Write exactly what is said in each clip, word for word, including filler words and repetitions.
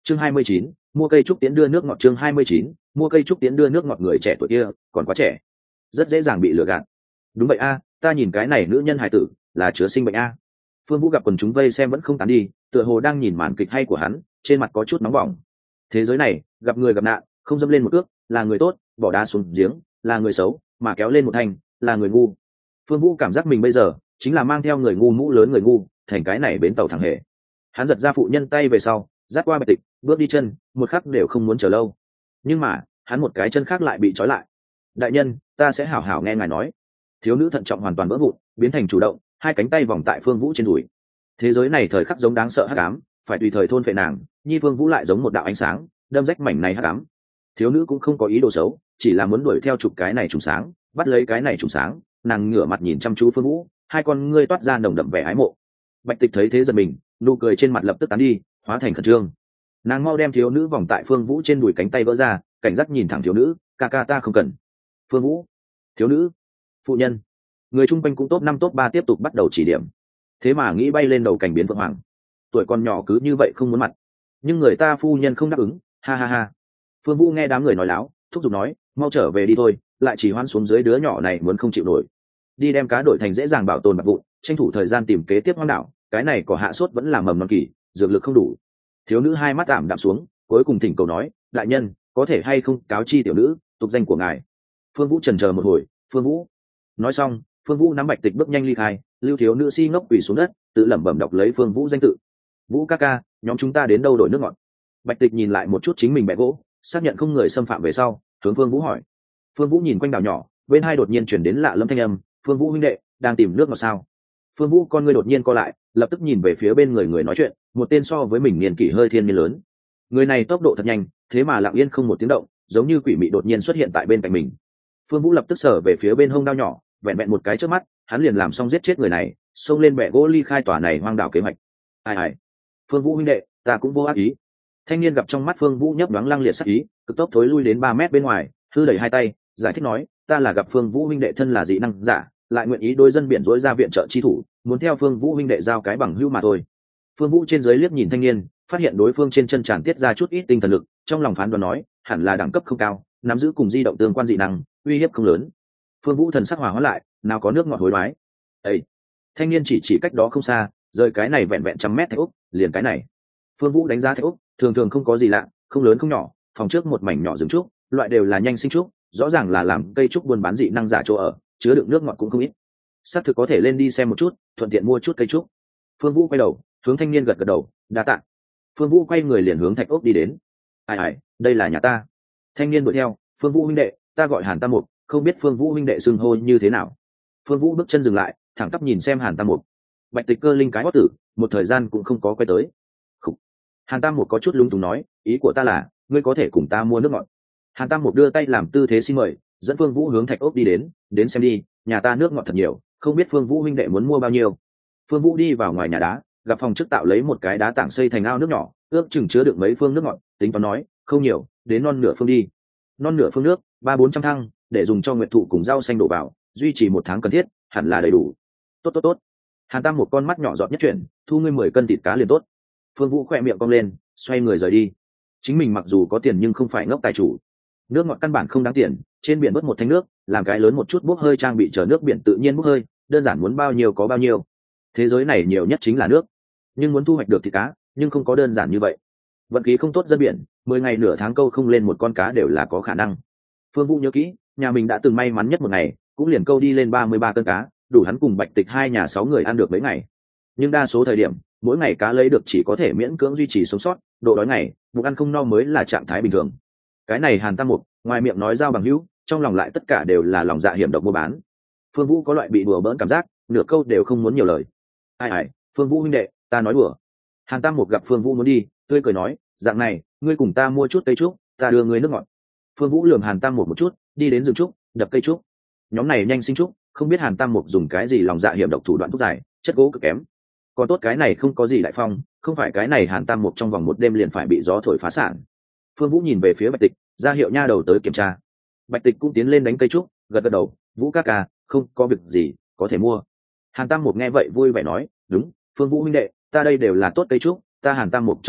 chương hai mươi chín, mua cây trúc tiến đưa nước ngọt. Chương hai mươi chín, mua cây trúc tiến đưa nước ngọt. Người trẻ tuổi kia còn quá trẻ, rất dễ dàng bị lừa gạt. Đúng vậy a, ta nhìn cái này nữ nhân hài tử là chứa sinh bệnh a. Phương Vũ gặp quần chúng vây xem vẫn không tán đi, tựa hồ đang nhìn màn kịch hay của hắn, trên mặt có chút nóng bỏng. Thế giới này gặp người gặp nạn, không dâm lên một cước là người tốt, bỏ đá xuống giếng là người xấu, mà kéo lên một thành là người ngu. Phương Vũ cảm giác mình bây giờ chính là mang theo người ngu mũ lớn người ngu thành cái này bến tàu thẳng hề. Hắn giật ra phụ nhân tay về sau, dắt qua Bạch Tịch, bước đi chân một khắc đều không muốn chờ lâu. Nhưng mà hắn một cái chân khác lại bị trói lại. Đại nhân, ta sẽ hảo hảo nghe ngài nói. Thiếu nữ thận trọng hoàn toàn vỡ vụn, biến thành chủ động, hai cánh tay vòng tại Phương Vũ trên đùi. Thế giới này thời khắc giống đáng sợ hắc ám, phải tùy thời thôn phệ nàng. Nhi Phương Vũ lại giống một đạo ánh sáng, đâm rách mảnh này hắc ám. Thiếu nữ cũng không có ý đồ xấu, chỉ là muốn đuổi theo chụp cái này trùng sáng, bắt lấy cái này trùng sáng. Nàng ngửa mặt nhìn chăm chú Phương Vũ, hai con ngươi toát ra nồng đậm vẻ ái mộ. Bạch Tịch thấy thế giật mình, nụ cười trên mặt lập tức tán đi, hóa thành khẩn trương. Nàng mau đem thiếu nữ vòng tại Phương Vũ trên đùi, cánh tay vỡ ra, cảnh giác nhìn thẳng thiếu nữ, ca ca ta không cần. Phương Vũ, thiếu nữ, phụ nhân, người chung quanh cũng top năm top ba tiếp tục bắt đầu chỉ điểm. Thế mà nghĩ bay lên đầu cảnh biến vượng hoàng, tuổi con nhỏ cứ như vậy không muốn mặt, nhưng người ta phu nhân không đáp ứng, ha ha ha. Phương Vũ nghe đám người nói láo, thúc giục nói, mau trở về đi thôi, lại chỉ hoan xuống dưới đứa nhỏ này muốn không chịu nổi. Đi đem cá đổi thành dễ dàng bảo tồn bạc vụn, tranh thủ thời gian tìm kế tiếp hoang đảo, cái này cỏ hạ sốt vẫn là mầm non kỳ, dược lực không đủ. Thiếu nữ hai mắt ảm đạm xuống, cuối cùng thỉnh cầu nói, đại nhân có thể hay không cáo chi tiểu nữ tục danh của ngài. Phương Vũ chần chờ một hồi, Phương Vũ nói xong, Phương Vũ nắm Bạch Tịch bước nhanh ly khai, lưu thiếu nữ si ngốc quỳ xuống đất, tự lẩm bẩm đọc lấy Phương Vũ danh tự. Vũ ca ca, nhóm chúng ta đến đâu đổi nước ngọt? Bạch Tịch nhìn lại một chút chính mình bẹ gỗ, xác nhận không người xâm phạm về sau, hướng Phương Vũ hỏi. Phương Vũ nhìn quanh đảo nhỏ, bên hai đột nhiên chuyển đến lạ lâm thanh âm, Phương Vũ huynh đệ đang tìm nước ngọt sao? Phương Vũ con ngươi đột nhiên co lại, lập tức nhìn về phía bên người người nói chuyện, một tên so với mình niên kỷ hơi thiên niên lớn. Người này tốc độ thật nhanh, thế mà lặng yên không một tiếng động, giống như quỷ mị đột nhiên xuất hiện tại bên cạnh mình. Phương Vũ lập tức sở về phía bên hông đao nhỏ, vẹn vẹn một cái trước mắt, hắn liền làm xong giết chết người này, xông lên bẻ gỗ ly khai tòa này hoang đảo kế hoạch. Ai ai, Phương Vũ huynh đệ, ta cũng vô ác ý. Thanh niên gặp trong mắt Phương Vũ nhấp nhoáng lăng liệt sắc ý, cực tốc thối lui đến ba mét bên ngoài, hư đẩy hai tay, giải thích nói, ta là gặp Phương Vũ huynh đệ thân là dị năng giả, lại nguyện ý đôi dân biển dối ra viện trợ chi thủ, muốn theo Phương Vũ huynh đệ giao cái bằng hữu mà thôi. Phương Vũ trên dưới liếc nhìn thanh niên, phát hiện đối phương trên chân tràn tiết ra chút ít tinh thần lực, trong lòng phán đoán nói, hẳn là đẳng cấp không cao, nắm giữ cùng di động tương quan dị năng, uy hiếp không lớn. Phương Vũ thần sắc hòa hóa lại, nào có nước ngọt hối đoái. Ê! Thanh niên chỉ chỉ cách đó không xa, rời cái này vẹn vẹn trăm mét thạch úc, liền cái này. Phương Vũ đánh giá thạch úc, thường thường không có gì lạ, không lớn không nhỏ, phòng trước một mảnh nhỏ rừng trúc, loại đều là nhanh sinh trúc, rõ ràng là làm cây trúc buôn bán dị năng giả chỗ ở, chứa đựng nước ngọt cũng không ít. Xác thực có thể lên đi xem một chút, thuận tiện mua chút cây trúc. Phương Vũ quay đầu, hướng thanh niên gật gật đầu, đa tạ. Phương Vũ quay người liền hướng thạch ốc đi đến. Ai ai, đây là nhà ta. Thanh niên đuổi theo, Phương Vũ huynh đệ, ta gọi Hàn Tam Mục, không biết Phương Vũ huynh đệ xưng hô như thế nào. Phương Vũ bước chân dừng lại, thẳng tắp nhìn xem Hàn Tam Mục. Bạch Tịch cơ linh cái hót tử, một thời gian cũng không có quay tới. Khủ. Hàn Tam Mục có chút lung túng nói, ý của ta là, ngươi có thể cùng ta mua nước ngọt. Hàn Tam Mục đưa tay làm tư thế xin mời, dẫn Phương Vũ hướng thạch ốc đi đến, đến xem đi, nhà ta nước ngọt thật nhiều, không biết Phương Vũ huynh đệ muốn mua bao nhiêu. Phương Vũ đi vào ngoài nhà đá, gặp phòng trước tạo lấy một cái đá tảng xây thành ao nước nhỏ, ước chừng chứa được mấy phương nước ngọt, tính toán nói, không nhiều, đến non nửa phương đi. Non nửa phương nước, ba bốn trăm thăng, để dùng cho nguyệt thụ cùng rau xanh đổ vào, duy trì một tháng cần thiết, hẳn là đầy đủ. Tốt tốt tốt. Hàn Tam một con mắt nhỏ giọt nhất chuyển, thu ngươi mười cân thịt cá liền tốt. Phương Vũ khỏe miệng cong lên, xoay người rời đi. Chính mình mặc dù có tiền nhưng không phải ngốc tài chủ. Nước ngọt căn bản không đáng tiền, trên biển vớt một thanh nước, làm cái lớn một chút bốc hơi trang bị chờ nước biển tự nhiên bốc hơi, đơn giản muốn bao nhiêu có bao nhiêu. Thế giới này nhiều nhất chính là nước, nhưng muốn thu hoạch được thịt cá, nhưng không có đơn giản như vậy. Vận khí không tốt dân biển, mười ngày nửa tháng câu không lên một con cá đều là có khả năng. Phương Vũ nhớ kỹ, nhà mình đã từng may mắn nhất một ngày, cũng liền câu đi lên ba mươi ba cân cá, đủ hắn cùng Bạch Tịch hai nhà sáu người ăn được mấy ngày. Nhưng đa số thời điểm, mỗi ngày cá lấy được chỉ có thể miễn cưỡng duy trì sống sót, độ đói ngày, bụng ăn không no mới là trạng thái bình thường. Cái này Hàn Tam Mục, ngoài miệng nói giao bằng hữu, trong lòng lại tất cả đều là lòng dạ hiểm độc mua bán. Phương Vũ có loại bị đùa bỡn cảm giác, nửa câu đều không muốn nhiều lời. Ai ai, Phương Vũ huynh đệ, ta nói đùa. Hàn Tam Mục gặp Phương Vũ muốn đi, tươi cười nói, dạng này, ngươi cùng ta mua chút cây trúc, ta đưa ngươi nước ngọt. Phương Vũ lườm Hàn Tam Mục một chút, đi đến rừng trúc, đập cây trúc. Nhóm này nhanh sinh trúc, không biết Hàn Tam Mục dùng cái gì lòng dạ hiểm độc thủ đoạn thuốc giải, chất gỗ cực kém. Còn tốt cái này không có gì đại phong, không phải cái này Hàn Tam Mục trong vòng một đêm liền phải bị gió thổi phá sản. Phương Vũ nhìn về phía Bạch Tịch, ra hiệu nha đầu tới kiểm tra. Bạch Tịch cũng tiến lên đánh cây trúc, gật gật đầu, Vũ ca ca, không có việc gì, có thể mua. Hàn Tam Mục nghe vậy vui vẻ nói, đúng, Phương Vũ huynh đệ, ta đây đều là tốt cây trúc, ta Hàn Tam Mục trồng trúc,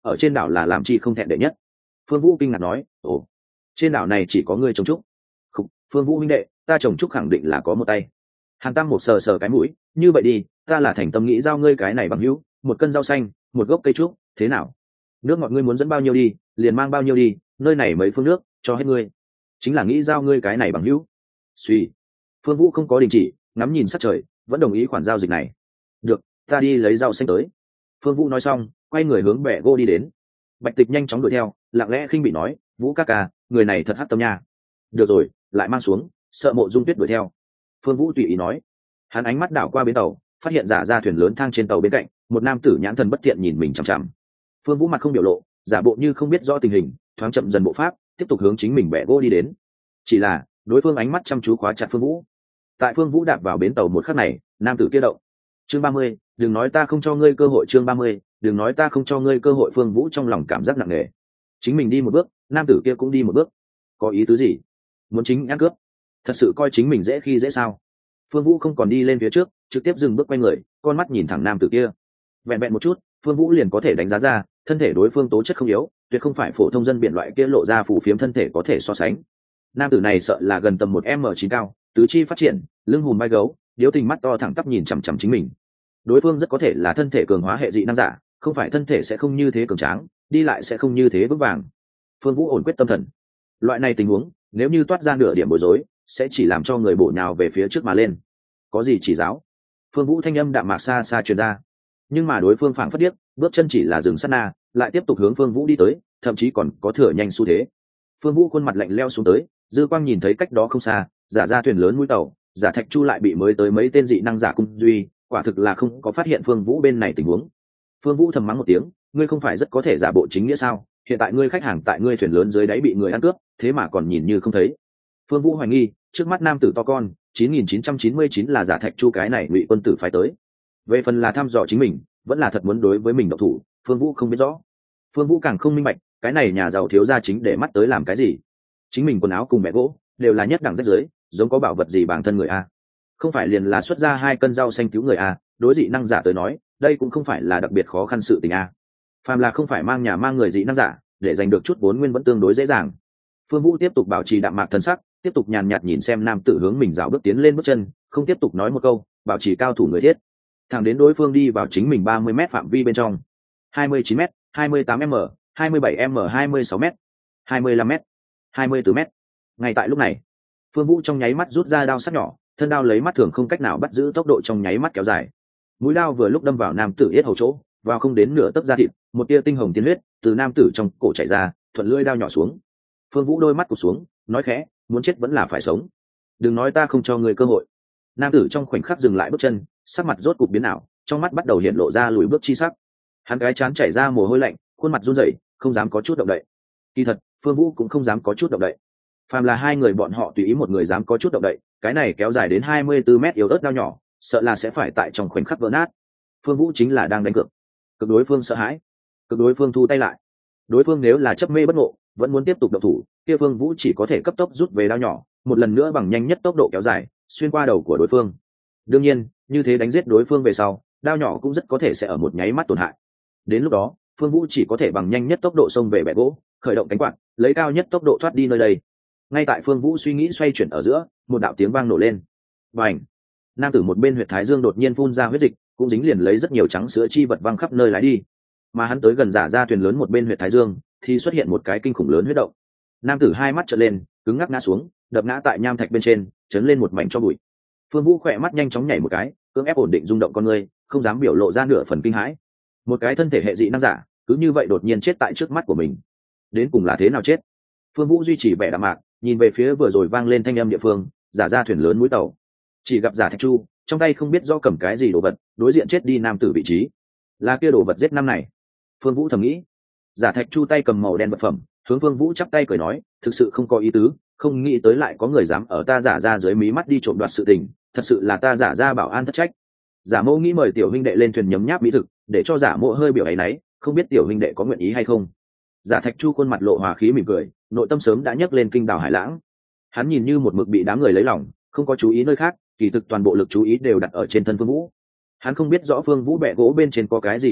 ở trên đảo là làm chi không thẹn đệ nhất. Phương Vũ kinh ngạc nói, ồ, trên đảo này chỉ có ngươi trồng trúc? Không, Phương Vũ huynh đệ, ta trồng trúc khẳng định là có một tay. Hàn Tam một sờ sờ cái mũi, như vậy đi, ta là thành tâm nghĩ giao ngươi cái này bằng hữu, một cân rau xanh, một gốc cây trúc, thế nào? Nước ngọt ngươi muốn dẫn bao nhiêu đi, liền mang bao nhiêu đi, nơi này mấy phương nước, cho hết ngươi. Chính là nghĩ giao ngươi cái này bằng hữu. Suy. Phương Vũ không có đình chỉ, ngắm nhìn sắc trời, vẫn đồng ý khoản giao dịch này. Được, ta đi lấy rau xanh tới. Phương Vũ nói xong, quay người hướng bẻ gỗ đi đến. Bạch Tịch nhanh chóng đuổi theo, lặng lẽ khinh bị nói, Vũ ca ca, người này thật hắc tâm nha. Được rồi, lại mang xuống, sợ Mộ Dung Tuyết đuổi theo. Phương Vũ tùy ý nói. Hắn ánh mắt đảo qua bến tàu, phát hiện giả ra thuyền lớn thang trên tàu bên cạnh, một nam tử nhãn thần bất thiện nhìn mình chằm chằm. Phương Vũ mặt không biểu lộ, giả bộ như không biết rõ tình hình, thoáng chậm dần bộ pháp, tiếp tục hướng chính mình bẻ gỗ đi đến. Chỉ là đối phương ánh mắt chăm chú khóa chặt Phương Vũ. Tại Phương Vũ đạp vào bến tàu một khắc này, nam tử kia động. Chương ba mươi, đừng nói ta không cho ngươi cơ hội. Chương ba mươi, đừng nói ta không cho ngươi cơ hội. Phương Vũ trong lòng cảm giác nặng nề. Chính mình đi một bước, nam tử kia cũng đi một bước. Có ý tứ gì? Muốn chính ăn cướp? Thật sự coi chính mình dễ khi dễ sao? Phương Vũ không còn đi lên phía trước, trực tiếp dừng bước quay người, con mắt nhìn thẳng nam tử kia. Vẹn vẹn một chút, Phương Vũ liền có thể đánh giá ra, thân thể đối phương tố chất không yếu, tuyệt không phải phổ thông dân biển loại kia lộ ra phù phiếm thân thể có thể so sánh. Nam tử này sợ là gần tầm một m chín cao, tứ chi phát triển, lưng hùm vai gấu, điếu tình mắt to thẳng tắp nhìn chằm chằm chính mình. Đối phương rất có thể là thân thể cường hóa hệ dị năng giả, không phải thân thể sẽ không như thế cường tráng, đi lại sẽ không như thế vững vàng. Phương Vũ ổn quyết tâm thần. Loại này tình huống, nếu như toát ra nửa điểm bối rối, sẽ chỉ làm cho người bổ nhào về phía trước mà lên. Có gì chỉ giáo? Phương Vũ thanh âm đạm mạc xa xa truyền ra. Nhưng mà đối phương phảng phất điếc, bước chân chỉ là dừng sát na, lại tiếp tục hướng Phương Vũ đi tới, thậm chí còn có thừa nhanh xu thế. Phương Vũ khuôn mặt lạnh lẽo xuống tới, dư quang nhìn thấy cách đó không xa, giả ra thuyền lớn mũi tàu, giả Thạch Chu lại bị mới tới mấy tên dị năng giả cung duy, quả thực là không có phát hiện Phương Vũ bên này tình huống. Phương Vũ thầm mắng một tiếng, ngươi không phải rất có thể giả bộ chính nghĩa sao? Hiện tại ngươi khách hàng tại ngươi thuyền lớn dưới đáy bị người ăn cướp, thế mà còn nhìn như không thấy. Phương Vũ hoài nghi, trước mắt nam tử to con, chín nghìn chín trăm chín mươi chín là giả Thạch Chu cái này ngụy quân tử phái tới. Về phần là thăm dò chính mình, vẫn là thật muốn đối với mình độc thủ, Phương Vũ không biết rõ. Phương Vũ càng không minh bạch, cái này nhà giàu thiếu gia chính để mắt tới làm cái gì? Chính mình quần áo cùng mẹ gỗ đều là nhất đẳng rách rưới, giống có bảo vật gì bản thân người a? Không phải liền là xuất ra hai cân rau xanh cứu người a? Đối dị năng giả tới nói, đây cũng không phải là đặc biệt khó khăn sự tình a. Phàm là không phải mang nhà mang người dị năng giả, để giành được chút vốn nguyên vẫn tương đối dễ dàng. Phương Vũ tiếp tục bảo trì đạm mạc thân sắc, tiếp tục nhàn nhạt nhìn xem nam tử hướng mình dạo bước tiến lên bước chân, không tiếp tục nói một câu, bảo trì cao thủ người thiết. Thẳng đến đối phương đi vào chính mình ba mươi mét phạm vi bên trong. hai mươi chín mét, hai mươi tám m, hai mươi bảy m, hai mươi sáu mét, hai mươi lăm mét, hai mươi tư mét. Ngay tại lúc này, Phương Vũ trong nháy mắt rút ra đao sắc nhỏ, thân đao lấy mắt thường không cách nào bắt giữ tốc độ trong nháy mắt kéo dài. Mũi đao vừa lúc đâm vào nam tử yết hầu chỗ, vào không đến nửa tấc da thịt, một tia tinh hồng tiên huyết từ nam tử trong cổ chảy ra, thuận lưỡi đao nhỏ xuống. Phương Vũ đôi mắt cụp xuống, nói khẽ, muốn chết vẫn là phải sống. Đừng nói ta không cho ngươi cơ hội. Nam tử trong khoảnh khắc dừng lại bước chân, sắc mặt rốt cục biến ảo, trong mắt bắt đầu hiện lộ ra lùi bước chi sắc. Hắn cái chán chảy ra mồ hôi lạnh, khuôn mặt run rẩy, không dám có chút động đậy. Kỳ thật, Phương Vũ cũng không dám có chút động đậy. Phàm là hai người bọn họ tùy ý một người dám có chút động đậy, cái này kéo dài đến hai mươi tư mét yếu ớt đao nhỏ, sợ là sẽ phải tại trong khoảnh khắc vỡ nát. Phương Vũ chính là đang đánh cược. Cực đối phương sợ hãi, cực đối phương thu tay lại. Đối phương nếu là chấp mê bất ngộ, vẫn muốn tiếp tục động thủ, kia Phương Vũ chỉ có thể cấp tốc rút về đao nhỏ, một lần nữa bằng nhanh nhất tốc độ kéo dài, xuyên qua đầu của đối phương. Đương nhiên, như thế đánh giết đối phương về sau, đao nhỏ cũng rất có thể sẽ ở một nháy mắt tổn hại. Đến lúc đó, Phương Vũ chỉ có thể bằng nhanh nhất tốc độ xông về bẻ gỗ, khởi động cánh quạt, lấy cao nhất tốc độ thoát đi nơi đây. Ngay tại Phương Vũ suy nghĩ xoay chuyển ở giữa, một đạo tiếng vang nổ lên. Bành! Nam tử một bên huyệt thái dương đột nhiên phun ra huyết dịch, cũng dính liền lấy rất nhiều trắng sữa chi vật văng khắp nơi lái đi. Mà hắn tới gần giả ra thuyền lớn một bên huyệt thái dương, thì xuất hiện một cái kinh khủng lớn huyết động. Nam tử hai mắt trợn lên, cứng ngắc ngã xuống, đập ngã tại nham thạch bên trên, chấn lên một mảnh cho bụi. Phương Vũ khỏe mắt nhanh chóng nhảy một cái, cưỡng ép ổn định rung động con người, không dám biểu lộ ra nửa phần kinh hãi. Một cái thân thể hệ dị năng giả, cứ như vậy đột nhiên chết tại trước mắt của mình. Đến cùng là thế nào chết? Phương Vũ duy trì vẻ đạm mạc, nhìn về phía vừa rồi vang lên thanh âm địa phương, giả ra thuyền lớn mũi tàu. Chỉ gặp giả Thạch Chu, trong tay không biết do cầm cái gì đồ vật, đối diện chết đi nam tử vị trí. Là kia đồ vật giết năm này. Phương Vũ thầm nghĩ. Giả Thạch Chu tay cầm màu đen vật phẩm, hướng Phương Vũ chắp tay cười nói, thực sự không có ý tứ, không nghĩ tới lại có người dám ở ta giả ra dưới mí mắt đi trộm đoạt sự tình, thật sự là ta giả ra bảo an thất trách. Giả Mộ nghĩ mời tiểu huynh đệ lên thuyền nhấm nháp mỹ thực, để cho Giả Mộ hơi biểu ấy nấy, không biết tiểu huynh đệ có nguyện ý hay không. Giả Thạch Chu khuôn mặt lộ hòa khí mỉm cười, nội tâm sớm đã nhấc lên kinh đảo hải lãng. Hắn nhìn như một mực bị đám người lấy lòng, không có chú ý nơi khác, kỳ thực toàn bộ lực chú ý đều đặt ở trên thân Phương Vũ. Hắn không biết rõ Phương Vũ bẹ gỗ bên trên có cái gì đồ vật,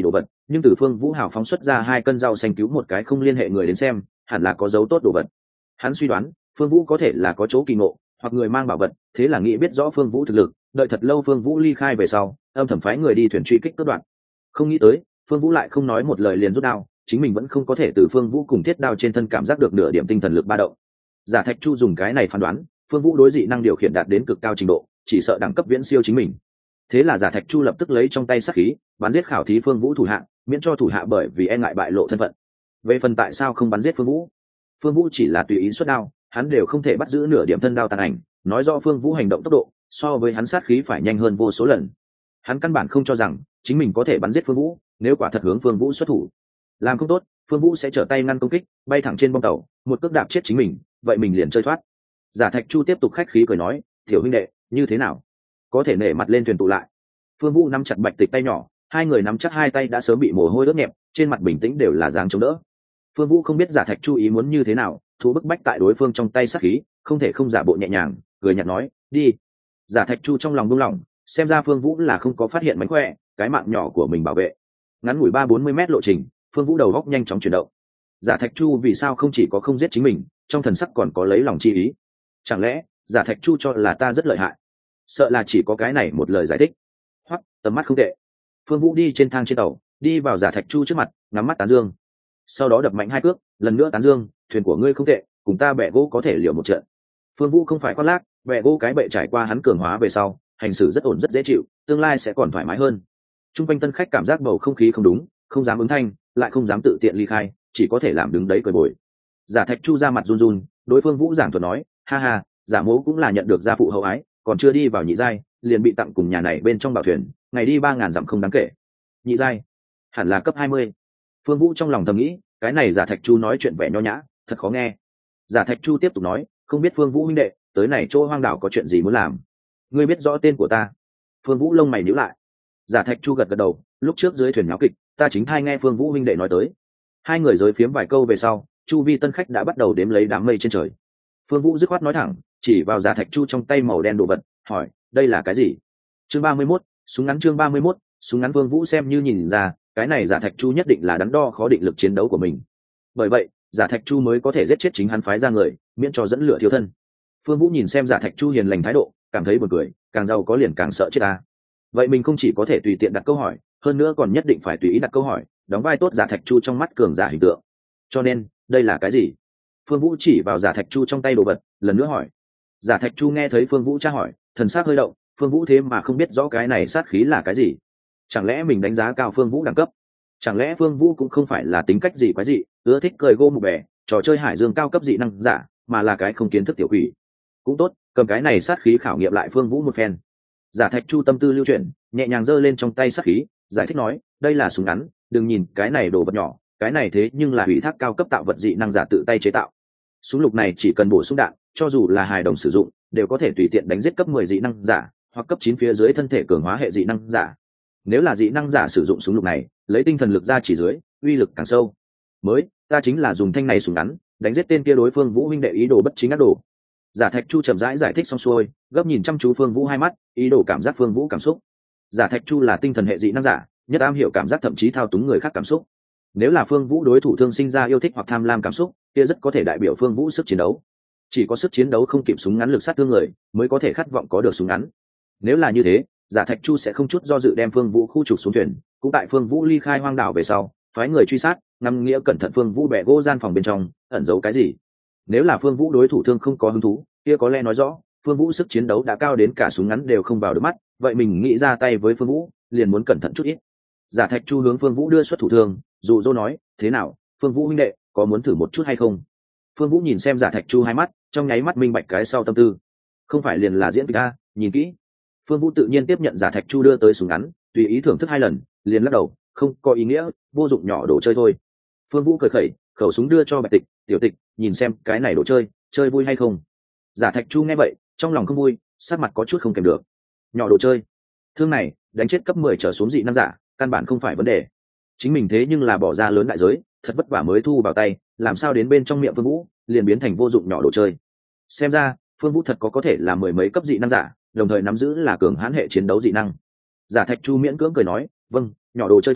nhưng từ Phương Vũ hào phóng xuất ra hai cân rau xanh cứu một cái không liên hệ người đến xem, hẳn là có dấu tốt đồ vật. Hắn suy đoán Phương Vũ có thể là có chỗ kỳ ngộ hoặc người mang bảo vật, thế là nghĩ biết rõ Phương Vũ thực lực, đợi thật lâu Phương Vũ ly khai về sau, âm thầm phái người đi thuyền truy kích cướp đoạt. Không nghĩ tới Phương Vũ lại không nói một lời liền rút đao, chính mình vẫn không có thể từ Phương Vũ cùng thiết đao trên thân cảm giác được nửa điểm tinh thần lực ba động. Giả Thạch Chu dùng cái này phán đoán Phương Vũ đối dị năng điều khiển đạt đến cực cao trình độ, chỉ sợ đẳng cấp viễn siêu chính mình. Thế là Giả Thạch Chu lập tức lấy trong tay sát khí bắn giết khảo thí Phương Vũ thủ hạ, miễn cho thủ hạ bởi vì e ngại bại lộ thân phận. Về phần tại sao không bắn giết Phương Vũ, Phương Vũ chỉ là tùy ý xuất đao, hắn đều không thể bắt giữ nửa điểm thân đao tàn ảnh, nói rõ Phương Vũ hành động tốc độ so với hắn sát khí phải nhanh hơn vô số lần. Hắn căn bản không cho rằng chính mình có thể bắn giết Phương Vũ, nếu quả thật hướng Phương Vũ xuất thủ, làm không tốt Phương Vũ sẽ trở tay ngăn công kích, bay thẳng trên bong tàu, một cước đạp chết chính mình, vậy mình liền chơi thoát. Giả Thạch Chu tiếp tục khách khí cười nói, tiểu huynh đệ như thế nào, có thể nể mặt lên thuyền tụ lại. Phương Vũ nắm chặt Bạch Tịch tay nhỏ, hai người nắm chắc hai tay đã sớm bị mồ hôi ướt nhẹp, trên mặt bình tĩnh đều là dáng chống đỡ. Phương Vũ không biết Giả Thạch Chu ý muốn như thế nào, thú bức bách tại đối phương trong tay sát khí, không thể không giả bộ nhẹ nhàng cười nhạt nói, đi. Giả Thạch Chu trong lòng buông lỏng, xem ra Phương Vũ là không có phát hiện mánh khỏe, cái mạng nhỏ của mình bảo vệ. Ngắn ngủi ba bốn mươi mét lộ trình, Phương Vũ đầu góc nhanh chóng chuyển động. Giả Thạch Chu vì sao không chỉ có không giết chính mình, trong thần sắc còn có lấy lòng chi ý? Chẳng lẽ Giả Thạch Chu cho là ta rất lợi hại? Sợ là chỉ có cái này một lời giải thích. Hoặc tầm mắt không tệ. Phương Vũ đi trên thang trên tàu, đi vào Giả Thạch Chu trước mặt, ngắm mắt tán dương. Sau đó đập mạnh hai cước, lần nữa tán dương, thuyền của ngươi không tệ, cùng ta bẻ gỗ có thể liều một trận. Phương Vũ không phải khoác lác, bẻ gỗ cái bệ trải qua hắn cường hóa về sau, hành xử rất ổn rất dễ chịu, tương lai sẽ còn thoải mái hơn. Trung quanh tân khách cảm giác bầu không khí không đúng, không dám ứng thanh, lại không dám tự tiện ly khai, chỉ có thể làm đứng đấy cười bồi. Giả Thạch Chu ra mặt run run, đối Phương Vũ giảng thuật nói, ha ha, giả mố cũng là nhận được gia phụ hậu ái, còn chưa đi vào nhị giai, liền bị tặng cùng nhà này bên trong bảo thuyền, ngày đi ba ngàn dặm không đáng kể. Nhị giai, hẳn là cấp hai mươi. Phương Vũ trong lòng thầm nghĩ, cái này Giả Thạch Chu nói chuyện vẻ nho nhã, thật khó nghe. Giả Thạch Chu tiếp tục nói, không biết Phương Vũ huynh đệ, tới này chỗ hoang đảo có chuyện gì muốn làm? Ngươi biết rõ tên của ta? Phương Vũ lông mày nhíu lại. Giả Thạch Chu gật gật đầu, lúc trước dưới thuyền nháo kịch, ta chính thai nghe Phương Vũ huynh đệ nói tới. Hai người giới phiếm vài câu về sau, chu vi tân khách đã bắt đầu đếm lấy đám mây trên trời. Phương Vũ dứt khoát nói thẳng, chỉ vào Giả Thạch Chu trong tay màu đen đồ vật, hỏi, đây là cái gì? Chương ba mươi mốt, súng ngắn chương ba mươi mốt, súng ngắn. Phương Vũ xem như nhìn ra, cái này Giả Thạch Chu nhất định là đắn đo khó định lực chiến đấu của mình. Bởi vậy, Giả Thạch Chu mới có thể giết chết chính hắn phái ra người, miễn cho dẫn lửa thiếu thân. Phương Vũ nhìn xem Giả Thạch Chu hiền lành thái độ, cảm thấy buồn cười, càng giàu có liền càng sợ chết ta. Vậy mình không chỉ có thể tùy tiện đặt câu hỏi, hơn nữa còn nhất định phải tùy ý đặt câu hỏi, đóng vai tốt Giả Thạch Chu trong mắt cường giả hình tượng. Cho nên, đây là cái gì? Phương Vũ chỉ vào Giả Thạch Chu trong tay đồ vật, lần nữa hỏi. Giả Thạch Chu nghe thấy Phương Vũ tra hỏi, thần sắc hơi động, Phương Vũ thế mà không biết rõ cái này sát khí là cái gì? Chẳng lẽ mình đánh giá cao Phương Vũ đẳng cấp? Chẳng lẽ Phương Vũ cũng không phải là tính cách gì quái dị, ưa thích cười gô mục bè, trò chơi hải dương cao cấp dị năng giả, mà là cái không kiến thức tiểu quỷ? Cũng tốt, cầm cái này sát khí khảo nghiệm lại Phương Vũ một phen. Giả Thạch Chu tâm tư lưu chuyển, nhẹ nhàng giơ lên trong tay sát khí, giải thích nói, đây là súng ngắn, đừng nhìn cái này đồ vật nhỏ, cái này thế nhưng là ủy thác cao cấp tạo vật dị năng giả tự tay chế tạo. Súng lục này chỉ cần bổ sung đạn, cho dù là hài đồng sử dụng, đều có thể tùy tiện đánh giết cấp mười dị năng giả, hoặc cấp chín phía dưới thân thể cường hóa hệ dị năng giả. Nếu là dị năng giả sử dụng súng lục này, lấy tinh thần lực ra chỉ dưới, uy lực càng sâu. Mới, ta chính là dùng thanh này súng ngắn, đánh giết tên kia đối phương Vũ huynh đệ ý đồ bất chính ác đồ. Giả Thạch Chu chậm rãi giải, giải thích xong xuôi, gấp nhìn chăm chú Phương Vũ hai mắt, ý đồ cảm giác Phương Vũ cảm xúc. Giả Thạch Chu là tinh thần hệ dị năng giả, nhất am hiểu cảm giác, thậm chí thao túng người khác cảm xúc. Nếu là Phương Vũ đối thủ thương sinh ra yêu thích hoặc tham lam cảm xúc, kia rất có thể đại biểu Phương Vũ sức chiến đấu. Chỉ có sức chiến đấu không kịp súng ngắn lực sát thương người, mới có thể khát vọng có được súng ngắn. Nếu là như thế, Giả Thạch Chu sẽ không chút do dự đem Phương Vũ khu trục xuống thuyền, cũng tại Phương Vũ ly khai hoang đảo về sau, phái người truy sát, ngắm nghĩa cẩn thận Phương Vũ bẻ gỗ gian phòng bên trong, ẩn giấu cái gì. Nếu là Phương Vũ đối thủ thương không có hứng thú, kia có lẽ nói rõ Phương Vũ sức chiến đấu đã cao đến cả súng ngắn đều không vào được mắt, vậy mình nghĩ ra tay với Phương Vũ liền muốn cẩn thận chút ít. Giả Thạch Chu hướng Phương Vũ đưa xuất thủ thương, dụ dỗ nói, thế nào, Phương Vũ huynh đệ, có muốn thử một chút hay không? Phương Vũ nhìn xem Giả Thạch Chu hai mắt, trong nháy mắt minh bạch cái sau tâm tư. Không phải liền là diễn kịch a, nhìn kỹ. Phương Vũ tự nhiên tiếp nhận Giả Thạch Chu đưa tới súng ngắn, tùy ý thưởng thức hai lần, liền lắc đầu, không có ý nghĩa, vô dụng nhỏ đồ chơi thôi. Phương Vũ cười khẩy, khẩu súng đưa cho Bạch Tịch, tiểu Tịch, nhìn xem cái này đồ chơi, chơi vui hay không? Giả Thạch Chu nghe vậy, trong lòng không vui, sắc mặt có chút không kèm được. Nhỏ đồ chơi, thương này đánh chết cấp mười trở xuống dị năng giả, căn bản không phải vấn đề. Chính mình thế nhưng là bỏ ra lớn đại giới, thật vất vả mới thu vào tay, làm sao đến bên trong miệng Phương Vũ liền biến thành vô dụng nhỏ đồ chơi. Xem ra Phương Vũ thật có có thể là mười mấy cấp dị năng giả, đồng thời nắm giữ là cường hãn hệ chiến đấu dị năng. Giả Thạch Chu miễn cưỡng cười nói, vâng, nhỏ đồ chơi thôi,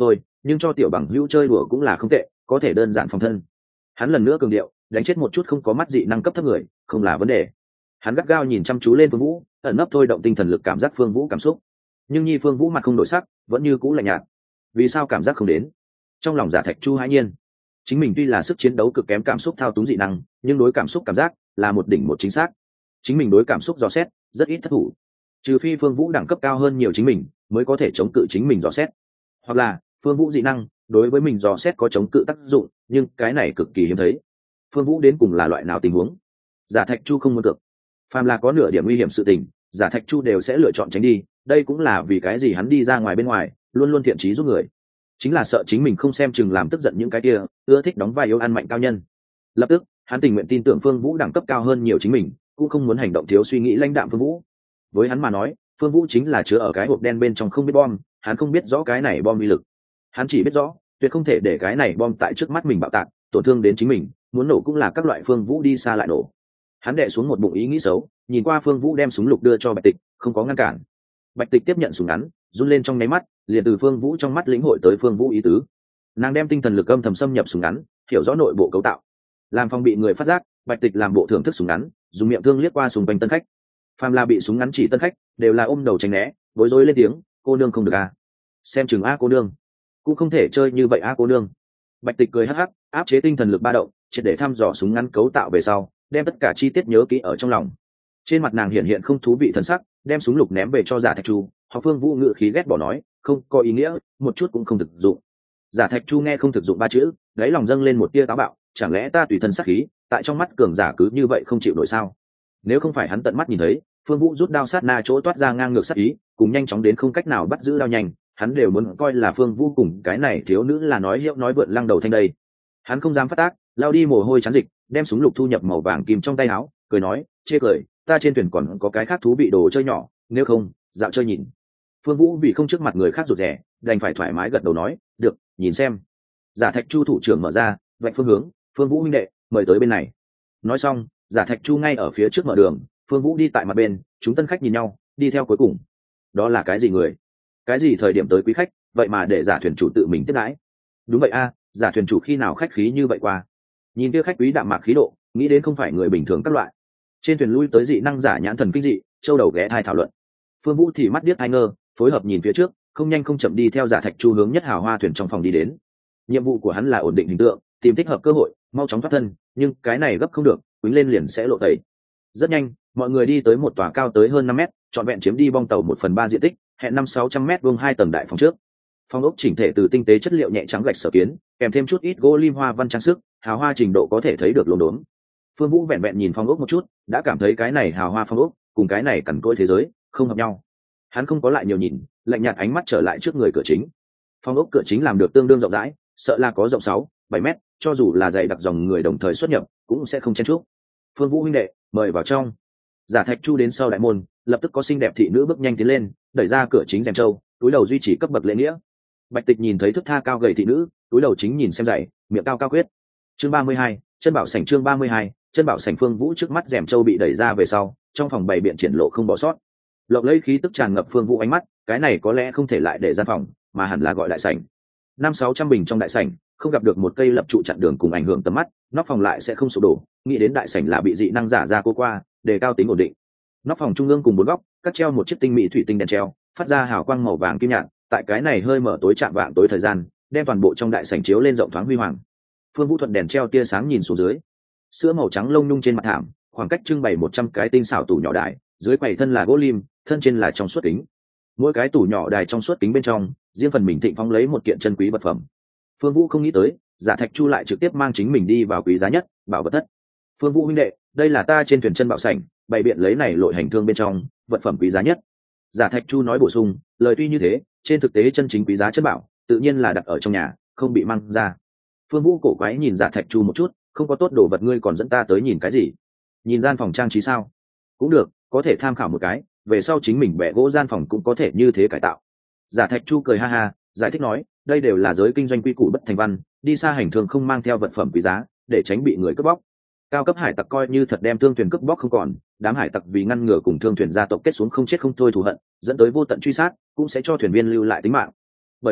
nhưng cho tiểu bằng hữu chơi đùa cũng là không tệ, có thể đơn giản phòng thân. Hắn lần nữa cường điệu, đánh chết một chút không có mắt dị năng cấp thấp người không là vấn đề. Hắn gắt gao nhìn chăm chú lên Phương Vũ, ẩn nấp thôi động tinh thần lực cảm giác Phương Vũ cảm xúc. Nhưng Nhi Phương Vũ mặt không đổi sắc, vẫn như cũ lạnh nhạt. Vì sao cảm giác không đến? Trong lòng Giả Thạch Chu hãi nhiên. Chính mình tuy là sức chiến đấu cực kém cảm xúc thao túng dị năng, nhưng đối cảm xúc cảm giác là một đỉnh một chính xác. Chính mình đối cảm xúc dò xét rất ít thất thủ. Trừ phi Phương Vũ đẳng cấp cao hơn nhiều chính mình, mới có thể chống cự chính mình dò xét. Hoặc là Phương Vũ dị năng đối với mình dò xét có chống cự tác dụng, nhưng cái này cực kỳ hiếm thấy. Phương Vũ đến cùng là loại nào tình huống? Giả Thạch Chu không muốn được. Phàm là có nửa điểm nguy hiểm sự tình, Giả Thạch Chu đều sẽ lựa chọn tránh đi, đây cũng là vì cái gì hắn đi ra ngoài bên ngoài luôn luôn thiện chí giúp người, chính là sợ chính mình không xem chừng làm tức giận những cái kia ưa thích đóng vai yếu ăn mạnh cao nhân. Lập tức hắn tình nguyện tin tưởng Phương Vũ đẳng cấp cao hơn nhiều chính mình, cũng không muốn hành động thiếu suy nghĩ lãnh đạm Phương Vũ. Với hắn mà nói, Phương Vũ chính là chứa ở cái hộp đen bên trong không biết bom, hắn không biết rõ cái này bom uy lực, hắn chỉ biết rõ tuyệt không thể để cái này bom tại trước mắt mình bạo tạc tổn thương đến chính mình, muốn nổ cũng là các loại Phương Vũ đi xa lại nổ. Hắn đè xuống một bụng ý nghĩ xấu, nhìn qua Phương Vũ đem súng lục đưa cho Bạch Tịch, không có ngăn cản. Bạch Tịch tiếp nhận súng ngắn, run lên trong nháy mắt, liền từ Phương Vũ trong mắt lĩnh hội tới Phương Vũ ý tứ. Nàng đem tinh thần lực âm thầm xâm nhập súng ngắn, hiểu rõ nội bộ cấu tạo, làm phòng bị người phát giác. Bạch Tịch làm bộ thưởng thức súng ngắn, dùng miệng thương liếc qua xung quanh tân khách. Phàm là bị súng ngắn chỉ tân khách, đều là ôm đầu tránh né, bối rối lên tiếng, cô nương không được a, xem chừng a cô nương, cũng không thể chơi như vậy a cô nương. Bạch Tịch cười hắc hắc, áp chế tinh thần lực ba động, triệt để thăm dò súng ngắn cấu tạo về sau, đem tất cả chi tiết nhớ kỹ ở trong lòng. Trên mặt nàng hiện hiện không thú vị thần sắc, đem súng lục ném về cho Giả Thạch Chu. Họ Phương Vũ ngự khí ghét bỏ nói, không có ý nghĩa, một chút cũng không thực dụng. Giả Thạch Chu nghe không thực dụng ba chữ, đáy lòng dâng lên một tia táo bạo, chẳng lẽ ta tùy thân sát khí, tại trong mắt cường giả cứ như vậy không chịu nổi sao? Nếu không phải hắn tận mắt nhìn thấy Phương Vũ rút đao sát na chỗ toát ra ngang ngược sát ý, cùng nhanh chóng đến không cách nào bắt giữ đao nhanh, hắn đều muốn coi là Phương Vũ cùng cái này thiếu nữ là nói hiệu nói vượn lăng đầu thanh đây. Hắn không dám phát tác, lao đi mồ hôi chán dịch, đem súng lục thu nhập màu vàng kim trong tay áo, cười nói, chê cười, ta trên thuyền còn có cái khác thú vị đồ chơi nhỏ, nếu không dạo chơi nhìn. Phương Vũ vì không trước mặt người khác rụt rè, đành phải thoải mái gật đầu nói, được, nhìn xem. Giả Thạch Chu thủ trưởng mở ra, vạch phương hướng, Phương Vũ huynh đệ, mời tới bên này. Nói xong, Giả Thạch Chu ngay ở phía trước mở đường, Phương Vũ đi tại mặt bên, chúng tân khách nhìn nhau, đi theo cuối cùng. Đó là cái gì người? Cái gì thời điểm tới quý khách, vậy mà để giả thuyền chủ tự mình tiếp đãi? Đúng vậy a, giả thuyền chủ khi nào khách khí như vậy qua? Nhìn kia khách quý đạm mạc khí độ, nghĩ đến không phải người bình thường các loại. Trên thuyền lui tới dị năng giả nhãn thần kinh dị, châu đầu ghé thai thảo luận. Phương Vũ thì mắt điếc hai ngơ, phối hợp nhìn phía trước, không nhanh không chậm đi theo Giả Thạch Chu hướng nhất hào hoa thuyền trong phòng đi đến. Nhiệm vụ của hắn là ổn định hình tượng, tìm thích hợp cơ hội, mau chóng thoát thân, nhưng cái này gấp không được, quýnh lên liền sẽ lộ tẩy. Rất nhanh, mọi người đi tới một tòa cao tới hơn năm mét, trọn vẹn chiếm đi bong tàu một phần ba diện tích, hẹn năm sáu trăm mét vuông hai tầng đại phòng trước. Phòng ốc chỉnh thể từ tinh tế chất liệu nhẹ trắng gạch sở kiến, kèm thêm chút ít gỗ lim hoa văn trang sức, hào hoa trình độ có thể thấy được lốm đốm. Phương Vũ vẹn vẹn nhìn phòng ốc một chút, đã cảm thấy cái này hào hoa phòng ốc cùng cái này cằn cỗi thế giới không hợp nhau. Hắn không có lại nhiều nhìn, lạnh nhạt ánh mắt trở lại trước người cửa chính. Phòng ốc cửa chính làm được tương đương rộng rãi, sợ là có rộng sáu, bảy mét, cho dù là dày đặc dòng người đồng thời xuất nhập, cũng sẽ không chen chúc. Phương Vũ huynh đệ, mời vào trong. Giả Thạch Chu đến sau đại môn, lập tức có xinh đẹp thị nữ bước nhanh tiến lên, đẩy ra cửa chính rèm trâu, túi đầu duy trì cấp bậc lễ nghĩa. Bạch Tịch nhìn thấy thức tha cao gầy thị nữ, túi đầu chính nhìn xem dày, miệng cao cao quyết. Chương ba mươi hai, chân bảo sảnh chương ba mươi hai, chân bảo sảnh. Phương Vũ trước mắt rèm trâu bị đẩy ra về sau, trong phòng bày biện triển lộ không bỏ sót. Lộng lẫy khí tức tràn ngập Phương Vũ ánh mắt, cái này có lẽ không thể lại để gian phòng, mà hẳn là gọi đại sảnh. Năm sáu trăm bình trong đại sảnh, không gặp được một cây lập trụ chặn đường cùng ảnh hưởng tầm mắt, nóc phòng lại sẽ không sụp đổ, nghĩ đến đại sảnh là bị dị năng giả ra cô qua, để cao tính ổn định. Nóc phòng trung ương cùng bốn góc, cắt treo một chiếc tinh mỹ thủy tinh đèn treo, phát ra hào quang màu vàng kim nhạt, tại cái này hơi mở tối chạm vạng tối thời gian, đem toàn bộ trong đại sảnh chiếu lên rộng thoáng huy hoàng. Phương Vũ thuận đèn treo tia sáng nhìn xuống dưới, sữa màu trắng lông nhung trên mặt thảm, khoảng cách trưng bày một trăm cái tinh xảo tủ nhỏ đài, dưới quầy thân là gỗ lim, thân trên là trong suốt kính. Mỗi cái tủ nhỏ đài trong suốt kính bên trong, riêng phần mình thịnh phóng lấy một kiện chân quý vật phẩm. Phương Vũ không nghĩ tới, Giả Thạch Chu lại trực tiếp mang chính mình đi vào quý giá nhất bảo vật thất. Phương Vũ huynh đệ, đây là ta trên thuyền chân bảo sảnh, bày biện lấy này lội hành thương bên trong vật phẩm quý giá nhất. Giả Thạch Chu nói bổ sung, lời tuy như thế, trên thực tế chân chính quý giá chân bảo tự nhiên là đặt ở trong nhà, không bị mang ra. Phương Vũ cổ quái nhìn Giả Thạch Chu một chút, không có tốt đồ vật ngươi còn dẫn ta tới nhìn cái gì? Nhìn gian phòng trang trí sao? Cũng được, có thể tham khảo một cái, về sau chính mình bẻ gỗ gian phòng cũng có thể như thế cải tạo. Giả Thạch Chu cười ha ha, giải thích nói, đây đều là giới kinh doanh quy củ bất thành văn, đi xa hành thương không mang theo vật phẩm quý giá, để tránh bị người cướp bóc. Cao cấp hải tặc coi như thật đem thương thuyền cướp bóc không còn, đám hải tặc vì ngăn ngừa cùng thương thuyền gia tộc kết xuống không chết không thôi thù hận, dẫn tới vô tận truy sát, cũng sẽ cho thuyền viên lưu lại tính mạng. Bởi vậy,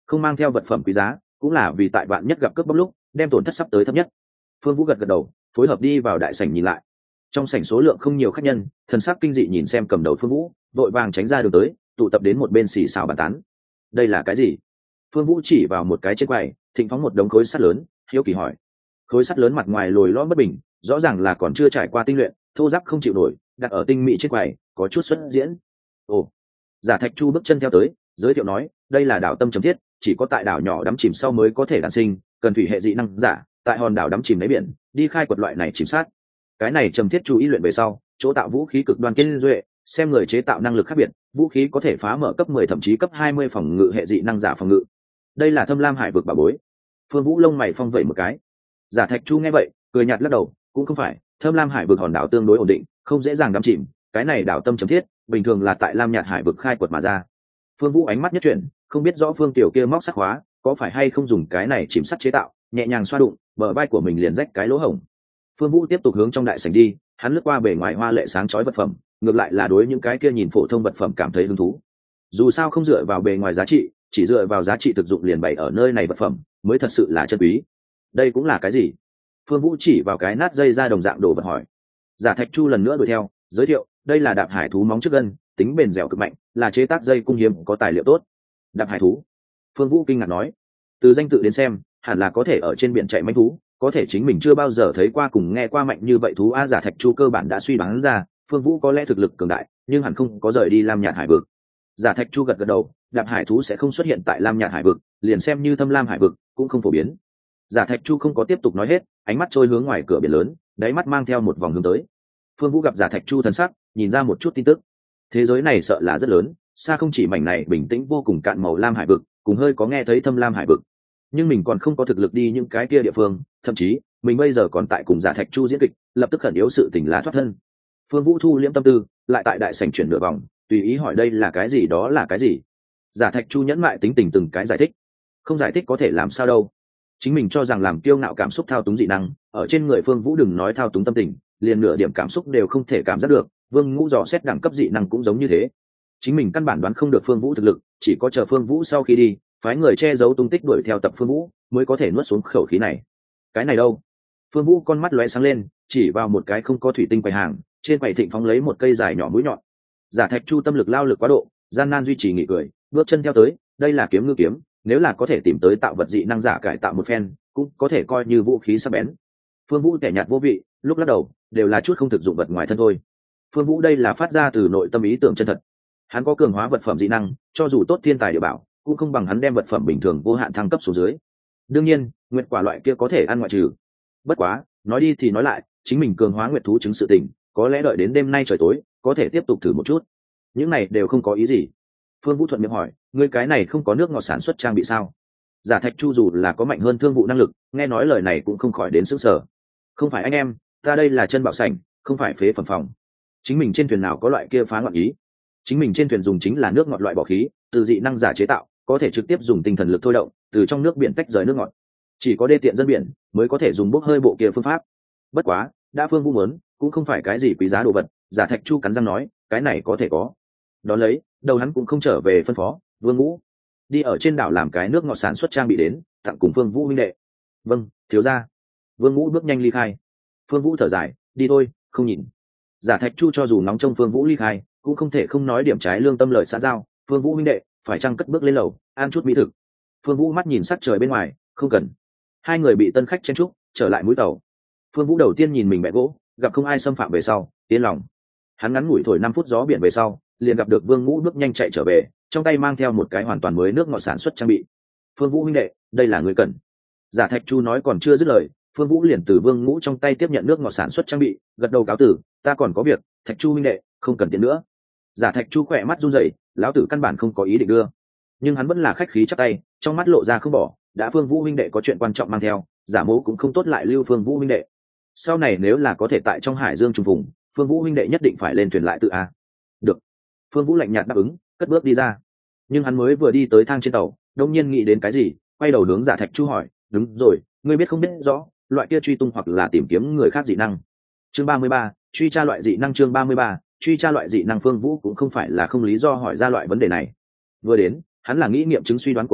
không mang theo vật phẩm quý giá cũng là vì tại bạn nhất gặp cướp bóc lúc đem tổn thất sắp tới thấp nhất. Phương Vũ gật gật đầu, phối hợp đi vào đại sảnh nhìn lại. Trong sảnh số lượng không nhiều khách nhân, thần sắc kinh dị nhìn xem cầm đầu Phương Vũ, vội vàng tránh ra đường tới, tụ tập đến một bên xì xào bàn tán. Đây là cái gì? Phương Vũ chỉ vào một cái trên quầy, thịnh phóng một đống khối sắt lớn, hiếu kỳ hỏi. Khối sắt lớn mặt ngoài lồi lõm bất bình, rõ ràng là còn chưa trải qua tinh luyện, thô ráp không chịu nổi, đặt ở tinh mỹ trên quầy, có chút xuất diễn. Ồ. Giả Thạch Chu bước chân theo tới, giới thiệu nói, đây là đảo tâm chấm thiết, chỉ có tại đảo nhỏ đắm chìm sau mới có thể đản sinh, cần thủy hệ dị năng giả, tại hòn đảo đắm chìm đáy biển, đi khai quật loại này chìm sát. Cái này trầm thiết chú ý luyện về sau, chỗ tạo vũ khí cực đoan kiên duệ, xem người chế tạo năng lực khác biệt, vũ khí có thể phá mở cấp mười thậm chí cấp hai mươi phòng ngự hệ dị năng giả phòng ngự. Đây là Thâm Lam Hải vực bảo bối. Phương Vũ lông mày phong vẩy một cái. Giả Thạch Chu nghe vậy, cười nhạt lắc đầu, cũng không phải, Thâm Lam Hải vực hòn đảo tương đối ổn định, không dễ dàng đắm chìm, cái này đảo tâm chấm thiết, bình thường là tại Lam Nhạt Hải vực khai quật mà ra. Phương Vũ ánh mắt nhất chuyển, không biết rõ Phương Tiểu kia móc sắt khóa, có phải hay không dùng cái này chìm sắt chế tạo, nhẹ nhàng xoa đụng, bờ vai của mình liền rách cái lỗ hổng. Phương Vũ tiếp tục hướng trong đại sảnh đi, hắn lướt qua bề ngoài hoa lệ sáng chói vật phẩm, ngược lại là đối những cái kia nhìn phổ thông vật phẩm cảm thấy hứng thú. Dù sao không dựa vào bề ngoài giá trị, chỉ dựa vào giá trị thực dụng liền bày ở nơi này vật phẩm, mới thật sự là chân quý. Đây cũng là cái gì? Phương Vũ chỉ vào cái nát dây ra đồng dạng đồ vật hỏi. Giả Thạch Chu lần nữa đuổi theo, giới thiệu, đây là đạp hải thú móng trước gân, tính bền dẻo cực mạnh, là chế tác dây cung hiếm có tài liệu tốt. Đạp hải thú? Phương Vũ kinh ngạc nói. Từ danh tự đến xem, hẳn là có thể ở trên biển chạy manh thú, có thể chính mình chưa bao giờ thấy qua cùng nghe qua mạnh như vậy thú a. Giả Thạch Chu cơ bản đã suy đoán ra, Phương Vũ có lẽ thực lực cường đại, nhưng hẳn không có rời đi Lam Nhạt Hải vực. Giả Thạch Chu gật gật đầu, đạp hải thú sẽ không xuất hiện tại Lam Nhạt Hải vực, liền xem như Thâm Lam Hải vực cũng không phổ biến. Giả Thạch Chu không có tiếp tục nói hết, ánh mắt trôi hướng ngoài cửa biển lớn, đáy mắt mang theo một vòng hướng tới. Phương Vũ gặp Giả Thạch Chu thần sắc, nhìn ra một chút tin tức. Thế giới này sợ là rất lớn, xa không chỉ mảnh này bình tĩnh vô cùng cạn màu lam hải vực, cùng hơi có nghe thấy Thâm Lam Hải vực. Nhưng mình còn không có thực lực đi những cái kia địa phương, thậm chí mình bây giờ còn tại cùng Giả Thạch Chu diễn kịch, lập tức khẩn yếu sự tình là thoát thân. Phương Vũ thu liễm tâm tư, lại tại đại sảnh chuyển nửa vòng, tùy ý hỏi đây là cái gì đó là cái gì. Giả Thạch Chu nhẫn mại tính tình từng cái giải thích. Không giải thích có thể làm sao đâu. Chính mình cho rằng làm kiêu ngạo cảm xúc thao túng dị năng, ở trên người Phương Vũ đừng nói thao túng tâm tình, liền nửa điểm cảm xúc đều không thể cảm giác được. Vương Ngũ dò xét đẳng cấp dị năng cũng giống như thế. Chính mình căn bản đoán không được Phương Vũ thực lực, chỉ có chờ Phương Vũ sau khi đi, phái người che giấu tung tích đuổi theo tập Phương Vũ, mới có thể nuốt xuống khẩu khí này. Cái này đâu? Phương Vũ con mắt lóe sáng lên, chỉ vào một cái không có thủy tinh quầy hàng, trên quầy thịnh phóng lấy một cây dài nhỏ mũi nhọn. Giả Thạch Chu tâm lực lao lực quá độ, gian nan duy trì nghỉ cười, bước chân theo tới, đây là kiếm ngư kiếm, nếu là có thể tìm tới tạo vật dị năng giả cải tạo một phen, cũng có thể coi như vũ khí sắc bén. Phương Vũ kẻ nhạt vô vị, lúc lắc đầu, đều là chút không thực dụng vật ngoài thân thôi. Phương Vũ đây là phát ra từ nội tâm ý tưởng chân thật. Hắn có cường hóa vật phẩm dị năng, cho dù tốt thiên tài địa bảo, cũng không bằng hắn đem vật phẩm bình thường vô hạn thăng cấp xuống dưới. Đương nhiên, nguyệt quả loại kia có thể ăn ngoại trừ. Bất quá, nói đi thì nói lại, chính mình cường hóa nguyệt thú chứng sự tình, có lẽ đợi đến đêm nay trời tối, có thể tiếp tục thử một chút. Những này đều không có ý gì. Phương Vũ thuận miệng hỏi, ngươi cái này không có nước ngọt sản xuất trang bị sao? Giả Thạch Chu dù là có mạnh hơn thương vụ năng lực, nghe nói lời này cũng không khỏi đến sững sờ. Không phải anh em, ta đây là chân bảo sảnh, không phải phế phẩm phòng. Chính mình trên thuyền nào có loại kia phá ngọn ý? Chính mình trên thuyền dùng chính là nước ngọt loại bỏ khí, từ dị năng giả chế tạo, có thể trực tiếp dùng tinh thần lực thôi động, từ trong nước biển tách rời nước ngọt. Chỉ có đê tiện dân biển mới có thể dùng bốc hơi bộ kia phương pháp. Bất quá, đã Phương Vũ muốn, cũng không phải cái gì quý giá đồ vật. Giả Thạch Chu cắn răng nói, cái này có thể có. Đó lấy, đầu hắn cũng không trở về phân phó, Vương Ngũ đi ở trên đảo làm cái nước ngọt sản xuất trang bị đến, tặng cùng Phương Vũ huynh đệ. Vâng, thiếu gia. Vương Ngũ bước nhanh ly khai. Phương Vũ thở dài, đi thôi, không nhìn. Giả Thạch Chu cho dù nóng trong Phương Vũ ly khai, cũng không thể không nói điểm trái lương tâm lời xã giao. Phương Vũ huynh đệ, phải chăng cất bước lên lầu, ăn chút mỹ thực. Phương Vũ mắt nhìn sắc trời bên ngoài, không cần. Hai người bị tân khách chen chúc, trở lại mũi tàu. Phương Vũ đầu tiên nhìn mình bẹ gỗ, gặp không ai xâm phạm về sau, yên lòng. Hắn ngắn ngủi thổi năm phút gió biển về sau, liền gặp được Vương Ngũ bước nhanh chạy trở về, trong tay mang theo một cái hoàn toàn mới nước ngọt sản xuất trang bị. Phương Vũ huynh đệ, đây là người cần. Giả Thạch Chu nói còn chưa dứt lời, Phương Vũ liền từ Vương Ngũ trong tay tiếp nhận nước ngọt sản xuất trang bị, gật đầu cáo tử, ta còn có việc, Thạch Chu huynh đệ, không cần tiền nữa. Giả Thạch Chu khỏe mắt run rẩy, lão tử căn bản không có ý định đưa, nhưng hắn vẫn là khách khí chắp tay, trong mắt lộ ra không bỏ, đã Phương Vũ huynh đệ có chuyện quan trọng mang theo, giả mố cũng không tốt lại lưu Phương Vũ huynh đệ. Sau này nếu là có thể tại trong hải dương trùng vùng, Phương Vũ huynh đệ nhất định phải lên thuyền lại tự a. Được. Phương Vũ lạnh nhạt đáp ứng, cất bước đi ra. Nhưng hắn mới vừa đi tới thang trên tàu, đột nhiên nghĩ đến cái gì, quay đầu hướng Giả Thạch Chu hỏi, đúng rồi, ngươi biết không biết rõ loại kia truy tung hoặc là tìm kiếm người khác dị năng? Chương ba mươi ba, truy tra loại dị năng. Chương ba mươi ba, truy tra loại dị năng. Phương Vũ cũng không phải là không lý do hỏi ra loại vấn đề này. Vừa đến, hắn là nghĩ nghiệm chứng suy đoán của mình,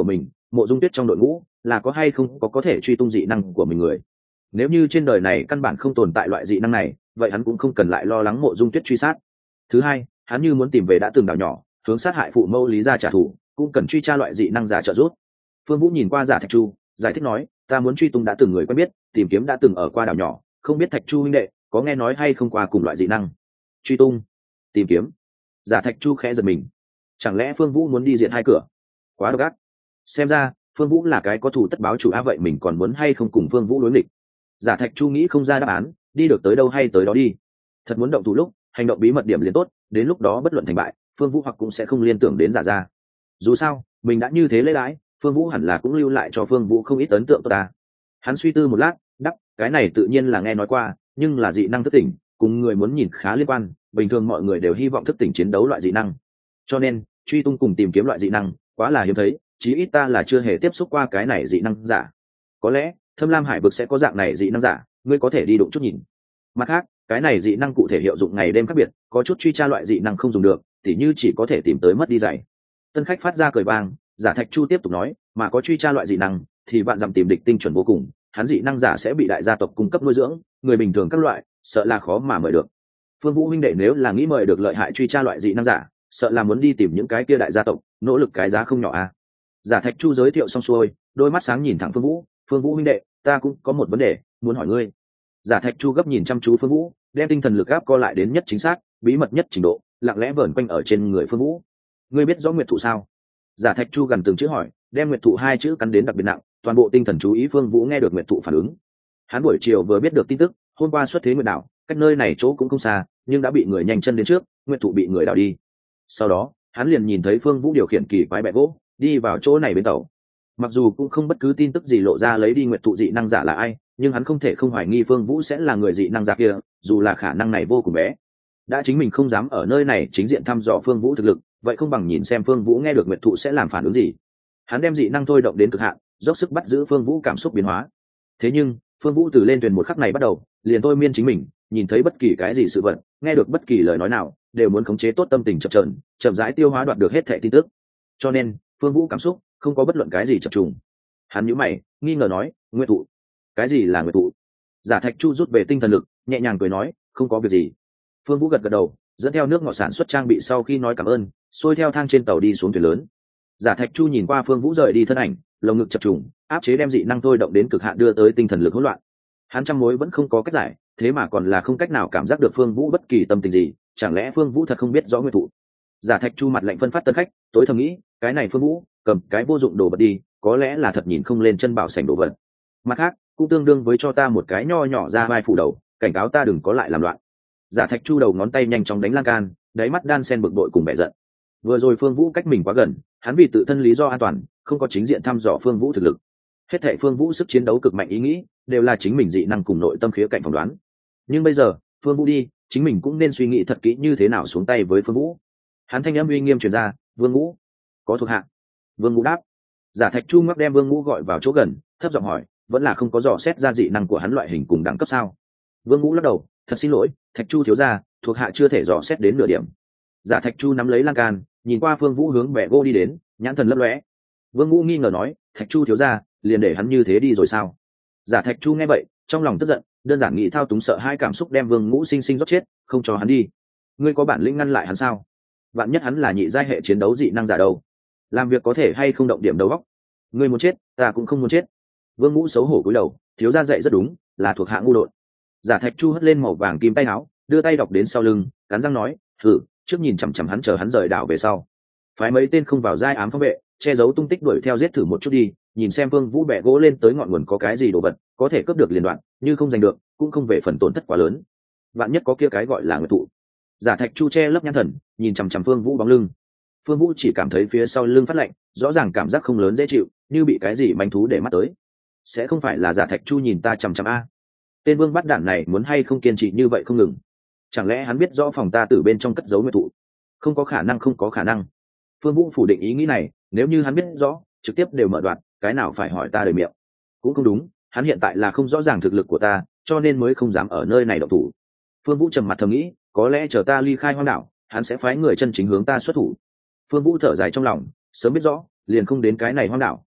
mộ dung tuyết trong đội ngũ là có hay không có có thể truy tung dị năng của mình người. Nếu như trên đời này căn bản không tồn tại loại dị năng này, vậy hắn cũng không cần lại lo lắng mộ dung tuyết truy sát. Thứ hai, hắn như muốn tìm về đã từng đảo nhỏ hướng sát hại phụ mẫu lý gia trả thù, cũng cần truy tra loại dị năng giả trợ giúp. Phương Vũ nhìn qua Giả Thạch Chu, giải thích nói, ta muốn truy tung đã từng người quen biết, tìm kiếm đã từng ở qua đảo nhỏ, không biết Thạch Chu huynh đệ có nghe nói hay không qua cùng loại dị năng. Truy tung, tìm kiếm. Giả Thạch Chu khẽ giật mình, chẳng lẽ Phương Vũ muốn đi diện hai cửa? Quá độc ác. Xem ra Phương Vũ là cái có thù tất báo chủ á, vậy mình còn muốn hay không cùng Phương Vũ đối nghịch? Giả Thạch Chu nghĩ không ra đáp án, đi được tới đâu hay tới đó đi. Thật muốn động thủ lúc, hành động bí mật điểm liền tốt, đến lúc đó bất luận thành bại, Phương Vũ hoặc cũng sẽ không liên tưởng đến Giả gia. Dù sao mình đã như thế lễ đãi, Phương Vũ hẳn là cũng lưu lại cho Phương Vũ không ít ấn tượng tốt ta. Hắn suy tư một lát, đáp, cái này tự nhiên là nghe nói qua, nhưng là dị năng thức tỉnh, cùng người muốn nhìn khá liên quan, bình thường mọi người đều hy vọng thức tỉnh chiến đấu loại dị năng. Cho nên, truy tung cùng tìm kiếm loại dị năng, quá là hiếm thấy, chí ít ta là chưa hề tiếp xúc qua cái này dị năng giả. Có lẽ, Thâm Lam Hải vực sẽ có dạng này dị năng giả, ngươi có thể đi đụng chút nhìn. Mặt khác, cái này dị năng cụ thể hiệu dụng ngày đêm khác biệt, có chút truy tra loại dị năng không dùng được, tỉ như chỉ có thể tìm tới mất đi giày. Tân khách phát ra cười vang, Giả Thạch Chu tiếp tục nói, mà có truy tra loại dị năng thì bạn dặm tìm địch tinh chuẩn vô cùng, hắn dị năng giả sẽ bị đại gia tộc cung cấp nuôi dưỡng, người bình thường các loại sợ là khó mà mời được. Phương Vũ huynh đệ nếu là nghĩ mời được lợi hại truy tra loại dị năng giả, sợ là muốn đi tìm những cái kia đại gia tộc, nỗ lực cái giá không nhỏ à. Giả Thạch Chu giới thiệu xong xuôi, đôi mắt sáng nhìn thẳng Phương Vũ, Phương Vũ huynh đệ, ta cũng có một vấn đề muốn hỏi ngươi. Giả Thạch Chu gấp nhìn chăm chú Phương Vũ, đem tinh thần lực áp co lại đến nhất chính xác, bí mật nhất trình độ, lặng lẽ vờn quanh ở trên người Phương Vũ. Ngươi biết rõ Nguyệt Thụ sao? Giả Thạch Chu gần từng chữ hỏi, đem Nguyệt Thụ hai chữ cắn đến đặc biệt nặng, toàn bộ tinh thần chú ý Phương Vũ nghe được Nguyệt Thụ phản ứng. Hắn buổi chiều vừa biết được tin tức, hôm qua xuất thế Nguyệt đảo, cách nơi này chỗ cũng không xa, nhưng đã bị người nhanh chân đến trước, Nguyệt Thụ bị người đảo đi. Sau đó, hắn liền nhìn thấy Phương Vũ điều khiển kỳ quái bẹ gỗ, đi vào chỗ này bến tàu. Mặc dù cũng không bất cứ tin tức gì lộ ra lấy đi Nguyệt Thụ dị năng giả là ai, nhưng hắn không thể không hoài nghi Phương Vũ sẽ là người dị năng giả kia, dù là khả năng này vô cùng bé. Đã chính mình không dám ở nơi này chính diện thăm dò Phương Vũ thực lực, vậy không bằng nhìn xem Phương Vũ nghe được Nguyệt Thụ sẽ làm phản ứng gì. Hắn đem dị năng thôi động đến cực hạn, dốc sức bắt giữ Phương Vũ cảm xúc biến hóa. Thế nhưng, Phương Vũ từ lên thuyền một khắc này bắt đầu, liền thôi miên chính mình, nhìn thấy bất kỳ cái gì sự vật, nghe được bất kỳ lời nói nào, đều muốn khống chế tốt tâm tình chập chờn, chậm rãi tiêu hóa đoạt được hết thảy tin tức. Cho nên, Phương Vũ cảm xúc không có bất luận cái gì chập trùng. Hắn nhíu mày, nghi ngờ nói, "Nguyệt Thụ? Cái gì là Nguyệt Thụ?" Giả Thạch Chu rút về tinh thần lực, nhẹ nhàng cười nói, "Không có việc gì." Phương Vũ gật gật đầu, dẫn theo nước ngọt sản xuất trang bị sau khi nói cảm ơn, xuôi theo thang trên tàu đi xuống thuyền lớn. Giả Thạch Chu nhìn qua Phương Vũ rời đi thân ảnh, lồng ngực chập trùng, áp chế đem dị năng thôi động đến cực hạn đưa tới tinh thần lực hỗn loạn. Hắn trăm mối vẫn không có cách giải, thế mà còn là không cách nào cảm giác được Phương Vũ bất kỳ tâm tình gì, chẳng lẽ Phương Vũ thật không biết rõ Nguyệt Thụ? Giả Thạch Chu mặt lạnh phân phát tân khách, tối thầm nghĩ, cái này Phương Vũ, cầm cái vô dụng đồ vật đi, có lẽ là thật nhìn không lên chân bảo sảnh đồ vật. Mặt khác, cũng tương đương với cho ta một cái nho nhỏ ra vai phủ đầu, cảnh cáo ta đừng có lại làm loạn. Giả Thạch Chu đầu ngón tay nhanh chóng đánh lan can, đáy mắt đan sen bực bội cùng bẻ giận. Vừa rồi Phương Vũ cách mình quá gần, hắn vì tự thân lý do an toàn, không có chính diện thăm dò Phương Vũ thực lực. Hết thảy Phương Vũ sức chiến đấu cực mạnh ý nghĩ, đều là chính mình dị năng cùng nội tâm khía cạnh phỏng đoán. Nhưng bây giờ, Phương Vũ đi, chính mình cũng nên suy nghĩ thật kỹ như thế nào xuống tay với Phương Vũ. Hắn thanh âm uy nghiêm truyền ra, "Vương Vũ, có thuộc hạ." Vương Vũ đáp. Giả Thạch Chu ngóc đem Vương Vũ gọi vào chỗ gần, thấp giọng hỏi, vẫn là không có dò xét ra dị năng của hắn loại hình cùng đẳng cấp sao? Vương Vũ lắc đầu, "Thật xin lỗi, Thạch Chu thiếu gia, thuộc hạ chưa thể dò xét đến nửa điểm." Giả Thạch Chu nắm lấy lan can, nhìn qua Phương Vũ hướng bẻ gỗ đi đến, nhãn thần lấp lóe. Vương Vũ nghi ngờ nói, "Thạch Chu thiếu gia, liền để hắn như thế đi rồi sao?" Giả Thạch Chu nghe vậy, trong lòng tức giận, đơn giản nghĩ thao túng sợ hai cảm xúc đem Vương Vũ sinh sinh rót chết, không cho hắn đi. Ngươi có bản lĩnh ngăn lại hắn sao? Vạn nhất hắn là nhị giai hệ chiến đấu dị năng giả đâu, làm việc có thể hay không động điểm đầu óc? Ngươi muốn chết, ta cũng không muốn chết. Vương Vũ xấu hổ cúi đầu, thiếu gia dạy rất đúng, là thuộc hạ ngu đột. Giả Thạch Chu hất lên màu vàng kim tay áo, đưa tay đọc đến sau lưng, cắn răng nói, "Thử, trước nhìn chằm chằm hắn chờ hắn rời đảo về sau. Phái mấy tên không vào giai ám phong vệ, che giấu tung tích đuổi theo giết thử một chút đi, nhìn xem Vương Vũ bẻ gỗ lên tới ngọn nguồn có cái gì đồ vật, có thể cướp được liền đoạn, như không giành được, cũng không về phần tổn thất quá lớn. Vạn nhất có kia cái gọi là Nguyệt Thụ." Giả Thạch Chu che lấp nhãn thần, nhìn chằm chằm Phương Vũ bóng lưng. Phương Vũ chỉ cảm thấy phía sau lưng phát lạnh, rõ ràng cảm giác không lớn dễ chịu, như bị cái gì manh thú để mắt tới. Sẽ không phải là Giả Thạch Chu nhìn ta chằm chằm a? Tên vương bắt đản này muốn hay không kiên trì như vậy không ngừng? Chẳng lẽ hắn biết rõ phòng ta từ bên trong cất giấu Nguyệt Thụ? Không có khả năng, không có khả năng. Phương Vũ phủ định ý nghĩ này, nếu như hắn biết rõ, trực tiếp đều mở đoạn, cái nào phải hỏi ta đời miệng. Cũng không đúng, hắn hiện tại là không rõ ràng thực lực của ta, cho nên mới không dám ở nơi này động thủ. Phương Vũ trầm mặt thầm nghĩ, có lẽ chờ ta ly khai hoang đảo, hắn sẽ phái người chân chính hướng ta xuất thủ. Phương Vũ thở dài trong lòng, sớm biết rõ, liền không đến cái này hoang đảo,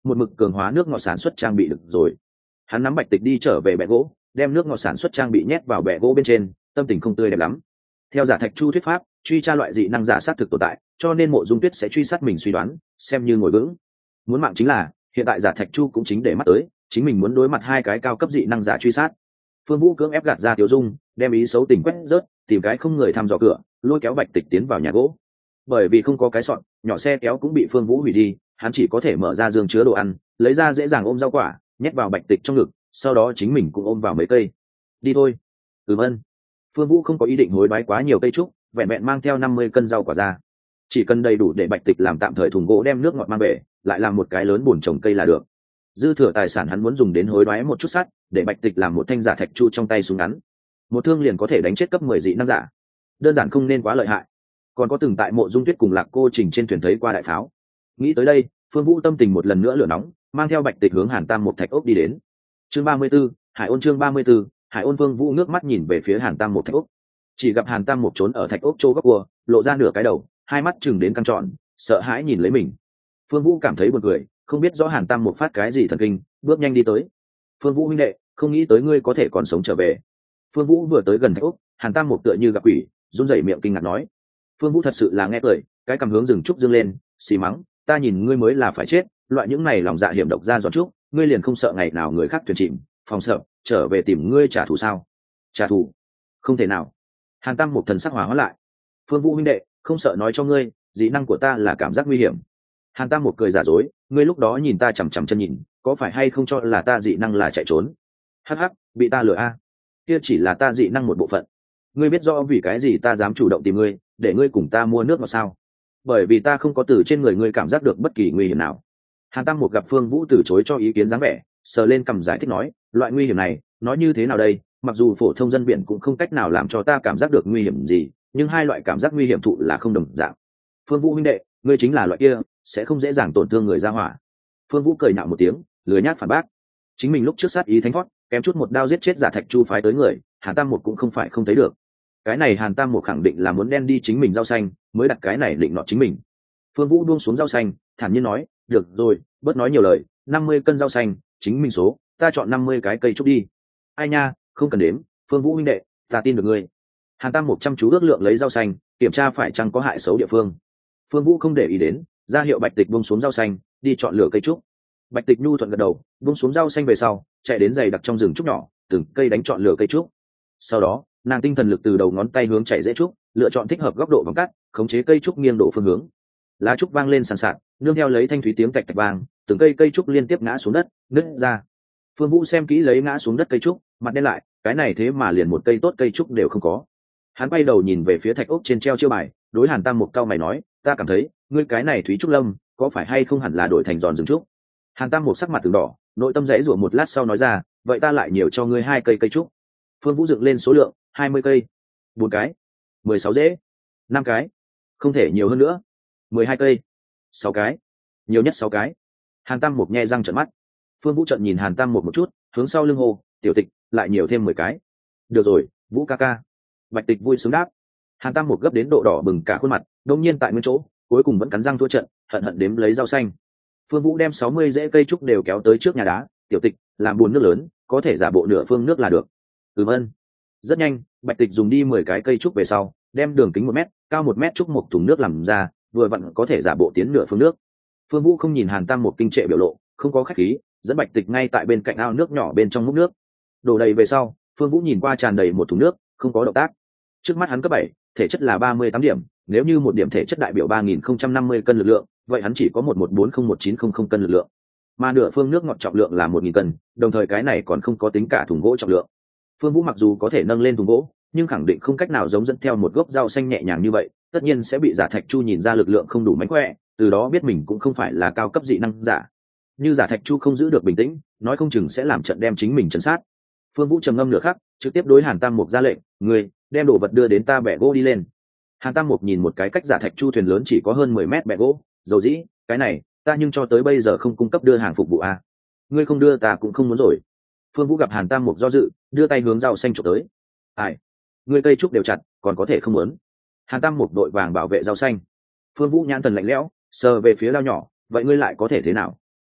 một mực cường hóa nước ngọt sản xuất trang bị được rồi. Hắn nắm Bạch Tịch đi trở về bệ gỗ, đem nước ngọt sản xuất trang bị nhét vào bệ gỗ bên trên, tâm tình không tươi đẹp lắm. Theo giả thạch chu thuyết pháp, truy tra loại dị năng giả sát thực tồn tại, cho nên Mộ Dung Tuyết sẽ truy sát mình suy đoán, xem như ngồi vững. Muốn mạng chính là, hiện tại giả thạch chu cũng chính để mắt tới, chính mình muốn đối mặt hai cái cao cấp dị năng giả truy sát. Phương Vũ cưỡng ép gạt ra Tiểu Dung, đem ý xấu tình quét rớt, tìm cái không người thăm dò cửa, lôi kéo Bạch Tịch tiến vào nhà gỗ. Bởi vì không có cái sọn, nhỏ xe kéo cũng bị Phương Vũ hủy đi, hắn chỉ có thể mở ra giường chứa đồ ăn, lấy ra dễ dàng ôm rau quả, nhét vào Bạch Tịch trong ngực, sau đó chính mình cũng ôm vào mấy cây. Đi thôi. Ừm ân. Phương Vũ không có ý định hối đoái quá nhiều cây trúc, vẹn vẹn mang theo năm mươi cân rau quả ra. Chỉ cần đầy đủ để Bạch Tịch làm tạm thời thùng gỗ đem nước ngọt mang về, lại làm một cái lớn bồn trồng cây là được. Dư thừa tài sản hắn muốn dùng đến hối đoái một chút sắt, để Bạch Tịch làm một thanh giả thạch chu trong tay súng ngắn. Một thương liền có thể đánh chết cấp mười dị năng giả. Đơn giản không nên quá lợi hại. Còn có từng tại Mộ Dung Tuyết cùng Lạc Cô Trình trên thuyền thấy qua đại pháo. Nghĩ tới đây, Phương Vũ tâm tình một lần nữa lửa nóng, mang theo Bạch Tịch hướng Hàn Tam một thạch ốc đi đến. Chương ba mươi 34, Hải Ôn chương ba mươi 34, Hải Ôn. Phương Vũ ngước mắt nhìn về phía Hàn Tam một thạch ốc. Chỉ gặp Hàn Tam một trốn ở thạch ốc chỗ góc cua, lộ ra nửa cái đầu, hai mắt chừng đến căng tròn, sợ hãi nhìn lấy mình. Phương Vũ cảm thấy buồn cười, không biết rõ Hàn Tam một phát cái gì thần kinh, bước nhanh đi tới. Phương Vũ huynh đệ, không nghĩ tới ngươi có thể còn sống trở về. Phương Vũ vừa tới gần thạch ốc, Hàn Tam một tựa như gặp quỷ, run rẩy miệng kinh ngạc nói. Phương Vũ thật sự là nghe cười, cái cầm hướng rừng trúc dương lên, xì mắng, ta nhìn ngươi mới là phải chết, loại những này lòng dạ hiểm độc ra giọt trúc, ngươi liền không sợ ngày nào người khác thuyền chìm, phòng sợ, trở về tìm ngươi trả thù sao? Trả thù? Không thể nào. Hàn Tam một thần sắc hòa hóa lại. Phương Vũ huynh đệ, không sợ nói cho ngươi, dị năng của ta là cảm giác nguy hiểm. Hàn Tam một cười giả dối, ngươi lúc đó nhìn ta chằm chằm chân nhìn, có phải hay không cho là ta dị năng là chạy trốn? Hắc hắc, bị ta lừa a. Kia chỉ là ta dị năng một bộ phận. Ngươi biết rõ vì cái gì ta dám chủ động tìm ngươi, để ngươi cùng ta mua nước ngọt sao? Bởi vì ta không có từ trên người ngươi cảm giác được bất kỳ nguy hiểm nào. Hàn Tam một gặp Phương Vũ từ chối cho ý kiến dáng vẻ, sờ lên cằm giải thích nói, loại nguy hiểm này, nói như thế nào đây? Mặc dù phổ thông dân biển cũng không cách nào làm cho ta cảm giác được nguy hiểm gì, nhưng hai loại cảm giác nguy hiểm thụ là không đồng dạng. Phương Vũ huynh đệ, ngươi chính là loại kia, sẽ không dễ dàng tổn thương người ra hỏa. Phương Vũ cười nhạo một tiếng, lười nhác phản bác. Chính mình lúc trước sát ý thánh thoát, kém chút một đao giết chết giả thạch chu phái tới người, Hàn Tam một cũng không phải không thấy được. Cái này Hàn Tam một khẳng định là muốn đen đi chính mình rau xanh, mới đặt cái này định nọ chính mình. Phương Vũ buông xuống rau xanh, thản nhiên nói, được rồi, bớt nói nhiều lời, năm mươi cân rau xanh, chính mình số, ta chọn năm mươi cái cây trúc đi. Ai nha, không cần đếm, Phương Vũ huynh đệ, ta tin được ngươi. Hàn Tam một chăm chú ước lượng lấy rau xanh, kiểm tra phải chăng có hại xấu địa phương. Phương Vũ không để ý đến, ra hiệu Bạch Tịch buông xuống rau xanh, đi chọn lựa cây trúc. Bạch Tịch nhu thuận gật đầu, buông xuống rau xanh về sau, chạy đến dày đặc trong rừng trúc nhỏ, từng cây đánh chọn lựa cây trúc. Sau đó, nàng tinh thần lực từ đầu ngón tay hướng chạy dễ trúc, lựa chọn thích hợp góc độ vòng cắt, khống chế cây trúc nghiêng độ phương hướng. Lá trúc vang lên sàn sạt, nương theo lấy thanh thúy tiếng tạch tạch vang, từng cây cây trúc liên tiếp ngã xuống đất, nứt ra. Phương Vũ xem kỹ lấy ngã xuống đất cây trúc, mặt đen lại, cái này thế mà liền một cây tốt cây trúc đều không có. Hắn quay đầu nhìn về phía thạch ốc trên treo chiêu bài, đối Hàn Tam một cao mày nói, ta cảm thấy, ngươi cái này thúy trúc lâm, có phải hay không hẳn là đổi thành giòn rừng trúc? Hàn Tam một sắc mặt từng đỏ, nội tâm rẽ rủa một lát sau nói ra, vậy ta lại nhiều cho ngươi hai cây cây trúc. Phương Vũ dựng lên số lượng, hai mươi cây, bốn cái, mười sáu rễ, năm cái, không thể nhiều hơn nữa, mười hai cây, sáu cái, nhiều nhất sáu cái. Hàn Tam một nhe răng trợn mắt. Phương Vũ trợn nhìn Hàn Tam một một chút, hướng sau lưng hô, tiểu Tịch, lại nhiều thêm mười cái. Được rồi, Vũ ca ca. Bạch Tịch vui sướng đáp. Hàn Tam một gấp đến độ đỏ bừng cả khuôn mặt, đột nhiên tại nguyên chỗ, cuối cùng vẫn cắn răng thua trận, hận hận đếm lấy rau xanh. Phương Vũ đem sáu mươi rễ cây trúc đều kéo tới trước nhà đá, tiểu Tịch, làm buồn nước lớn, có thể giả bộ nửa phương nước là được. Ừm ân. Rất nhanh, Bạch Tịch dùng đi mười cái cây trúc về sau, đem đường kính một mét, cao một mét trúc một thùng nước làm ra, vừa vặn có thể giả bộ tiến nửa phương nước. Phương Vũ không nhìn Hàn Tam một kinh trệ biểu lộ, không có khách khí, dẫn Bạch Tịch ngay tại bên cạnh ao nước nhỏ bên trong múc nước. Đổ đầy về sau, Phương Vũ nhìn qua tràn đầy một thùng nước, không có động tác. Trước mắt hắn cấp bảy, thể chất là ba mươi tám điểm, nếu như một điểm thể chất đại biểu ba nghìn không trăm năm mươi cân lực lượng, vậy hắn chỉ có một một bốn không một chín không không cân lực lượng. Mà nửa phương nước ngọt trọng lượng là một nghìn cân, đồng thời cái này còn không có tính cả thùng gỗ trọng lượng. Phương Vũ mặc dù có thể nâng lên thùng gỗ, nhưng khẳng định không cách nào giống dẫn theo một gốc rau xanh nhẹ nhàng như vậy, tất nhiên sẽ bị giả thạch chu nhìn ra lực lượng không đủ mánh khỏe, từ đó biết mình cũng không phải là cao cấp dị năng giả. Như giả thạch chu không giữ được bình tĩnh, nói không chừng sẽ làm trận đem chính mình chấn sát. Phương Vũ trầm ngâm nửa khắc, trực tiếp đối Hàn Tam Mục ra lệnh, người đem đồ vật đưa đến ta bẻ gỗ đi lên. Hàn Tam Mục nhìn một cái cách giả thạch chu thuyền lớn chỉ có hơn mười mét bẻ gỗ, dầu dĩ, cái này ta nhưng cho tới bây giờ không cung cấp đưa hàng phục vụ à. Ngươi không đưa ta cũng không muốn rồi. Phương Vũ gặp Hàn Tam Mục do dự, đưa tay hướng rau xanh trộm tới. Ai, ngươi cây trúc đều chặt, còn có thể không muốn? Hàn Tam Mục đội vàng bảo vệ rau xanh. Phương Vũ nhãn thần lạnh lẽo, sờ về phía lao nhỏ, vậy ngươi lại có thể thế nào?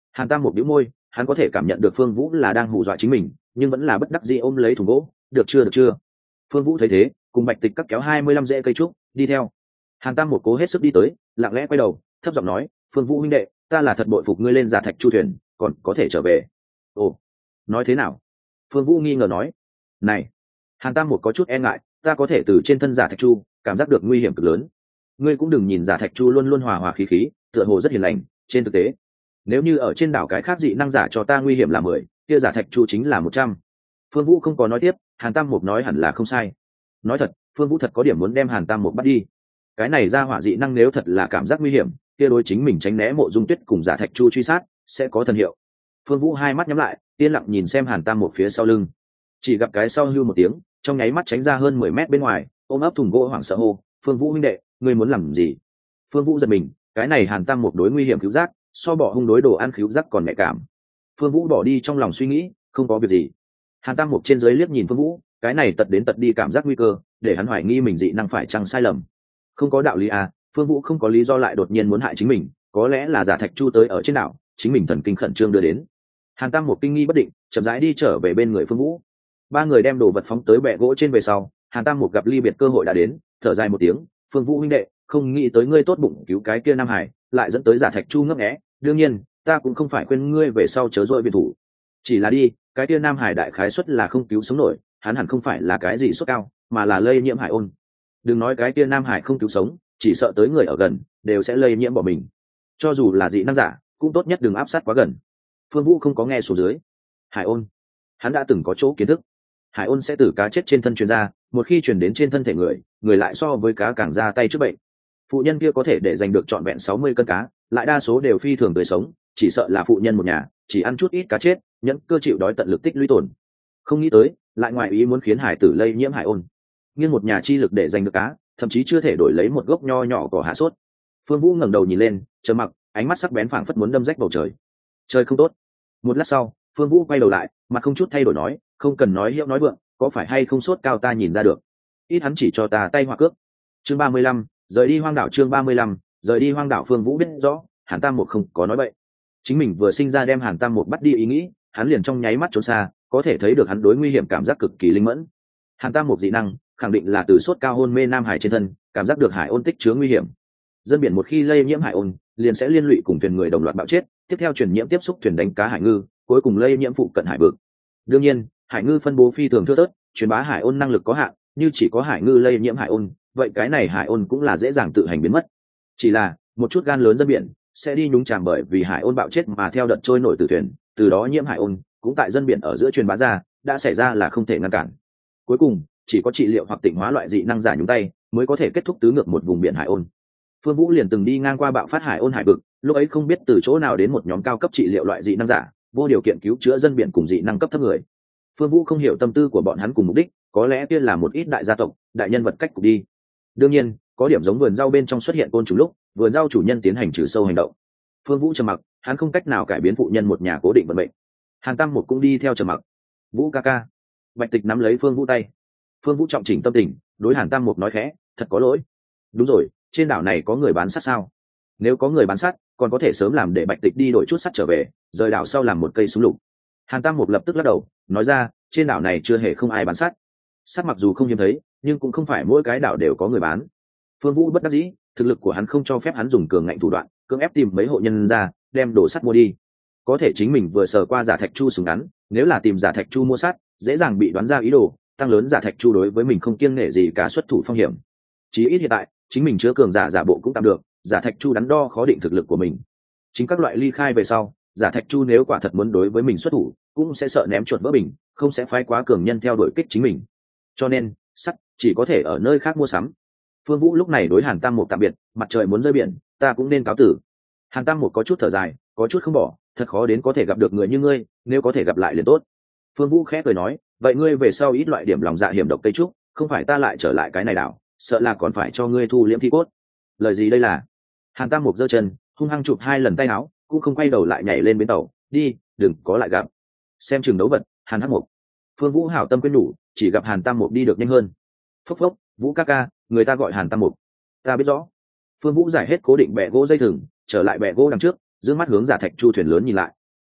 Hàn Tam một bĩu môi, hắn có thể cảm nhận được Phương Vũ là đang hù dọa chính mình, nhưng vẫn là bất đắc dĩ ôm lấy thùng gỗ. Được chưa, được chưa? Phương Vũ thấy thế, cùng Bạch Tịch cắt kéo hai mươi lăm rễ cây trúc, đi theo. Hàn Tam một cố hết sức đi tới, lặng lẽ quay đầu, thấp giọng nói, Phương Vũ huynh đệ, ta là thật bội phục ngươi lên Giả Thạch Chu thuyền, còn có thể trở về. Ồ, nói thế nào? Phương Vũ nghi ngờ nói. Này, Hàn Tam một có chút e ngại, ta có thể từ trên thân Giả Thạch Chu cảm giác được nguy hiểm cực lớn. Ngươi cũng đừng nhìn Giả Thạch Chu luôn luôn hòa hòa khí khí, tựa hồ rất hiền lành, trên thực tế, nếu như ở trên đảo cái khác dị năng giả cho ta nguy hiểm là mười, kia Giả Thạch Chu chính là một trăm. Phương Vũ không có nói tiếp, Hàn Tam Mục nói hẳn là không sai. Nói thật, Phương Vũ thật có điểm muốn đem Hàn Tam Mục bắt đi. Cái này ra hỏa dị năng nếu thật là cảm giác nguy hiểm, kia đối chính mình tránh né Mộ Dung Tuyết cùng Giả Thạch Chu truy sát sẽ có thần hiệu. Phương Vũ hai mắt nhắm lại, yên lặng nhìn xem Hàn Tam Mục phía sau lưng. Chỉ gặp cái sau hưu một tiếng, trong nháy mắt tránh ra hơn mười mét bên ngoài, ôm ấp thùng gỗ hoảng sợ hô, "Phương Vũ huynh đệ, ngươi muốn làm gì?" Phương Vũ giật mình, cái này Hàn Tam Mục đối nguy hiểm cứu giác, so bỏ hung đối đồ ăn cứu giác còn nhạy cảm. Phương Vũ bỏ đi trong lòng suy nghĩ, không có việc gì. Hàn Tam Mục trên dưới liếc nhìn Phương Vũ, cái này tật đến tật đi cảm giác nguy cơ, để hắn hoài nghi mình dị năng phải chăng sai lầm. Không có đạo lý à, Phương Vũ không có lý do lại đột nhiên muốn hại chính mình, có lẽ là Giả Thạch Chu tới ở trên đảo, chính mình thần kinh khẩn trương đưa đến. Hàn Tam Mục kinh nghi bất định, chậm rãi đi trở về bên người Phương Vũ. Ba người đem đồ vật phóng tới bệ gỗ trên về sau, Hàn Tam Mục gặp ly biệt cơ hội đã đến, thở dài một tiếng, "Phương Vũ huynh đệ, không nghĩ tới ngươi tốt bụng cứu cái kia Nam Hải, lại dẫn tới Giả Thạch Chu ngấp nghé, đương nhiên, ta cũng không phải khuyên ngươi về sau chớ dội viện thủ. Chỉ là đi, cái kia Nam Hải đại khái suất là không cứu sống nổi, hắn hẳn không phải là cái gì sốt cao, mà là lây nhiễm hải ôn. Đừng nói cái kia Nam Hải không cứu sống, chỉ sợ tới người ở gần đều sẽ lây nhiễm bỏ mình. Cho dù là dị năng giả, cũng tốt nhất đừng áp sát quá gần." Phương Vũ không có nghe số dưới. Hải ôn, hắn đã từng có chỗ kiến thức. Hải ôn sẽ từ cá chết trên thân truyền ra, một khi truyền đến trên thân thể người, người lại so với cá càng ra tay trước bệnh. Phụ nhân kia có thể để giành được trọn vẹn sáu mươi cân cá, lại đa số đều phi thường tươi sống, chỉ sợ là phụ nhân một nhà, chỉ ăn chút ít cá chết, nhẫn cơ chịu đói tận lực tích lũy tổn. Không nghĩ tới, lại ngoài ý muốn khiến hải tử lây nhiễm hải ôn. Nghiêng một nhà chi lực để giành được cá, thậm chí chưa thể đổi lấy một gốc nho nhỏ cỏ hạ sốt. Phương Vũ ngẩng đầu nhìn lên, trầm mặc, ánh mắt sắc bén phảng phất muốn đâm rách bầu trời. Trời không tốt. Một lát sau, Phương Vũ quay đầu lại, mặt không chút thay đổi nói, "Không cần nói hiệu nói vượng, có phải hay không sốt cao ta nhìn ra được." Ít hắn chỉ cho ta tay hoa cước. Chương ba mươi lăm, rời đi hoang đảo. Chương ba mươi lăm, rời đi hoang đảo. Phương Vũ biết rõ, Hàn Tam Một không có nói bậy. Chính mình vừa sinh ra đem Hàn Tam Một bắt đi ý nghĩ, hắn liền trong nháy mắt trốn xa, có thể thấy được hắn đối nguy hiểm cảm giác cực kỳ linh mẫn. Hàn Tam Một dị năng, khẳng định là từ sốt cao hôn mê Nam Hải trên thân, cảm giác được hải ôn tích chứa nguy hiểm. Dân biển một khi lây nhiễm hải ôn, liền sẽ liên lụy cùng thuyền người đồng loạt bạo chết, tiếp theo truyền nhiễm tiếp xúc thuyền đánh cá hải ngư, cuối cùng lây nhiễm phụ cận hải vực. Đương nhiên, hải ngư phân bố phi thường thưa thớt, truyền bá hải ôn năng lực có hạn, như chỉ có hải ngư lây nhiễm hải ôn, vậy cái này hải ôn cũng là dễ dàng tự hành biến mất. Chỉ là một chút gan lớn dân biển sẽ đi nhúng chàm bởi vì hải ôn bạo chết mà theo đợt trôi nổi từ thuyền, từ đó nhiễm hải ôn cũng tại dân biển ở giữa truyền bá ra, đã xảy ra là không thể ngăn cản. Cuối cùng chỉ có trị liệu hoặc tịnh hóa loại dị năng giả nhúng tay mới có thể kết thúc tứ ngược một vùng biển hải ôn. Phương Vũ liền từng đi ngang qua bạo phát hải ôn hải vực, lúc ấy không biết từ chỗ nào đến một nhóm cao cấp trị liệu loại dị năng giả, vô điều kiện cứu chữa dân biển cùng dị năng cấp thấp người. Phương Vũ không hiểu tâm tư của bọn hắn cùng mục đích, có lẽ kia là một ít đại gia tộc, đại nhân vật cách cục đi. Đương nhiên, có điểm giống vườn rau bên trong xuất hiện côn trùng lúc, vườn rau chủ nhân tiến hành trừ sâu hành động. Phương Vũ trầm mặc, hắn không cách nào cải biến phụ nhân một nhà cố định vận mệnh. Hàn Tam một cũng đi theo trầm mặc. "Vũ ca ca." Bạch Tịch nắm lấy Phương Vũ tay. Phương Vũ trọng chỉnh tâm tình, đối Hàn Tam một nói khẽ, "Thật có lỗi." "Đúng rồi, trên đảo này có người bán sắt sao? Nếu có người bán sắt, còn có thể sớm làm để Bạch Tịch đi đổi chút sắt trở về, rời đảo sau làm một cây súng lục." Hàn Tam một lập tức lắc đầu, nói ra, "Trên đảo này chưa hề không ai bán sắt. Sắt mặc dù không hiếm thấy, nhưng cũng không phải mỗi cái đảo đều có người bán." Phương Vũ bất đắc dĩ, thực lực của hắn không cho phép hắn dùng cường ngạnh thủ đoạn, cưỡng ép tìm mấy hộ nhân ra, đem đồ sắt mua đi. Có thể chính mình vừa sờ qua Giả Thạch Chu súng ngắn, nếu là tìm Giả Thạch Chu mua sắt, dễ dàng bị đoán ra ý đồ, tăng lớn Giả Thạch Chu đối với mình không kiêng nể gì cả xuất thủ phong hiểm. Chí ít hiện tại, chính mình chứa cường giả giả bộ cũng tạm được, Giả Thạch Chu đắn đo khó định thực lực của mình. Chính các loại ly khai về sau, Giả Thạch Chu nếu quả thật muốn đối với mình xuất thủ, cũng sẽ sợ ném chuột vỡ bình, không sẽ phái quá cường nhân theo đuổi kích chính mình. Cho nên, sắt chỉ có thể ở nơi khác mua sắm. Phương Vũ lúc này đối Hàn Tam một tạm biệt, "Mặt trời muốn rơi biển, ta cũng nên cáo tử." Hàn Tam một có chút thở dài, có chút không bỏ, "Thật khó đến có thể gặp được người như ngươi, nếu có thể gặp lại liền tốt." Phương Vũ khẽ cười nói, "Vậy ngươi về sau ít loại điểm lòng dạ hiểm độc cây trúc, không phải ta lại trở lại cái này đảo, sợ là còn phải cho ngươi thu liễm thi cốt." "Lời gì đây là?" Hàn Tam một giơ chân, hung hăng chụp hai lần tay áo, cũng không quay đầu lại nhảy lên bến tàu, "Đi, đừng có lại gặp." Xem chừng đấu vật, Hàn Hắc Mục. Phương Vũ hảo tâm quyên nhủ, chỉ gặp Hàn Tam một đi được nhanh hơn. "Phốc phốc, Vũ ca ca, người ta gọi Hàn Tam Mục." "Ta biết rõ." Phương Vũ giải hết cố định bè gỗ dây thừng, trở lại bè gỗ đằng trước, giữ mắt hướng Giả Thạch Chu thuyền lớn nhìn lại,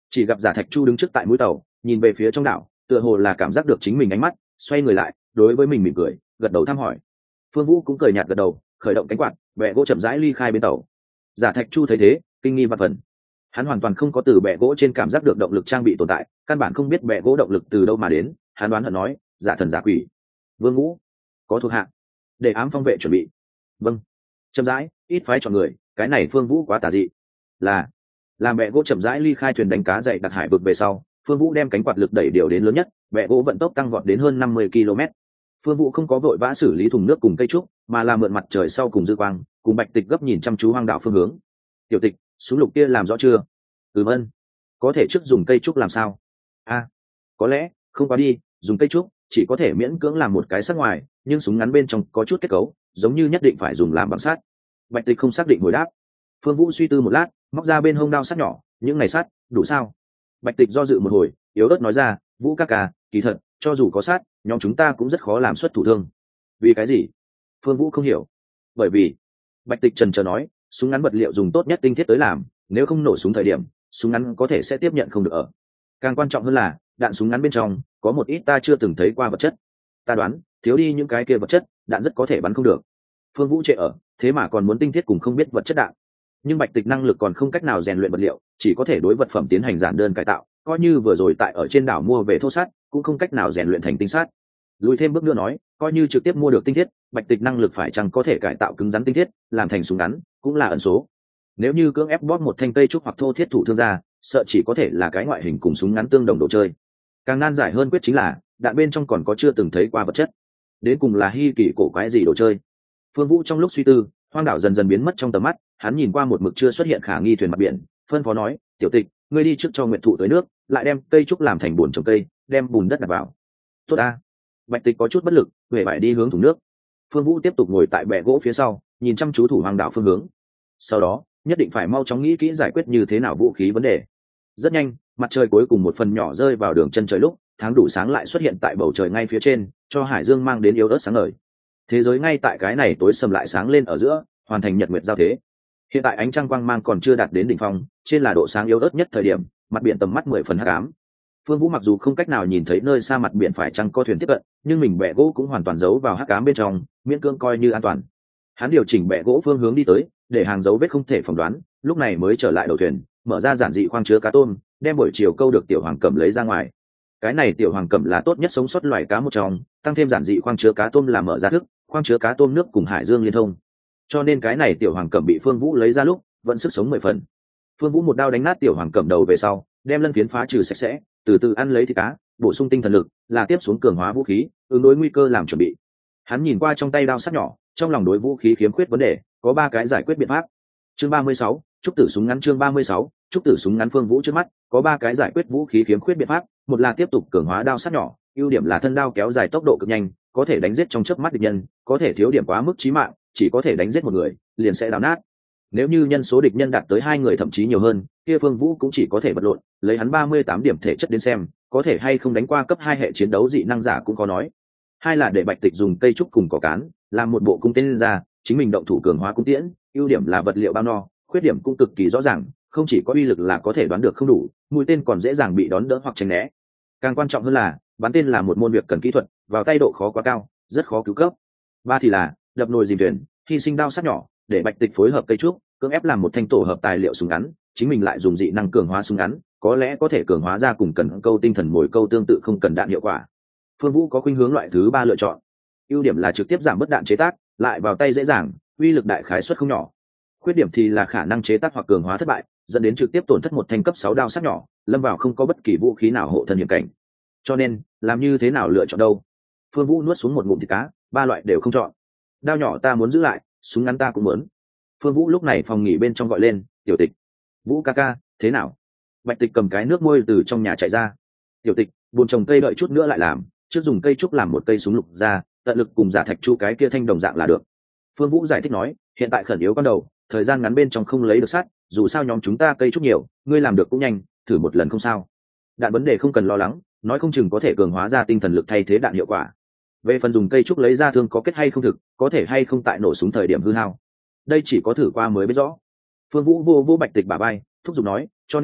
Chỉ gặp Giả Thạch Chu đứng trước tại mũi tàu, nhìn về phía trong đảo, tựa hồ là cảm giác được chính mình ánh mắt, xoay người lại, đối với mình mỉm cười, gật đầu thăm hỏi. Phương Vũ cũng cười nhạt gật đầu, khởi động cánh quạt, bè gỗ chậm rãi ly khai bên tàu. Giả Thạch Chu thấy thế, kinh nghi và phần. Hắn hoàn toàn không có từ bè gỗ trên cảm giác được động lực trang bị tồn tại, căn bản không biết bè gỗ động lực từ đâu mà đến. Hắn đoán hận nói, giả thần giả quỷ. Vương Ngũ, có thuộc hạ, để ám phong vệ chuẩn bị. Vâng. Chậm rãi, ít phái chọn người, cái này Phương Vũ quá tà dị. Là, làm bè gỗ chậm rãi ly khai thuyền đánh cá dậy đặc hải vực về sau, Phương Vũ đem cánh quạt lực đẩy điều đến lớn nhất, bè gỗ vận tốc tăng vọt đến hơn năm mươi ki lô mét. Phương Vũ không có vội vã xử lý thùng nước cùng cây trúc, mà là mượn mặt trời sau cùng dư quang, cùng Bạch Tịch gấp nhìn chăm chú hoang đảo phương hướng. Tiểu Tịch, súng lục kia làm rõ chưa? Ừm ân. Có thể trước dùng cây trúc làm sao? A, à, có lẽ không quá đi, dùng cây trúc chỉ có thể miễn cưỡng làm một cái sát ngoài, nhưng súng ngắn bên trong có chút kết cấu, giống như nhất định phải dùng làm bằng sắt. Bạch Tịch không xác định hồi đáp. Phương Vũ suy tư một lát, móc ra bên hông đao sắt nhỏ, những này sắt đủ sao? Bạch Tịch do dự một hồi, yếu ớt nói ra, Vũ ca ca, kỳ thật, cho dù có sắt, nhóm chúng ta cũng rất khó làm xuất thủ thương. Vì cái gì? Phương Vũ không hiểu. Bởi vì, Bạch Tịch trần trờ nói, súng ngắn vật liệu dùng tốt nhất tinh thiết tới làm, nếu không nổ súng thời điểm, súng ngắn có thể sẽ tiếp nhận không được ở. Càng quan trọng hơn là, đạn súng ngắn bên trong có một ít ta chưa từng thấy qua vật chất. Ta đoán, thiếu đi những cái kia vật chất, đạn rất có thể bắn không được. Phương Vũ trệ ở, thế mà còn muốn tinh thiết cùng không biết vật chất đạn. Nhưng Bạch Tịch năng lực còn không cách nào rèn luyện vật liệu, chỉ có thể đối vật phẩm tiến hành giản đơn cải tạo, coi như vừa rồi tại ở trên đảo mua về thô sắt, cũng không cách nào rèn luyện thành tinh sắt. Lùi thêm bước nữa nói, coi như trực tiếp mua được tinh thiết, Bạch Tịch năng lực phải chăng có thể cải tạo cứng rắn tinh thiết, làm thành súng ngắn, cũng là ẩn số. Nếu như cưỡng ép bóp một thanh cây trúc hoặc thô thiết thủ thương ra, sợ chỉ có thể là cái ngoại hình cùng súng ngắn tương đồng đồ chơi. Càng nan giải hơn quyết chính là, đạn bên trong còn có chưa từng thấy qua vật chất. Đến cùng là hi kỳ cổ quái gì đồ chơi. Phương Vũ trong lúc suy tư, hoang đảo dần dần biến mất trong tầm mắt, hắn nhìn qua một mực chưa xuất hiện khả nghi thuyền mặt biển, phân phó nói, "Tiểu Tịch, ngươi đi trước cho Nguyệt Thụ tưới nước, lại đem cây trúc làm thành bùn trồng cây, đem bùn đất đặt vào." "Tốt a." Bạch Tịch có chút bất lực, về bại đi hướng thùng nước. Phương Vũ tiếp tục ngồi tại bè gỗ phía sau, nhìn chăm chú thủ hoang đảo phương hướng. Sau đó, nhất định phải mau chóng nghĩ kỹ giải quyết như thế nào vũ khí vấn đề. Rất nhanh, mặt trời cuối cùng một phần nhỏ rơi vào đường chân trời lúc, tháng đủ sáng lại xuất hiện tại bầu trời ngay phía trên, cho hải dương mang đến yếu ớt sáng ngời. Thế giới ngay tại cái này tối sầm lại sáng lên ở giữa, hoàn thành nhật nguyệt giao thế. Hiện tại ánh trăng quang mang còn chưa đạt đến đỉnh phong, trên là độ sáng yếu ớt nhất thời điểm, mặt biển tầm mắt mười phần hắc ám. Phương Vũ mặc dù không cách nào nhìn thấy nơi xa mặt biển phải chăng có thuyền tiếp cận, nhưng mình bè gỗ cũng hoàn toàn giấu vào hắc ám bên trong, miễn cưỡng coi như an toàn. Hắn điều chỉnh bè gỗ phương hướng đi tới, để hàng dấu vết không thể phỏng đoán, lúc này mới trở lại đầu thuyền, mở ra giản dị khoang chứa cá tôm, đem buổi chiều câu được tiểu hoàng cẩm lấy ra ngoài. Cái này tiểu hoàng cẩm là tốt nhất sống sót loài cá một trong, tăng thêm giản dị khoang chứa cá tôm là mở ra thức, khoang chứa cá tôm nước cùng hải dương liên thông. Cho nên cái này tiểu hoàng cẩm bị Phương Vũ lấy ra lúc, vẫn sức sống mười phần. Phương Vũ một đao đánh nát tiểu hoàng cẩm đầu về sau, đem lân phiến phá trừ sạch sẽ, từ từ ăn lấy thịt cá, bổ sung tinh thần lực, là tiếp xuống cường hóa vũ khí, ứng đối nguy cơ làm chuẩn bị. Hắn nhìn qua trong tay đao sắc nhỏ, trong lòng đối vũ khí khiếm khuyết vấn đề, có ba cái giải quyết biện pháp. Chương ba mươi sáu, trúc tử súng ngắn. Chương ba mươi sáu, trúc tử súng ngắn. Phương Vũ trước mắt có ba cái giải quyết vũ khí khiếm khuyết biện pháp, một là tiếp tục cường hóa đao sắc nhỏ, ưu điểm là thân đao kéo dài tốc độ cực nhanh, có thể đánh giết trong chớp mắt địch nhân, có thể thiếu điểm quá mức chí mạng, chỉ có thể đánh giết một người, liền sẽ đào nát. Nếu như nhân số địch nhân đạt tới hai người thậm chí nhiều hơn, kia Phương Vũ cũng chỉ có thể vật lộn, lấy hắn ba mươi tám điểm thể chất đến xem, có thể hay không đánh qua cấp hai hệ chiến đấu dị năng giả cũng có nói. Hai là để Bạch Tịch dùng cây trúc cùng cỏ cán, làm một bộ cung tiễn ra, chính mình động thủ cường hóa cung tiễn, ưu điểm là vật liệu bao no, khuyết điểm cũng cực kỳ rõ ràng, không chỉ có uy lực là có thể đoán được không đủ, mũi tên còn dễ dàng bị đón đỡ hoặc tránh né. Càng quan trọng hơn là, bắn tên là một môn việc cần kỹ thuật, vào tay độ khó quá cao, rất khó cứu cấp. Ba thì là đập nồi dìm thuyền, hy sinh đao sắc nhỏ, để Bạch Tịch phối hợp cây trúc, cưỡng ép làm một thanh tổ hợp tài liệu súng ngắn, chính mình lại dùng dị năng cường hóa súng ngắn, có lẽ có thể cường hóa ra cùng cần câu tinh thần mồi câu tương tự không cần đạn hiệu quả. Phương Vũ có khuynh hướng loại thứ ba lựa chọn. Ưu điểm là trực tiếp giảm bớt đạn chế tác, lại vào tay dễ dàng, uy lực đại khái suất không nhỏ. Khuyết điểm thì là khả năng chế tác hoặc cường hóa thất bại, dẫn đến trực tiếp tổn thất một thanh cấp sáu đao sắc nhỏ, lâm vào không có bất kỳ vũ khí nào hộ thân hiểm cảnh. Cho nên, làm như thế nào lựa chọn đâu? Phương Vũ nuốt xuống một ngụm thịt cá, ba loại đều không chọn. Đao nhỏ ta muốn giữ lại, súng ngắn ta cũng muốn. Phương Vũ lúc này phòng nghỉ bên trong gọi lên, "Tiểu Tịch, Vũ ca ca, thế nào?" Bạch Tịch cầm cái nước môi từ trong nhà chạy ra. "Tiểu Tịch, buồn trồng cây đợi chút nữa lại làm, trước dùng cây trúc làm một cây súng lục ra, tận lực cùng Giả Thạch Chu cái kia thanh đồng dạng là được." Phương Vũ giải thích nói, "Hiện tại khẩn yếu con đầu, thời gian ngắn bên trong không lấy được sắt, dù sao nhóm chúng ta cây trúc nhiều, ngươi làm được cũng nhanh, thử một lần không sao. Đạn vấn đề không cần lo lắng, nói không chừng có thể cường hóa ra tinh thần lực thay thế đạn hiệu quả. Về phần dùng cây trúc lấy ra thương có kết hay không thực, có thể hay không tại nổ súng thời điểm hư hao, đây chỉ có thử qua mới biết rõ." Phương Vũ vô vô Bạch Tịch bả vai, thúc giục nói, "Cho nên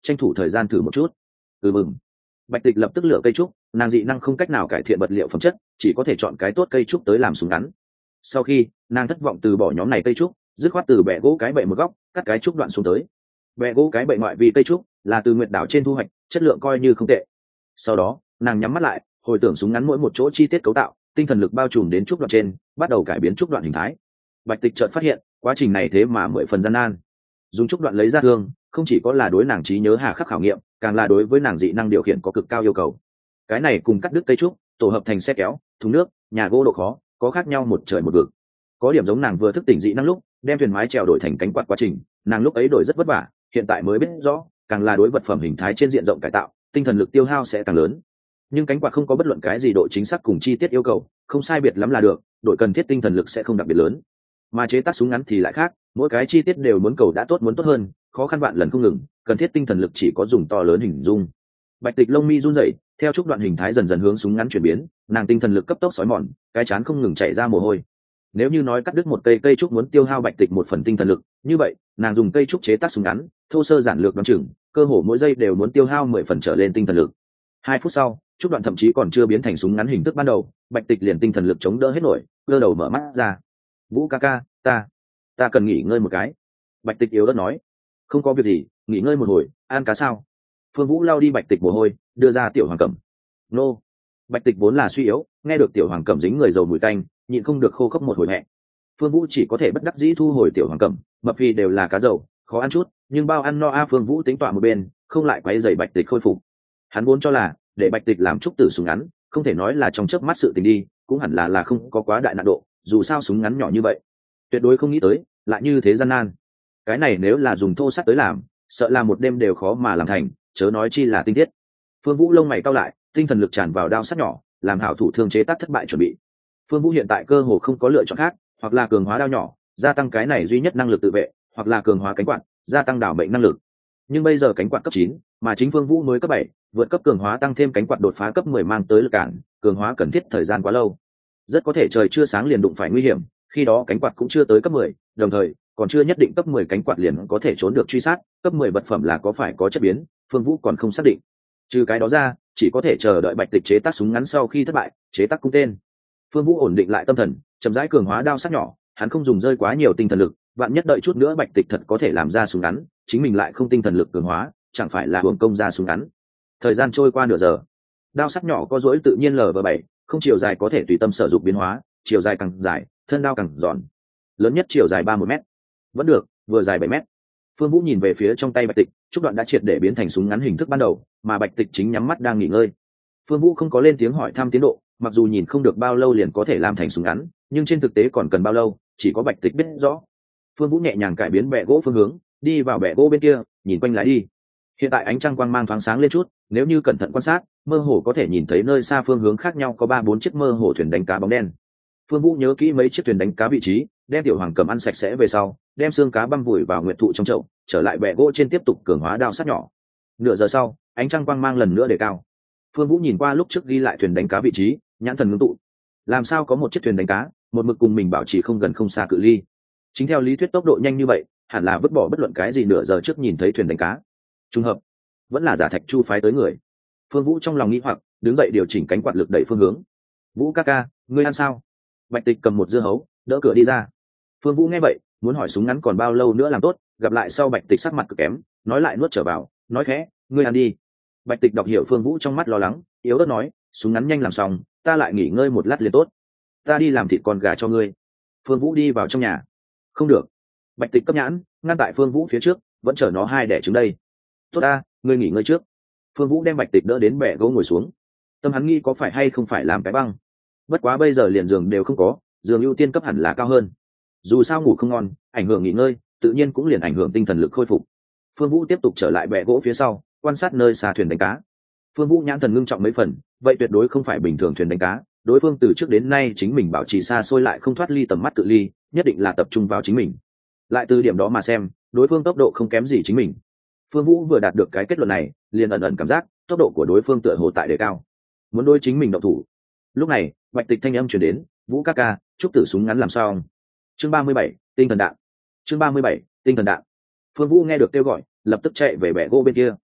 tranh thủ thời gian thử một chút. Ừ mừng. Bạch Tịch lập tức lựa cây trúc, nàng dị năng không cách nào cải thiện vật liệu phẩm chất, chỉ có thể chọn cái tốt cây trúc tới làm súng ngắn. Sau khi nàng thất vọng từ bỏ nhóm này cây trúc, dứt khoát từ bẹ gỗ cái bệ một góc cắt cái trúc đoạn xuống tới. Bẹ gỗ cái bệ ngoại vì cây trúc là từ Nguyệt đảo trên thu hoạch, chất lượng coi như không tệ. Sau đó nàng nhắm mắt lại, hồi tưởng súng ngắn mỗi một chỗ chi tiết cấu tạo, tinh thần lực bao trùm đến trúc đoạn trên, bắt đầu cải biến trúc đoạn hình thái. Bạch Tịch chợt phát hiện quá trình này thế mà mười phần gian nan. Dùng trúc đoạn lấy ra thương, không chỉ có là đối nàng trí nhớ hà khắc khảo nghiệm, càng là đối với nàng dị năng điều khiển có cực cao yêu cầu. Cái này cùng cắt đứt cây trúc tổ hợp thành xe kéo, thùng nước, nhà gỗ độ khó có khác nhau một trời một vực. Có điểm giống nàng vừa thức tỉnh dị năng lúc đem thuyền mái chèo đổi thành cánh quạt quá trình, nàng lúc ấy đổi rất vất vả, hiện tại mới biết rõ càng là đối vật phẩm hình thái trên diện rộng cải tạo, tinh thần lực tiêu hao sẽ càng lớn. Nhưng cánh quạt không có bất luận cái gì độ chính xác cùng chi tiết yêu cầu, không sai biệt lắm là được, đội cần thiết tinh thần lực sẽ không đặc biệt lớn. Mà chế tác súng ngắn thì lại khác, mỗi cái chi tiết đều muốn cầu đã tốt muốn tốt hơn, khó khăn vạn lần không ngừng, cần thiết tinh thần lực chỉ có dùng to lớn hình dung. Bạch Tịch lông mi run rẩy, theo trúc đoạn hình thái dần dần hướng súng ngắn chuyển biến, nàng tinh thần lực cấp tốc sói mòn, cái chán không ngừng chảy ra mồ hôi. Nếu như nói cắt đứt một cây cây trúc muốn tiêu hao Bạch Tịch một phần tinh thần lực, như vậy nàng dùng cây trúc chế tác súng ngắn, thô sơ giản lược đoán chừng cơ hồ mỗi giây đều muốn tiêu hao mười phần trở lên tinh thần lực. Hai phút sau, trúc đoạn thậm chí còn chưa biến thành súng ngắn hình thức ban đầu, Bạch Tịch liền tinh thần lực chống đỡ hết nổi, cơ đầu mở mắt ra. Vũ ca ca, ta ta cần nghỉ ngơi một cái. Bạch Tịch yếu ớt nói. Không có việc gì, nghỉ ngơi một hồi, ăn cá sao? Phương Vũ lau đi Bạch Tịch mồ hôi, đưa ra Tiểu Hoàng Cẩm. Nô. Bạch Tịch vốn là suy yếu, nghe được Tiểu Hoàng Cẩm dính người dầu mùi tanh, nhịn không được khô khốc một hồi hẹ. Phương Vũ chỉ có thể bất đắc dĩ thu hồi Tiểu Hoàng Cẩm, mập phi đều là cá dầu, khó ăn chút, nhưng bao ăn no a. Phương Vũ tính tọa một bên, không lại quấy rầy Bạch Tịch khôi phục. Hắn vốn cho là để Bạch Tịch làm trúc tử súng ngắn, không thể nói là trong chớp mắt sự tình đi, cũng hẳn là là không có quá đại nạn độ, dù sao súng ngắn nhỏ như vậy, tuyệt đối không nghĩ tới lại như thế gian nan. Cái này nếu là dùng thô sắt tới làm, sợ là một đêm đều khó mà làm thành, chớ nói chi là tinh thiết. Phương Vũ lông mày cau lại, tinh thần lực tràn vào đao sắt nhỏ, làm hảo thủ thương chế tác thất bại chuẩn bị. Phương Vũ hiện tại cơ hồ không có lựa chọn khác, hoặc là cường hóa đao nhỏ, gia tăng cái này duy nhất năng lực tự vệ, hoặc là cường hóa cánh quạt, gia tăng đảo mệnh năng lực. Nhưng bây giờ cánh quạt cấp chín, mà chính Phương Vũ mới cấp bảy, vượt cấp cường hóa tăng thêm cánh quạt đột phá cấp mười mang tới lực cản, cường hóa cần thiết thời gian quá lâu. Rất có thể trời chưa sáng liền đụng phải nguy hiểm, khi đó cánh quạt cũng chưa tới cấp mười, đồng thời còn chưa nhất định cấp mười cánh quạt liền có thể trốn được truy sát, cấp mười vật phẩm là có phải có chất biến, Phương Vũ còn không xác định. Trừ cái đó ra, chỉ có thể chờ đợi Bạch Tịch chế tác súng ngắn sau khi thất bại, chế tác cung tên. Phương Vũ ổn định lại tâm thần, chậm rãi cường hóa đao sắc nhỏ, hắn không dùng rơi quá nhiều tinh thần lực, vạn nhất đợi chút nữa Bạch Tịch thật có thể làm ra súng ngắn, chính mình lại không tinh thần lực cường hóa, chẳng phải là uổng công ra súng ngắn. Thời gian trôi qua nửa giờ, đao sắc nhỏ có rỗi tự nhiên lv bảy, không chiều dài có thể tùy tâm sử dụng biến hóa, chiều dài càng dài, thân đao càng giòn. Lớn nhất chiều dài ba mươi mét. Vẫn được, vừa dài bảy mét. Phương Vũ nhìn về phía trong tay Bạch Tịch, trúc đoạn đã triệt để biến thành súng ngắn hình thức ban đầu, mà Bạch Tịch chính nhắm mắt đang nghỉ ngơi. Phương Vũ không có lên tiếng hỏi thăm tiến độ, mặc dù nhìn không được bao lâu liền có thể làm thành súng ngắn, nhưng trên thực tế còn cần bao lâu, chỉ có Bạch Tịch biết rõ. Phương Vũ nhẹ nhàng cải biến bệ gỗ phương hướng, đi vào bệ gỗ bên kia, nhìn quanh lại đi. Hiện tại ánh trăng quang mang thoáng sáng lên chút, nếu như cẩn thận quan sát, mơ hồ có thể nhìn thấy nơi xa phương hướng khác nhau có ba bốn chiếc mơ hồ thuyền đánh cá bóng đen. Phương Vũ nhớ kỹ mấy chiếc thuyền đánh cá vị trí, đem Tiểu Hoàng Cầm ăn sạch sẽ về sau, đem xương cá băm vùi vào nguyệt thụ trong chậu, trở lại bệ gỗ trên tiếp tục cường hóa đao sắt nhỏ. Nửa giờ sau, ánh trăng quang mang lần nữa đề cao. Phương Vũ nhìn qua lúc trước ghi lại thuyền đánh cá vị trí, nhãn thần ngưng tụ. Làm sao có một chiếc thuyền đánh cá, một mực cùng mình bảo trì không gần không xa cự ly. Chính theo lý thuyết tốc độ nhanh như vậy, hẳn là vứt bỏ bất luận cái gì nửa giờ trước nhìn thấy thuyền đánh cá. Trùng hợp, vẫn là giả Thạch Chu phái tới người. Phương Vũ trong lòng nghĩ hoặc, đứng dậy điều chỉnh cánh quạt lực đẩy phương hướng. Vũ ca ca, ngươi ăn sao? Bạch Tịch cầm một dưa hấu, đỡ cửa đi ra. Phương Vũ nghe vậy, muốn hỏi súng ngắn còn bao lâu nữa làm tốt, gặp lại sau Bạch Tịch sắc mặt cực kém, nói lại nuốt trở vào, nói khẽ, ngươi ăn đi. Bạch Tịch đọc hiểu Phương Vũ trong mắt lo lắng, yếu ớt nói, súng ngắn nhanh làm xong, ta lại nghỉ ngơi một lát liền tốt. Ta đi làm thịt con gà cho ngươi. Phương Vũ đi vào trong nhà. Không được. Bạch Tịch cấp nhãn, ngăn tại Phương Vũ phía trước, vẫn chờ nó hai đẻ trứng đây. Tốt ta, ngươi nghỉ ngơi trước. Phương Vũ đem Bạch Tịch đỡ đến bệ gỗ ngồi xuống. Tâm hắn nghĩ có phải hay không phải làm cái băng. Bất quá bây giờ liền giường đều không có, giường ưu tiên cấp hẳn là cao hơn. Dù sao ngủ không ngon, ảnh hưởng nghỉ ngơi, tự nhiên cũng liền ảnh hưởng tinh thần lực khôi phục. Phương Vũ tiếp tục trở lại bệ gỗ phía sau, quan sát nơi xa thuyền đánh cá. Phương Vũ nhãn thần ngưng trọng mấy phần, vậy tuyệt đối không phải bình thường thuyền đánh cá, đối phương từ trước đến nay chính mình bảo trì xa xôi lại không thoát ly tầm mắt cự ly, nhất định là tập trung vào chính mình. Lại từ điểm đó mà xem, đối phương tốc độ không kém gì chính mình. Phương Vũ vừa đạt được cái kết luận này, liền ẩn ẩn cảm giác tốc độ của đối phương tựa hồ tại đề cao, muốn đối chính mình động thủ. Lúc này, Bạch Tịch thanh âm truyền đến, Vũ ca ca, chúc tử súng ngắn làm sao? Chương ba mươi bảy, tinh thần đạn. Chương ba mươi bảy, tinh thần đạn. Phương Vũ nghe được kêu gọi, lập tức chạy về bệ gỗ bên kia.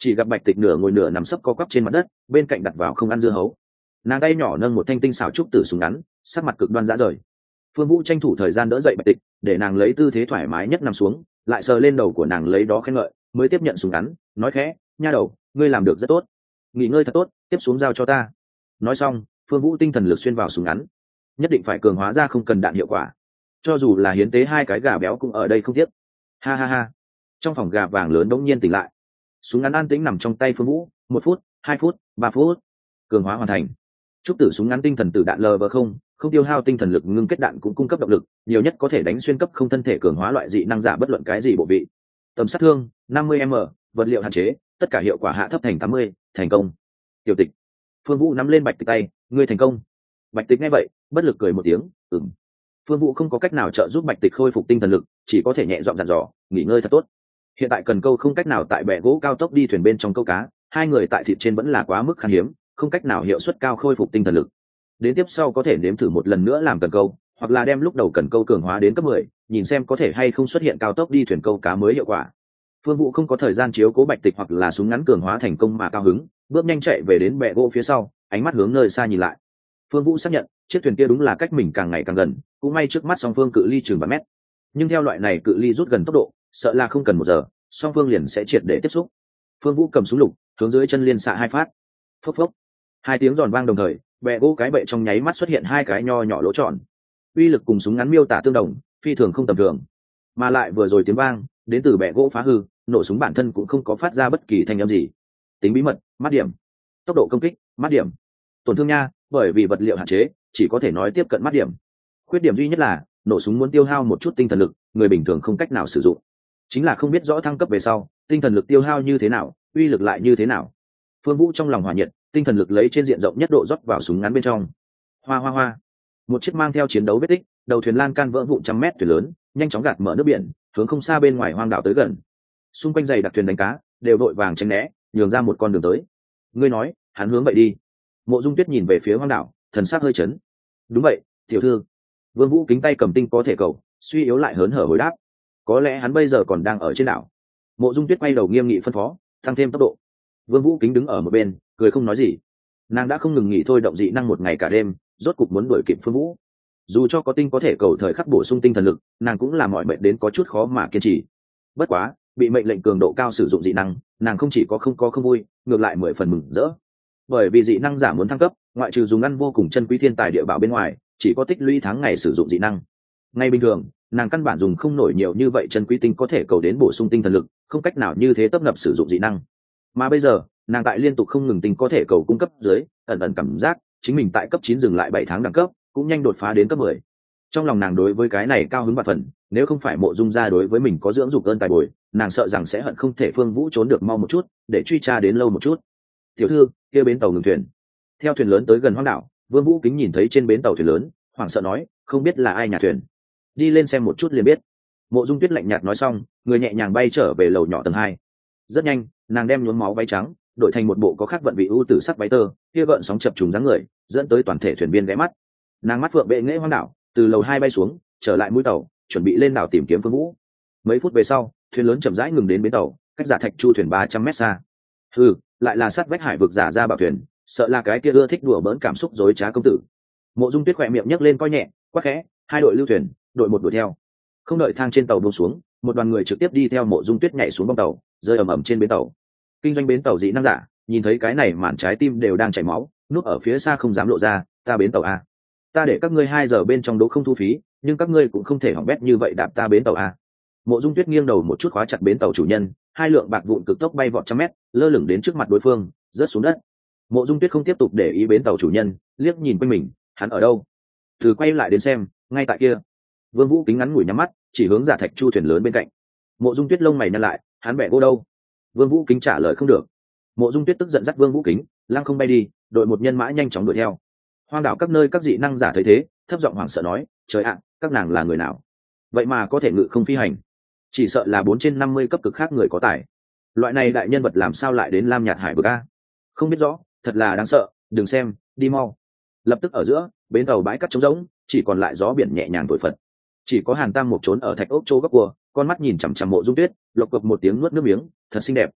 chỉ gặp Bạch Tịch nửa ngồi nửa nằm sấp co quắp trên mặt đất, bên cạnh đặt vào không ăn dưa hấu. Nàng tay nhỏ nâng một thanh tinh xảo trúc tử súng ngắn, sắc mặt cực đoan dã rời. Phương Vũ tranh thủ thời gian đỡ dậy Bạch Tịch, để nàng lấy tư thế thoải mái nhất nằm xuống, lại sờ lên đầu của nàng lấy đó khen ngợi, mới tiếp nhận súng ngắn, nói khẽ, nha đầu, ngươi làm được rất tốt, nghỉ ngơi thật tốt, tiếp xuống giao cho ta. Nói xong, Phương Vũ tinh thần lực xuyên vào súng ngắn, nhất định phải cường hóa ra không cần đạn hiệu quả, cho dù là hiến tế hai cái gà béo cũng ở đây không tiếc. Ha ha ha. Trong phòng gà vàng lớn đống nhiên tỉnh lại, súng ngắn an tĩnh nằm trong tay Phương Vũ. Một phút, hai phút, ba phút, cường hóa hoàn thành. Trúc tử súng ngắn tinh thần tử đạn lv không không tiêu hao tinh thần lực, ngưng kết đạn cũng cung cấp động lực, nhiều nhất có thể đánh xuyên cấp không thân thể cường hóa loại dị năng giả bất luận cái gì bộ vị. Tầm sát thương năm mươi m, vật liệu hạn chế, tất cả hiệu quả hạ thấp thành tám mươi, thành công. Tiểu Tịch. Phương Vũ nắm lên Bạch Tịch tay, ngươi thành công. Bạch Tịch nghe vậy, bất lực cười một tiếng, ừm. Phương Vũ không có cách nào trợ giúp Bạch Tịch khôi phục tinh thần lực, chỉ có thể nhẹ giọng dặn dò, nghỉ ngơi thật tốt. Hiện tại cần câu không cách nào tại bè gỗ cao tốc đi thuyền bên trong câu cá, hai người tại thịt trên vẫn là quá mức khan hiếm, không cách nào hiệu suất cao khôi phục tinh thần lực. Đến tiếp sau có thể nếm thử một lần nữa làm cần câu, hoặc là đem lúc đầu cần câu cường hóa đến cấp mười, nhìn xem có thể hay không xuất hiện cao tốc đi thuyền câu cá mới hiệu quả. Phương Vũ không có thời gian chiếu cố Bạch Tịch hoặc là súng ngắn cường hóa thành công mà cao hứng, bước nhanh chạy về đến bè gỗ phía sau, ánh mắt hướng nơi xa nhìn lại. Phương Vũ xác nhận, chiếc thuyền kia đúng là cách mình càng ngày càng gần, cũng may trước mắt song phương cự ly chừng ba mét. Nhưng theo loại này cự ly rút gần tốc độ, sợ là không cần một giờ, song phương liền sẽ triệt để tiếp xúc. Phương Vũ cầm súng lục, hướng dưới chân liên xạ hai phát. Phốc phốc. Hai tiếng giòn vang đồng thời, bè gỗ cái bệ trong nháy mắt xuất hiện hai cái nho nhỏ lỗ tròn. Uy lực cùng súng ngắn miêu tả tương đồng, phi thường không tầm thường. Mà lại vừa rồi tiếng vang, đến từ bè gỗ phá hư, nổ súng bản thân cũng không có phát ra bất kỳ thanh âm gì. Tính bí mật, mắt điểm. Tốc độ công kích, mắt điểm. Tổn thương nha, bởi vì vật liệu hạn chế, chỉ có thể nói tiếp cận mắt điểm. Khuyết điểm duy nhất là, nổ súng muốn tiêu hao một chút tinh thần lực, người bình thường không cách nào sử dụng. Chính là không biết rõ thăng cấp về sau, tinh thần lực tiêu hao như thế nào, uy lực lại như thế nào. Phương Vũ trong lòng hòa nhiệt, tinh thần lực lấy trên diện rộng nhất độ rót vào súng ngắn bên trong. Hoa hoa hoa. Một chiếc mang theo chiến đấu vết tích, đầu thuyền lan can vỡ vụn trăm mét thuyền lớn, nhanh chóng gạt mở nước biển, hướng không xa bên ngoài hoang đảo tới gần. Xung quanh dày đặc thuyền đánh cá, đều đội vàng tránh né, nhường ra một con đường tới. Ngươi nói, hắn hướng vậy đi. Mộ Dung Tuyết nhìn về phía hoang đảo, thần sắc hơi chấn. Đúng vậy, tiểu thư. Vương Vũ kính tay cầm tinh có thể cầu, suy yếu lại hớn hở hồi đáp. Có lẽ hắn bây giờ còn đang ở trên đảo. Mộ Dung Tuyết quay đầu nghiêm nghị phân phó, tăng thêm tốc độ. Vương Vũ kính đứng ở một bên, cười không nói gì. Nàng đã không ngừng nghỉ thôi động dị năng một ngày cả đêm, rốt cục muốn đuổi kịp Phương Vũ. Dù cho có tinh có thể cầu thời khắc bổ sung tinh thần lực, nàng cũng làm mọi mệnh đến có chút khó mà kiên trì. Bất quá, bị mệnh lệnh cường độ cao sử dụng dị năng, nàng không chỉ có không có không vui, ngược lại mười phần mừng rỡ. Bởi vì dị năng giả muốn thăng cấp, ngoại trừ dùng ăn vô cùng chân quý thiên tài địa bảo bên ngoài, chỉ có tích lũy tháng ngày sử dụng dị năng. Ngay bình thường, nàng căn bản dùng không nổi nhiều như vậy chân quý tinh có thể cầu đến bổ sung tinh thần lực, không cách nào như thế tấp nập sử dụng dị năng. Mà bây giờ, nàng tại liên tục không ngừng tinh có thể cầu cung cấp dưới, ẩn ẩn cảm giác chính mình tại cấp chín dừng lại bảy tháng đẳng cấp, cũng nhanh đột phá đến cấp mười. Trong lòng nàng đối với cái này cao hứng vạn phần, nếu không phải Mộ Dung gia đối với mình có dưỡng dục ơn tài bồi, nàng sợ rằng sẽ hận không thể Phương Vũ trốn được mau một chút, để truy tra đến lâu một chút. Tiểu thư, kia bến tàu ngừng thuyền. Theo thuyền lớn tới gần hoang đảo, Vương Vũ kính nhìn thấy trên bến tàu thuyền lớn, hoảng sợ nói, không biết là ai nhà thuyền. Đi lên xem một chút liền biết. Mộ Dung Tuyết lạnh nhạt nói xong, người nhẹ nhàng bay trở về lầu nhỏ tầng hai. Rất nhanh, nàng đem nhuốm máu váy trắng đổi thành một bộ có khắc vận vị ưu tử sắc váy tơ, kia gợn sóng chập trùng dáng người, dẫn tới toàn thể thuyền viên ghé mắt. Nàng mắt phượng bệ nghệ hoang đảo, từ lầu hai bay xuống, trở lại mũi tàu, chuẩn bị lên đảo tìm kiếm Phương Vũ. Mấy phút về sau, thuyền lớn chậm rãi ngừng đến bến tàu, cách Giả Thạch Chu thuyền ba trăm mét xa. Hừ, lại là sát vách hải vực giả ra bảo thuyền, sợ là cái kia ưa thích đùa bỡn cảm xúc dối trá công tử. Mộ Dung Tuyết khỏe miệng nhấc lên coi nhẹ, quát khẽ, hai đội lưu thuyền, đội một đuổi theo. Không đợi thang trên tàu buông xuống, một đoàn người trực tiếp đi theo Mộ Dung Tuyết nhảy xuống bong tàu, rơi ầm ầm trên bến tàu. Kinh doanh bến tàu dị năng giả, nhìn thấy cái này màn trái tim đều đang chảy máu, núp ở phía xa không dám lộ ra, ta bến tàu a. Ta để các ngươi hai giờ bên trong đỗ không thu phí, nhưng các ngươi cũng không thể hỏng bét như vậy đạp ta bến tàu a. Mộ Dung Tuyết nghiêng đầu một chút khóa chặt bến tàu chủ nhân, hai lượng bạc vụn cực tốc bay vọt trăm mét, lơ lửng đến trước mặt đối phương, rớt xuống đất. Mộ Dung Tuyết không tiếp tục để ý bến tàu chủ nhân, liếc nhìn quanh mình, hắn ở đâu? Từ quay lại đến xem, ngay tại kia. Vương Vũ kính ngắn ngủi nhắm mắt, chỉ hướng Giả Thạch Chu thuyền lớn bên cạnh. Mộ Dung Tuyết lông mày nhăn lại, hắn bẻ gỗ đâu? Vương Vũ kính trả lời không được. Mộ Dung Tuyết tức giận dắt Vương Vũ kính, lăng không bay đi, đội một nhân mã nhanh chóng đuổi theo. Hoang đảo các nơi các dị năng giả thấy thế, thấp giọng hoảng sợ nói, trời ạ, các nàng là người nào? Vậy mà có thể ngự không phi hành? Chỉ sợ là bốn trên năm mươi cấp cực khác người có tài. Loại này đại nhân vật làm sao lại đến Lam Nhạt Hải vực a? Không biết rõ, thật là đáng sợ, đừng xem, đi mau. Lập tức ở giữa, bến tàu bãi cát trống rỗng, chỉ còn lại gió biển nhẹ nhàng thổi phật. Chỉ có Hàn Tam Mục trốn ở thạch ốc chỗ góc cua, con mắt nhìn chằm chằm Mộ Dung Tuyết, lộc cộc một tiếng nuốt nước miếng, thật xinh đẹp.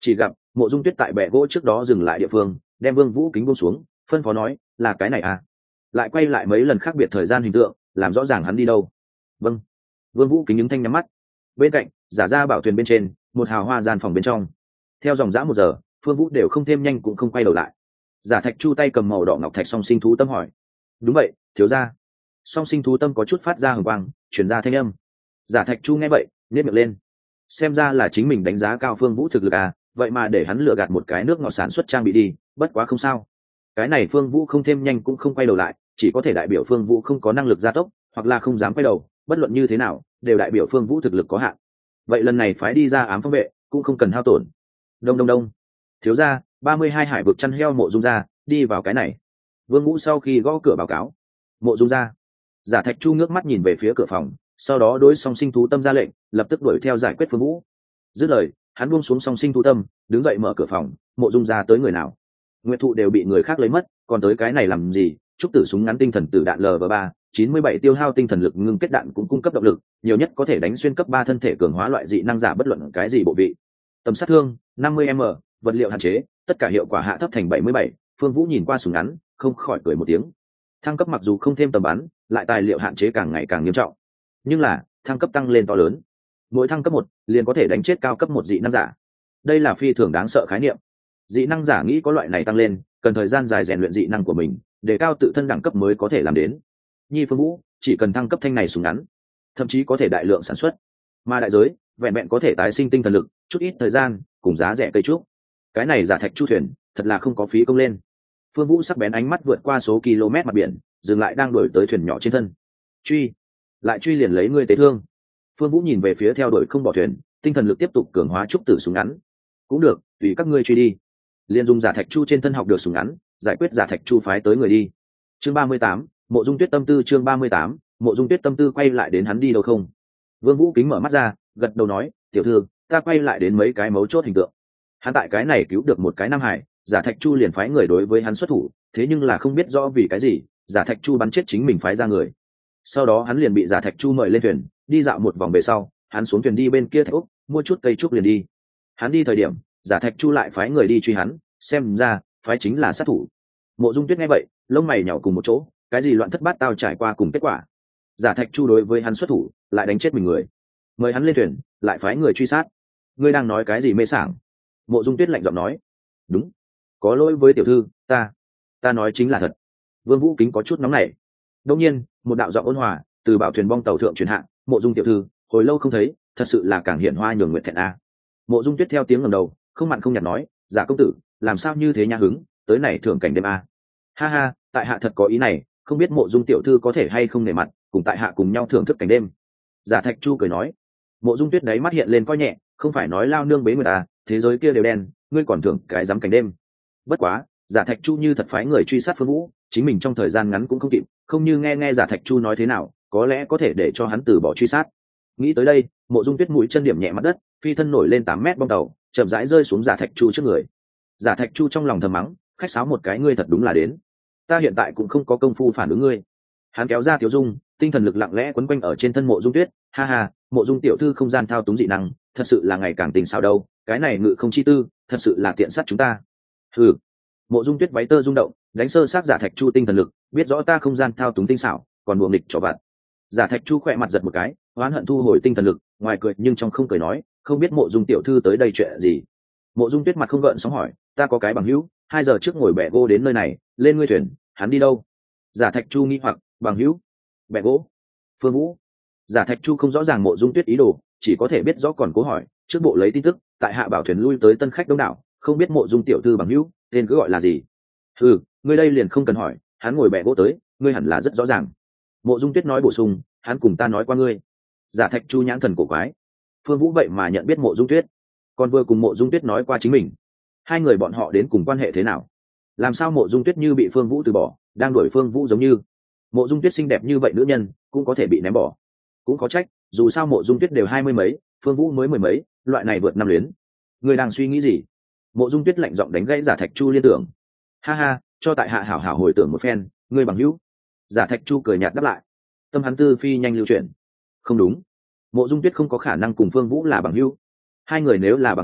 Chỉ gặp Mộ Dung Tuyết tại bệ gỗ trước đó dừng lại địa phương, đem Vương Vũ Kính buông xuống, phân phó nói, là cái này à? Lại quay lại mấy lần khác biệt thời gian hình tượng, làm rõ ràng hắn đi đâu. Vâng. Vương Vũ Kính những thanh nhắm mắt. Bên cạnh, giả ra bảo thuyền bên trên, một hào hoa gian phòng bên trong. Theo dòng dã một giờ, Phương Vũ đều không thêm nhanh cũng không quay đầu lại. Giả Thạch Chu tay cầm màu đỏ ngọc thạch song sinh thú tâm hỏi, đúng vậy, thiếu gia. Song sinh thú tâm có chút phát ra hừng quang, truyền ra thanh âm. Giả Thạch Chu nghe vậy, nhếch miệng lên. Xem ra là chính mình đánh giá cao Phương Vũ thực lực à, vậy mà để hắn lừa gạt một cái nước ngọt sản xuất trang bị đi, bất quá không sao. Cái này Phương Vũ không thêm nhanh cũng không quay đầu lại, chỉ có thể đại biểu Phương Vũ không có năng lực gia tốc, hoặc là không dám quay đầu, bất luận như thế nào, đều đại biểu Phương Vũ thực lực có hạn. Vậy lần này phái đi ra ám phong vệ, cũng không cần hao tổn. Đông đông đông. Thiếu gia, ba mươi hai hải vực chăn heo Mộ Dung gia, đi vào cái này. Vương Vũ sau khi gõ cửa báo cáo. Mộ Dung gia. Giả Thạch Chu ngước mắt nhìn về phía cửa phòng, sau đó đối song sinh thú tâm ra lệnh, lập tức đuổi theo giải quyết Phương Vũ. Dứt lời, hắn buông xuống song sinh thú tâm, đứng dậy mở cửa phòng. Mộ Dung gia tới người nào? Nguyệt thụ đều bị người khác lấy mất, còn tới cái này làm gì? Trúc tử súng ngắn tinh thần tử đạn L V ba, chín mươi bảy tiêu hao tinh thần lực ngưng kết đạn cũng cung cấp động lực, nhiều nhất có thể đánh xuyên cấp ba thân thể cường hóa loại dị năng giả bất luận cái gì bộ vị. Tầm sát thương năm mươi m, vật liệu hạn chế, tất cả hiệu quả hạ thấp thành bảy mươi bảy. Phương Vũ nhìn qua súng ngắn, không khỏi cười một tiếng. Thăng cấp mặc dù không thêm tầm bắn, lại tài liệu hạn chế càng ngày càng nghiêm trọng, nhưng là thăng cấp tăng lên to lớn. Mỗi thăng cấp một liền có thể đánh chết cao cấp một dị năng giả. Đây là phi thường đáng sợ khái niệm. Dị năng giả nghĩ có loại này tăng lên, cần thời gian dài rèn luyện dị năng của mình, để cao tự thân đẳng cấp mới có thể làm đến. Nhi Phương Vũ chỉ cần thăng cấp thanh này súng ngắn, thậm chí có thể đại lượng sản xuất, mà đại giới vẹn vẹn có thể tái sinh tinh thần lực, chút ít thời gian cùng giá rẻ cây trúc. Cái này Giả Thạch Chu thuyền thật là không có phí công lên. Phương Vũ sắc bén ánh mắt vượt qua số km mặt biển, dừng lại đang đuổi tới thuyền nhỏ trên thân. Truy, lại truy liền lấy ngươi tế thương. Phương Vũ nhìn về phía theo đuổi không bỏ thuyền, tinh thần lực tiếp tục cường hóa trúc tử súng ngắn. Cũng được, tùy các ngươi truy đi. Liên dùng Giả Thạch Chu trên thân học được súng ngắn, giải quyết Giả Thạch Chu phái tới người đi. Chương ba mươi tám, Mộ Dung Tuyết tâm tư. Chương ba mươi tám, Mộ Dung Tuyết tâm tư. Quay lại đến hắn đi đâu không? Vương Vũ Kính mở mắt ra, gật đầu nói, tiểu thư, ta quay lại đến mấy cái mấu chốt hình tượng. Hắn tại cái này cứu được một cái Nam Hải, Giả Thạch Chu liền phái người đối với hắn xuất thủ, thế nhưng là không biết rõ vì cái gì, Giả Thạch Chu bắn chết chính mình phái ra người. Sau đó hắn liền bị Giả Thạch Chu mời lên thuyền, đi dạo một vòng về sau, hắn xuống thuyền đi bên kia Thạch Úc, mua chút cây trúc liền đi. Hắn đi thời điểm, Giả Thạch Chu lại phái người đi truy hắn, xem ra phái chính là sát thủ. Mộ Dung Tuyết nghe vậy, lông mày nhảy cùng một chỗ, cái gì loạn thất bát tao trải qua cùng kết quả. Giả Thạch Chu đối với hắn xuất thủ, lại đánh chết mình người, mời hắn lên thuyền, lại phái người truy sát. Ngươi đang nói cái gì mê sảng? Mộ Dung Tuyết lạnh giọng nói. Đúng, có lỗi với tiểu thư, ta ta nói chính là thật. Vương Vũ Kính có chút nóng nảy. Đương nhiên, một đạo giọng ôn hòa từ bảo thuyền bong tàu thượng truyền hạ, Mộ Dung tiểu thư, hồi lâu không thấy, thật sự là càng hiển hoa nhường nguyện thẹn a. Mộ Dung Tuyết theo tiếng ngẩng đầu, không mặn không nhạt nói, Giả công tử, làm sao như thế nha hứng, tới này thưởng cảnh đêm a. Ha ha, tại hạ thật có ý này, không biết Mộ Dung tiểu thư có thể hay không nể mặt, cùng tại hạ cùng nhau thưởng thức cảnh đêm. Giả Thạch Chu cười nói. Mộ Dung Tuyết đấy mắt hiện lên coi nhẹ, không phải nói lao nương bế người ta, thế giới kia đều đen, ngươi còn thưởng cái dám cảnh đêm. Bất quá, Giả Thạch Chu như thật phái người truy sát Phương Vũ, chính mình trong thời gian ngắn cũng không kịp, không như nghe nghe Giả Thạch Chu nói thế nào, có lẽ có thể để cho hắn từ bỏ truy sát. Nghĩ tới đây, Mộ Dung Tuyết mũi chân điểm nhẹ mặt đất, phi thân nổi lên tám mét bong tàu, chậm rãi rơi xuống Giả Thạch Chu trước người. Giả Thạch Chu trong lòng thầm mắng, khách sáo một cái ngươi thật đúng là đến. Ta hiện tại cũng không có công phu phản ứng ngươi. Hắn kéo ra Tiểu Dung, tinh thần lực lặng lẽ quấn quanh ở trên thân Mộ Dung Tuyết, ha ha, Mộ Dung tiểu thư không gian thao túng dị năng, thật sự là ngày càng tình xảo đâu, cái này ngự không chi tư, thật sự là tiện sát chúng ta. Hừ. Mộ Dung Tuyết váy tơ rung động, đánh sơ sát Giả Thạch Chu tinh thần lực, biết rõ ta không gian thao túng tinh xảo, còn buồng địch trò vặt. Giả Thạch Chu khỏe mặt giật một cái, oán hận thu hồi tinh thần lực, ngoài cười nhưng trong không cười nói, không biết Mộ Dung tiểu thư tới đây chuyện gì. Mộ Dung Tuyết mặt không gợn sóng hỏi, ta có cái bằng hữu, hai giờ trước ngồi bè gỗ đến nơi này, lên ngươi thuyền, hắn đi đâu? Giả Thạch Chu nghi hoặc, bằng hữu, bè gỗ, Phương Vũ. Giả Thạch Chu không rõ ràng Mộ Dung Tuyết ý đồ, chỉ có thể biết rõ còn cố hỏi, trước bộ lấy tin tức, tại hạ bảo thuyền lui tới tân khách đông đảo, không biết Mộ Dung tiểu thư bằng hữu, tên cứ gọi là gì? Ừ, ngươi đây liền không cần hỏi, hắn ngồi bè gỗ tới, ngươi hẳn là rất rõ ràng. Mộ Dung Tuyết nói bổ sung, hắn cùng ta nói qua ngươi. Giả Thạch Chu nhãn thần cổ quái, Phương Vũ vậy mà nhận biết Mộ Dung Tuyết, còn vừa cùng Mộ Dung Tuyết nói qua chính mình, hai người bọn họ đến cùng quan hệ thế nào? Làm sao Mộ Dung Tuyết như bị Phương Vũ từ bỏ, đang đuổi Phương Vũ giống như Mộ Dung Tuyết xinh đẹp như vậy nữ nhân cũng có thể bị ném bỏ, cũng có trách, dù sao Mộ Dung Tuyết đều hai mươi mấy, Phương Vũ mới mười mấy, loại này vượt năm luyến. Ngươi đang suy nghĩ gì? Mộ Dung Tuyết lạnh giọng đánh gãy Giả Thạch Chu liên tưởng. Ha ha, cho tại hạ hảo hảo hồi tưởng một phen, ngươi bằng hữu. Giả Thạch Chu cười nhạt đáp lại. Tâm hắn tư phi nhanh lưu chuyển. Không đúng, Mộ Dung Tuyết không có khả năng cùng Phương Vũ là bằng hữu. Hai người nếu là bằng hữu,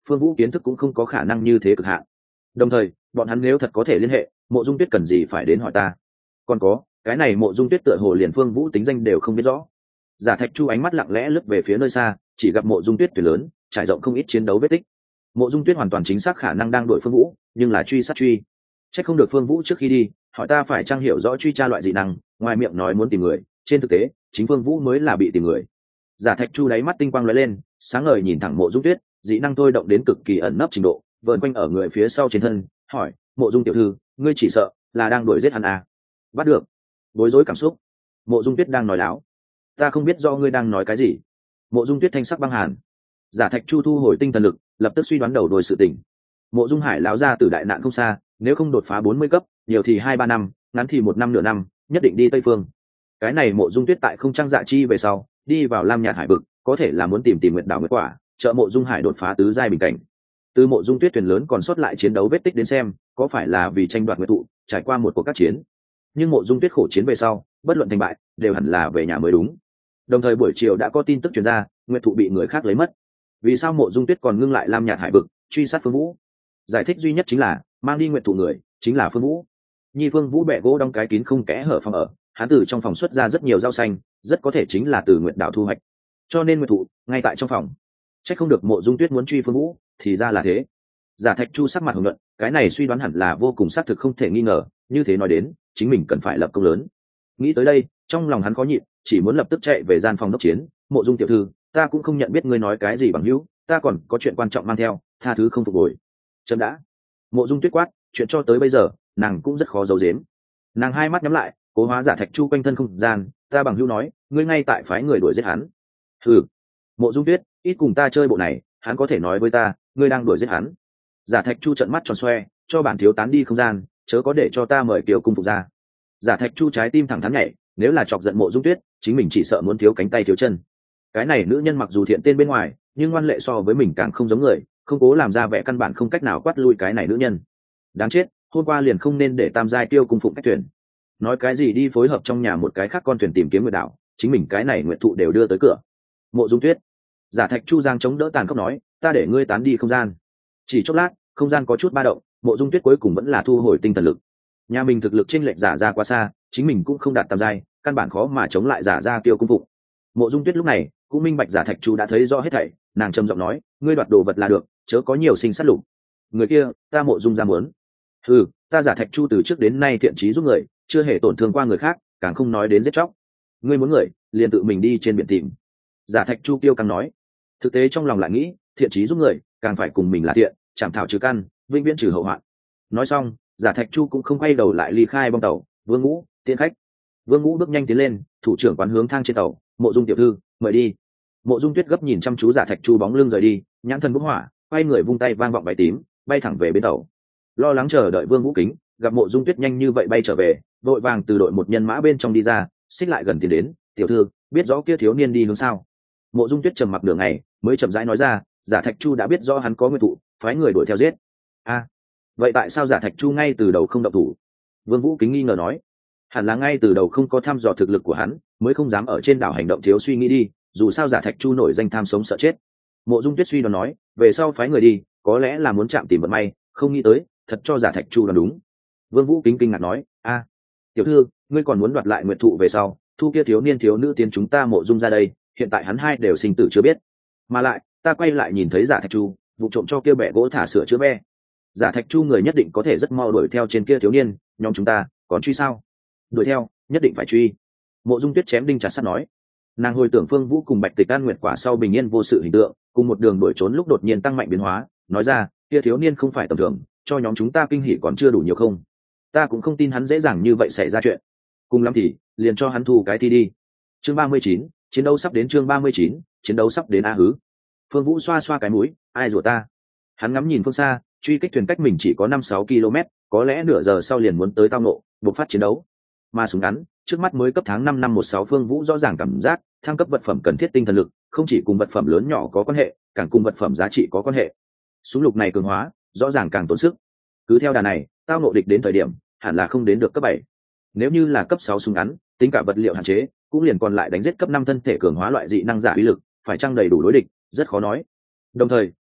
Phương Vũ kiến thức cũng không có khả năng như thế cực hạn. Đồng thời bọn hắn nếu thật có thể liên hệ, Mộ Dung Tuyết cần gì phải đến hỏi ta. Còn có cái này Mộ Dung Tuyết tựa hồ liền Phương Vũ tính danh đều không biết rõ. Giả Thạch Chu ánh mắt lặng lẽ lướt về phía nơi xa, chỉ gặp Mộ Dung Tuyết thuyền lớn trải rộng không ít chiến đấu vết tích. Mộ Dung Tuyết hoàn toàn chính xác khả năng đang đuổi Phương Vũ, nhưng là truy sát truy. Chắc không được Phương Vũ trước khi đi hỏi ta phải trang hiểu rõ truy tra loại dị năng, ngoài miệng nói muốn tìm người, trên thực tế chính Phương Vũ mới là bị tìm người. Giả Thạch Chu đáy mắt tinh quang lóe lên, sáng ngời nhìn thẳng Mộ Dung Tuyết, dị năng thôi động đến cực kỳ ẩn nấp trình độ, vờn quanh ở người phía sau trên thân, hỏi: Mộ Dung tiểu thư, ngươi chỉ sợ là đang đuổi giết hắn à? Bắt được. Bối rối cảm xúc. Mộ Dung Tuyết đang nói láo. Ta không biết do ngươi đang nói cái gì. Mộ Dung Tuyết thanh sắc băng hàn. Giả Thạch Chu thu hồi tinh thần lực, lập tức suy đoán đầu đuôi sự tình. Mộ Dung Hải lão ra từ đại nạn không xa, nếu không đột phá bốn mươi cấp, nhiều thì hai ba năm, ngắn thì một năm nửa năm, nhất định đi Tây Phương. Cái này Mộ Dung Tuyết tại không trang dạ chi về sau, đi vào Lam Nhạt Hải vực, có thể là muốn tìm tìm nguyệt đảo nguyệt quả, trợ Mộ Dung Hải đột phá tứ giai bình cảnh. Từ Mộ Dung Tuyết thuyền lớn còn sót lại chiến đấu vết tích đến xem, có phải là vì tranh đoạt nguyệt thụ, trải qua một cuộc các chiến. Nhưng Mộ Dung Tuyết khổ chiến về sau, bất luận thành bại, đều hẳn là về nhà mới đúng. Đồng thời buổi chiều đã có tin tức truyền ra, nguyệt thụ bị người khác lấy mất. Vì sao Mộ Dung Tuyết còn ngưng lại Lam Nhạt Hải vực, truy sát Phương Vũ? Giải thích duy nhất chính là, mang đi nguyệt thụ người chính là Phương Vũ. Nhi Phương Vũ bẹ gỗ đóng cái kín không kẽ hở phòng ở, hắn từ trong phòng xuất ra rất nhiều rau xanh, rất có thể chính là từ nguyệt đảo thu hoạch. Cho nên nguyệt thụ ngay tại trong phòng. Chắc không được Mộ Dung Tuyết muốn truy Phương Vũ, thì ra là thế. Giả Thạch Chu sắc mặt hồng nhuận, cái này suy đoán hẳn là vô cùng xác thực không thể nghi ngờ, như thế nói đến, chính mình cần phải lập công lớn. Nghĩ tới đây, trong lòng hắn khó nhịn, chỉ muốn lập tức chạy về gian phòng đốc chiến. Mộ Dung tiểu thư, ta cũng không nhận biết ngươi nói cái gì bằng hữu, ta còn có chuyện quan trọng mang theo, tha thứ không phục hồi. Chấm đã. Mộ Dung Tuyết quát, chuyện cho tới bây giờ, nàng cũng rất khó giấu giếm. Nàng hai mắt nhắm lại, cố hóa Giả Thạch Chu quanh thân không gian, ta bằng hữu nói, ngươi ngay tại phái người đuổi giết hắn. Ừ. Mộ Dung Tuyết, ít cùng ta chơi bộ này, hắn có thể nói với ta, ngươi đang đuổi giết hắn. Giả Thạch Chu trợn mắt tròn xoe, cho bản thiếu tán đi không gian, chớ có để cho ta mời Kiều cung phục ra. Giả Thạch Chu trái tim thẳng thắn nhảy, nếu là chọc giận Mộ Dung Tuyết, chính mình chỉ sợ muốn thiếu cánh tay thiếu chân. Cái này nữ nhân mặc dù thiện tên bên ngoài, nhưng ngoan lệ so với mình càng không giống người, không cố làm ra vẻ căn bản không cách nào quát lui cái này nữ nhân. Đáng chết, hôm qua liền không nên để Tam giai Tiêu cung phụng cách thuyền. Nói cái gì đi phối hợp trong nhà một cái khác con thuyền tìm kiếm nguyệt đảo, chính mình cái này nguyệt thụ đều đưa tới cửa. Mộ Dung Tuyết. Giả Thạch Chu giang chống đỡ tàn khốc nói, ta để ngươi tán đi không gian. Chỉ chốc lát, không gian có chút ba động, Mộ Dung Tuyết cuối cùng vẫn là thu hồi tinh thần lực. Nhà mình thực lực chênh lệch giả ra quá xa, chính mình cũng không đạt tam giai, căn bản khó mà chống lại giả ra Tiêu cung phụng. Mộ Dung Tuyết lúc này cũng minh bạch Giả Thạch Chu đã thấy rõ hết thảy, nàng trầm giọng nói, ngươi đoạt đồ vật là được, chớ có nhiều sinh sát lục. Người kia, ta Mộ Dung ra muốn. Ừ, ta Giả Thạch Chu từ trước đến nay thiện chí giúp người, chưa hề tổn thương qua người khác, càng không nói đến giết chóc. Ngươi muốn người, liền tự mình đi trên biển tìm. Giả Thạch Chu tiêu càng nói, thực tế trong lòng lại nghĩ, thiện chí giúp người, càng phải cùng mình là thiện, chảm thảo trừ căn, vĩnh viễn trừ hậu hoạn. Nói xong, Giả Thạch Chu cũng không quay đầu lại ly khai bong tàu. Vương Ngũ, tiễn khách. Vương Ngũ bước nhanh tiến lên, thủ trưởng quán hướng thang trên tàu, Mộ Dung tiểu thư, mời đi. Mộ Dung Tuyết gấp nhìn chăm chú Giả Thạch Chu bóng lưng rời đi, nhãn thần bốc hỏa, quay người vung tay vang vọng váy tím, bay thẳng về bến tàu. Lo lắng chờ đợi Vương Vũ Kính, gặp Mộ Dung Tuyết nhanh như vậy bay trở về, đội vàng từ đội một nhân mã bên trong đi ra, xích lại gần tiến đến, tiểu thư, biết rõ kia thiếu niên đi hướng sao? Mộ Dung Tuyết trầm mặc nửa ngày, mới chậm rãi nói ra, Giả Thạch Chu đã biết rõ hắn có nguyên thụ, phái người đuổi theo giết. A, à, vậy tại sao Giả Thạch Chu ngay từ đầu không động thủ? Vương Vũ Kính nghi ngờ nói, hẳn là ngay từ đầu không có thăm dò thực lực của hắn, mới không dám ở trên đảo hành động thiếu suy nghĩ đi, dù sao Giả Thạch Chu nổi danh tham sống sợ chết. Mộ Dung Tuyết suy đoán nói, về sau phái người đi, có lẽ là muốn chạm tìm vận may, không nghĩ tới, thật cho Giả Thạch Chu đoán đúng. Vương Vũ Kính kinh ngạc nói, a, tiểu thư, ngươi còn muốn đoạt lại nguyệt thụ về sau, thu kia thiếu niên thiếu nữ tiến chúng ta Mộ Dung ra đây, hiện tại hắn hai đều sinh tử chưa biết, mà lại ta quay lại nhìn thấy Giả Thạch Chu vụ trộm cho kia bẻ gỗ thả sữa chữa be. Giả Thạch Chu người nhất định có thể rất mau đuổi theo trên kia thiếu niên, nhóm chúng ta còn truy sao? Đuổi theo, nhất định phải truy. Mộ Dung Tuyết chém đinh chặt sắt nói. Nàng hồi tưởng Phương Vũ cùng Bạch Tịch An nguyệt quả sau bình yên vô sự hình tượng, cùng một đường đuổi trốn lúc đột nhiên tăng mạnh biến hóa, nói ra, kia thiếu niên không phải tầm thường, cho nhóm chúng ta kinh hỉ còn chưa đủ nhiều không? Ta cũng không tin hắn dễ dàng như vậy xảy ra chuyện. Cùng lắm thì liền cho hắn thu cái thi đi. Chương ba mươi chín, chiến đấu sắp đến. Chương ba mươi chín, chiến đấu sắp đến. A hứ. Phương Vũ xoa xoa cái mũi, ai rủa ta? Hắn ngắm nhìn phương xa, truy kích thuyền cách mình chỉ có năm sáu ki-lô-mét, có lẽ nửa giờ sau liền muốn tới tao nộ, buộc phát chiến đấu. Mà súng ngắn, trước mắt mới cấp tháng năm năm một sáu, Phương Vũ rõ ràng cảm giác, thăng cấp vật phẩm cần thiết tinh thần lực, không chỉ cùng vật phẩm lớn nhỏ có quan hệ, càng cùng vật phẩm giá trị có quan hệ. Súng lục này cường hóa, rõ ràng càng tốn sức. Cứ theo đà này, tao nộ địch đến thời điểm, hẳn là không đến được cấp bảy. Nếu như là cấp sáu súng ngắn, tính cả vật liệu hạn chế, cũng liền còn lại đánh giết cấp năm thân thể cường hóa loại dị năng giả uy lực, phải chăng đầy đủ đối địch, rất khó nói. Đồng thời,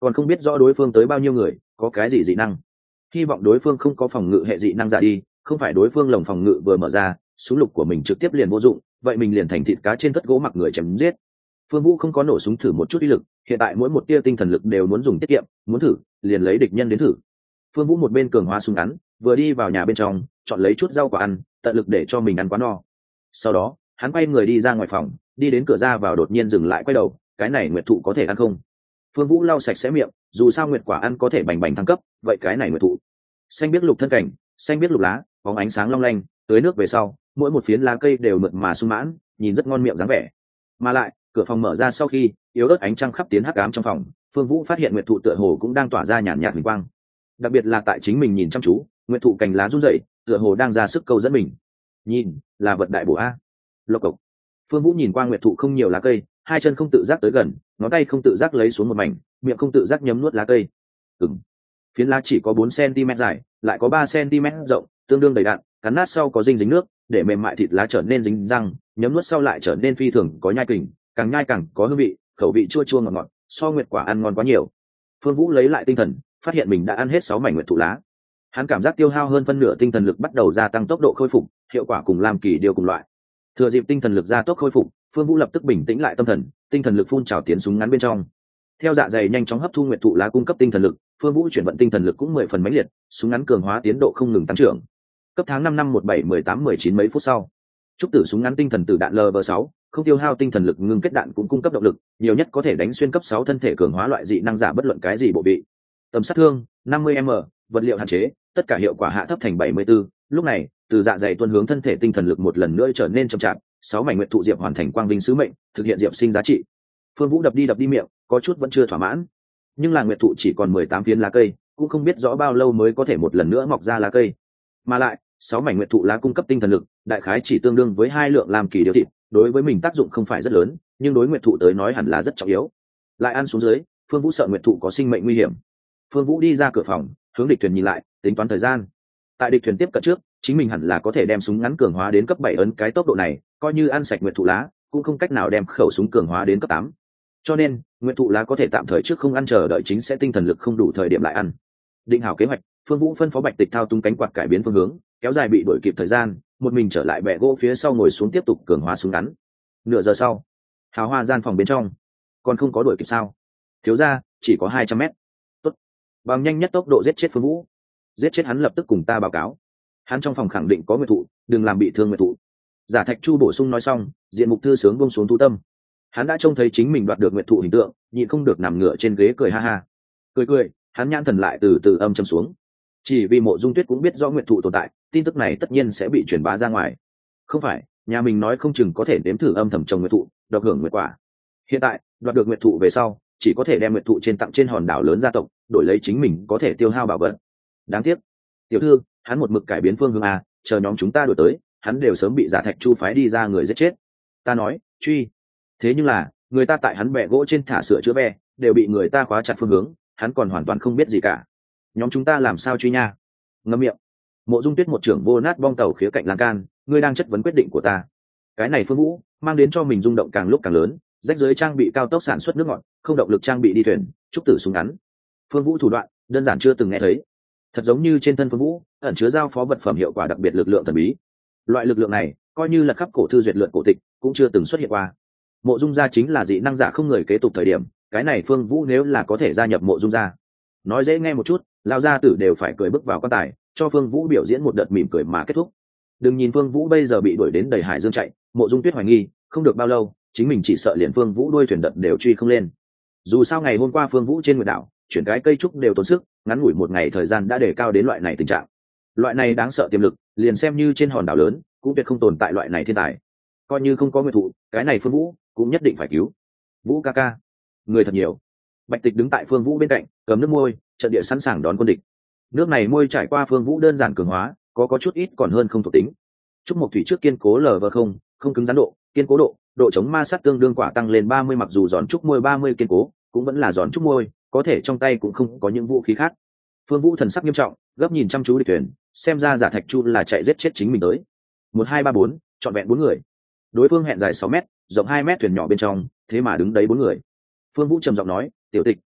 còn không biết rõ đối phương tới bao nhiêu người, có cái gì dị năng. Hy vọng đối phương không có phòng ngự hệ dị năng giả đi, không phải đối phương lồng phòng ngự vừa mở ra, súng lục của mình trực tiếp liền vô dụng, vậy mình liền thành thịt cá trên thất gỗ mặc người chém giết. Phương Vũ không có nổ súng thử một chút uy lực, hiện tại mỗi một tia tinh thần lực đều muốn dùng tiết kiệm, muốn thử, liền lấy địch nhân đến thử. Phương Vũ một bên cường hóa súng ngắn, vừa đi vào nhà bên trong, chọn lấy chút rau quả ăn, tận lực để cho mình ăn quá no. Sau đó, hắn quay người đi ra ngoài phòng, đi đến cửa ra vào đột nhiên dừng lại quay đầu, cái này nguyệt thụ có thể ăn không? Phương Vũ lau sạch sẽ miệng, dù sao nguyệt quả ăn có thể bành bành thăng cấp, vậy cái này nguyệt thụ. Xanh biết lục thân cảnh, xanh biết lục lá, bóng ánh sáng long lanh, tưới nước về sau, mỗi một phiến lá cây đều mượt mà sung mãn, nhìn rất ngon miệng dáng vẻ. Mà lại, cửa phòng mở ra sau khi, yếu ớt ánh trăng khắp tiến hắc ám trong phòng, Phương Vũ phát hiện nguyệt thụ tựa hồ cũng đang tỏa ra nhàn nhạt huỳnh quang. Đặc biệt là tại chính mình nhìn chăm chú, nguyệt thụ cành lá run rẩy, tựa hồ đang ra sức câu dẫn mình. Nhìn, là vật đại bổ a. Lộc cộc. Phương Vũ nhìn qua nguyệt thụ không nhiều lá cây, hai chân không tự giác tới gần, ngón tay không tự giác lấy xuống một mảnh, miệng không tự giác nhấm nuốt lá cây. Ừm. Phiến lá chỉ có bốn xăng-ti-mét dài, lại có ba xăng-ti-mét rộng, tương đương đầy đặn, cắn nát sau có dinh dính nước, để mềm mại thịt lá trở nên dính răng, nhấm nuốt sau lại trở nên phi thường có nhai kình, càng nhai càng có hương vị, khẩu vị chua chua ngọt ngọt, so nguyệt quả ăn ngon quá nhiều. Phương Vũ lấy lại tinh thần, phát hiện mình đã ăn hết sáu mảnh nguyệt thụ lá. Hắn cảm giác tiêu hao hơn phân nửa tinh thần lực bắt đầu gia tăng tốc độ khôi phục, hiệu quả cùng Lam Kỳ điều cùng loại. Thừa dịp tinh thần lực gia tốc khôi phục, Phương Vũ lập tức bình tĩnh lại tâm thần, tinh thần lực phun trào tiến súng ngắn bên trong. Theo dạ dày nhanh chóng hấp thu nguyệt thụ lá cung cấp tinh thần lực, Phương Vũ chuyển vận tinh thần lực cũng mười phần mãnh liệt, súng ngắn cường hóa tiến độ không ngừng tăng trưởng. Cấp tháng năm năm một bảy mười tám mười chín mấy phút sau, trúc tử súng ngắn tinh thần tử đạn L V sáu, không tiêu hao tinh thần lực ngưng kết đạn cũng cung cấp động lực, nhiều nhất có thể đánh xuyên cấp sáu thân thể cường hóa loại dị năng giả bất luận cái gì bộ vị. Tầm sát thương năm mươi m, vật liệu hạn chế, tất cả hiệu quả hạ thấp thành bảy mươi tư. Lúc này, từ dạ dày tuôn hướng thân thể tinh thần lực một lần nữa trở nên chậm chạp, sáu mảnh nguyệt thụ diệp hoàn thành quang vinh sứ mệnh, thực hiện diệp sinh giá trị. Phương Vũ đập đi đập đi miệng, có chút vẫn chưa thỏa mãn. Nhưng là nguyệt thụ chỉ còn mười tám phiến lá cây, cũng không biết rõ bao lâu mới có thể một lần nữa mọc ra lá cây. Mà lại, sáu mảnh nguyệt thụ lá cung cấp tinh thần lực, đại khái chỉ tương đương với hai lượng làm kỳ điều thịt, đối với mình tác dụng không phải rất lớn, nhưng đối nguyệt thụ tới nói hẳn là rất trọng yếu. Lại ăn xuống dưới, Phương Vũ sợ nguyệt thụ có sinh mệnh nguy hiểm. Phương Vũ đi ra cửa phòng, hướng địch thuyền nhìn lại, tính toán thời gian. Tại địch thuyền tiếp cận trước, chính mình hẳn là có thể đem súng ngắn cường hóa đến cấp bảy ấn cái tốc độ này, coi như ăn sạch nguyệt thụ lá, cũng không cách nào đem khẩu súng cường hóa đến cấp tám. Cho nên, nguyệt thụ lá có thể tạm thời trước không ăn, chờ đợi chính sẽ tinh thần lực không đủ thời điểm lại ăn. Định hảo kế hoạch, Phương Vũ phân phó Bạch Tịch thao tung cánh quạt cải biến phương hướng, kéo dài bị đuổi kịp thời gian, một mình trở lại bệ gỗ phía sau ngồi xuống tiếp tục cường hóa súng ngắn. Nửa giờ sau, hào hoa gian phòng bên trong, còn không có đuổi kịp sao? Thiếu gia, chỉ có hai trăm mét. Tốt. Bằng nhanh nhất tốc độ giết chết Phương Vũ. Giết chết hắn lập tức cùng ta báo cáo. Hắn trong phòng khẳng định có nguyệt thụ, đừng làm bị thương nguyệt thụ. Giả Thạch Chu bổ sung nói xong, diện mục thư sướng buông xuống thu tâm. Hắn đã trông thấy chính mình đoạt được nguyệt thụ hình tượng, nhịn không được nằm ngửa trên ghế cười ha ha. Cười cười, hắn nhãn thần lại từ từ âm trầm xuống. Chỉ vì Mộ Dung Tuyết cũng biết rõ nguyệt thụ tồn tại, tin tức này tất nhiên sẽ bị truyền bá ra ngoài. Không phải, nhà mình nói không chừng có thể nếm thử âm thầm trồng nguyệt thụ, độc hưởng nguyệt quả. Hiện tại, đoạt được nguyệt thụ về sau, chỉ có thể đem nguyệt thụ trên tặng trên hòn đảo lớn gia tộc, đổi lấy chính mình có thể tiêu hao bảo vật. Đáng tiếc, tiểu thư, hắn một mực cải biến phương hướng a, chờ nhóm chúng ta đuổi tới, hắn đều sớm bị Giả Thạch Chu phái đi ra người giết chết. Ta nói, truy. Thế nhưng là, người ta tại hắn bè gỗ trên thả sữa chữa bè, đều bị người ta khóa chặt phương hướng, hắn còn hoàn toàn không biết gì cả. Nhóm chúng ta làm sao truy nha? Ngậm miệng. Mộ Dung Tuyết một trưởng vô nát bong tàu khía cạnh lan can, ngươi đang chất vấn quyết định của ta. Cái này Phương Vũ mang đến cho mình rung động càng lúc càng lớn, rách dưới trang bị cao tốc sản xuất nước ngọt, không động lực trang bị đi thuyền, trúc tử súng ngắn. Phương Vũ thủ đoạn, đơn giản chưa từng nghe thấy. Thật giống như trên thân Phương Vũ ẩn chứa giao phó vật phẩm hiệu quả đặc biệt lực lượng thần bí. Loại lực lượng này, coi như là khắp cổ thư duyệt lượn cổ tịch, cũng chưa từng xuất hiện qua. Mộ Dung gia chính là dị năng giả không người kế tục thời điểm, cái này Phương Vũ nếu là có thể gia nhập Mộ Dung gia, nói dễ nghe một chút, lão gia tử đều phải cười bước vào quan tài, cho Phương Vũ biểu diễn một đợt mỉm cười mà kết thúc. Đừng nhìn Phương Vũ bây giờ bị đuổi đến đầy hải dương chạy, Mộ Dung Tuyết hoài nghi, không được bao lâu, chính mình chỉ sợ liền Phương Vũ đuôi thuyền đợt đều truy không lên. Dù sao ngày hôm qua Phương Vũ trên nguyệt đảo, chuyển cái cây trúc đều tốn sức, ngắn ngủi một ngày thời gian đã đề cao đến loại này tình trạng. Loại này đáng sợ tiềm lực, liền xem như trên hòn đảo lớn, cũng tuyệt không tồn tại loại này thiên tài. Coi như không có nguyệt thụ, cái này Phương Vũ cũng nhất định phải cứu. Vũ ca ca, người thật nhiều. Bạch Tịch đứng tại Phương Vũ bên cạnh, cầm nước môi, trận địa sẵn sàng đón quân địch. Nước này môi trải qua Phương Vũ đơn giản cường hóa, có có chút ít còn hơn không thuộc tính. Trúc Mộc Thủy trước kiên cố lờ vờ không, không cứng rắn độ, kiên cố độ, độ chống ma sát tương đương quả tăng lên ba mươi, mặc dù giòn trúc môi ba mươi kiên cố, cũng vẫn là giòn trúc môi, có thể trong tay cũng không có những vũ khí khác. Phương Vũ thần sắc nghiêm trọng, gấp nhìn chăm chú địch thuyền, xem ra Giả Thạch Chu là chạy giết chết chính mình tới. Một hai ba bốn, chọn vẹn bốn người. Đối phương hẹn dài sáu mét, rộng hai mét thuyền nhỏ bên trong, thế mà đứng đấy bốn người. Phương Vũ trầm giọng nói, "Tiểu Tịch,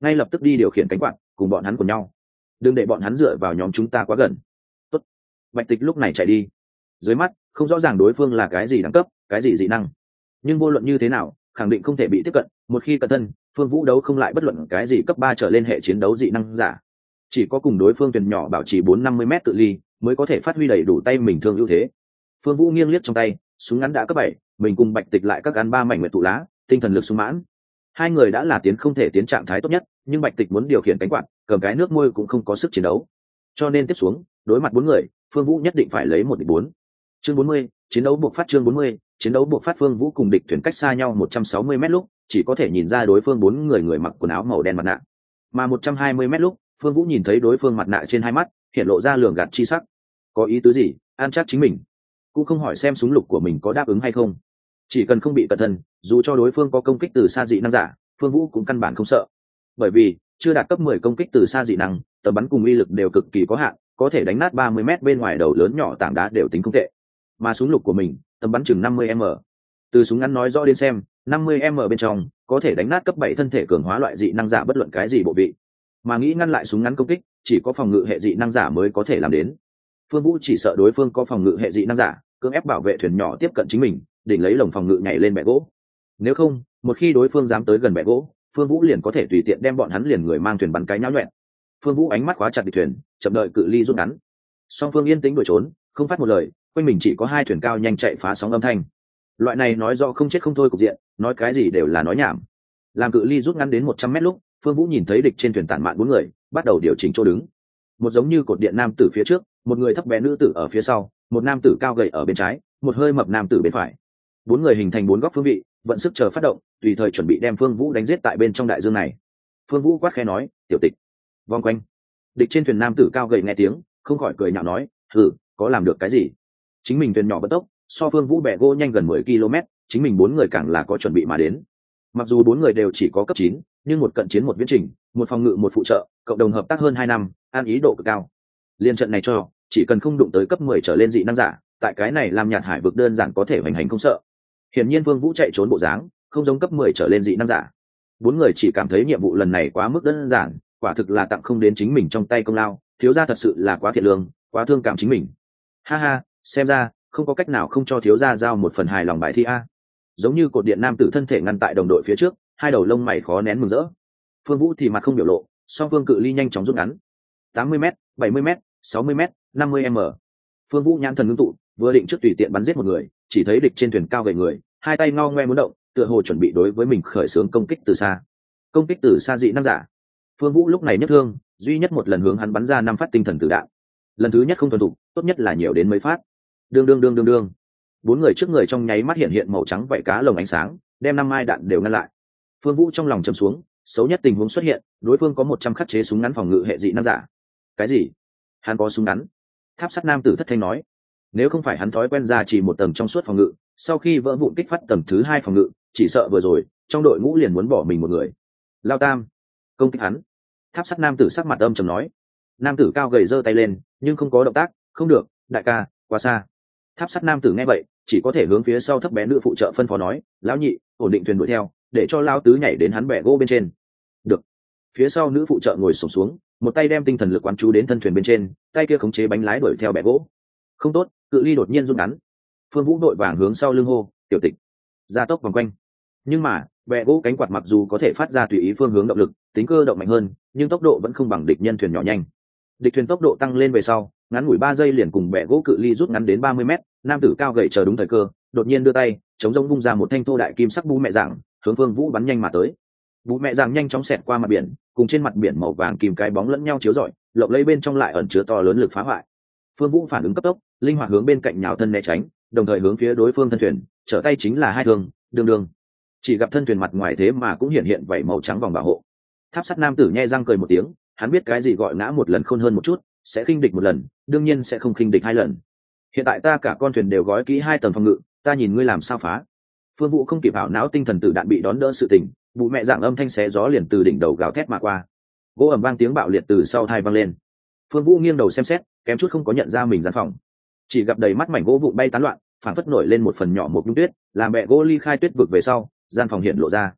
ngay lập tức đi điều khiển cánh quạt cùng bọn hắn cùng nhau, đừng để bọn hắn dựa vào nhóm chúng ta quá gần. Tốt. Bạch Tịch lúc này chạy đi. Dưới mắt không rõ ràng đối phương là cái gì đẳng cấp, cái gì dị năng, nhưng vô luận như thế nào khẳng định không thể bị tiếp cận. Một khi cận thân, Phương Vũ đấu không lại bất luận cái gì cấp ba trở lên hệ chiến đấu dị năng giả, chỉ có cùng đối phương thuyền nhỏ bảo trì bốn năm mươi m cự ly mới có thể phát huy đầy đủ tay mình thương ưu thế. Phương Vũ nghiêng liếc trong tay, súng ngắn đã cấp bảy, mình cùng Bạch Tịch lại các ăn ba mảnh nguyệt tụ lá, tinh thần lực sung mãn. Hai người đã là tiến không thể tiến trạng thái tốt nhất, nhưng Bạch Tịch muốn điều khiển cánh quạt, cầm cái nước môi cũng không có sức chiến đấu. Cho nên tiếp xuống, đối mặt bốn người, Phương Vũ nhất định phải lấy một địch bốn. Chương bốn mươi, chiến đấu buộc phát. Chương bốn mươi, chiến đấu buộc phát. Phương Vũ cùng địch thuyền cách xa nhau một trăm sáu mươi mét lúc, chỉ có thể nhìn ra đối phương bốn người người mặc quần áo màu đen mặt nạ. Mà một trăm hai mươi mét lúc, Phương Vũ nhìn thấy đối phương mặt nạ trên hai mắt, hiện lộ ra lường gạt chi sắc. Có ý tứ gì? An chắc chính mình, cũng không hỏi xem súng lục của mình có đáp ứng hay không. Chỉ cần không bị cẩn thận, dù cho đối phương có công kích từ xa dị năng giả, Phương Vũ cũng căn bản không sợ. Bởi vì chưa đạt cấp mười công kích từ xa dị năng, tầm bắn cùng uy lực đều cực kỳ có hạn, có thể đánh nát ba mươi mét bên ngoài đầu lớn nhỏ tảng đá đều tính không tệ. Mà súng lục của mình, tầm bắn chừng năm mươi m. Từ súng ngắn nói rõ đến xem, năm mươi m bên trong có thể đánh nát cấp bảy thân thể cường hóa loại dị năng giả bất luận cái gì bộ vị. Mà nghĩ ngăn lại súng ngắn công kích, chỉ có phòng ngự hệ dị năng giả mới có thể làm đến. Phương Vũ chỉ sợ đối phương có phòng ngự hệ dị năng giả, cưỡng ép bảo vệ thuyền nhỏ tiếp cận chính mình, định lấy lồng phòng ngự nhảy lên bè gỗ. Nếu không, một khi đối phương dám tới gần bè gỗ, Phương Vũ liền có thể tùy tiện đem bọn hắn liền người mang thuyền bắn cái nhão nhoẹn. Phương Vũ ánh mắt khóa chặt địch thuyền, chậm đợi cự ly rút ngắn. Song phương yên tĩnh đuổi trốn, không phát một lời, quanh mình chỉ có hai thuyền cao nhanh chạy phá sóng âm thanh. Loại này nói rõ không chết không thôi cục diện, nói cái gì đều là nói nhảm. Làm cự ly rút ngắn đến một trăm mét lúc, Phương Vũ nhìn thấy địch trên thuyền tản mạn bốn người, bắt đầu điều chỉnh chỗ đứng. Một giống như cột điện nam tử phía trước, một người thấp bé nữ tử ở phía sau, một nam tử cao gầy ở bên trái, một hơi mập nam tử bên phải. Bốn người hình thành bốn góc phương vị, vận sức chờ phát động, tùy thời chuẩn bị đem Phương Vũ đánh giết tại bên trong đại dương này. Phương Vũ quát khẽ nói, "Tiểu Tịch." Vòng quanh. Địch trên thuyền nam tử cao gầy nghe tiếng, không khỏi cười nhạo nói, "Hừ, có làm được cái gì? Chính mình thuyền nhỏ bất tốc, so Phương Vũ bè gỗ nhanh gần mười ki lô mét, chính mình bốn người càng là có chuẩn bị mà đến." Mặc dù bốn người đều chỉ có cấp chín, nhưng một cận chiến một viễn trình, một phòng ngự một phụ trợ, cộng đồng hợp tác hơn hai năm, an ý độ cực cao. Liên trận này cho, chỉ cần không đụng tới cấp mười trở lên dị năng giả, tại cái này làm nhạt hải vực đơn giản có thể hoành hành không sợ. Hiển nhiên Vương Vũ chạy trốn bộ dáng, không giống cấp mười trở lên dị năng giả. Bốn người chỉ cảm thấy nhiệm vụ lần này quá mức đơn giản, quả thực là tặng không đến chính mình trong tay công lao, thiếu gia thật sự là quá thiện lương, quá thương cảm chính mình. Ha ha, xem ra không có cách nào không cho thiếu gia giao một phần hài lòng bài thi a. Giống như cột điện nam tử thân thể ngăn tại đồng đội phía trước, hai đầu lông mày khó nén mừng rỡ. Phương Vũ thì mặt không biểu lộ, song phương cự ly nhanh chóng rút ngắn. tám mươi mét, bảy mươi mét, sáu mươi mét, năm mươi m. Phương Vũ nhãn thần ngưng tụ, vừa định trước tùy tiện bắn giết một người, chỉ thấy địch trên thuyền cao gầy người, hai tay ngao ngoe muốn động, tựa hồ chuẩn bị đối với mình khởi xướng công kích từ xa. Công kích từ xa dị năng giả. Phương Vũ lúc này nhất thương, duy nhất một lần hướng hắn bắn ra năm phát tinh thần tử đạn. Lần thứ nhất không thuần thục, tốt nhất là nhiều đến mấy phát. Đương đương đương đương đương. Bốn người trước người trong nháy mắt hiện hiện màu trắng vảy cá lồng ánh sáng, đem năm mai đạn đều ngăn lại. Phương Vũ trong lòng trầm xuống, xấu nhất tình huống xuất hiện, đối phương có một trăm khắc chế súng ngắn phòng ngự hệ dị năng giả. Cái gì? Hắn có súng ngắn? Tháp sắt nam tử thất thanh nói. Nếu không phải hắn thói quen ra chỉ một tầng trong suốt phòng ngự, sau khi vỡ vụn kích phát tầng thứ hai phòng ngự, chỉ sợ vừa rồi trong đội ngũ liền muốn bỏ mình một người. Lao Tam, công kích hắn. Tháp sắt nam tử sắc mặt âm trầm nói. Nam tử cao gầy giơ tay lên, nhưng không có động tác. Không được, đại ca, quá xa. Tháp sắt nam tử nghe vậy, chỉ có thể hướng phía sau thấp bé nữ phụ trợ phân phó nói, lão nhị, ổn định thuyền đuổi theo, để cho lao tứ nhảy đến hắn bè gỗ bên trên. Được. Phía sau nữ phụ trợ ngồi xổm xuống, một tay đem tinh thần lực quán chú đến thân thuyền bên trên, tay kia khống chế bánh lái đuổi theo bè gỗ. Không tốt, cự ly đột nhiên rút ngắn. Phương Vũ đội vàng hướng sau lưng hô, Tiểu Tịch, gia tốc vòng quanh. Nhưng mà bè gỗ cánh quạt mặc dù có thể phát ra tùy ý phương hướng động lực, tính cơ động mạnh hơn, nhưng tốc độ vẫn không bằng địch nhân thuyền nhỏ nhanh. Địch thuyền tốc độ tăng lên về sau, ngắn ngủi ba giây liền cùng bè gỗ cự ly rút ngắn đến ba mươi mét. Nam tử cao gầy chờ đúng thời cơ, đột nhiên đưa tay chống rông vung ra một thanh thô đại kim sắc bú mẹ dạng, hướng Phương Vũ bắn nhanh mà tới. Bú mẹ dạng nhanh chóng xẹt qua mặt biển, cùng trên mặt biển màu vàng kim cái bóng lẫn nhau chiếu rọi, lộng lẫy bên trong lại ẩn chứa to lớn lực phá hoại. Phương Vũ phản ứng cấp tốc, linh hoạt hướng bên cạnh nhào thân né tránh, đồng thời hướng phía đối phương thân thuyền trở tay chính là hai thương, đường đường. Chỉ gặp thân thuyền mặt ngoài thế mà cũng hiện hiện vảy màu trắng vòng bảo hộ. Tháp sắt nam tử nhe răng cười một tiếng, hắn biết cái gì gọi ngã một lần khôn hơn một chút, sẽ khinh địch một lần, đương nhiên sẽ không khinh địch hai lần. Hiện tại ta cả con thuyền đều gói kỹ hai tầng phòng ngự, ta nhìn ngươi làm sao phá. Phương Vũ không kịp ảo não tinh thần tử đạn bị đón đỡ sự tình, vụ mẹ dạng âm thanh xé gió liền từ đỉnh đầu gào thét mà qua. Gỗ ầm vang tiếng bạo liệt từ sau thai vang lên. Phương Vũ nghiêng đầu xem xét, kém chút không có nhận ra mình gian phòng. Chỉ gặp đầy mắt mảnh gỗ vụn bay tán loạn, phản phất nổi lên một phần nhỏ một nhung tuyết, làm bẹ gỗ ly khai tuyết vực về sau, gian phòng hiện lộ ra.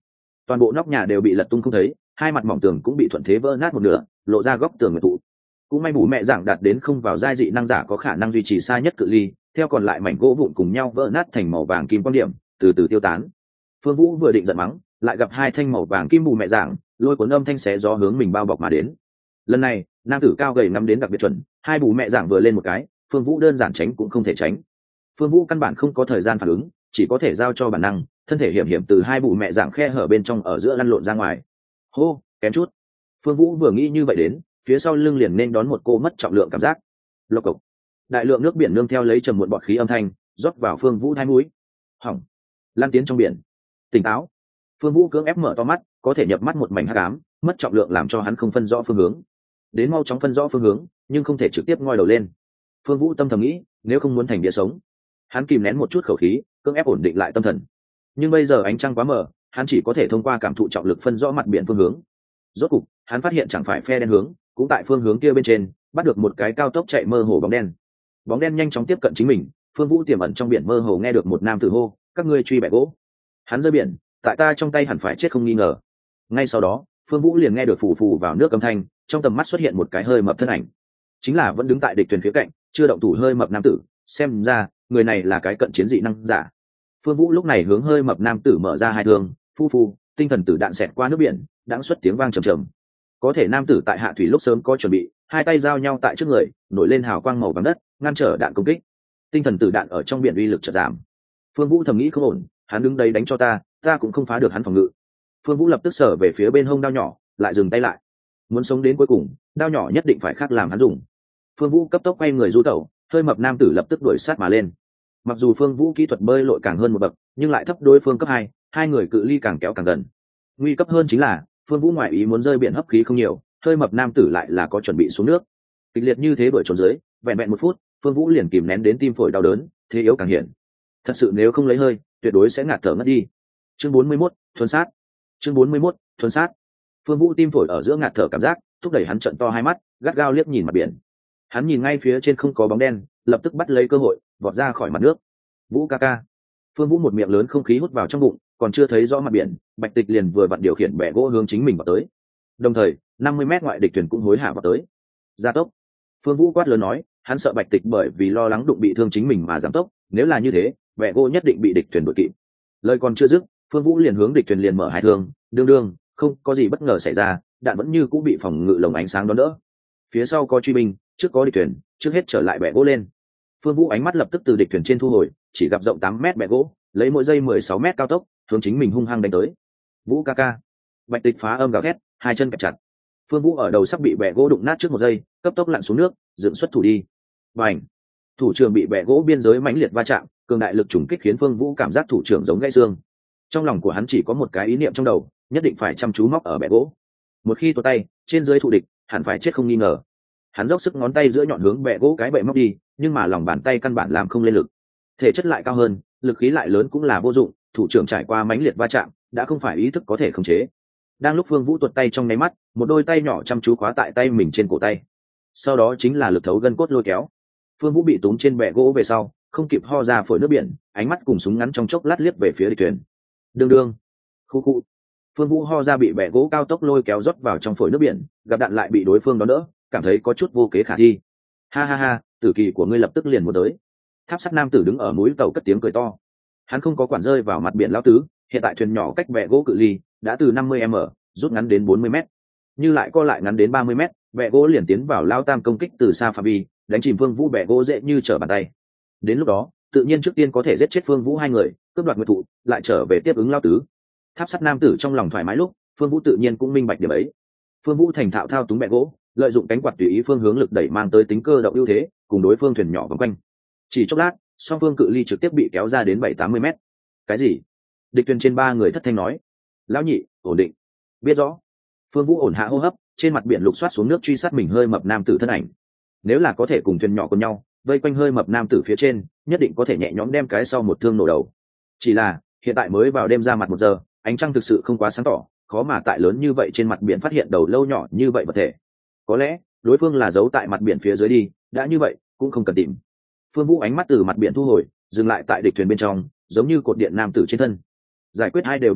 toàn bộ nóc nhà đều bị lật tung không thấy, hai mặt mỏng tường cũng bị thuận thế vỡ nát một nửa, lộ ra góc tường nguyệt thụ. Cũng may bù mẹ giảng đạt đến không vào giai dị năng giả có khả năng duy trì xa nhất cự ly, theo còn lại mảnh gỗ vụn cùng nhau vỡ nát thành màu vàng kim quang điểm, từ từ tiêu tán. Phương Vũ vừa định giận mắng, lại gặp hai thanh màu vàng kim bù mẹ giảng lôi cuốn âm thanh xé gió hướng mình bao bọc mà đến. Lần này nam tử cao gầy nắm đến đặc biệt chuẩn, hai bù mẹ giảng vừa lên một cái, Phương Vũ đơn giản tránh cũng không thể tránh. Phương Vũ căn bản không có thời gian phản ứng, chỉ có thể giao cho bản năng, thân thể hiểm hiểm từ hai bù mẹ giảng khe hở bên trong ở giữa lăn lộn ra ngoài. Hô, kém chút. Phương Vũ vừa nghĩ như vậy đến, phía sau lưng liền nên đón một cô mất trọng lượng cảm giác. Lộc cộc. Đại lượng nước biển nương theo lấy trầm muộn bọt khí âm thanh rót vào Phương Vũ hai mũi. Hỏng. Lan tiến trong biển. Tỉnh táo. Phương Vũ cưỡng ép mở to mắt, có thể nhập mắt một mảnh hắc ám, mất trọng lượng làm cho hắn không phân rõ phương hướng. Đến mau chóng phân rõ phương hướng, nhưng không thể trực tiếp ngoi đầu lên. Phương Vũ tâm thầm nghĩ, nếu không muốn thành địa sống, hắn kìm nén một chút khẩu khí, cưỡng ép ổn định lại tâm thần. Nhưng bây giờ ánh trăng quá mờ, hắn chỉ có thể thông qua cảm thụ trọng lực phân rõ mặt biển phương hướng. Rốt cục, hắn phát hiện chẳng phải phe đen hướng, cũng tại phương hướng kia bên trên, bắt được một cái cao tốc chạy mơ hồ bóng đen. Bóng đen nhanh chóng tiếp cận chính mình, Phương Vũ tiềm ẩn trong biển mơ hồ nghe được một nam tử hô, các ngươi truy bẻ gỗ. Hắn rơi biển, tại ta trong tay hẳn phải chết không nghi ngờ. Ngay sau đó, Phương Vũ liền nghe được phù phù vào nước âm thanh, trong tầm mắt xuất hiện một cái hơi mập thân ảnh, chính là vẫn đứng tại địch thuyền phía cạnh, chưa động thủ hơi mập nam tử, xem ra người này là cái cận chiến dị năng giả. Phương Vũ lúc này hướng hơi mập nam tử mở ra hai thương, phu phu, tinh thần tử đạn xẹt qua nước biển, đãng xuất tiếng vang trầm trầm. Có thể nam tử tại hạ thủy lúc sớm có chuẩn bị, hai tay giao nhau tại trước người, nổi lên hào quang màu vàng đất, ngăn trở đạn công kích. Tinh thần tử đạn ở trong biển uy lực chợt giảm. Phương Vũ thầm nghĩ không ổn, hắn đứng đây đánh cho ta, ta cũng không phá được hắn phòng ngự. Phương Vũ lập tức sở về phía bên hông đao nhỏ, lại dừng tay lại. Muốn sống đến cuối cùng, đao nhỏ nhất định phải khác làm hắn dùng. Phương Vũ cấp tốc quay người du tẩu, hơi mập nam tử lập tức đuổi sát mà lên. Mặc dù Phương Vũ kỹ thuật bơi lội càng hơn một bậc, nhưng lại thấp đối phương cấp hai, hai người cự ly càng kéo càng gần. Nguy cấp hơn chính là, Phương Vũ ngoại ý muốn rơi biển hấp khí không nhiều, hơi mập nam tử lại là có chuẩn bị xuống nước. Kịch liệt như thế đuổi trốn dưới, vẹn vẹn một phút, Phương Vũ liền kìm nén đến tim phổi đau đớn, thế yếu càng hiện. Thật sự nếu không lấy hơi, tuyệt đối sẽ ngạt thở ngất đi. Chương bốn mươi mốt, thuần sát. Chương bốn mươi mốt, thuần sát. Phương Vũ tim phổi ở giữa ngạt thở cảm giác, thúc đẩy hắn trợn to hai mắt, gắt gao liếc nhìn mặt biển. Hắn nhìn ngay phía trên không có bóng đen, lập tức bắt lấy cơ hội, vọt ra khỏi mặt nước. Vũ ca ca. Phương Vũ một miệng lớn không khí hút vào trong bụng, còn chưa thấy rõ mặt biển, Bạch Tịch liền vừa vặn điều khiển bè gỗ hướng chính mình vào tới. Đồng thời, năm mươi mét ngoại địch thuyền cũng hối hả vào tới. Gia tốc. Phương Vũ quát lớn nói, hắn sợ Bạch Tịch bởi vì lo lắng đụng bị thương chính mình mà giảm tốc, nếu là như thế, bè gỗ nhất định bị địch thuyền đuổi kịp. Lời còn chưa dứt, Phương Vũ liền hướng địch thuyền liền mở hai thương, đương đương, không có gì bất ngờ xảy ra, đạn vẫn như cũng bị phòng ngự lồng ánh sáng đón đỡ. Phía sau có truy binh, trước có địch thuyền, trước hết trở lại bè gỗ lên. Phương Vũ ánh mắt lập tức từ địch thuyền trên thu hồi, chỉ gặp rộng tám mét bè gỗ, lấy mỗi giây mười sáu mét cao tốc, hướng chính mình hung hăng đánh tới. Vũ ca ca. Bạch Tịch phá âm gào thét, hai chân kẹp chặt. Phương Vũ ở đầu sắp bị bè gỗ đụng nát trước một giây, cấp tốc lặn xuống nước, dựng xuất thủ đi. Bành. Thủ trưởng bị bè gỗ biên giới mãnh liệt va chạm, cường đại lực trùng kích khiến Phương Vũ cảm giác thủ trưởng giống gãy xương. Trong lòng của hắn chỉ có một cái ý niệm trong đầu, nhất định phải chăm chú móc ở bè gỗ. Một khi tuột tay, trên dưới thụ địch, hẳn phải chết không nghi ngờ. Hắn dốc sức ngón tay giữa nhọn hướng bè gỗ cái bệ móc đi, nhưng mà lòng bàn tay căn bản làm không lên lực. Thể chất lại cao hơn, lực khí lại lớn cũng là vô dụng, thủ trưởng trải qua mãnh liệt va chạm, đã không phải ý thức có thể khống chế. Đang lúc Phương Vũ tuột tay trong nháy mắt, một đôi tay nhỏ chăm chú khóa tại tay mình trên cổ tay. Sau đó chính là lực thấu gân cốt lôi kéo. Phương Vũ bị túm trên bè gỗ về sau, không kịp ho ra phổi nước biển, ánh mắt cùng súng ngắn trong chốc lát liếc về phía địch thuyền. Đương đương. Khu khu. Phương Vũ ho ra bị bè gỗ cao tốc lôi kéo rót vào trong phổi nước biển, gặp đạn lại bị đối phương đón đỡ, cảm thấy có chút vô kế khả thi. Ha ha ha, tử kỳ của ngươi lập tức liền muốn tới. Tháp sắt nam tử đứng ở mũi tàu cất tiếng cười to. Hắn không có quản rơi vào mặt biển lão tứ, hiện tại thuyền nhỏ cách bè gỗ cự ly đã từ năm mươi mét rút ngắn đến bốn mươi mét, như lại co lại ngắn đến ba mươi mét, bè gỗ liền tiến vào lao tam công kích từ xa phạm vi, đánh chìm Phương Vũ bè gỗ dễ như trở bàn tay. Đến lúc đó, tự nhiên trước tiên có thể giết chết Phương Vũ hai người, cướp đoạt nguyệt thụ, lại trở về tiếp ứng lao tứ. Tháp sắt nam tử trong lòng thoải mái lúc, Phương Vũ tự nhiên cũng minh bạch điểm ấy. Phương Vũ thành thạo thao túng bè gỗ, lợi dụng cánh quạt tùy ý phương hướng lực đẩy mang tới tính cơ động ưu thế, cùng đối phương thuyền nhỏ vòng quanh. Chỉ chốc lát, song phương cự ly trực tiếp bị kéo ra đến bảy tám mươi mét. Cái gì? Địch thuyền trên ba người thất thanh nói. Lão nhị, ổn định. Biết rõ. Phương Vũ ổn hạ hô hấp, trên mặt biển lục soát xuống nước truy sát mình hơi mập nam tử thân ảnh. Nếu là có thể cùng thuyền nhỏ cùng nhau, vây quanh hơi mập nam tử phía trên, nhất định có thể nhẹ nhõm đem cái sau một thương nổ đầu. Chỉ là, hiện tại mới vào đêm ra mặt một giờ, ánh trăng thực sự không quá sáng tỏ, khó mà tại lớn như vậy trên mặt biển phát hiện đầu lâu nhỏ như vậy vật thể. Có lẽ, đối phương là giấu tại mặt biển phía dưới đi, đã như vậy, cũng không cần tìm. Phương Vũ ánh mắt từ mặt biển thu hồi, dừng lại tại địch thuyền bên trong, giống như cột điện nam tử trên thân. Giải quyết hai đều vô dụng,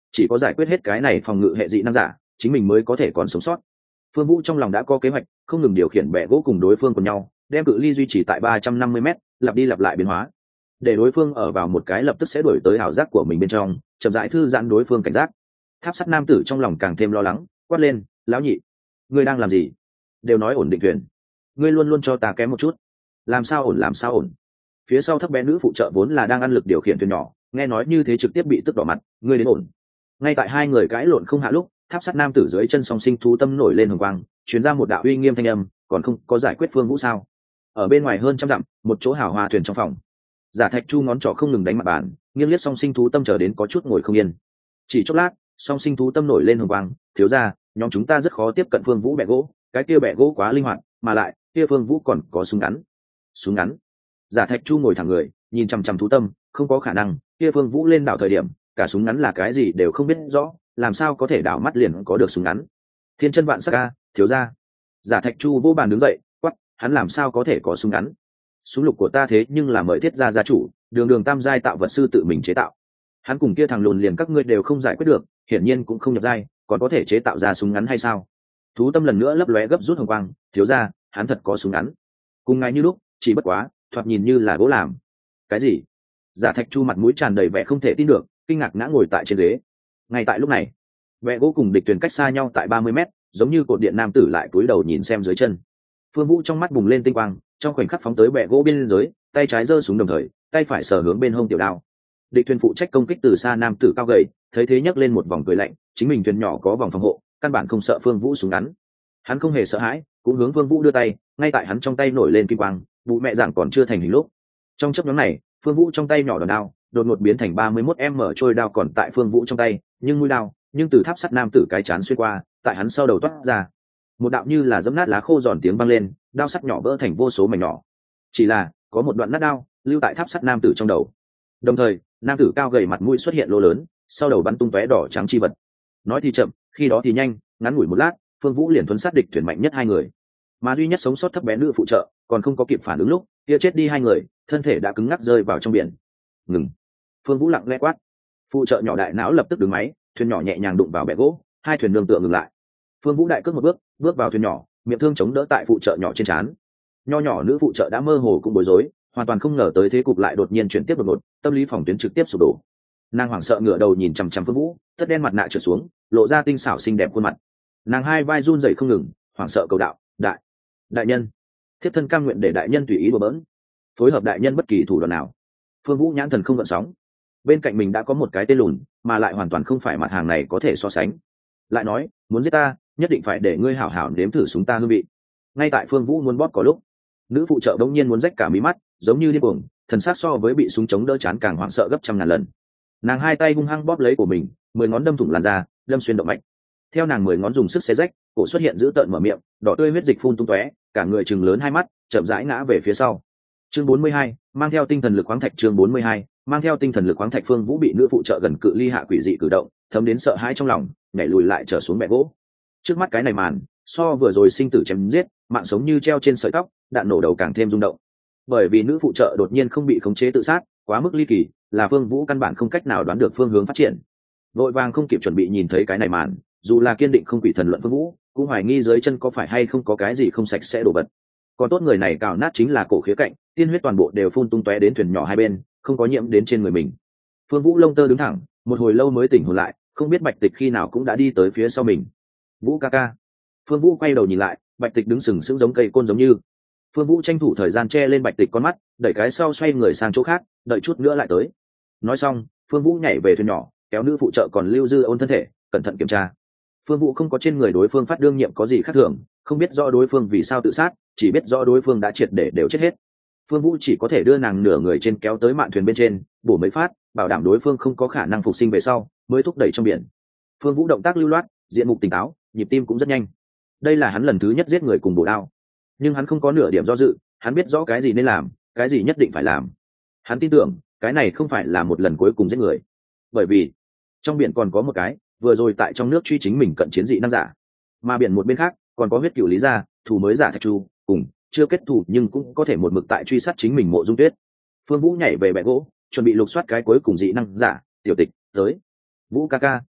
chỉ có giải quyết hết cái này phòng ngự hệ dị năng giả chính mình mới có thể còn sống sót. Phương Vũ trong lòng đã có kế hoạch, không ngừng điều khiển bẹ gỗ cùng đối phương cùng nhau, đem cự ly duy trì tại ba trăm năm mươi mét, lặp đi lặp lại biến hóa, để đối phương ở vào một cái lập tức sẽ đuổi tới ảo giác của mình bên trong, chậm rãi thư giãn đối phương cảnh giác. Tháp sắt nam tử trong lòng càng thêm lo lắng, quát lên, lão nhị, ngươi đang làm gì? Đều nói ổn định thuyền, ngươi luôn luôn cho ta kém một chút, làm sao ổn làm sao ổn? Phía sau thấp bé nữ phụ trợ vốn là đang ăn lực điều khiển thuyền nhỏ, nghe nói như thế trực tiếp bị tức đỏ mặt, ngươi đến ổn. Ngay tại hai người cãi lộn không hạ lúc, tháp sắt nam tử dưới chân song sinh thú tâm nổi lên hồng quang, truyền ra một đạo uy nghiêm thanh âm, còn không có giải quyết Phương Vũ sao? Ở bên ngoài hơn trăm dặm, một chỗ hào hoa thuyền trong phòng, Giả Thạch Chu ngón trỏ không ngừng đánh mặt bàn, nghiêng liếc song sinh thú tâm chờ đến có chút ngồi không yên. Chỉ chốc lát, song sinh thú tâm nổi lên hồng quang, thiếu gia, nhóm chúng ta rất khó tiếp cận Phương Vũ bẹ gỗ, cái kia bẹ gỗ quá linh hoạt, mà lại, kia Phương Vũ còn có súng ngắn. Súng ngắn? Giả Thạch Chu ngồi thẳng người, nhìn chằm chằm thú tâm, không có khả năng, kia Phương Vũ lên đảo thời điểm, cả súng ngắn là cái gì đều không biết rõ, làm sao có thể đảo mắt liền có được súng ngắn? Thiên chân vạn sắc a, thiếu gia. Giả Thạch Chu vô bàn đứng dậy, quắc, hắn làm sao có thể có súng ngắn? Súng lục của ta thế nhưng là mời thiết gia gia chủ, đường đường tam giai tạo vật sư tự mình chế tạo. Hắn cùng kia thằng lùn liền các ngươi đều không giải quyết được, hiển nhiên cũng không nhập giai, còn có thể chế tạo ra súng ngắn hay sao? Thú tâm lần nữa lấp lóe gấp rút hồng quang, thiếu gia, hắn thật có súng ngắn. Cùng ngay như lúc, chỉ bất quá, thoạt nhìn như là gỗ làm. Cái gì? Giả Thạch Chu mặt mũi tràn đầy vẻ không thể tin được, kinh ngạc ngã ngồi tại trên ghế. Ngay tại lúc này, bẹ gỗ cùng địch thuyền cách xa nhau tại ba mươi mét, giống như cột điện nam tử lại cúi đầu nhìn xem dưới chân. Phương Vũ trong mắt bùng lên tinh quang, trong khoảnh khắc phóng tới bẹ gỗ bên dưới, tay trái giơ súng đồng thời, tay phải sờ hướng bên hông tiểu đao. Địch thuyền phụ trách công kích từ xa nam tử cao gầy, thấy thế nhấc lên một vòng cười lạnh, chính mình thuyền nhỏ có vòng phòng hộ, căn bản không sợ Phương Vũ súng ngắn. Hắn không hề sợ hãi, cũng hướng Phương Vũ đưa tay, ngay tại hắn trong tay nổi lên kim quang, bụ mẹ giảng còn chưa thành hình lúc. Trong chớp nhoáng này, Phương Vũ trong tay nhỏ đòn đao, đột ngột biến thành ba mươi mốt m trôi đao còn tại Phương Vũ trong tay, nhưng mũi đao, nhưng từ tháp sắt nam tử cái chán xuyên qua, tại hắn sau đầu toát ra. Một đạo như là giẫm nát lá khô giòn tiếng vang lên, đao sắt nhỏ vỡ thành vô số mảnh nhỏ. Chỉ là, có một đoạn nát đao lưu tại tháp sắt nam tử trong đầu. Đồng thời, nam tử cao gầy mặt mũi xuất hiện lỗ lớn, sau đầu bắn tung tóe đỏ trắng chi vật. Nói thì chậm, khi đó thì nhanh, ngắn ngủi một lát, Phương Vũ liền thuấn sát địch thuyền mạnh nhất hai người. Mà duy nhất sống sót thấp bé nữ phụ trợ, còn không có kịp phản ứng lúc, kia chết đi hai người, thân thể đã cứng ngắc rơi vào trong biển. Ngừng. Phương Vũ lặng lẽ quát. Phụ trợ nhỏ đại não lập tức đứng máy, thuyền nhỏ nhẹ nhàng đụng vào bè gỗ, hai thuyền nương tựa ngừng lại. Phương Vũ đại cước một bước, bước vào thuyền nhỏ, miệng thương chống đỡ tại phụ trợ nhỏ trên trán. Nho nhỏ nữ phụ trợ đã mơ hồ cũng bối rối, hoàn toàn không ngờ tới thế cục lại đột nhiên chuyển tiếp đột ngột, tâm lý phòng tuyến trực tiếp sụp đổ. Nàng hoảng sợ ngửa đầu nhìn chằm chằm Phương Vũ, tất đen mặt nạ trượt xuống, lộ ra tinh xảo xinh đẹp khuôn mặt. Nàng hai vai run rẩy không ngừng, hoảng sợ cầu đạo, đại, đại nhân, thiếp thân cam nguyện để đại nhân tùy ý đùa bỡn, phối hợp đại nhân bất kỳ thủ đoạn nào. Phương Vũ nhãn thần không gợn sóng, bên cạnh mình đã có một cái tên lùn, mà lại hoàn toàn không phải mặt hàng này có thể so sánh. Lại nói, muốn giết ta, nhất định phải để ngươi hảo hảo nếm thử súng ta hương vị. Ngay tại Phương Vũ muốn bóp có lúc, nữ phụ trợ đống nhiên muốn rách cả mí mắt, giống như điên cuồng, thần sắc so với bị súng chống đỡ chán càng hoảng sợ gấp trăm ngàn lần. Nàng hai tay hung hăng bóp lấy của mình, mười ngón đâm thủng làn da, đâm xuyên động mạch. Theo nàng mười ngón dùng sức xé rách, cổ xuất hiện dữ tợn mở miệng, đỏ tươi huyết dịch phun tung tóe, cả người trừng lớn hai mắt, chậm rãi ngã về phía sau. Chương bốn mươi hai, mang theo tinh thần lực khoáng thạch. Chương bốn mươi hai, mang theo tinh thần lực khoáng thạch. Phương Vũ bị nữ phụ trợ gần cự ly hạ quỷ dị cử động, thấm đến sợ hãi trong lòng, nhảy lùi lại trở xuống bệ gỗ. Trước mắt cái này màn, so vừa rồi sinh tử chém giết, mạng sống như treo trên sợi tóc, đạn nổ đầu càng thêm rung động. Bởi vì nữ phụ trợ đột nhiên không bị khống chế tự sát, quá mức ly kỳ, là Phương Vũ căn bản không cách nào đoán được phương hướng phát triển. Vội vàng không kịp chuẩn bị nhìn thấy cái này màn, dù là kiên định không quỷ thần luận Phương Vũ, cũng hoài nghi dưới chân có phải hay không có cái gì không sạch sẽ đổ vật. Còn tốt người này cào nát chính là cổ khía cạnh, tiên huyết toàn bộ đều phun tung tóe đến thuyền nhỏ hai bên, không có nhiễm đến trên người mình. Phương Vũ lông tơ đứng thẳng, một hồi lâu mới tỉnh hồn lại, không biết Bạch Tịch khi nào cũng đã đi tới phía sau mình. Vũ ca ca. Phương Vũ quay đầu nhìn lại, Bạch Tịch đứng sừng sững giống cây côn giống như. Phương Vũ tranh thủ thời gian che lên Bạch Tịch con mắt, đẩy cái sau xoay người sang chỗ khác, đợi chút nữa lại tới. Nói xong, Phương Vũ nhảy về thuyền nhỏ, kéo nữ phụ trợ còn lưu dư ôn thân thể, cẩn thận kiểm tra. Phương Vũ không có trên người đối phương phát đương nhiệm có gì khác thường, không biết rõ đối phương vì sao tự sát, chỉ biết rõ đối phương đã triệt để đều chết hết. Phương Vũ chỉ có thể đưa nàng nửa người trên kéo tới mạn thuyền bên trên, bổ mấy phát, bảo đảm đối phương không có khả năng phục sinh về sau, mới thúc đẩy trong biển. Phương Vũ động tác lưu loát, diện mục tỉnh táo, nhịp tim cũng rất nhanh. Đây là hắn lần thứ nhất giết người cùng bổ đao, nhưng hắn không có nửa điểm do dự, hắn biết rõ cái gì nên làm, cái gì nhất định phải làm. Hắn tin tưởng, cái này không phải là một lần cuối cùng giết người, bởi vì trong biển còn có một cái, vừa rồi tại trong nước truy chính mình cận chiến dị năng giả, mà biển một bên khác còn có huyết cửu lý gia, thủ mới giả Thạch Chu, cùng chưa kết thù nhưng cũng có thể một mực tại truy sát chính mình Mộ Dung Tuyết. Phương Vũ nhảy về bệ gỗ, chuẩn bị lục soát cái cuối cùng dị năng giả, tiểu tịch tới. Vũ ca ca,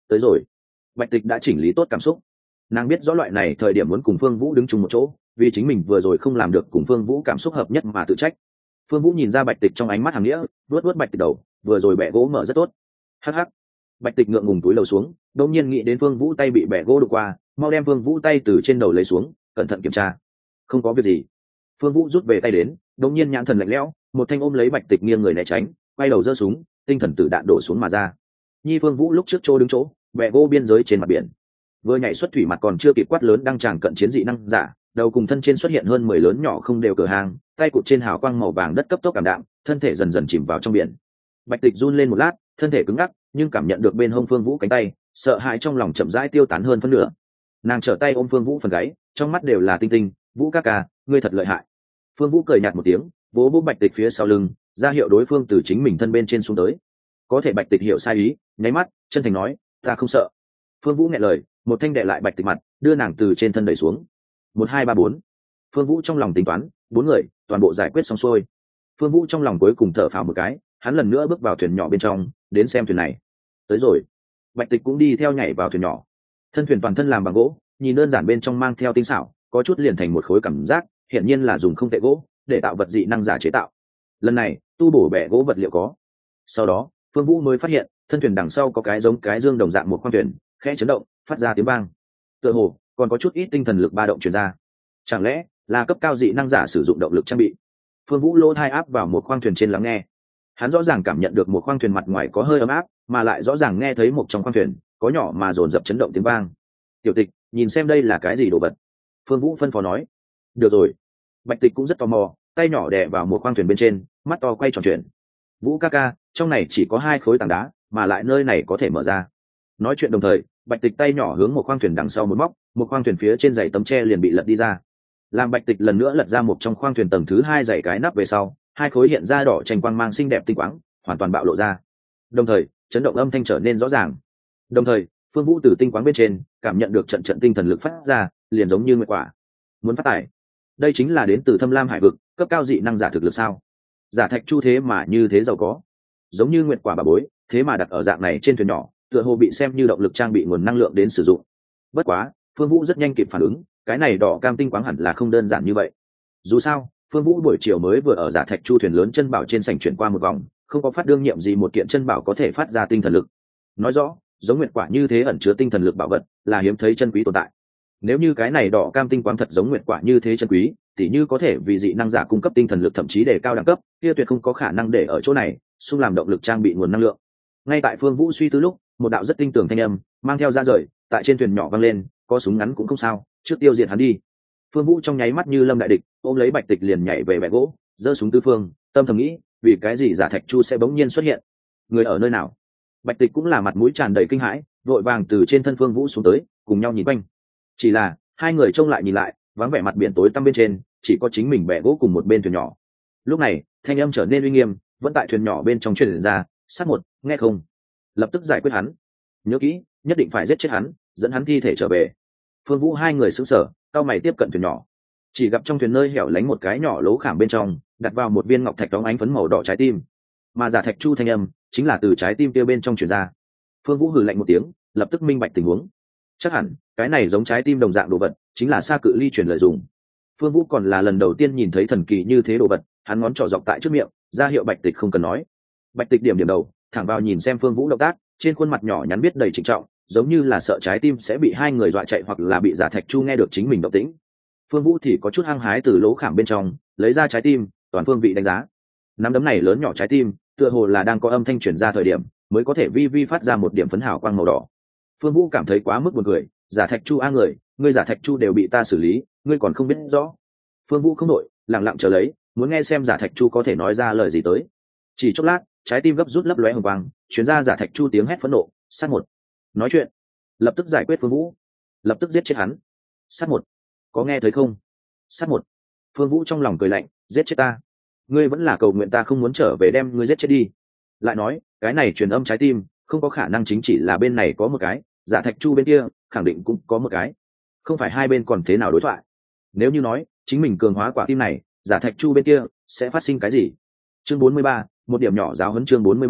tới rồi. Bạch Tịch đã chỉnh lý tốt cảm xúc, nàng biết rõ loại này thời điểm muốn cùng Phương Vũ đứng chung một chỗ, vì chính mình vừa rồi không làm được cùng Phương Vũ cảm xúc hợp nhất mà tự trách. Phương Vũ nhìn ra Bạch Tịch trong ánh mắt hàng nghĩa, vuốt vuốt Bạch Tịch đầu, vừa rồi bẻ gỗ mở rất tốt. Hắc hắc. Bạch Tịch ngượng ngùng túi lầu xuống, đột nhiên nghĩ đến Phương Vũ tay bị bẻ gỗ đụng qua, mau đem Phương Vũ tay từ trên đầu lấy xuống, cẩn thận kiểm tra. Không có việc gì. Phương Vũ rút về tay đến, đột nhiên nhãn thần lạnh lẽo, một thanh ôm lấy Bạch Tịch nghiêng người né tránh, quay đầu giơ súng, tinh thần tử đạn đổ xuống mà ra. Nhi Phương Vũ lúc trước chỗ đứng chỗ, bẻ gỗ biên giới trên mặt biển. Vừa nhảy xuất thủy mặt còn chưa kịp quát lớn đang tràng cận chiến dị năng giả, đầu cùng thân trên xuất hiện hơn mười lớn nhỏ không đều cửa hàng, tay cụt trên hào quang màu vàng đất cấp tốc cảm đạm, thân thể dần dần chìm vào trong biển. Bạch Tịch run lên một lát, thân thể cứng ngắc, nhưng cảm nhận được bên hông Phương Vũ cánh tay, sợ hãi trong lòng chậm rãi tiêu tán hơn phân nửa. Nàng trở tay ôm Phương Vũ phần gáy, trong mắt đều là tinh tinh, "Vũ ca ca, ngươi thật lợi hại." Phương Vũ cười nhạt một tiếng, vỗ vỗ Bạch Tịch phía sau lưng, ra hiệu đối phương từ chính mình thân bên trên xuống tới. Có thể Bạch Tịch hiểu sai ý, nháy mắt, chân thành nói, "Ta không sợ." Phương Vũ nghẹn lời, một thanh đệ lại Bạch Tịch mặt, đưa nàng từ trên thân đẩy xuống. Một hai ba bốn. Phương Vũ trong lòng tính toán, bốn người, toàn bộ giải quyết xong xuôi. Phương Vũ trong lòng cuối cùng thở phào một cái, hắn lần nữa bước vào thuyền nhỏ bên trong, đến xem thuyền này. Tới rồi. Bạch Tịch cũng đi theo nhảy vào thuyền nhỏ. Thân thuyền toàn thân làm bằng gỗ, nhìn đơn giản bên trong mang theo tinh xảo, có chút liền thành một khối cảm giác, hiển nhiên là dùng không tệ gỗ để tạo vật dị năng giả chế tạo. Lần này, tu bổ bẻ gỗ vật liệu có. Sau đó, Phương Vũ mới phát hiện, thân thuyền đằng sau có cái giống cái dương đồng dạng một khoang thuyền, khẽ chấn động, phát ra tiếng vang. Tựa hồ còn có chút ít tinh thần lực ba động truyền ra. Chẳng lẽ là cấp cao dị năng giả sử dụng động lực trang bị? Phương Vũ lô thai áp vào một khoang thuyền trên lắng nghe. Hắn rõ ràng cảm nhận được một khoang thuyền mặt ngoài có hơi ấm áp, mà lại rõ ràng nghe thấy một trong khoang thuyền có nhỏ mà dồn dập chấn động tiếng vang. "Tiểu Tịch, nhìn xem đây là cái gì đồ vật?" Phương Vũ phân phó nói. "Được rồi." Bạch Tịch cũng rất tò mò, tay nhỏ đè vào một khoang thuyền bên trên, mắt to quay tròn chuyện. "Vũ ca ca, trong này chỉ có hai khối tảng đá, mà lại nơi này có thể mở ra." Nói chuyện đồng thời, Bạch Tịch tay nhỏ hướng một khoang thuyền đằng sau một móc, một khoang thuyền phía trên dãy tấm tre liền bị lật đi ra. Làm Bạch Tịch lần nữa lật ra một trong khoang thuyền tầng thứ hai dãy cái nắp về sau, hai khối hiện ra đỏ tranh quang mang xinh đẹp tinh quáng, hoàn toàn bạo lộ ra. Đồng thời, chấn động âm thanh trở nên rõ ràng. Đồng thời, Phương Vũ từ tinh quáng bên trên cảm nhận được trận trận tinh thần lực phát ra, liền giống như nguyệt quả. Muốn phát tài. Đây chính là đến từ Thâm Lam Hải vực, cấp cao dị năng giả thực lực sao? Giả Thạch Chu thế mà như thế giàu có. Giống như nguyệt quả bà bối, thế mà đặt ở dạng này trên thuyền nhỏ, tựa hồ bị xem như động lực trang bị nguồn năng lượng đến sử dụng. Bất quá, Phương Vũ rất nhanh kịp phản ứng, cái này đỏ cam tinh quáng hẳn là không đơn giản như vậy. Dù sao, Phương Vũ buổi chiều mới vừa ở Giả Thạch Chu thuyền lớn chân bảo trên sảnh chuyển qua một vòng, không có phát đương nhiệm gì một kiện chân bảo có thể phát ra tinh thần lực. Nói rõ, giống nguyệt quả như thế ẩn chứa tinh thần lực bảo vật, là hiếm thấy chân quý tồn tại. Nếu như cái này đỏ cam tinh quáng thật giống nguyệt quả như thế chân quý, tỉ như có thể vì dị năng giả cung cấp tinh thần lực thậm chí để cao đẳng cấp, kia tuyệt không có khả năng để ở chỗ này, xung làm động lực trang bị nguồn năng lượng. Ngay tại Phương Vũ suy tư lúc, một đạo rất tinh tường thanh âm mang theo ra rời, tại trên thuyền nhỏ vang lên, có súng ngắn cũng không sao, trước tiêu diệt hắn đi. Phương Vũ trong nháy mắt như lâm đại địch, ôm lấy Bạch Tịch liền nhảy về bệ gỗ, giơ súng tứ phương, tâm thầm nghĩ, vì cái gì Giả Thạch Chu sẽ bỗng nhiên xuất hiện? Người ở nơi nào? Bạch Tịch cũng là mặt mũi tràn đầy kinh hãi, vội vàng từ trên thân Phương Vũ xuống tới, cùng nhau nhìn quanh. Chỉ là hai người trông lại nhìn lại, vắng vẻ mặt biển tối tăm bên trên, chỉ có chính mình bè gỗ cùng một bên thuyền nhỏ. Lúc này, thanh âm trở nên uy nghiêm, vẫn tại thuyền nhỏ bên trong truyền ra, "Sát một, nghe không? Lập tức giải quyết hắn. Nhớ kỹ, nhất định phải giết chết hắn, dẫn hắn thi thể trở về." Phương Vũ hai người sững sờ, cao mày tiếp cận thuyền nhỏ. Chỉ gặp trong thuyền nơi hẻo lánh một cái nhỏ lỗ khảm bên trong, đặt vào một viên ngọc thạch đóng ánh phấn màu đỏ trái tim. Mà Giả Thạch Chu thanh âm chính là từ trái tim kia bên trong truyền ra. Phương Vũ hừ lạnh một tiếng, lập tức minh bạch tình huống. Chắc hẳn, cái này giống trái tim đồng dạng đồ vật, chính là xa cự ly truyền lời dùng. Phương Vũ còn là lần đầu tiên nhìn thấy thần kỳ như thế đồ vật, hắn ngón trỏ dọc tại trước miệng, ra hiệu Bạch Tịch không cần nói. Bạch Tịch điểm điểm đầu, thẳng vào nhìn xem Phương Vũ động tác, trên khuôn mặt nhỏ nhắn biết đầy trịnh trọng, giống như là sợ trái tim sẽ bị hai người dọa chạy hoặc là bị Giả Thạch Chu nghe được chính mình động tĩnh. Phương Vũ thì có chút hăng hái từ lỗ khảm bên trong lấy ra trái tim, toàn phương vị đánh giá. Nắm đấm này lớn nhỏ trái tim, tựa hồ là đang có âm thanh truyền ra thời điểm, mới có thể vi vi phát ra một điểm phấn hào quang màu đỏ. Phương Vũ cảm thấy quá mức buồn cười, Giả Thạch Chu a người, ngươi Giả Thạch Chu đều bị ta xử lý, ngươi còn không biết rõ. Phương Vũ không đội, lặng lặng chờ lấy, muốn nghe xem Giả Thạch Chu có thể nói ra lời gì tới. Chỉ chốc lát, trái tim gấp rút lấp lóe hồng quang, truyền ra Giả Thạch Chu tiếng hét phẫn nộ, "Sát một!" Nói chuyện, lập tức giải quyết Phương Vũ, lập tức giết chết hắn. "Sát một!" Có nghe thấy không? "Sát một!" Phương Vũ trong lòng cười lạnh, "Giết chết ta? Ngươi vẫn là cầu nguyện ta không muốn trở về đem ngươi giết chết đi." Lại nói, cái này truyền âm trái tim, không có khả năng chính chỉ là bên này có một cái, Giả Thạch Chu bên kia khẳng định cũng có một cái, không phải hai bên còn thế nào đối thoại. Nếu như nói chính mình cường hóa quả tim này, Giả Thạch Chu bên kia sẽ phát sinh cái gì? Chương bốn mươi ba, một điểm nhỏ giáo huấn. Chương bốn mươi ba,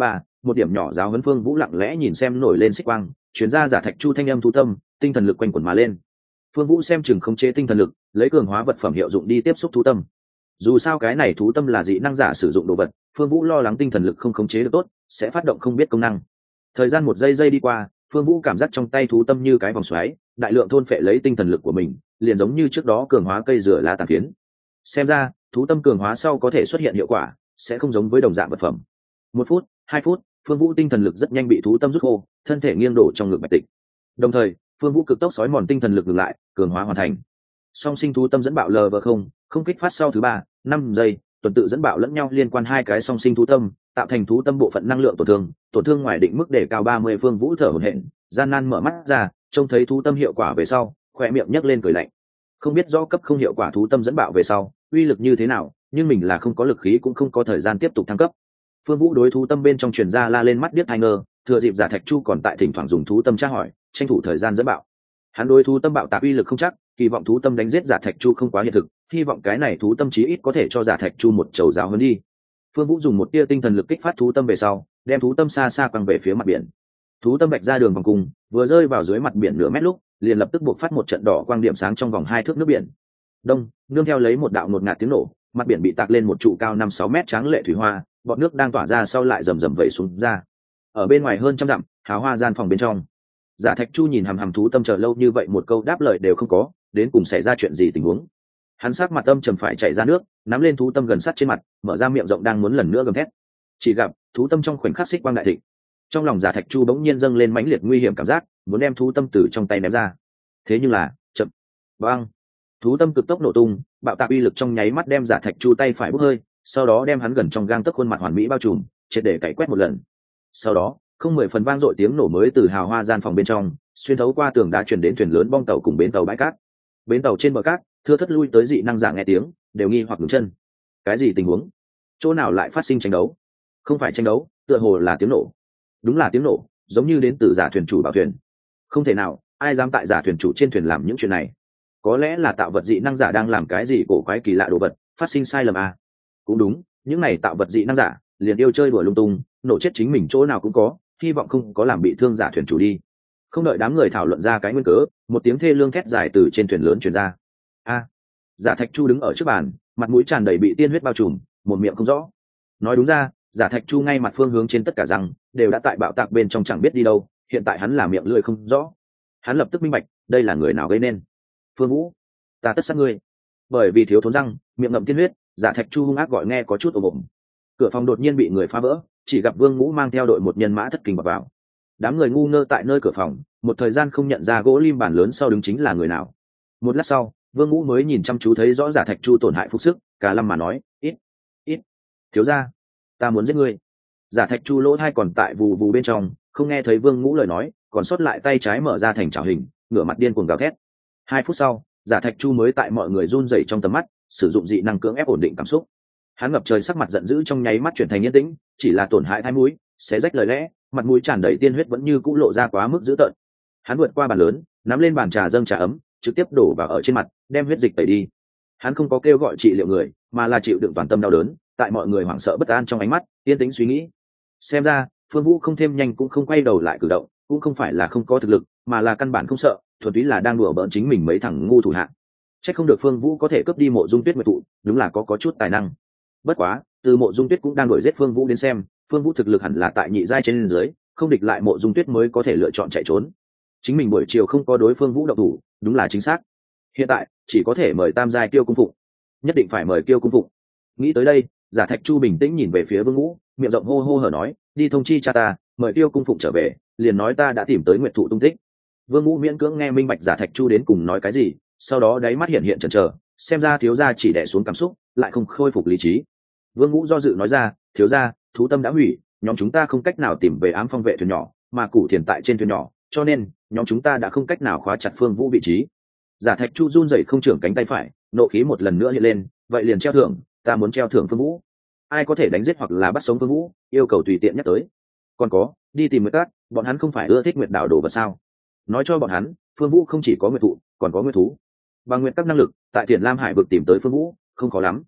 một điểm nhỏ giáo huấn Phương Vũ lặng lẽ nhìn xem nổi lên xích quang, chuyển ra giả thạch chu thanh âm thú tâm, tinh thần lực quanh quẩn mà lên. Phương Vũ xem chừng khống chế tinh thần lực, lấy cường hóa vật phẩm hiệu dụng đi tiếp xúc thú tâm. Dù sao cái này thú tâm là dị năng giả sử dụng đồ vật, Phương Vũ lo lắng tinh thần lực không khống chế được tốt, sẽ phát động không biết công năng. Thời gian một giây giây đi qua, Phương Vũ cảm giác trong tay thú tâm như cái vòng xoáy, đại lượng thôn phệ lấy tinh thần lực của mình, liền giống như trước đó cường hóa cây rửa lá tàn phiến. Xem ra, thú tâm cường hóa sau có thể xuất hiện hiệu quả, sẽ không giống với đồng dạng vật phẩm. Một phút, hai phút, Phương Vũ tinh thần lực rất nhanh bị thú tâm rút khô, thân thể nghiêng đổ trong ngực Bạch Tịch. Đồng thời, Phương Vũ cực tốc sói mòn tinh thần lực ngừng lại, cường hóa hoàn thành. Song sinh thú tâm dẫn bạo lv không, không kích phát sau thứ ba, năm giây, tuần tự dẫn bạo lẫn nhau liên quan hai cái song sinh thú tâm, tạo thành thú tâm bộ phận năng lượng tổn thương, tổn thương ngoài định mức để cao ba mươi. Phương Vũ thở hổn hển, gian nan mở mắt ra, trông thấy thú tâm hiệu quả về sau, khóe miệng nhếch lên cười lạnh. Không biết rõ cấp không hiệu quả thú tâm dẫn bạo về sau, uy lực như thế nào, nhưng mình là không có lực khí cũng không có thời gian tiếp tục thăng cấp. Phương Vũ đối thú tâm bên trong truyền ra la lên mắt điếc hai ngơ, thừa dịp giả thạch chu còn tại thỉnh thoảng dùng thú tâm tra hỏi, tranh thủ thời gian dẫn bạo. Hắn đối thú tâm bạo tạc uy lực không chắc, kỳ vọng thú tâm đánh giết giả thạch chu không quá hiện thực, hy vọng cái này thú tâm chí ít có thể cho giả thạch chu một chầu giáo hơn đi. Phương Vũ dùng một tia tinh thần lực kích phát thú tâm về sau, đem thú tâm xa xa quăng về phía mặt biển. Thú tâm bạch ra đường vòng cung, vừa rơi vào dưới mặt biển nửa mét lúc, liền lập tức buộc phát một trận đỏ quang điểm sáng trong vòng hai thước nước biển. Đông, nương theo lấy một đạo ngột ngạt tiếng nổ, mặt biển bị tạc lên một trụ cao năm sáu mét tráng lệ thủy hoa, bọt nước đang tỏa ra sau lại rầm rầm vẩy xuống ra. Ở bên ngoài hơn trăm dặm, hào hoa gian phòng bên trong, giả thạch chu nhìn hằm hằm thú tâm chờ lâu như vậy một câu đáp lời đều không có, đến cùng xảy ra chuyện gì tình huống. Hắn sắc mặt âm trầm phải chảy ra nước, nắm lên thú tâm gần sát trên mặt, mở ra miệng rộng đang muốn lần nữa gầm thét. Chỉ gặp thú tâm trong khoảnh khắc xích quang đại thịnh, trong lòng giả thạch chu bỗng nhiên dâng lên mãnh liệt nguy hiểm cảm giác, muốn đem thú tâm từ trong tay ném ra. Thế nhưng là chậm, băng, thú tâm cực tốc nổ tung, bạo tạc uy lực trong nháy mắt đem giả thạch chu tay phải bốc hơi, sau đó đem hắn gần trong gang tấc khuôn mặt hoàn mỹ bao trùm, triệt để cày quét một lần. Sau đó không mười phần vang dội tiếng nổ mới từ hào hoa gian phòng bên trong xuyên thấu qua tường đá truyền đến thuyền lớn bong tàu cùng bến tàu bãi cát. Bến tàu trên bờ cát thưa thất lui tới dị năng giả nghe tiếng đều nghi hoặc ngừng chân. Cái gì tình huống? Chỗ nào lại phát sinh tranh đấu? Không phải tranh đấu, tựa hồ là tiếng nổ. Đúng là tiếng nổ, giống như đến từ giả thuyền chủ bảo thuyền. Không thể nào, ai dám tại giả thuyền chủ trên thuyền làm những chuyện này? Có lẽ là tạo vật dị năng giả đang làm cái gì cổ quái kỳ lạ đồ vật, phát sinh sai lầm à? Cũng đúng, những này tạo vật dị năng giả liền yêu chơi đùa lung tung, nổ chết chính mình chỗ nào cũng có, hy vọng không có làm bị thương giả thuyền chủ đi. Không đợi đám người thảo luận ra cái nguyên cớ, một tiếng thê lương thét dài từ trên thuyền lớn truyền ra. A! Giả thạch chu đứng ở trước bàn, mặt mũi tràn đầy bị tiên huyết bao trùm, một miệng không rõ. Nói đúng ra, giả thạch chu ngay mặt phương hướng trên tất cả răng đều đã tại bạo tạc bên trong chẳng biết đi đâu, hiện tại hắn là miệng lưỡi không rõ. Hắn lập tức minh bạch, đây là người nào gây nên. Phương Vũ, ta tất sát ngươi. Bởi vì thiếu thốn răng, miệng ngậm tiên huyết, giả thạch chu hung ác gọi nghe có chút ồm ồm. Cửa phòng đột nhiên bị người phá vỡ, chỉ gặp Vương Ngũ mang theo đội một nhân mã thất kinh vào vào. Đám người ngu ngơ tại nơi cửa phòng, một thời gian không nhận ra gỗ lim bàn lớn sau đứng chính là người nào. Một lát sau, Vương Ngũ mới nhìn chăm chú thấy rõ giả thạch chu tổn hại phục sức, cả lâm mà nói, ít, ít, thiếu gia, ta muốn giết ngươi. Giả thạch chu lỗ hai còn tại vù vù bên trong, không nghe thấy Vương Ngũ lời nói, còn sót lại tay trái mở ra thành trảo hình, ngửa mặt điên cuồng gào thét. Hai phút sau, giả thạch chu mới tại mọi người run rẩy trong tầm mắt, sử dụng dị năng cưỡng ép ổn định cảm xúc. Hắn ngập trời sắc mặt giận dữ trong nháy mắt chuyển thành yên tĩnh, chỉ là tổn hại hai mũi, xé rách lời lẽ, mặt mũi tràn đầy tiên huyết vẫn như cũ lộ ra quá mức dữ tợn. Hắn vượt qua bàn lớn, nắm lên bàn trà dâng trà ấm, trực tiếp đổ vào ở trên mặt, đem huyết dịch tẩy đi. Hắn không có kêu gọi trị liệu người, mà là chịu đựng toàn tâm đau đớn, tại mọi người hoảng sợ bất an trong ánh mắt, yên tĩnh suy nghĩ. Xem ra, Phương Vũ không thêm nhanh cũng không quay đầu lại cử động, cũng không phải là không có thực lực, mà là căn bản không sợ, thuần túy là đang đùa bỡn chính mình mấy thằng ngu thủ hạ. Chắc không được Phương Vũ có thể cướp đi Mộ Dung Tuyết nguyệt thụ, đúng là có có chút tài năng. Bất quá, từ Mộ Dung Tuyết cũng đang đuổi giết Phương Vũ đến xem, Phương Vũ thực lực hẳn là tại nhị giai trên dưới, không địch lại Mộ Dung Tuyết mới có thể lựa chọn chạy trốn. Chính mình buổi chiều không có đối Phương Vũ động thủ, đúng là chính xác. Hiện tại chỉ có thể mời tam giai Tiêu Cung Phụng, nhất định phải mời Tiêu Cung Phụng. Nghĩ tới đây, Giả Thạch Chu bình tĩnh nhìn về phía Vương Ngũ, miệng rộng hô hô hở nói, đi thông chi cha ta, mời Tiêu Cung Phụng trở về, liền nói ta đã tìm tới nguyệt thụ tung tích. Vương Ngũ miễn cưỡng nghe minh bạch Giả Thạch Chu đến cùng nói cái gì, sau đó đáy mắt hiện hiện chần chờ, xem ra thiếu gia chỉ đè xuống cảm xúc, lại không khôi phục lý trí. Vương Ngũ do dự nói ra, thiếu gia, thú tâm đã hủy, nhóm chúng ta không cách nào tìm về ám phong vệ thuyền nhỏ, mà củ thiền tại trên thuyền nhỏ, cho nên nhóm chúng ta đã không cách nào khóa chặt Phương Vũ vị trí. Giả Thạch Chu run rẩy không trưởng cánh tay phải, nộ khí một lần nữa hiện lên, vậy liền treo thưởng, ta muốn treo thưởng Phương Vũ. Ai có thể đánh giết hoặc là bắt sống Phương Vũ, yêu cầu tùy tiện nhắc tới. Còn có, đi tìm Nguyệt Cát, bọn hắn không phải ưa thích Nguyệt Đảo đồ vật sao? Nói cho bọn hắn, Phương Vũ không chỉ có Nguyệt thụ, còn có Nguyệt thú. Bằng Nguyệt Cát năng lực, tại Tiền Lam Hải vực tìm tới Phương Vũ, không khó lắm.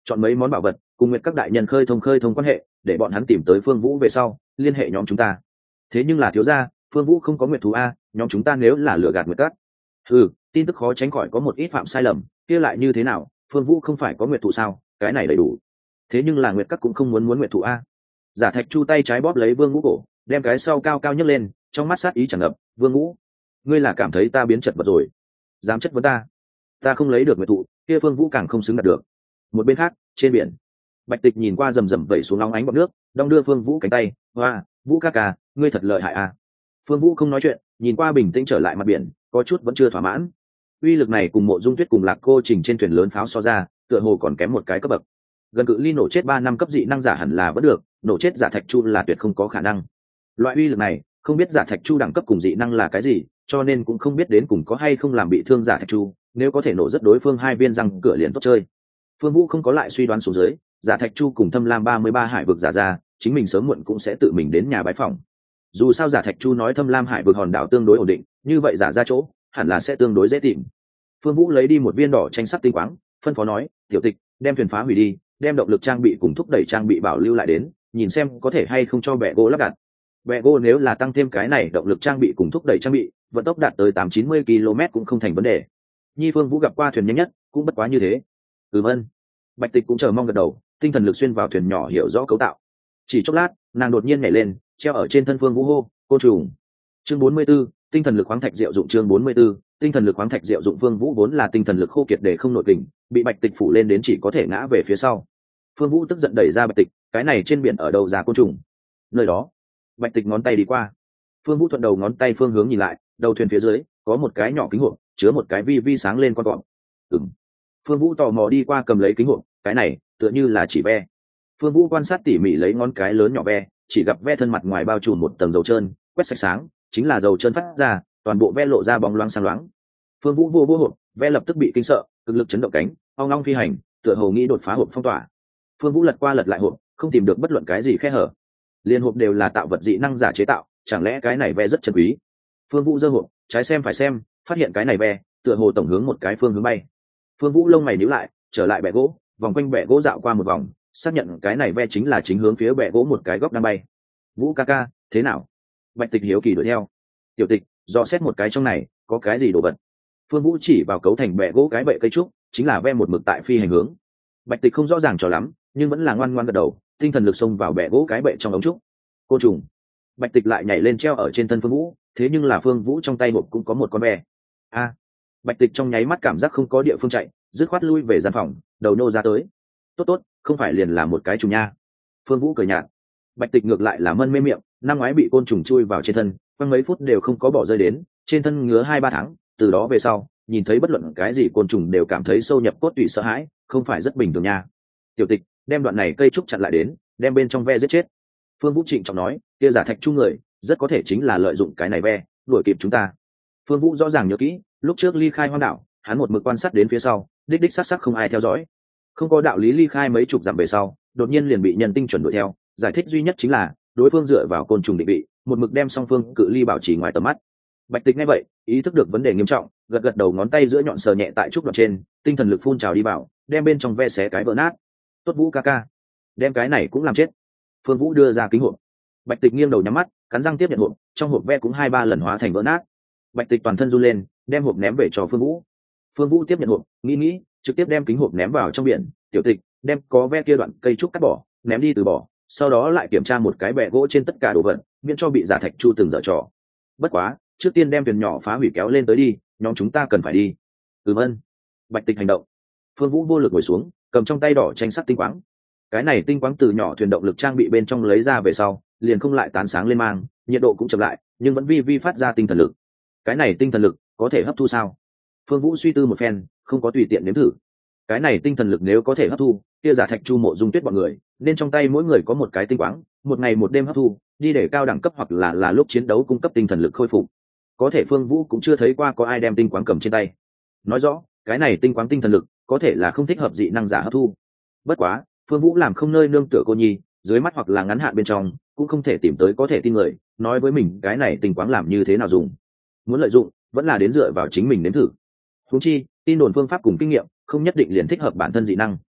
chọn mấy món bảo vật cùng nguyệt các đại nhân khơi thông khơi thông quan hệ để bọn hắn tìm tới phương vũ về sau liên hệ nhóm chúng ta. Thế nhưng là thiếu gia, phương vũ không có nguyệt thú a, nhóm chúng ta nếu là lừa gạt nguyệt các. Ừ, tin tức khó tránh khỏi có một ít phạm sai lầm, kia lại như thế nào, phương vũ không phải có nguyệt thụ sao, cái này đầy đủ. Thế nhưng là nguyệt các cũng không muốn muốn nguyệt thụ a. Giả Thạch Chu tay trái bóp lấy Vương Ngũ cổ, đem cái sau cao cao nhấc lên, trong mắt sát ý tràn ngập. Vương Ngũ, ngươi là cảm thấy ta biến chật vật rồi, dám chất vấn ta? Ta không lấy được nguyệt thụ, kia phương vũ càng không xứng đạt được. Một bên khác, trên biển, Bạch Tịch nhìn qua rầm rầm vẩy xuống nóng ánh bọt nước, đong đưa Phương Vũ cánh tay. Hoa, Vũ ca ca, ngươi thật lợi hại a. Phương Vũ không nói chuyện, nhìn qua bình tĩnh trở lại mặt biển, có chút vẫn chưa thỏa mãn. Uy lực này cùng Mộ Dung Tuyết cùng Lạc Cô Trình trên thuyền lớn pháo so ra, tựa hồ còn kém một cái cấp bậc. Gần cự ly nổ chết ba năm cấp dị năng giả hẳn là vẫn được, nổ chết Giả Thạch Chu là tuyệt không có khả năng. Loại uy lực này, không biết Giả Thạch Chu đẳng cấp cùng dị năng là cái gì, cho nên cũng không biết đến cùng có hay không làm bị thương Giả Thạch Chu, nếu có thể nổ rất đối phương hai viên răng cửa liền tốt chơi. Phương Vũ không có lại suy đoán xuống dưới, Giả Thạch Chu cùng Thâm Lam ba mươi ba hải vực giả ra, chính mình sớm muộn cũng sẽ tự mình đến nhà bái phòng. Dù sao Giả Thạch Chu nói Thâm Lam hải vực hòn đảo tương đối ổn định, như vậy giả ra chỗ hẳn là sẽ tương đối dễ tìm. Phương Vũ lấy đi một viên đỏ tranh sắc tinh quáng, phân phó nói, "Tiểu Tịch, đem thuyền phá hủy đi, đem động lực trang bị cùng thúc đẩy trang bị bảo lưu lại đến, nhìn xem có thể hay không cho bè gỗ lắp đặt. Bè gỗ nếu là tăng thêm cái này động lực trang bị cùng thúc đẩy trang bị, vận tốc đạt tới tám chín mươi ki lô mét cũng không thành vấn đề." Nhi Phương Vũ gặp qua thuyền nhanh nhất, cũng bất quá như thế. Ừm ân. Bạch Tịch cũng chờ mong gật đầu, tinh thần lực xuyên vào thuyền nhỏ hiểu rõ cấu tạo. Chỉ chốc lát, nàng đột nhiên nhảy lên, treo ở trên thân Phương Vũ hô, "Côn trùng." Chương bốn mươi 44, tinh thần lực khoáng thạch diệu dụng. Chương bốn mươi 44, tinh thần lực khoáng thạch diệu dụng. Phương Vũ vốn là tinh thần lực khô kiệt để không nội kình, bị Bạch Tịch phủ lên đến chỉ có thể ngã về phía sau. Phương Vũ tức giận đẩy ra Bạch Tịch, "Cái này trên biển ở đâu ra côn trùng?" Nơi đó. Bạch Tịch ngón tay đi qua. Phương Vũ thuận đầu ngón tay phương hướng nhìn lại, đầu thuyền phía dưới có một cái nhỏ kính hộp, chứa một cái vi vi sáng lên con cọp. Ừm. Phương Vũ tò mò đi qua cầm lấy kính hộp, cái này tựa như là chỉ ve. Phương Vũ quan sát tỉ mỉ lấy ngón cái lớn nhỏ ve, chỉ gặp ve thân mặt ngoài bao trùm một tầng dầu trơn, quét sạch sáng, chính là dầu trơn phát ra, toàn bộ ve lộ ra bóng loáng sáng loáng. Phương Vũ vô vô hộp, ve lập tức bị kinh sợ, cực lực chấn động cánh, ong ong phi hành, tựa hồ nghĩ đột phá hộp phong tỏa. Phương Vũ lật qua lật lại hộp, không tìm được bất luận cái gì khe hở. Liên hộp đều là tạo vật dị năng giả chế tạo, chẳng lẽ cái này ve rất chân quý? Phương Vũ giơ hộp, trái xem phải xem, phát hiện cái này ve, tựa hồ tổng hướng một cái phương hướng bay. Phương Vũ lông mày nhíu lại, trở lại bè gỗ, vòng quanh bè gỗ dạo qua một vòng, xác nhận cái này ve chính là chính hướng phía bè gỗ một cái góc đang bay. "Vũ ca ca, thế nào?" Bạch Tịch hiếu kỳ đuổi theo. "Tiểu Tịch, dò xét một cái trong này, có cái gì đồ vật?" Phương Vũ chỉ vào cấu thành bè gỗ cái bệ cây trúc, chính là ve một mực tại phi hành hướng. Bạch Tịch không rõ ràng cho lắm, nhưng vẫn là ngoan ngoãn gật đầu, tinh thần lực xông vào bè gỗ cái bệ trong ống trúc. "Côn trùng." Bạch Tịch lại nhảy lên treo ở trên thân Phương Vũ, thế nhưng là Phương Vũ trong tay hộp cũng có một con ve. A! Bạch Tịch trong nháy mắt cảm giác không có địa phương chạy, dứt khoát lui về gian phòng, đầu nô ra tới. "Tốt tốt, không phải liền là một cái trùng nha." Phương Vũ cười nhạt. Bạch Tịch ngược lại là mân mê miệng, năm ngoái bị côn trùng chui vào trên thân, quanh mấy phút đều không có bỏ rơi đến, trên thân ngứa hai ba tháng, từ đó về sau, nhìn thấy bất luận cái gì côn trùng đều cảm thấy sâu nhập cốt tủy sợ hãi, không phải rất bình thường nha. "Tiểu Tịch, đem đoạn này cây trúc chặn lại đến, đem bên trong ve giết chết." Phương Vũ trịnh trọng nói, "Kia Giả Thạch Chu người, rất có thể chính là lợi dụng cái này ve, đuổi kịp chúng ta." Phương Vũ rõ ràng nhớ kỹ, lúc trước ly khai hoang đảo, hắn một mực quan sát đến phía sau, đích đích xác xác không ai theo dõi. Không có đạo lý ly khai mấy chục dặm về sau, đột nhiên liền bị nhân tinh chuẩn đuổi theo, giải thích duy nhất chính là đối phương dựa vào côn trùng định vị, một mực đem song phương cự ly bảo trì ngoài tầm mắt. Bạch Tịch nghe vậy, ý thức được vấn đề nghiêm trọng, gật gật đầu, ngón tay giữa nhọn sờ nhẹ tại trúc đoạn trên, tinh thần lực phun trào đi vào, đem bên trong ve xé cái vỡ nát. "Tốt Vũ ca ca, đem cái này cũng làm chết." Phương Vũ đưa ra kính hộp. Bạch Tịch nghiêng đầu nhắm mắt, cắn răng tiếp nhận hộp, trong hộp ve cũng hai ba lần hóa thành vỡ nát. Bạch Tịch toàn thân run lên, đem hộp ném về cho Phương Vũ. Phương Vũ tiếp nhận hộp, nghĩ nghĩ, trực tiếp đem kính hộp ném vào trong biển. "Tiểu Tịch, đem có ve kia đoạn cây trúc cắt bỏ, ném đi từ bỏ, sau đó lại kiểm tra một cái bè gỗ trên tất cả đồ vật, miễn cho bị Giả Thạch Chu từng dở trò. Bất quá, trước tiên đem thuyền nhỏ phá hủy kéo lên tới đi, nhóm chúng ta cần phải đi." "Ừm ân." Bạch Tịch hành động. Phương Vũ vô lực ngồi xuống, cầm trong tay đỏ tranh sắc tinh quáng. Cái này tinh quáng từ nhỏ thuyền động lực trang bị bên trong lấy ra về sau, liền không lại tán sáng lên mang, nhiệt độ cũng chậm lại, nhưng vẫn vi vi phát ra tinh thần lực. Cái này tinh thần lực có thể hấp thu sao? Phương Vũ suy tư một phen, không có tùy tiện nếm thử. Cái này tinh thần lực nếu có thể hấp thu, kia Giả Thạch Chu, Mộ Dung Tuyết bọn người, nên trong tay mỗi người có một cái tinh quáng, một ngày một đêm hấp thu, đi để cao đẳng cấp hoặc là là lúc chiến đấu cung cấp tinh thần lực khôi phục. Có thể Phương Vũ cũng chưa thấy qua có ai đem tinh quáng cầm trên tay. Nói rõ, cái này tinh quáng tinh thần lực có thể là không thích hợp dị năng giả hấp thu. Bất quá, Phương Vũ làm không nơi nương tựa cô nhi, dưới mắt hoặc là ngắn hạn bên trong, cũng không thể tìm tới có thể tin người, nói với mình cái này tinh quáng làm như thế nào dùng. Muốn lợi dụng, vẫn là đến dựa vào chính mình nếm thử. Huống chi, tin đồn phương pháp cùng kinh nghiệm, không nhất định liền thích hợp bản thân dị năng.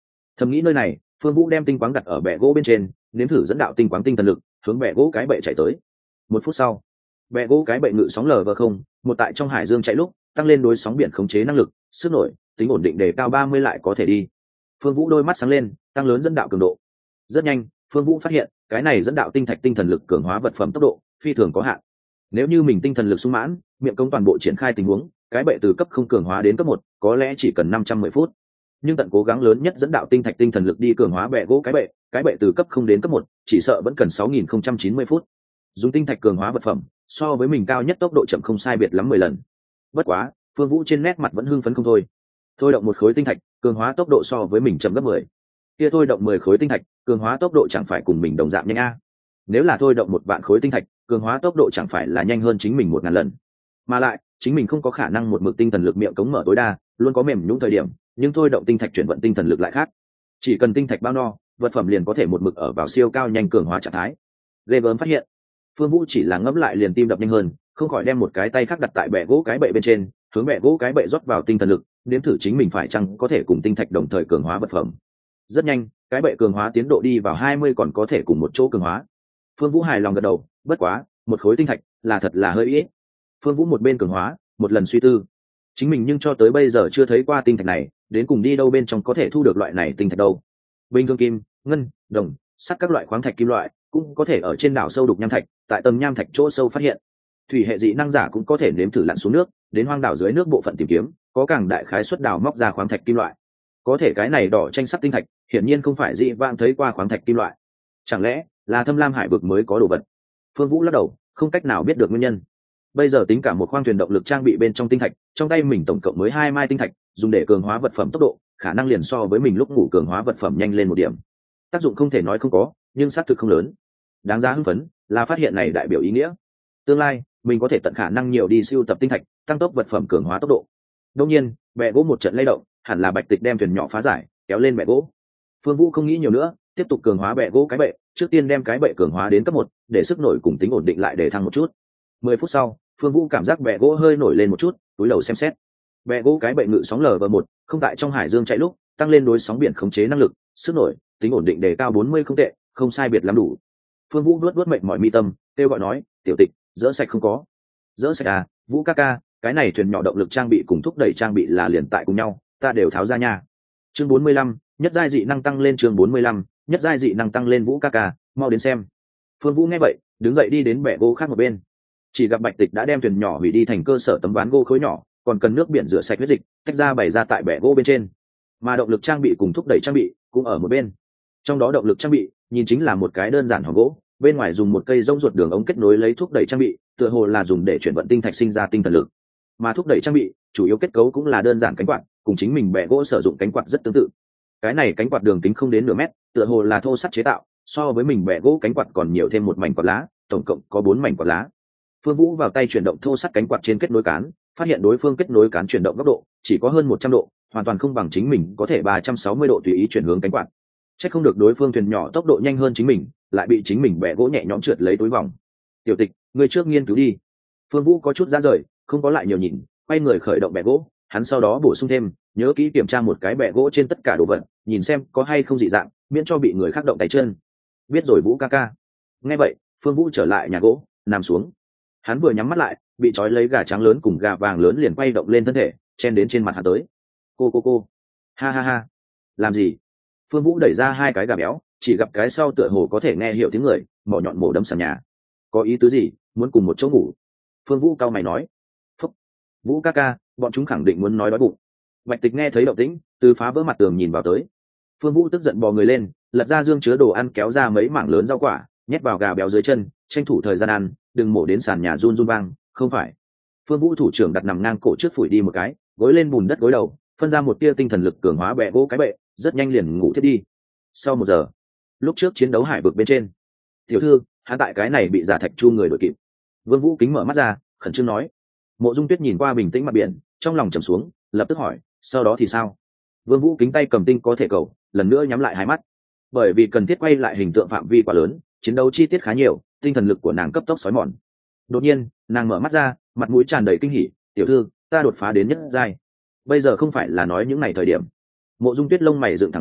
Thầm nghĩ nơi này, Phương Vũ đem tinh quáng đặt ở bệ gỗ bên trên, nếm thử dẫn đạo tinh quáng tinh thần lực hướng bệ gỗ cái bệ chạy tới. Một phút sau, bệ gỗ cái bệ ngự sóng lờ vờ không một tại trong hải dương chạy lúc tăng lên đối sóng biển khống chế năng lực, sức nổi, tính ổn định đề cao ba mươi lại có thể đi. Phương Vũ đôi mắt sáng lên, tăng lớn dẫn đạo cường độ. Rất nhanh, Phương Vũ phát hiện cái này dẫn đạo tinh thạch tinh thần lực cường hóa vật phẩm tốc độ phi thường có hạn. Nếu như mình tinh thần lực sung mãn, miệng công toàn bộ triển khai tình huống, cái bệ từ cấp không cường hóa đến cấp một có lẽ chỉ cần năm trăm mười phút. Nhưng tận cố gắng lớn nhất dẫn đạo tinh thạch tinh thần lực đi cường hóa bệ gỗ cái bệ, cái bệ từ cấp không đến cấp một chỉ sợ vẫn cần sáu nghìn không trăm chín mươi phút. Dùng tinh thạch cường hóa vật phẩm, so với mình cao nhất tốc độ chậm không sai biệt lắm mười lần. Bất quá, Phương Vũ trên nét mặt vẫn hưng phấn không thôi. Thôi động một khối tinh thạch, cường hóa tốc độ so với mình chậm gấp mười. Kia thôi động mười khối tinh thạch, cường hóa tốc độ chẳng phải cùng mình đồng dạng nhanh a. Nếu là thôi động một vạn khối tinh thạch, cường hóa tốc độ chẳng phải là nhanh hơn chính mình một ngàn lần. Mà lại, chính mình không có khả năng một mực tinh thần lực miệng cống mở tối đa, luôn có mềm nhũn thời điểm, nhưng thôi động tinh thạch chuyển vận tinh thần lực lại khác. Chỉ cần tinh thạch bao no, vật phẩm liền có thể một mực ở vào siêu cao nhanh cường hóa trạng thái. Ghê gớm phát hiện, Phương Vũ chỉ là ngẫm lại liền tim đập nhanh hơn, không khỏi đem một cái tay khác đặt tại bệ gỗ cái bệ bên trên, hướng bệ gỗ cái bệ rót vào tinh thần lực, nếm thử chính mình phải chăng có thể cùng tinh thạch đồng thời cường hóa vật phẩm. Rất nhanh, cái bệ cường hóa tiến độ đi vào hai mươi còn có thể cùng một chỗ cường hóa. Phương Vũ hài lòng gật đầu, bất quá, một khối tinh thạch là thật là hơi ít. Phương Vũ một bên cường hóa, một lần suy tư. Chính mình nhưng cho tới bây giờ chưa thấy qua tinh thạch này, đến cùng đi đâu bên trong có thể thu được loại này tinh thạch đâu. Bình thường kim, ngân, đồng, sắt các loại khoáng thạch kim loại cũng có thể ở trên đảo sâu đục nham thạch, tại tầng nham thạch chỗ sâu phát hiện. Thủy hệ dị năng giả cũng có thể nếm thử lặn xuống nước, đến hoang đảo dưới nước bộ phận tìm kiếm, có càng đại khái suất đào móc ra khoáng thạch kim loại. Có thể cái này đỏ tranh sắc tinh thạch, hiển nhiên không phải dị vãng thấy qua khoáng thạch kim loại. Chẳng lẽ là thâm lam hải vực mới có đồ vật? Phương Vũ lắc đầu, không cách nào biết được nguyên nhân. Bây giờ tính cả một khoang thuyền động lực trang bị bên trong tinh thạch, trong tay mình tổng cộng mới hai mai tinh thạch, dùng để cường hóa vật phẩm tốc độ, khả năng liền so với mình lúc ngủ cường hóa vật phẩm nhanh lên một điểm. Tác dụng không thể nói không có, nhưng xác thực không lớn. Đáng giá hưng phấn là phát hiện này đại biểu ý nghĩa. Tương lai, mình có thể tận khả năng nhiều đi sưu tập tinh thạch, tăng tốc vật phẩm cường hóa tốc độ. Đương nhiên, bè gỗ một trận lay động, hẳn là Bạch Tịch đem thuyền nhỏ phá giải, kéo lên bè gỗ. Phương Vũ không nghĩ nhiều nữa, tiếp tục cường hóa bè gỗ cái bệ, trước tiên đem cái bệ cường hóa đến cấp một, để sức nổi cùng tính ổn định lại để thăng một chút. Mười phút sau, Phương Vũ cảm giác bè gỗ hơi nổi lên một chút, túi đầu xem xét. Bè gỗ cái bệ ngự sóng lờ vờ một, không tại trong hải dương chạy lúc, tăng lên đối sóng biển khống chế năng lực, sức nổi, tính ổn định đề cao bốn mươi không tệ, không sai biệt lắm đủ. Phương Vũ nuốt nuốt mệt mỏi mi tâm, kêu gọi nói, "Tiểu Tịch, dỡ sạch không có?" "Dỡ sạch à, Vũ ca ca, cái này thuyền nhỏ động lực trang bị cùng thúc đẩy trang bị là liền tại cùng nhau, ta đều tháo ra nha." Chương bốn mươi lăm, nhất giai dị năng tăng lên chương bốn mươi lăm, nhất giai dị năng tăng lên Vũ ca ca, mau đến xem. Phương Vũ nghe vậy, đứng dậy đi đến bè gỗ khác một bên. Chỉ gặp Bạch Tịch đã đem thuyền nhỏ hủy đi thành cơ sở tấm ván gỗ khối nhỏ, còn cần nước biển rửa sạch huyết dịch, tách ra bày ra tại bè gỗ bên trên. Mà động lực trang bị cùng thúc đẩy trang bị cũng ở một bên. Trong đó động lực trang bị, nhìn chính là một cái đơn giản hòm gỗ, bên ngoài dùng một cây rông ruột đường ống kết nối lấy thúc đẩy trang bị, tựa hồ là dùng để chuyển vận tinh thạch sinh ra tinh thần lực. Mà thúc đẩy trang bị, chủ yếu kết cấu cũng là đơn giản cánh quạt, cùng chính mình bè gỗ sử dụng cánh quạt rất tương tự. Cái này cánh quạt đường kính không đến nửa mét, tựa hồ là thô sắt chế tạo, so với mình bè gỗ cánh quạt còn nhiều thêm một mảnh quạt lá, tổng cộng có bốn mảnh quạt lá. Phương Vũ vào tay chuyển động thô sắt cánh quạt trên kết nối cán, phát hiện đối phương kết nối cán chuyển động góc độ chỉ có hơn một trăm độ, hoàn toàn không bằng chính mình có thể ba trăm sáu mươi độ tùy ý chuyển hướng cánh quạt. Chắc không được đối phương thuyền nhỏ tốc độ nhanh hơn chính mình, lại bị chính mình bẻ gỗ nhẹ nhõm trượt lấy túi vòng. "Tiểu Tịch, ngươi trước nghiên cứu đi." Phương Vũ có chút ra rời, không có lại nhiều nhìn, quay người khởi động bẻ gỗ, hắn sau đó bổ sung thêm, nhớ kỹ kiểm tra một cái bẻ gỗ trên tất cả đồ vật, nhìn xem có hay không dị dạng, miễn cho bị người khác động tay chân. "Biết rồi Vũ ca ca." Nghe vậy, Phương Vũ trở lại nhà gỗ, nằm xuống. Hắn vừa nhắm mắt lại, bị trói lấy gà trắng lớn cùng gà vàng lớn liền quay động lên thân thể, chen đến trên mặt hắn tới. "Cô cô cô." "Ha ha ha." "Làm gì?" Phương Vũ đẩy ra hai cái gà béo, chỉ gặp cái sau tựa hồ có thể nghe hiểu tiếng người, mỏ nhọn mổ đấm sàn nhà. "Có ý tứ gì, muốn cùng một chỗ ngủ?" Phương Vũ cau mày nói. "Phúc, Vũ ca ca, bọn chúng khẳng định muốn nói đói bụng." Bạch Tịch nghe thấy động tĩnh, từ phá vỡ mặt tường nhìn vào tới. Phương Vũ tức giận bò người lên, lật ra dương chứa đồ ăn kéo ra mấy mảng lớn rau quả, nhét vào gà béo dưới chân, tranh thủ thời gian ăn, đừng mổ đến sàn nhà run run vang. "Không phải." Phương Vũ thủ trưởng đặt nằm ngang cổ trước phủi đi một cái, gối lên bùn đất gối đầu, phân ra một tia tinh thần lực cường hóa bẹ gỗ cái bệ, rất nhanh liền ngủ thiết đi. Sau một giờ, lúc trước chiến đấu hải vực bên trên, "Tiểu thư, hắn tại cái này bị giả thạch chu người đuổi kịp." Vương Vũ kính mở mắt ra, khẩn trương nói. Mộ Dung Tuyết nhìn qua bình tĩnh mặt biển, trong lòng trầm xuống, lập tức hỏi, "Sau đó thì sao?" Vương Vũ kính tay cầm tinh có thể cầu, lần nữa nhắm lại hai mắt. Bởi vì cần thiết quay lại hình tượng phạm vi quá lớn, chiến đấu chi tiết khá nhiều, tinh thần lực của nàng cấp tốc sói mòn. Đột nhiên, nàng mở mắt ra, mặt mũi tràn đầy kinh hỉ, "Tiểu thư, ta đột phá đến nhất giai." Bây giờ không phải là nói những ngày thời điểm. Mộ Dung Tuyết lông mày dựng thẳng lên,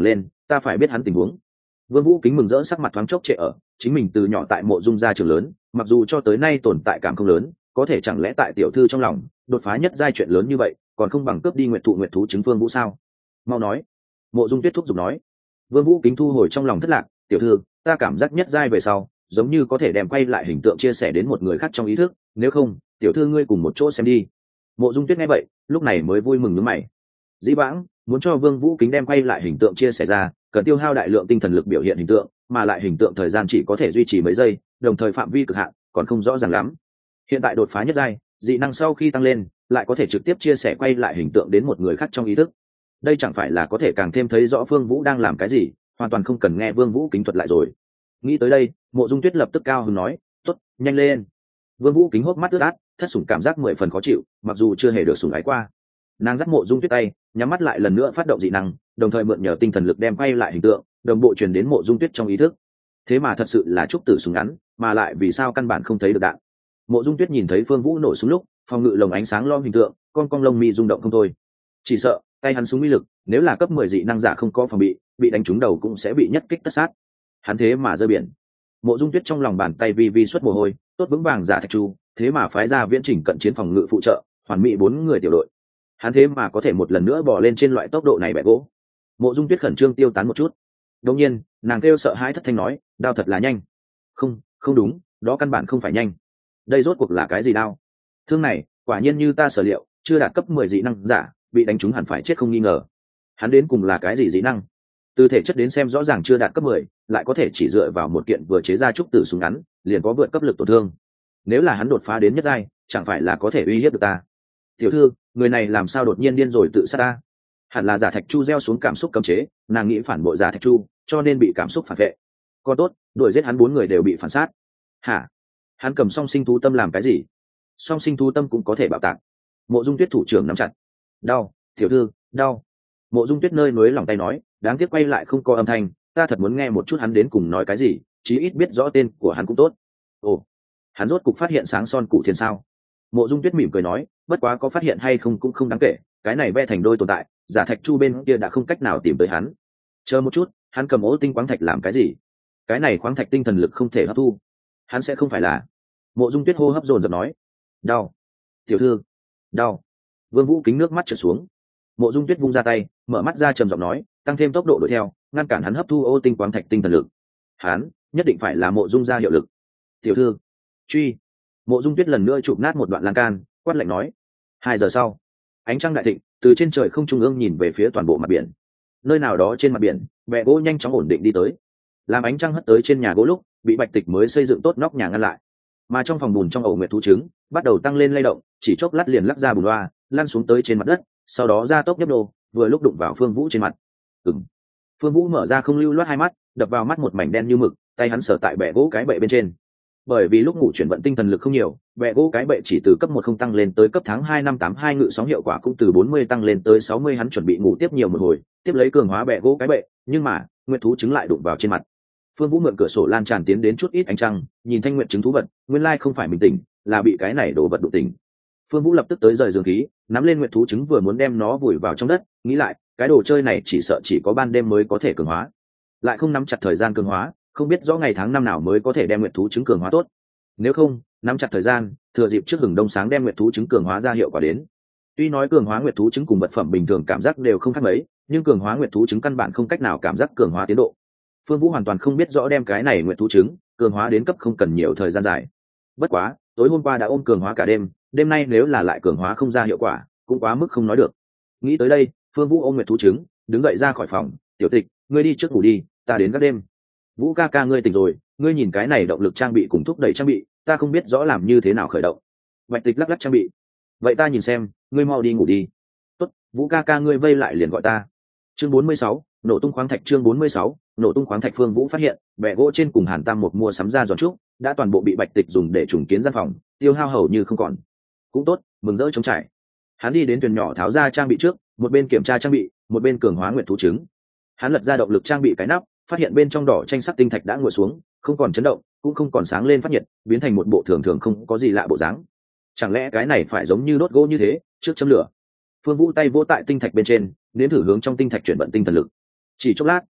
ta phải biết hắn tình huống. Vương Vũ Kính mừng rỡ sắc mặt thoáng chốc trệ ở, chính mình từ nhỏ tại mộ dung gia trường lớn, mặc dù cho tới nay tồn tại cảm không lớn, có thể chẳng lẽ tại tiểu thư trong lòng đột phá nhất giai chuyện lớn như vậy còn không bằng cướp đi nguyệt thụ nguyệt thú chứng Vương Vũ sao? Mau nói. Mộ dung tuyết thúc giục nói. Vương Vũ Kính thu hồi trong lòng thất lạc, tiểu thư, ta cảm giác nhất giai về sau giống như có thể đem quay lại hình tượng chia sẻ đến một người khác trong ý thức, nếu không tiểu thư ngươi cùng một chỗ xem đi. Mộ dung tuyết nghe vậy lúc này mới vui mừng nhướng mày. Dĩ vãng muốn cho Vương Vũ Kính đem quay lại hình tượng chia sẻ ra cần tiêu hao đại lượng tinh thần lực biểu hiện hình tượng, mà lại hình tượng thời gian chỉ có thể duy trì mấy giây, đồng thời phạm vi cực hạn còn không rõ ràng lắm. Hiện tại đột phá nhất giai, dị năng sau khi tăng lên lại có thể trực tiếp chia sẻ quay lại hình tượng đến một người khác trong ý thức, đây chẳng phải là có thể càng thêm thấy rõ Vương Vũ đang làm cái gì, hoàn toàn không cần nghe Vương Vũ Kính thuật lại rồi. Nghĩ tới đây, Mộ Dung Tuyết lập tức cao hứng nói, tốt, nhanh lên. Vương Vũ Kính hốc mắt ướt át, thất sủng cảm giác mười phần khó chịu, mặc dù chưa hề được sủng ái qua. Nàng dắt Mộ Dung Tuyết tay, nhắm mắt lại lần nữa phát động dị năng, đồng thời mượn nhờ tinh thần lực đem quay lại hình tượng đồng bộ truyền đến Mộ Dung Tuyết trong ý thức. Thế mà thật sự là trúc tử súng ngắn, mà lại vì sao căn bản không thấy được đạn. Mộ Dung Tuyết nhìn thấy Phương Vũ nổ súng lúc, phòng ngự lồng ánh sáng lom hình tượng, con cong lông mi rung động không thôi. Chỉ sợ tay hắn súng uy lực, nếu là cấp mười dị năng giả không có phòng bị, bị đánh trúng đầu cũng sẽ bị nhất kích tất sát. Hắn thế mà rơi biển. Mộ Dung Tuyết trong lòng bàn tay vi vi xuất mồ hôi, tốt vững vàng giả thạch chu, thế mà phái ra viễn chỉnh cận chiến phòng ngự phụ trợ, hoàn mỹ bốn người tiểu đội. Hắn thế mà có thể một lần nữa bò lên trên loại tốc độ này bẻ gỗ. Mộ Dung Tuyết khẩn trương tiêu tán một chút. Đột nhiên, nàng kêu sợ hãi thất thanh nói, đao thật là nhanh. Không, không đúng, đó căn bản không phải nhanh. Đây rốt cuộc là cái gì đao? Thương này, quả nhiên như ta sở liệu, chưa đạt cấp mười dị năng giả, bị đánh trúng hẳn phải chết không nghi ngờ. Hắn đến cùng là cái gì dị năng? Từ thể chất đến xem rõ ràng chưa đạt cấp mười, lại có thể chỉ dựa vào một kiện vừa chế ra trúc tử súng ngắn, liền có vượt cấp lực tổn thương. Nếu là hắn đột phá đến nhất giai, chẳng phải là có thể uy hiếp được ta. Tiểu thư, người này làm sao đột nhiên điên rồi tự sát ta? Hẳn là giả thạch chu gieo xuống cảm xúc cấm chế, nàng nghĩ phản bội giả thạch chu, cho nên bị cảm xúc phản vệ. Còn tốt, đuổi giết hắn bốn người đều bị phản sát. Hả? Hắn cầm song sinh thú tâm làm cái gì? Song sinh thú tâm cũng có thể bạo tạc. Mộ Dung Tuyết thủ trưởng nắm chặt. Đau, tiểu thư, đau. Mộ Dung Tuyết nơi núi lòng tay nói, đáng tiếc quay lại không có âm thanh, ta thật muốn nghe một chút hắn đến cùng nói cái gì, chí ít biết rõ tên của hắn cũng tốt. Ồ, hắn rốt cục phát hiện sáng son cụ thiên sao? Mộ Dung Tuyết mỉm cười nói, bất quá có phát hiện hay không cũng không đáng kể, cái này ve thành đôi tồn tại, giả thạch chu bên kia đã không cách nào tìm tới hắn. Chờ một chút, hắn cầm ố tinh khoáng thạch làm cái gì? Cái này khoáng thạch tinh thần lực không thể hấp thu, hắn sẽ không phải là? Mộ Dung Tuyết hô hấp dồn dập nói, đau, tiểu thư, đau. Vương Vũ Kính nước mắt trượt xuống. Mộ Dung Tuyết vung ra tay, mở mắt ra trầm giọng nói, tăng thêm tốc độ đuổi theo, ngăn cản hắn hấp thu ô tinh khoáng thạch tinh thần lực. Hắn nhất định phải là Mộ Dung gia hiệu lực. Tiểu thư, truy. Mộ Dung Tuyết lần nữa chụp nát một đoạn lan can, quát lạnh nói. Hai giờ sau, ánh trăng đại thịnh, từ trên trời không trung ương nhìn về phía toàn bộ mặt biển. Nơi nào đó trên mặt biển, bè gỗ nhanh chóng ổn định đi tới. Làm ánh trăng hất tới trên nhà gỗ lúc, bị Bạch Tịch mới xây dựng tốt nóc nhà ngăn lại. Mà trong phòng bùn trong ổ nguyệt thú trứng bắt đầu tăng lên lay động, chỉ chốc lát liền lắc ra bùn loa, lăn xuống tới trên mặt đất, sau đó ra tốc nhấp đô, vừa lúc đụng vào Phương Vũ trên mặt. Ừm. Phương Vũ mở ra không lưu loát hai mắt, đập vào mắt một mảnh đen như mực, tay hắn sờ tại bè gỗ cái bệ bên trên. Bởi vì lúc ngủ chuyển vận tinh thần lực không nhiều, bè gỗ cái bệ chỉ từ cấp một không tăng lên tới cấp tháng hai năm tám hai, ngự sóng hiệu quả cũng từ bốn mươi tăng lên tới sáu mươi, hắn chuẩn bị ngủ tiếp nhiều một hồi, tiếp lấy cường hóa bè gỗ cái bệ, nhưng mà, nguyệt thú trứng lại đụng vào trên mặt. Phương Vũ mượn cửa sổ lan tràn tiến đến chút ít ánh trăng, nhìn thanh nguyệt trứng thú vật, nguyên lai không phải mình tỉnh, là bị cái này đổ vật đụng tỉnh. Phương Vũ lập tức tới rời giường khí, nắm lên nguyệt thú trứng vừa muốn đem nó vùi vào trong đất, nghĩ lại, cái đồ chơi này chỉ sợ chỉ có ban đêm mới có thể cường hóa, lại không nắm chặt thời gian cường hóa, không biết rõ ngày tháng năm nào mới có thể đem nguyệt thú trứng cường hóa tốt. Nếu không, nắm chặt thời gian, thừa dịp trước hừng đông sáng đem nguyệt thú trứng cường hóa ra hiệu quả đến. Tuy nói cường hóa nguyệt thú trứng cùng vật phẩm bình thường cảm giác đều không khác mấy, nhưng cường hóa nguyệt thú trứng căn bản không cách nào cảm giác cường hóa tiến độ. Phương Vũ hoàn toàn không biết rõ đem cái này nguyệt thú trứng cường hóa đến cấp không cần nhiều thời gian dài. Bất quá, tối hôm qua đã ôm cường hóa cả đêm, đêm nay nếu là lại cường hóa không ra hiệu quả, cũng quá mức không nói được. Nghĩ tới đây, Phương Vũ ôm nguyệt thú trứng, đứng dậy ra khỏi phòng, "Tiểu Tịch, ngươi đi trước ngủ đi, ta đến các đêm." "Vũ ca ca ngươi tỉnh rồi, ngươi nhìn cái này động lực trang bị cùng thúc đẩy trang bị, ta không biết rõ làm như thế nào khởi động." Bạch Tịch lắc lắc trang bị, "Vậy ta nhìn xem, ngươi mau đi ngủ đi." "Tốt, Vũ ca ca ngươi vây lại liền gọi ta." Chương bốn mươi sáu, nổ tung khoáng thạch. Chương bốn mươi sáu, nổ tung khoáng thạch. Phương Vũ phát hiện bè gỗ trên cùng Hàn Tam một mua sắm ra giòn trúc đã toàn bộ bị Bạch Tịch dùng để trùng kiến gian phòng, tiêu hao hầu như không còn. Cũng tốt, mừng rỡ trống trải. Hắn đi đến thuyền nhỏ tháo ra trang bị trước, một bên kiểm tra trang bị, một bên cường hóa nguyệt thú trứng. Hắn lật ra động lực trang bị cái nắp, phát hiện bên trong đỏ tranh sắc tinh thạch đã nguội xuống, không còn chấn động, cũng không còn sáng lên phát nhiệt, biến thành một bộ thường thường không có gì lạ bộ dáng. Chẳng lẽ cái này phải giống như đốt gỗ như thế, trước châm lửa? Phương Vũ tay vỗ tại tinh thạch bên trên, nếm thử hướng trong tinh thạch chuyển vận tinh thần lực. Chỉ chốc lát,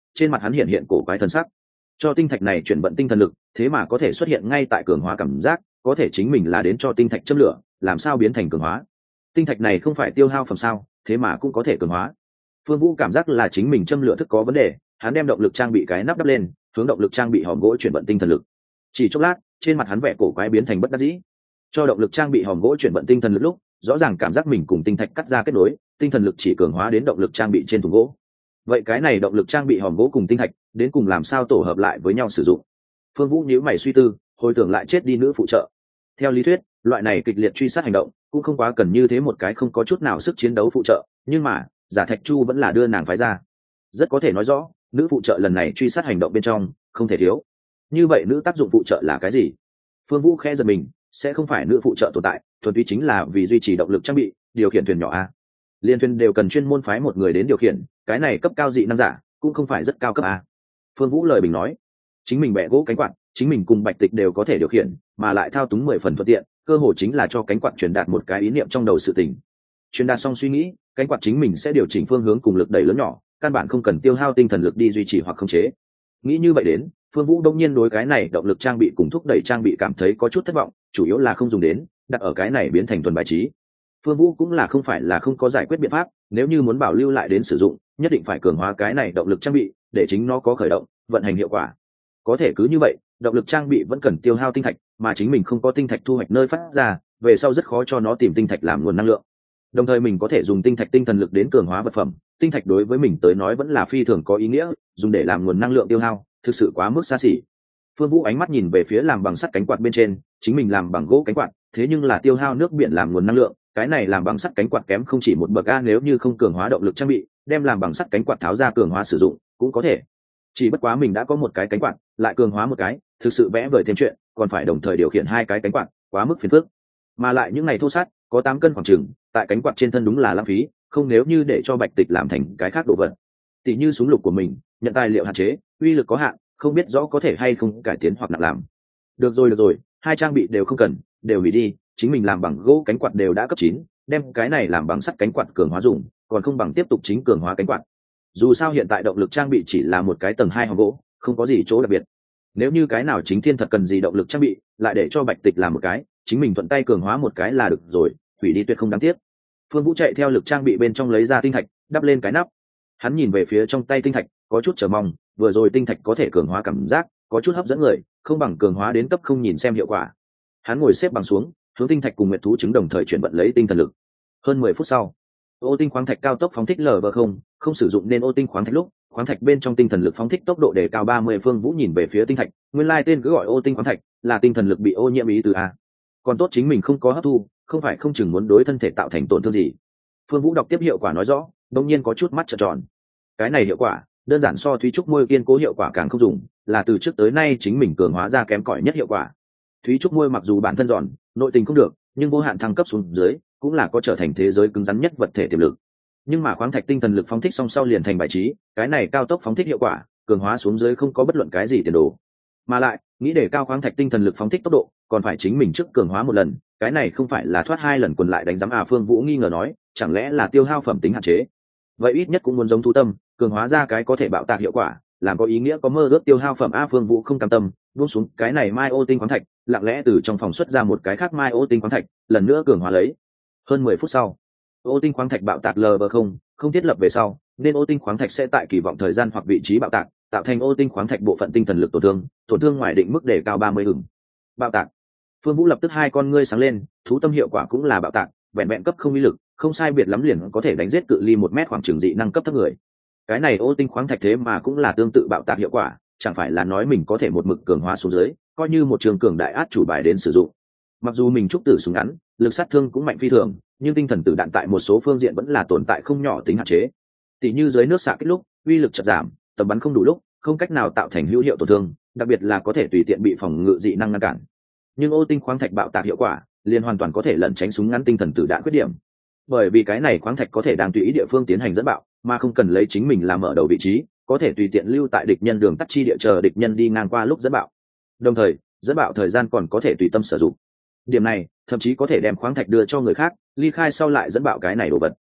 trên mặt hắn hiện hiện cổ quái thần sắc. Cho tinh thạch này chuyển vận tinh thần lực, thế mà có thể xuất hiện ngay tại cường hóa cảm giác, có thể chính mình là đến cho tinh thạch châm lửa, làm sao biến thành cường hóa? Tinh thạch này không phải tiêu hao phẩm sao, thế mà cũng có thể cường hóa. Phương Vũ cảm giác là chính mình châm lửa thức có vấn đề, hắn đem động lực trang bị cái nắp đắp lên, hướng động lực trang bị hòm gỗ chuyển vận tinh thần lực. Chỉ chốc lát, trên mặt hắn vẻ cổ quái biến thành bất đắc dĩ. Cho động lực trang bị hòm gỗ chuyển vận tinh thần lực lúc, rõ ràng cảm giác mình cùng tinh thạch cắt ra kết nối, tinh thần lực chỉ cường hóa đến động lực trang bị trên thùng gỗ. Vậy cái này động lực trang bị hòm gỗ cùng tinh thạch, đến cùng làm sao tổ hợp lại với nhau sử dụng? Phương Vũ nhíu mày suy tư, hồi tưởng lại chết đi nữ phụ trợ. Theo lý thuyết, loại này kịch liệt truy sát hành động, cũng không quá cần như thế một cái không có chút nào sức chiến đấu phụ trợ, nhưng mà, Giả Thạch Chu vẫn là đưa nàng phái ra. Rất có thể nói rõ, nữ phụ trợ lần này truy sát hành động bên trong, không thể thiếu. Như vậy nữ tác dụng phụ trợ là cái gì? Phương Vũ khẽ giật mình, sẽ không phải nữ phụ trợ tồn tại, thuần túy chính là vì duy trì động lực trang bị, điều khiển thuyền nhỏ a. Liên thuyền đều cần chuyên môn phái một người đến điều khiển, cái này cấp cao dị năng giả, cũng không phải rất cao cấp a. Phương Vũ lời bình nói, chính mình bẻ gỗ cánh quạt, chính mình cùng Bạch Tịch đều có thể điều khiển, mà lại thao túng mười phần thuận tiện, cơ hội chính là cho cánh quạt truyền đạt một cái ý niệm trong đầu sự tình. Truyền đạt xong suy nghĩ, cánh quạt chính mình sẽ điều chỉnh phương hướng cùng lực đẩy lớn nhỏ, căn bản không cần tiêu hao tinh thần lực đi duy trì hoặc khống chế. Nghĩ như vậy đến, Phương Vũ đông nhiên đối cái này động lực trang bị cùng thúc đẩy trang bị cảm thấy có chút thất vọng, chủ yếu là không dùng đến, đặt ở cái này biến thành tuần bài trí. Phương Vũ cũng là không phải là không có giải quyết biện pháp, nếu như muốn bảo lưu lại đến sử dụng, nhất định phải cường hóa cái này động lực trang bị, để chính nó có khởi động, vận hành hiệu quả. Có thể cứ như vậy, động lực trang bị vẫn cần tiêu hao tinh thạch, mà chính mình không có tinh thạch thu hoạch nơi phát ra, về sau rất khó cho nó tìm tinh thạch làm nguồn năng lượng. Đồng thời mình có thể dùng tinh thạch tinh thần lực đến cường hóa vật phẩm, tinh thạch đối với mình tới nói vẫn là phi thường có ý nghĩa, dùng để làm nguồn năng lượng tiêu hao, thực sự quá mức xa xỉ. Phương Vũ ánh mắt nhìn về phía làm bằng sắt cánh quạt bên trên, chính mình làm bằng gỗ cánh quạt, thế nhưng là tiêu hao nước biển làm nguồn năng lượng, cái này làm bằng sắt cánh quạt kém không chỉ một bậc a, nếu như không cường hóa động lực trang bị, đem làm bằng sắt cánh quạt tháo ra cường hóa sử dụng, cũng có thể. Chỉ bất quá mình đã có một cái cánh quạt, lại cường hóa một cái, thực sự vẽ vời thêm chuyện, còn phải đồng thời điều khiển hai cái cánh quạt, quá mức phiền phức. Mà lại những ngày thô sát, có tám cân khoảng chừng, tại cánh quạt trên thân đúng là lãng phí, không nếu như để cho Bạch Tịch làm thành cái khác đồ vật. Tỷ như súng lục của mình, nhận tài liệu hạn chế, uy lực có hạn, không biết rõ có thể hay không cải tiến hoặc nặng làm. Được rồi được rồi, hai trang bị đều không cần, đều hủy đi, chính mình làm bằng gỗ cánh quạt đều đã cấp chín, đem cái này làm bằng sắt cánh quạt cường hóa dùng, còn không bằng tiếp tục chính cường hóa cánh quạt. Dù sao hiện tại động lực trang bị chỉ là một cái tầng hai hòm gỗ, không có gì chỗ đặc biệt. Nếu như cái nào chính thiên thật cần gì động lực trang bị, lại để cho Bạch Tịch làm một cái, chính mình thuận tay cường hóa một cái là được rồi, hủy đi tuyệt không đáng tiếc. Phương Vũ chạy theo lực trang bị bên trong lấy ra tinh thạch, đắp lên cái nắp. Hắn nhìn về phía trong tay tinh thạch, có chút chờ mong, vừa rồi tinh thạch có thể cường hóa cảm giác, có chút hấp dẫn người, không bằng cường hóa đến cấp không nhìn xem hiệu quả. Hắn ngồi xếp bằng xuống, hướng tinh thạch cùng nguyệt thú trứng đồng thời chuyển vận lấy tinh thần lực. Hơn mười phút sau, ô tinh khoáng thạch cao tốc phóng thích lv không, không sử dụng nên ô tinh khoáng thạch lúc, khoáng thạch bên trong tinh thần lực phóng thích tốc độ đề cao ba mươi. Phương Vũ nhìn về phía tinh thạch, nguyên lai tên cứ gọi ô tinh khoáng thạch, là tinh thần lực bị ô nhiễm ý từ a. Còn tốt chính mình không có hấp thu, không phải không chừng muốn đối thân thể tạo thành tổn thương gì. Phương Vũ đọc tiếp hiệu quả nói rõ, đột nhiên có chút mắt trợn tròn. Cái này hiệu quả, đơn giản so Thúy Trúc Môi kiên cố hiệu quả càng không dùng, là từ trước tới nay chính mình cường hóa ra kém cỏi nhất hiệu quả. Thúy Trúc Môi mặc dù bản thân giòn, nội tình không được, nhưng vô hạn thăng cấp xuống dưới, cũng là có trở thành thế giới cứng rắn nhất vật thể tiềm lực. Nhưng mà khoáng thạch tinh thần lực phóng thích song sau liền thành bài trí, cái này cao tốc phóng thích hiệu quả, cường hóa xuống dưới không có bất luận cái gì tiền đồ. Mà lại, nghĩ để cao khoáng thạch tinh thần lực phóng thích tốc độ, còn phải chính mình trước cường hóa một lần, cái này không phải là thoát hai lần quần lại đánh giám à? Phương Vũ nghi ngờ nói, chẳng lẽ là tiêu hao phẩm tính hạn chế? Vậy ít nhất cũng muốn giống thú tâm, cường hóa ra cái có thể bạo tạc hiệu quả, làm có ý nghĩa có mơ ước tiêu hao phẩm a. Phương Vũ không cam tâm, buông xuống cái này mai ô tinh khoáng thạch, lặng lẽ từ trong phòng xuất ra một cái khác mai ô tinh khoáng thạch, lần nữa cường hóa lấy. Hơn mười phút sau, ô tinh khoáng thạch bạo tạc lv không, không thiết lập về sau, nên ô tinh khoáng thạch sẽ tại kỳ vọng thời gian hoặc vị trí bạo tạc, tạo thành ô tinh khoáng thạch bộ phận tinh thần lực tổn thương, tổn thương ngoài định mức đề cao ba mươi hừng. Bạo tạc. Phương Vũ lập tức hai con ngươi sáng lên, thú tâm hiệu quả cũng là bạo tạc, vẹn vẹn cấp không uy lực, không sai biệt lắm liền có thể đánh giết cự ly một mét khoảng trường dị năng cấp thấp người. Cái này ô tinh khoáng thạch thế mà cũng là tương tự bạo tạc hiệu quả, chẳng phải là nói mình có thể một mực cường hóa xuống dưới, coi như một trường cường đại át chủ bài đến sử dụng. Mặc dù mình trúc tử súng ngắn, lực sát thương cũng mạnh phi thường, nhưng tinh thần tử đạn tại một số phương diện vẫn là tồn tại không nhỏ tính hạn chế. Tỷ như dưới nước xạ kích lúc, uy lực chợt giảm, tầm bắn không đủ lúc, không cách nào tạo thành hữu hiệu tổn thương, đặc biệt là có thể tùy tiện bị phòng ngự dị năng ngăn cản. Nhưng ô tinh khoáng thạch bạo tạc hiệu quả, liền hoàn toàn có thể lẩn tránh súng ngắn tinh thần tử đạn khuyết điểm. Bởi vì cái này khoáng thạch có thể đang tùy ý địa phương tiến hành dẫn bạo, mà không cần lấy chính mình làm mở đầu vị trí, có thể tùy tiện lưu tại địch nhân đường tắt chi địa chờ địch nhân đi ngang qua lúc dẫn bạo. Đồng thời, dẫn bạo thời gian còn có thể tùy tâm sử dụng. Điểm này, thậm chí có thể đem khoáng thạch đưa cho người khác, ly khai sau lại dẫn bạo cái này đồ vật.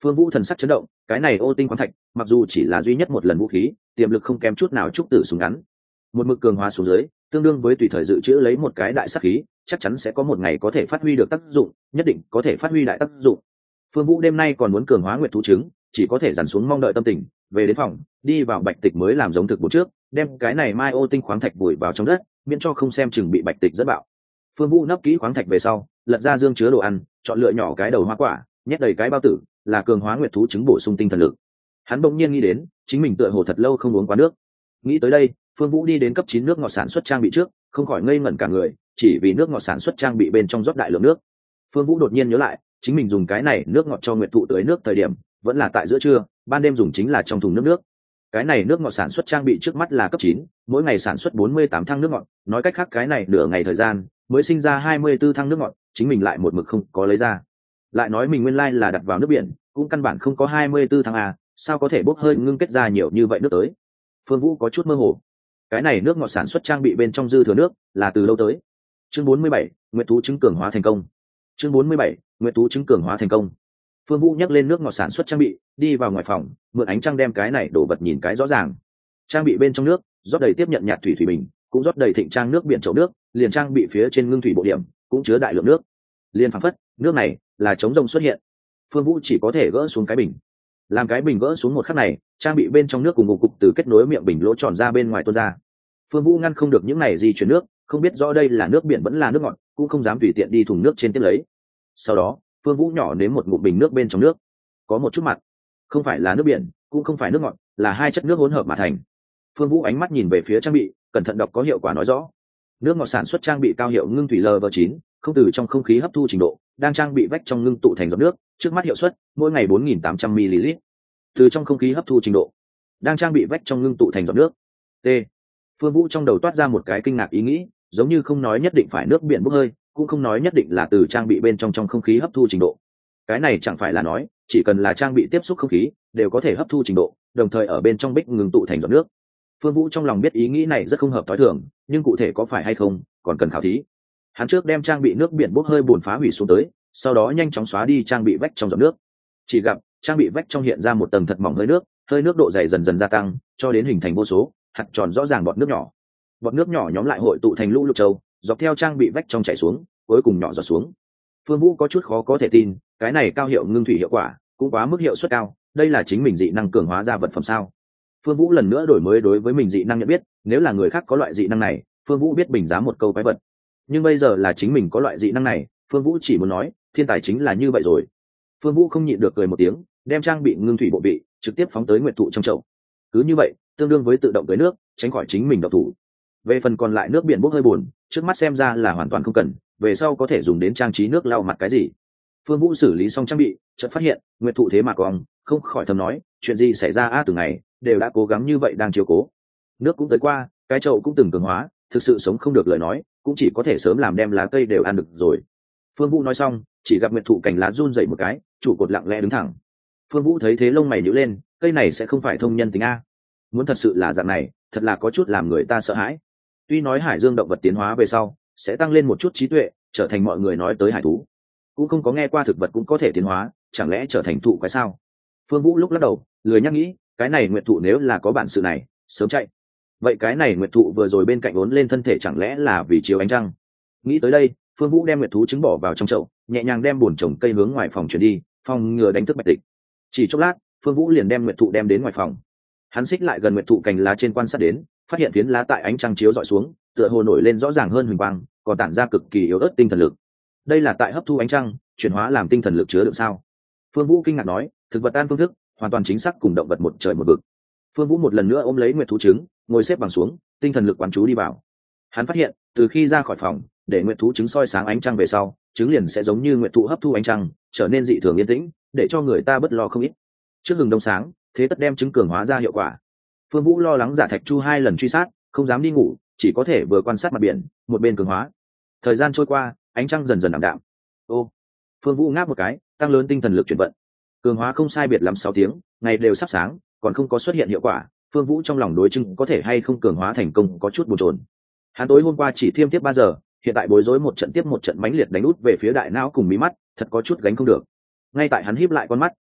Phương Vũ thần sắc chấn động, cái này ô tinh khoáng thạch mặc dù chỉ là duy nhất một lần vũ khí, tiềm lực không kém chút nào trúc tử súng ngắn. Một mực cường hóa xuống dưới, tương đương với tùy thời dự trữ lấy một cái đại sát khí, chắc chắn sẽ có một ngày có thể phát huy được tác dụng, nhất định có thể phát huy đại tác dụng. Phương Vũ đêm nay còn muốn cường hóa nguyệt thú trứng, chỉ có thể dằn xuống mong đợi tâm tình, về đến phòng, đi vào bạch tịch mới làm giống thực bộ trước, đem cái này mai ô tinh khoáng thạch vùi vào trong đất, miễn cho không xem chừng bị bạch tịch rất bạo. Phương Vũ nấp kỹ khoáng thạch về sau, lật ra dương chứa đồ ăn, chọn lựa nhỏ cái đầu hoa quả, nhét đầy cái bao tử, là cường hóa nguyệt thú trứng bổ sung tinh thần lực. Hắn bỗng nhiên nghĩ đến, chính mình tựa hồ thật lâu không uống quá nước. Nghĩ tới đây, Phương Vũ đi đến cấp chín nước ngọt sản xuất trang bị trước, không khỏi ngây ngẩn cả người, chỉ vì nước ngọt sản xuất trang bị bên trong rót đại lượng nước. Phương Vũ đột nhiên nhớ lại, chính mình dùng cái này nước ngọt cho nguyệt thụ tưới nước thời điểm, vẫn là tại giữa trưa, ban đêm dùng chính là trong thùng nước nước. Cái này nước ngọt sản xuất trang bị trước mắt là cấp chín, mỗi ngày sản xuất bốn mươi tám thang nước ngọt, nói cách khác cái này nửa ngày thời gian, mới sinh ra hai mươi tư thang nước ngọt, chính mình lại một mực không có lấy ra. Lại nói mình nguyên lai là đặt vào nước biển, cũng căn bản không có hai mươi tư thang à, sao có thể bốc hơi ngưng kết ra nhiều như vậy nước tới. Phương Vũ có chút mơ hồ. Cái này nước ngọt sản xuất trang bị bên trong dư thừa nước là từ lâu tới. Chương bốn mươi bảy, nguyệt thú trứng cường hóa thành công. Chương bốn mươi bảy, nguyệt thú trứng cường hóa thành công. Phương Vũ nhắc lên nước ngọt sản xuất trang bị, đi vào ngoài phòng, mượn ánh trăng đem cái này đổ vật nhìn cái rõ ràng. Trang bị bên trong nước rót đầy tiếp nhận nhạt thủy thủy bình, cũng rót đầy thịnh trang nước biển chậu nước, liền trang bị phía trên ngưng thủy bộ điểm cũng chứa đại lượng nước. Liên phảng phất, nước này là chống rông xuất hiện. Phương Vũ chỉ có thể gỡ xuống cái bình. Làm cái bình gỡ xuống một khắc này, trang bị bên trong nước cùng ngục cục từ kết nối miệng bình lỗ tròn ra bên ngoài tuôn ra. Phương Vũ ngăn không được những này di chuyển nước, không biết rõ đây là nước biển vẫn là nước ngọt, cũng không dám tùy tiện đi thùng nước trên tiếp lấy. Sau đó, Phương Vũ nhỏ nếm một ngụm bình nước bên trong nước, có một chút mặn, không phải là nước biển, cũng không phải nước ngọt, là hai chất nước hỗn hợp mà thành. Phương Vũ ánh mắt nhìn về phía trang bị, cẩn thận đọc có hiệu quả nói rõ. Nước ngọt sản xuất trang bị cao hiệu ngưng thủy L V chín, không từ trong không khí hấp thu trình độ, đang trang bị vách trong ngưng tụ thành giọt nước, trước mắt hiệu suất mỗi ngày bốn nghìn tám trăm mi-li-lít. Từ trong không khí hấp thu trình độ, đang trang bị vách trong ngưng tụ thành giọt nước. T. Phương Vũ trong đầu toát ra một cái kinh ngạc ý nghĩ, giống như không nói nhất định phải nước biển bốc hơi, cũng không nói nhất định là từ trang bị bên trong trong không khí hấp thu trình độ. Cái này chẳng phải là nói, chỉ cần là trang bị tiếp xúc không khí, đều có thể hấp thu trình độ, đồng thời ở bên trong bích ngưng tụ thành giọt nước. Phương Vũ trong lòng biết ý nghĩ này rất không hợp tối thường, nhưng cụ thể có phải hay không, còn cần khảo thí. Hắn trước đem trang bị nước biển bốc hơi bùn phá hủy xuống tới, sau đó nhanh chóng xóa đi trang bị vách trong giọt nước. Chỉ gặp trang bị vách trong hiện ra một tầng thật mỏng hơi nước, hơi nước độ dày dần dần gia tăng, cho đến hình thành vô số hạt tròn rõ ràng bọt nước nhỏ. Bọt nước nhỏ nhóm lại hội tụ thành lũ lụt trâu, dọc theo trang bị vách trong chảy xuống, cuối cùng nhỏ giọt xuống. Phương Vũ có chút khó có thể tin, cái này cao hiệu ngưng thủy hiệu quả, cũng quá mức hiệu suất cao, đây là chính mình dị năng cường hóa ra vật phẩm sao? Phương Vũ lần nữa đổi mới đối với mình dị năng nhận biết, nếu là người khác có loại dị năng này, Phương Vũ biết bình giá một câu quái vật. Nhưng bây giờ là chính mình có loại dị năng này, Phương Vũ chỉ muốn nói, thiên tài chính là như vậy rồi. Phương Vũ không nhịn được cười một tiếng, đem trang bị ngưng thủy bộ vị trực tiếp phóng tới nguyệt thụ trong chậu. Cứ như vậy, tương đương với tự động tưới nước, tránh khỏi chính mình độc thủ. Về phần còn lại nước biển bốc hơi buồn, trước mắt xem ra là hoàn toàn không cần, về sau có thể dùng đến trang trí nước lau mặt cái gì. Phương Vũ xử lý xong trang bị, chợt phát hiện, nguyệt thụ thế mà còn, không khỏi thầm nói, chuyện gì xảy ra a từ ngày, đều đã cố gắng như vậy đang chiếu cố. Nước cũng tới qua, cái chậu cũng từng cường hóa, thực sự sống không được lời nói, cũng chỉ có thể sớm làm đem lá cây đều ăn được rồi. Phương Vũ nói xong, chỉ gặp nguyệt thụ cành lá run rẩy một cái, trụ cột lặng lẽ đứng thẳng. Phương Vũ thấy thế lông mày nhíu lên, cây này sẽ không phải thông nhân tính a? Muốn thật sự là dạng này, thật là có chút làm người ta sợ hãi. Tuy nói hải dương động vật tiến hóa về sau sẽ tăng lên một chút trí tuệ, trở thành mọi người nói tới hải thú, cũng không có nghe qua thực vật cũng có thể tiến hóa, chẳng lẽ trở thành thụ quái sao? Phương Vũ lúc lắc đầu, lười nhắc nghĩ, cái này nguyệt thụ nếu là có bản sự này, sớm chạy. Vậy cái này nguyệt thụ vừa rồi bên cạnh uốn lên thân thể chẳng lẽ là vì chiếu ánh trăng? Nghĩ tới đây, Phương Vũ đem nguyệt thú trứng bỏ vào trong chậu, nhẹ nhàng đem bồn trồng cây hướng ngoài phòng chuyển đi, phòng ngừa đánh thức bạch tịch. Chỉ chốc lát, Phương Vũ liền đem nguyệt thụ đem đến ngoài phòng. Hắn xích lại gần nguyệt thụ cành lá trên quan sát đến, phát hiện phiến lá tại ánh trăng chiếu dọi xuống, tựa hồ nổi lên rõ ràng hơn huỳnh quang, còn tản ra cực kỳ yếu ớt tinh thần lực. Đây là tại hấp thu ánh trăng, chuyển hóa làm tinh thần lực chứa đựng sao? Phương Vũ kinh ngạc nói, thực vật an phương thức, hoàn toàn chính xác cùng động vật một trời một vực. Phương Vũ một lần nữa ôm lấy nguyệt thú trứng, ngồi xếp bằng xuống, tinh thần lực quán chú đi vào. Hắn phát hiện, từ khi ra khỏi phòng, để nguyệt thú trứng soi sáng ánh trăng về sau, trứng liền sẽ giống như nguyệt thụ hấp thu ánh trăng, trở nên dị thường yên tĩnh, để cho người ta bất lo không ít. Trước hừng đông sáng, thế tất đem trứng cường hóa ra hiệu quả. Phương Vũ lo lắng Giả Thạch Chu hai lần truy sát, không dám đi ngủ, chỉ có thể vừa quan sát mặt biển, một bên cường hóa. Thời gian trôi qua, ánh trăng dần dần ảm đạm. Ô, Phương Vũ ngáp một cái, tăng lớn tinh thần lực chuyển vận. Cường hóa không sai biệt lắm sáu tiếng, ngày đều sắp sáng, còn không có xuất hiện hiệu quả. Phương Vũ trong lòng đối chứng có thể hay không cường hóa thành công có chút bồn chồn. Hắn tối hôm qua chỉ thiêm tiếp ba giờ, hiện tại bối rối một trận tiếp một trận mãnh liệt đánh út về phía đại não cùng mí mắt, thật có chút gánh không được. Ngay tại hắn híp lại con mắt,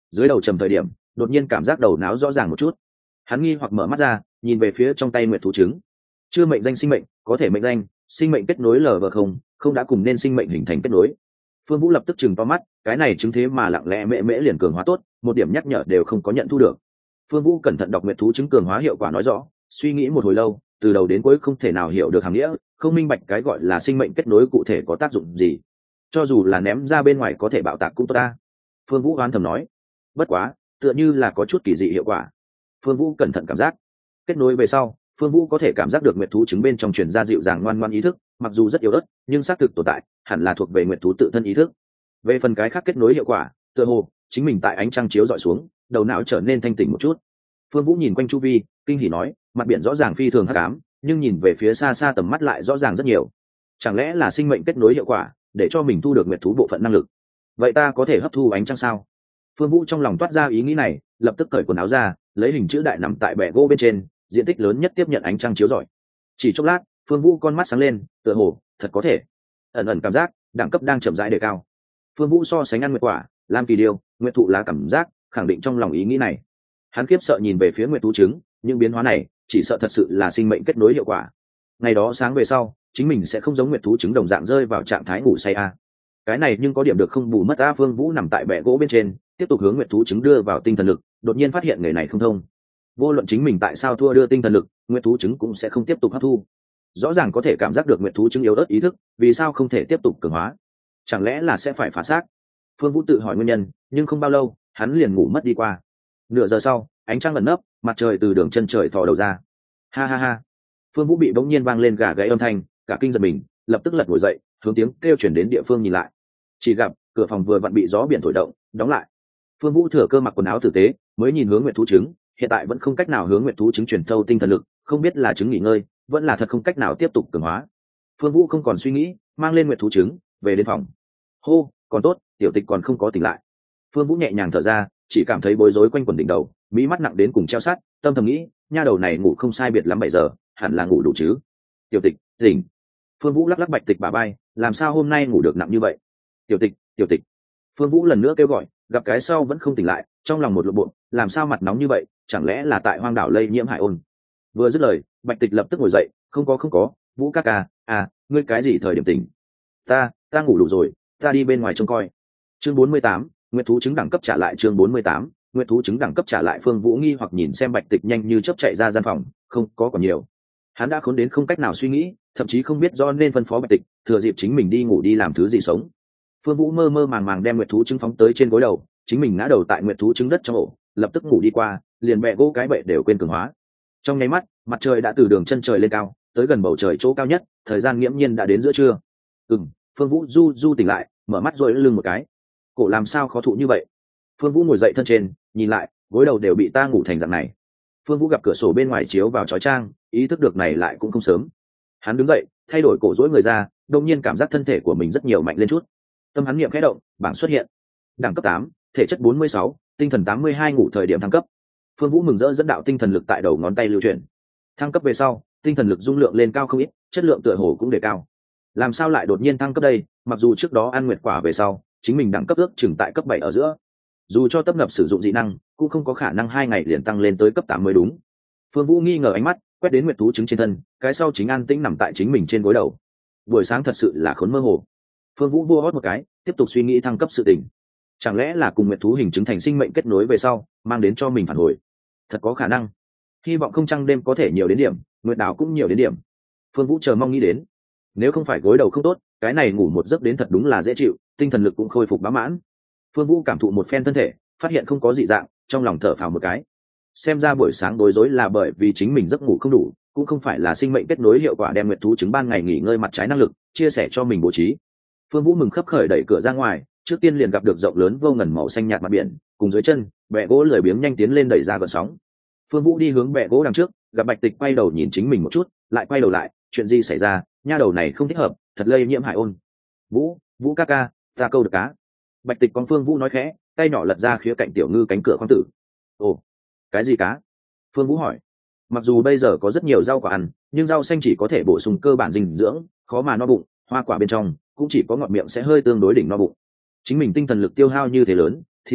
dưới đầu trầm thời điểm đột nhiên cảm giác đầu não rõ ràng một chút. Hắn nghi hoặc mở mắt ra, nhìn về phía trong tay nguyệt thú trứng. Chưa mệnh danh sinh mệnh, có thể mệnh danh sinh mệnh kết nối lờ vờ không, không đã cùng nên sinh mệnh hình thành kết nối. Phương Vũ lập tức chừng to mắt, cái này chứng thế mà lặng lẽ mễ mễ liền cường hóa tốt, một điểm nhắc nhở đều không có nhận thu được. Phương Vũ cẩn thận đọc nguyệt thú chứng cường hóa hiệu quả nói rõ, suy nghĩ một hồi lâu, từ đầu đến cuối không thể nào hiểu được hàm nghĩa, không minh bạch cái gọi là sinh mệnh kết nối cụ thể có tác dụng gì. Cho dù là ném ra bên ngoài có thể bạo tạc cũng tốt ta. Phương Vũ oán thầm nói. Bất quá, tựa như là có chút kỳ dị hiệu quả. Phương Vũ cẩn thận cảm giác. Kết nối về sau, Phương Vũ có thể cảm giác được nguyệt thú trứng bên trong truyền ra dịu dàng ngoan ngoãn ý thức, mặc dù rất yếu ớt, nhưng xác thực tồn tại, hẳn là thuộc về nguyệt thú tự thân ý thức. Về phần cái khác kết nối hiệu quả, tựa hồ chính mình tại ánh trăng chiếu dọi xuống, đầu não trở nên thanh tỉnh một chút. Phương Vũ nhìn quanh chu vi, kinh hỉ nói, mặt biển rõ ràng phi thường hắc ám, nhưng nhìn về phía xa xa tầm mắt lại rõ ràng rất nhiều. Chẳng lẽ là sinh mệnh kết nối hiệu quả, để cho mình thu được nguyệt thú bộ phận năng lực? Vậy ta có thể hấp thu ánh trăng sao? Phương Vũ trong lòng toát ra ý nghĩ này, lập tức cởi quần áo ra, lấy hình chữ đại nằm tại bệ gỗ bên trên, diện tích lớn nhất tiếp nhận ánh trăng chiếu rọi. Chỉ chốc lát, Phương Vũ con mắt sáng lên, tựa hồ thật có thể. Ẩn ẩn cảm giác đẳng cấp đang chậm rãi đề cao. Phương Vũ so sánh ăn nguyệt quả, lam kỳ điêu, nguyệt thụ lá cảm giác, khẳng định trong lòng ý nghĩ này. Hắn khiếp sợ nhìn về phía nguyệt thú trứng, những biến hóa này chỉ sợ thật sự là sinh mệnh kết nối hiệu quả. Ngày đó sáng về sau, chính mình sẽ không giống nguyệt thú trứng đồng dạng rơi vào trạng thái ngủ say a. Cái này nhưng có điểm được không bù mất a. Phương Vũ nằm tại bệ gỗ bên trên, tiếp tục hướng nguyệt thú trứng đưa vào tinh thần lực, đột nhiên phát hiện người này không thông. Vô luận chính mình tại sao thua đưa tinh thần lực, nguyệt thú trứng cũng sẽ không tiếp tục hấp thu. Rõ ràng có thể cảm giác được nguyệt thú trứng yếu ớt ý thức, vì sao không thể tiếp tục cường hóa? Chẳng lẽ là sẽ phải phá xác? Phương Vũ tự hỏi nguyên nhân, nhưng không bao lâu, hắn liền ngủ mất đi qua. Nửa giờ sau, ánh trăng ẩn nấp, mặt trời từ đường chân trời thò đầu ra. Ha ha ha. Phương Vũ bị bỗng nhiên vang lên gà gáy âm thanh, cả kinh giật mình, lập tức lật ngồi dậy, hướng tiếng kêu chuyển đến địa phương nhìn lại. Chỉ gặp cửa phòng vừa vặn bị gió biển thổi động, đóng lại. Phương Vũ thừa cơ mặc quần áo tử tế, mới nhìn hướng nguyệt thú trứng, hiện tại vẫn không cách nào hướng nguyệt thú trứng truyền thâu tinh thần lực, không biết là trứng nghỉ ngơi, vẫn là thật không cách nào tiếp tục cường hóa. Phương Vũ không còn suy nghĩ, mang lên nguyệt thú trứng, về đến phòng. Hô, còn tốt, tiểu tịch còn không có tỉnh lại. Phương Vũ nhẹ nhàng thở ra, chỉ cảm thấy bối rối quanh quẩn đỉnh đầu, mỹ mắt nặng đến cùng treo sát, tâm thầm nghĩ, nha đầu này ngủ không sai biệt lắm bảy giờ, hẳn là ngủ đủ chứ. Tiểu tịch, tỉnh. Phương Vũ lắc lắc Bạch Tịch bả vai, làm sao hôm nay ngủ được nặng như vậy? Tiểu tịch, tiểu tịch. Phương Vũ lần nữa kêu gọi, gặp cái sau vẫn không tỉnh lại, trong lòng một lộ bộ, làm sao mặt nóng như vậy, chẳng lẽ là tại hoang đảo lây nhiễm hải ôn? Vừa dứt lời, Bạch Tịch lập tức ngồi dậy, không có không có, Vũ ca ca, à, ngươi cái gì thời điểm tỉnh? Ta, ta ngủ đủ rồi, ta đi bên ngoài trông coi. Chương bốn mươi tám, nguyệt thú trứng đẳng cấp trả lại. Chương bốn mươi tám, nguyệt thú trứng đẳng cấp trả lại. Phương Vũ nghi hoặc nhìn xem Bạch Tịch nhanh như chớp chạy ra gian phòng, không có còn nhiều. Hắn đã khốn đến không cách nào suy nghĩ, thậm chí không biết do nên phân phó Bạch Tịch, thừa dịp chính mình đi ngủ đi làm thứ gì sống. Phương Vũ mơ mơ màng màng đem nguyệt thú trứng phóng tới trên gối đầu, chính mình ngã đầu tại nguyệt thú trứng đất trong ổ, lập tức ngủ đi qua, liền bẹ gỗ cái bệ đều quên cường hóa. Trong nháy mắt, mặt trời đã từ đường chân trời lên cao, tới gần bầu trời chỗ cao nhất, thời gian nghiễm nhiên đã đến giữa trưa. Ừm, Phương Vũ du du tỉnh lại, mở mắt rồi lưng một cái. Cổ làm sao khó thụ như vậy? Phương Vũ ngồi dậy thân trên, nhìn lại, gối đầu đều bị ta ngủ thành dạng này. Phương Vũ gặp cửa sổ bên ngoài chiếu vào chói chang, ý thức được này lại cũng không sớm. Hắn đứng dậy, thay đổi cổ rỗi người ra, đột nhiên cảm giác thân thể của mình rất nhiều mạnh lên chút. Tâm hắn niệm khẽ động, bảng xuất hiện. Đẳng cấp tám, thể chất bốn mươi sáu, tinh thần tám mươi hai, ngủ thời điểm thăng cấp. Phương Vũ mừng rỡ dẫn đạo tinh thần lực tại đầu ngón tay lưu chuyển. Thăng cấp về sau, tinh thần lực dung lượng lên cao không ít, chất lượng tựa hồ cũng đề cao. Làm sao lại đột nhiên thăng cấp đây? Mặc dù trước đó ăn nguyệt quả về sau, chính mình đẳng cấp ước chừng tại cấp bảy ở giữa. Dù cho tấp nập sử dụng dị năng, cũng không có khả năng hai ngày liền tăng lên tới cấp tám mới đúng. Phương Vũ nghi ngờ ánh mắt, quét đến nguyệt thú trứng trên thân, cái sau chính an tĩnh nằm tại chính mình trên gối đầu. Buổi sáng thật sự là khốn mơ hồ. Phương Vũ vua hót một cái, tiếp tục suy nghĩ thăng cấp sự tình. Chẳng lẽ là cùng nguyệt thú hình chứng thành sinh mệnh kết nối về sau, mang đến cho mình phản hồi? Thật có khả năng. Hy vọng không trăng đêm có thể nhiều đến điểm, nguyệt đảo cũng nhiều đến điểm. Phương Vũ chờ mong nghĩ đến. Nếu không phải gối đầu không tốt, cái này ngủ một giấc đến thật đúng là dễ chịu, tinh thần lực cũng khôi phục bá mãn. Phương Vũ cảm thụ một phen thân thể, phát hiện không có dị dạng, trong lòng thở phào một cái. Xem ra buổi sáng bối rối là bởi vì chính mình giấc ngủ không đủ, cũng không phải là sinh mệnh kết nối hiệu quả đem nguyệt thú trứng ban ngày nghỉ ngơi mặt trái năng lực chia sẻ cho mình bố trí. Phương Vũ mừng khấp khởi đẩy cửa ra ngoài, trước tiên liền gặp được rộng lớn vô ngần màu xanh nhạt mặt biển, cùng dưới chân bẹ gỗ lười biếng nhanh tiến lên đẩy ra gợn sóng. Phương Vũ đi hướng bẹ gỗ đằng trước, gặp Bạch Tịch quay đầu nhìn chính mình một chút, lại quay đầu lại, chuyện gì xảy ra? Nha đầu này không thích hợp, thật lây nhiễm hải ôn. Vũ, Vũ ca ca, ta câu được cá. Bạch Tịch con Phương Vũ nói khẽ, tay nhỏ lật ra khía cạnh tiểu ngư cánh cửa khoang tử. Ồ, cái gì cá? Phương Vũ hỏi. Mặc dù bây giờ có rất nhiều rau quả ăn, nhưng rau xanh chỉ có thể bổ sung cơ bản dinh dưỡng, khó mà no bụng, hoa quả bên trong cũng chỉ có ngọt miệng sẽ hơi tương đối đỉnh no bụng. Chính mình tinh thần lực tiêu hao như thế lớn, thì ăn ít,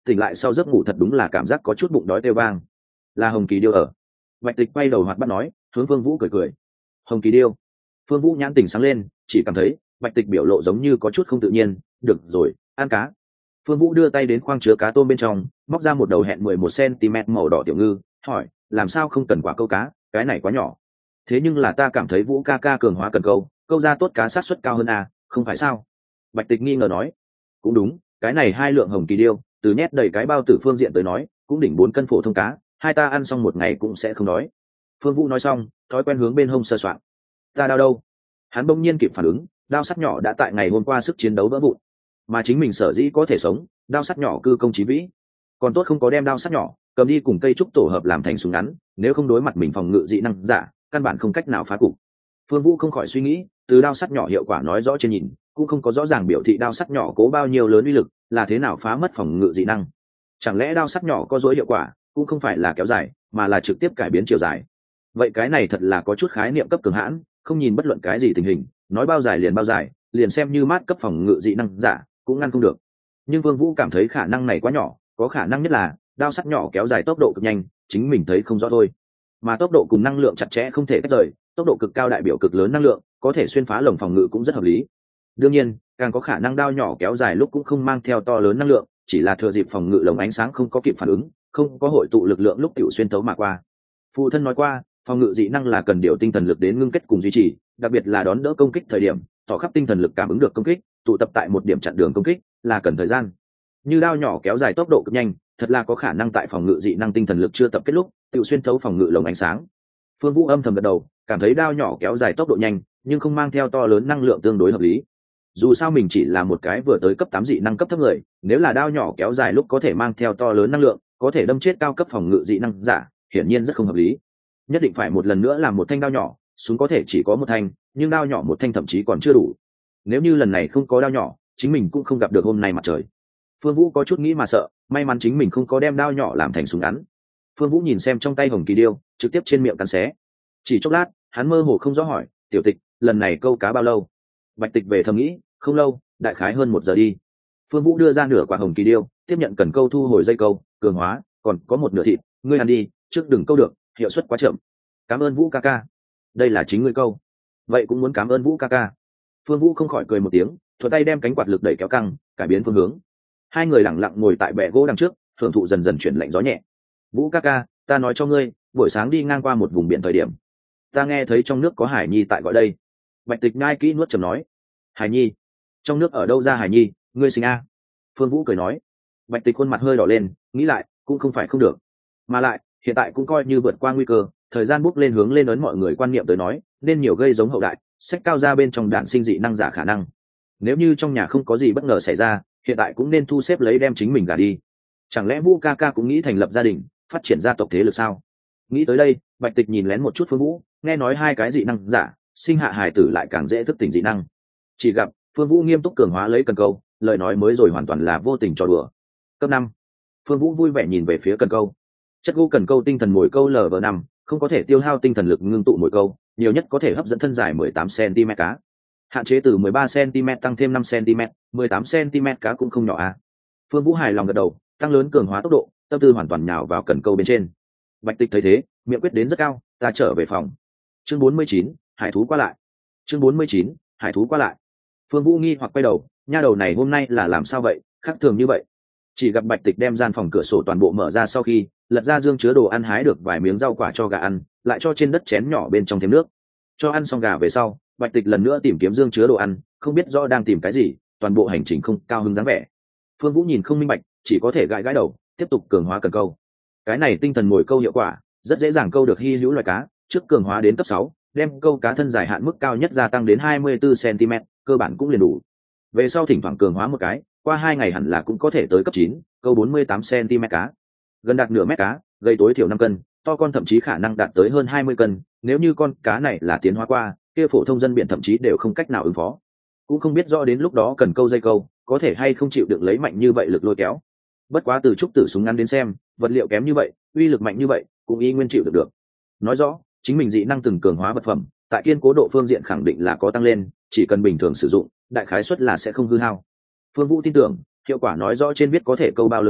tỉnh lại sau giấc ngủ thật đúng là cảm giác có chút bụng đói kêu vang. Là Hồng Kỳ Điêu ở. Bạch Tịch quay đầu hoạt bắt nói, hướng Phương Vũ cười cười. Hồng Kỳ Điêu. Phương Vũ nhãn tỉnh sáng lên, chỉ cảm thấy Bạch Tịch biểu lộ giống như có chút không tự nhiên. Được rồi, ăn cá. Phương Vũ đưa tay đến khoang chứa cá tôm bên trong, móc ra một đầu hẹn mười một centimet màu đỏ tiểu ngư, hỏi, làm sao không cần quả câu cá, cái này quá nhỏ. Thế nhưng là ta cảm thấy Vũ ca ca cường hóa cần câu, câu ra tốt cá sát suất cao hơn à, không phải sao? Bạch Tịch nghi ngờ nói. Cũng đúng, cái này hai lượng Hồng Kỳ Điêu, từ nhét đầy cái bao tử phương diện tới nói, cũng đỉnh bốn cân phổ thông cá, hai ta ăn xong một ngày cũng sẽ không đói. Phương Vũ nói xong, thói quen hướng bên hông sơ soạn. Ta đao đâu? Hắn bỗng nhiên kịp phản ứng, đao sắt nhỏ đã tại ngày hôm qua sức chiến đấu vỡ vụn, mà chính mình sở dĩ có thể sống, đao sắt nhỏ cư công chí vĩ. Còn tốt không có đem đao sắt nhỏ cầm đi cùng cây trúc tổ hợp làm thành súng ngắn, nếu không đối mặt mình phòng ngự dị năng giả, căn bản không cách nào phá cục. Phương Vũ không khỏi suy nghĩ, từ đao sắt nhỏ hiệu quả nói rõ trên nhìn, cũng không có rõ ràng biểu thị đao sắt nhỏ cố bao nhiêu lớn uy lực, là thế nào phá mất phòng ngự dị năng. Chẳng lẽ đao sắt nhỏ có dối hiệu quả, cũng không phải là kéo dài, mà là trực tiếp cải biến chiều dài. Vậy cái này thật là có chút khái niệm cấp cường hãn, không nhìn bất luận cái gì tình hình, nói bao dài liền bao dài, liền xem như mát cấp phòng ngự dị năng giả, cũng ngăn không được. Nhưng Vương Vũ cảm thấy khả năng này quá nhỏ, có khả năng nhất là đao sắt nhỏ kéo dài tốc độ cực nhanh, chính mình thấy không rõ thôi. Mà tốc độ cùng năng lượng chặt chẽ không thể tách rời, tốc độ cực cao đại biểu cực lớn năng lượng, có thể xuyên phá lồng phòng ngự cũng rất hợp lý. Đương nhiên, càng có khả năng đao nhỏ kéo dài lúc cũng không mang theo to lớn năng lượng, chỉ là thừa dịp phòng ngự lồng ánh sáng không có kịp phản ứng, không có hội tụ lực lượng lúc tiểu xuyên thấu mà qua. Phụ thân nói qua, phòng ngự dị năng là cần điều tinh thần lực đến ngưng kết cùng duy trì, đặc biệt là đón đỡ công kích thời điểm, tỏ khắp tinh thần lực cảm ứng được công kích, tụ tập tại một điểm chặn đường công kích, là cần thời gian. Như đao nhỏ kéo dài tốc độ cực nhanh, thật là có khả năng tại phòng ngự dị năng tinh thần lực chưa tập kết lúc, tiểu xuyên thấu phòng ngự lồng ánh sáng. Phương Vũ âm thầm gật đầu, cảm thấy đao nhỏ kéo dài tốc độ nhanh, nhưng không mang theo to lớn năng lượng tương đối hợp lý. Dù sao mình chỉ là một cái vừa tới cấp tám dị năng cấp thấp người, nếu là đao nhỏ kéo dài lúc có thể mang theo to lớn năng lượng, có thể đâm chết cao cấp phòng ngự dị năng giả, hiển nhiên rất không hợp lý. Nhất định phải một lần nữa làm một thanh đao nhỏ, súng có thể chỉ có một thanh, nhưng đao nhỏ một thanh thậm chí còn chưa đủ. Nếu như lần này không có đao nhỏ, chính mình cũng không gặp được hôm nay mặt trời. Phương Vũ có chút nghĩ mà sợ, may mắn chính mình không có đem đao nhỏ làm thành súng ngắn. Phương Vũ nhìn xem trong tay Hồng Kỳ Điêu, trực tiếp trên miệng cắn xé. Chỉ chốc lát, hắn mơ hồ không rõ hỏi, "Tiểu Tịch, lần này câu cá bao lâu?" Bạch Tịch về thầm nghĩ, "Không lâu, đại khái hơn một giờ đi." Phương Vũ đưa ra nửa quả Hồng Kỳ Điêu, tiếp nhận cần câu thu hồi dây câu, cường hóa, "Còn có một nửa thịt, ngươi ăn đi, trước đừng câu được, hiệu suất quá chậm." "Cảm ơn Vũ ca ca." "Đây là chính ngươi câu." "Vậy cũng muốn cảm ơn Vũ ca ca." Phương Vũ không khỏi cười một tiếng, thuận tay đem cánh quạt lực đẩy kéo căng, cải biến phương hướng. Hai người lặng lặng ngồi tại bệ gỗ đằng trước, hưởng thụ dần dần chuyển lạnh gió nhẹ. "Vũ ca ca, ta nói cho ngươi, buổi sáng đi ngang qua một vùng biển thời điểm, ta nghe thấy trong nước có hải nhi tại gọi đây." Bạch Tịch nhai kỹ nuốt chầm nói, "Hải nhi? Trong nước ở đâu ra hải nhi, ngươi sinh a?" Phương Vũ cười nói. Bạch Tịch khuôn mặt hơi đỏ lên, nghĩ lại, cũng không phải không được. Mà lại, hiện tại cũng coi như vượt qua nguy cơ, thời gian bước lên hướng lên ấn mọi người quan niệm tới nói, nên nhiều gây giống hậu đại, sách cao ra bên trong đạn sinh dị năng giả khả năng. Nếu như trong nhà không có gì bất ngờ xảy ra, hiện tại cũng nên thu xếp lấy đem chính mình gả đi. Chẳng lẽ Vũ ca ca cũng nghĩ thành lập gia đình, phát triển gia tộc thế lực sao? Nghĩ tới đây, Bạch Tịch nhìn lén một chút Phương Vũ, nghe nói hai cái dị năng giả, sinh hạ hài tử lại càng dễ thức tỉnh dị năng. Chỉ gặp Phương Vũ nghiêm túc cường hóa lấy cần câu, lời nói mới rồi hoàn toàn là vô tình trò đùa. Cấp năm. Phương Vũ vui vẻ nhìn về phía cần câu. Chất gỗ cần câu tinh thần mồi câu lv năm, không có thể tiêu hao tinh thần lực ngưng tụ mồi câu, nhiều nhất có thể hấp dẫn thân dài mười tám xăng-ti-mét cá. Hạn chế từ mười ba xăng-ti-mét tăng thêm năm xăng-ti-mét, mười tám xăng-ti-mét cá cũng không nhỏ à. Phương Vũ hài lòng gật đầu, tăng lớn cường hóa tốc độ, tâm tư hoàn toàn nhào vào cần câu bên trên. Bạch Tịch thấy thế, miệng quyết đến rất cao, ta trở về phòng. Chương bốn mươi chín, hải thú qua lại. Chương bốn mươi chín, hải thú qua lại. Phương Vũ nghi hoặc quay đầu, nha đầu này hôm nay là làm sao vậy, khác thường như vậy. Chỉ gặp Bạch Tịch đem gian phòng cửa sổ toàn bộ mở ra sau khi, lật ra dương chứa đồ ăn, hái được vài miếng rau quả cho gà ăn, lại cho trên đất chén nhỏ bên trong thêm nước. Cho ăn xong gà về sau, Bạch Tịch lần nữa tìm kiếm dương chứa đồ ăn, không biết rõ đang tìm cái gì, toàn bộ hành trình không cao hứng dáng vẻ. Phương Vũ nhìn không minh bạch, chỉ có thể gãi gãi đầu, tiếp tục cường hóa cần câu. Cái này tinh thần mồi câu hiệu quả, rất dễ dàng câu được hy hữu loài cá, trước cường hóa đến cấp sáu, đem câu cá thân dài hạn mức cao nhất gia tăng đến hai mươi tư xăng-ti-mét, cơ bản cũng liền đủ. Về sau thỉnh thoảng cường hóa một cái, qua hai ngày hẳn là cũng có thể tới cấp chín, câu bốn mươi tám xăng-ti-mét cá. Gần đạt nửa mét cá, gây tối thiểu năm cân, to con thậm chí khả năng đạt tới hơn hai mươi cân, nếu như con cá này là tiến hóa qua, kia phổ thông dân biển thậm chí đều không cách nào ứng phó. Cũng không biết rõ đến lúc đó cần câu dây câu, có thể hay không chịu được lấy mạnh như vậy lực lôi kéo. Bất quá từ trúc tử súng ngắn đến xem, vật liệu kém như vậy, uy lực mạnh như vậy, cũng y nguyên chịu được được. Nói rõ, chính mình dị năng từng cường hóa vật phẩm, tại kiên cố độ phương diện khẳng định là có tăng lên, chỉ cần bình thường sử dụng, đại khái suất là sẽ không hư hao. Phương Vũ tin tưởng, hiệu quả nói rõ trên viết có thể câu bao lớn cá,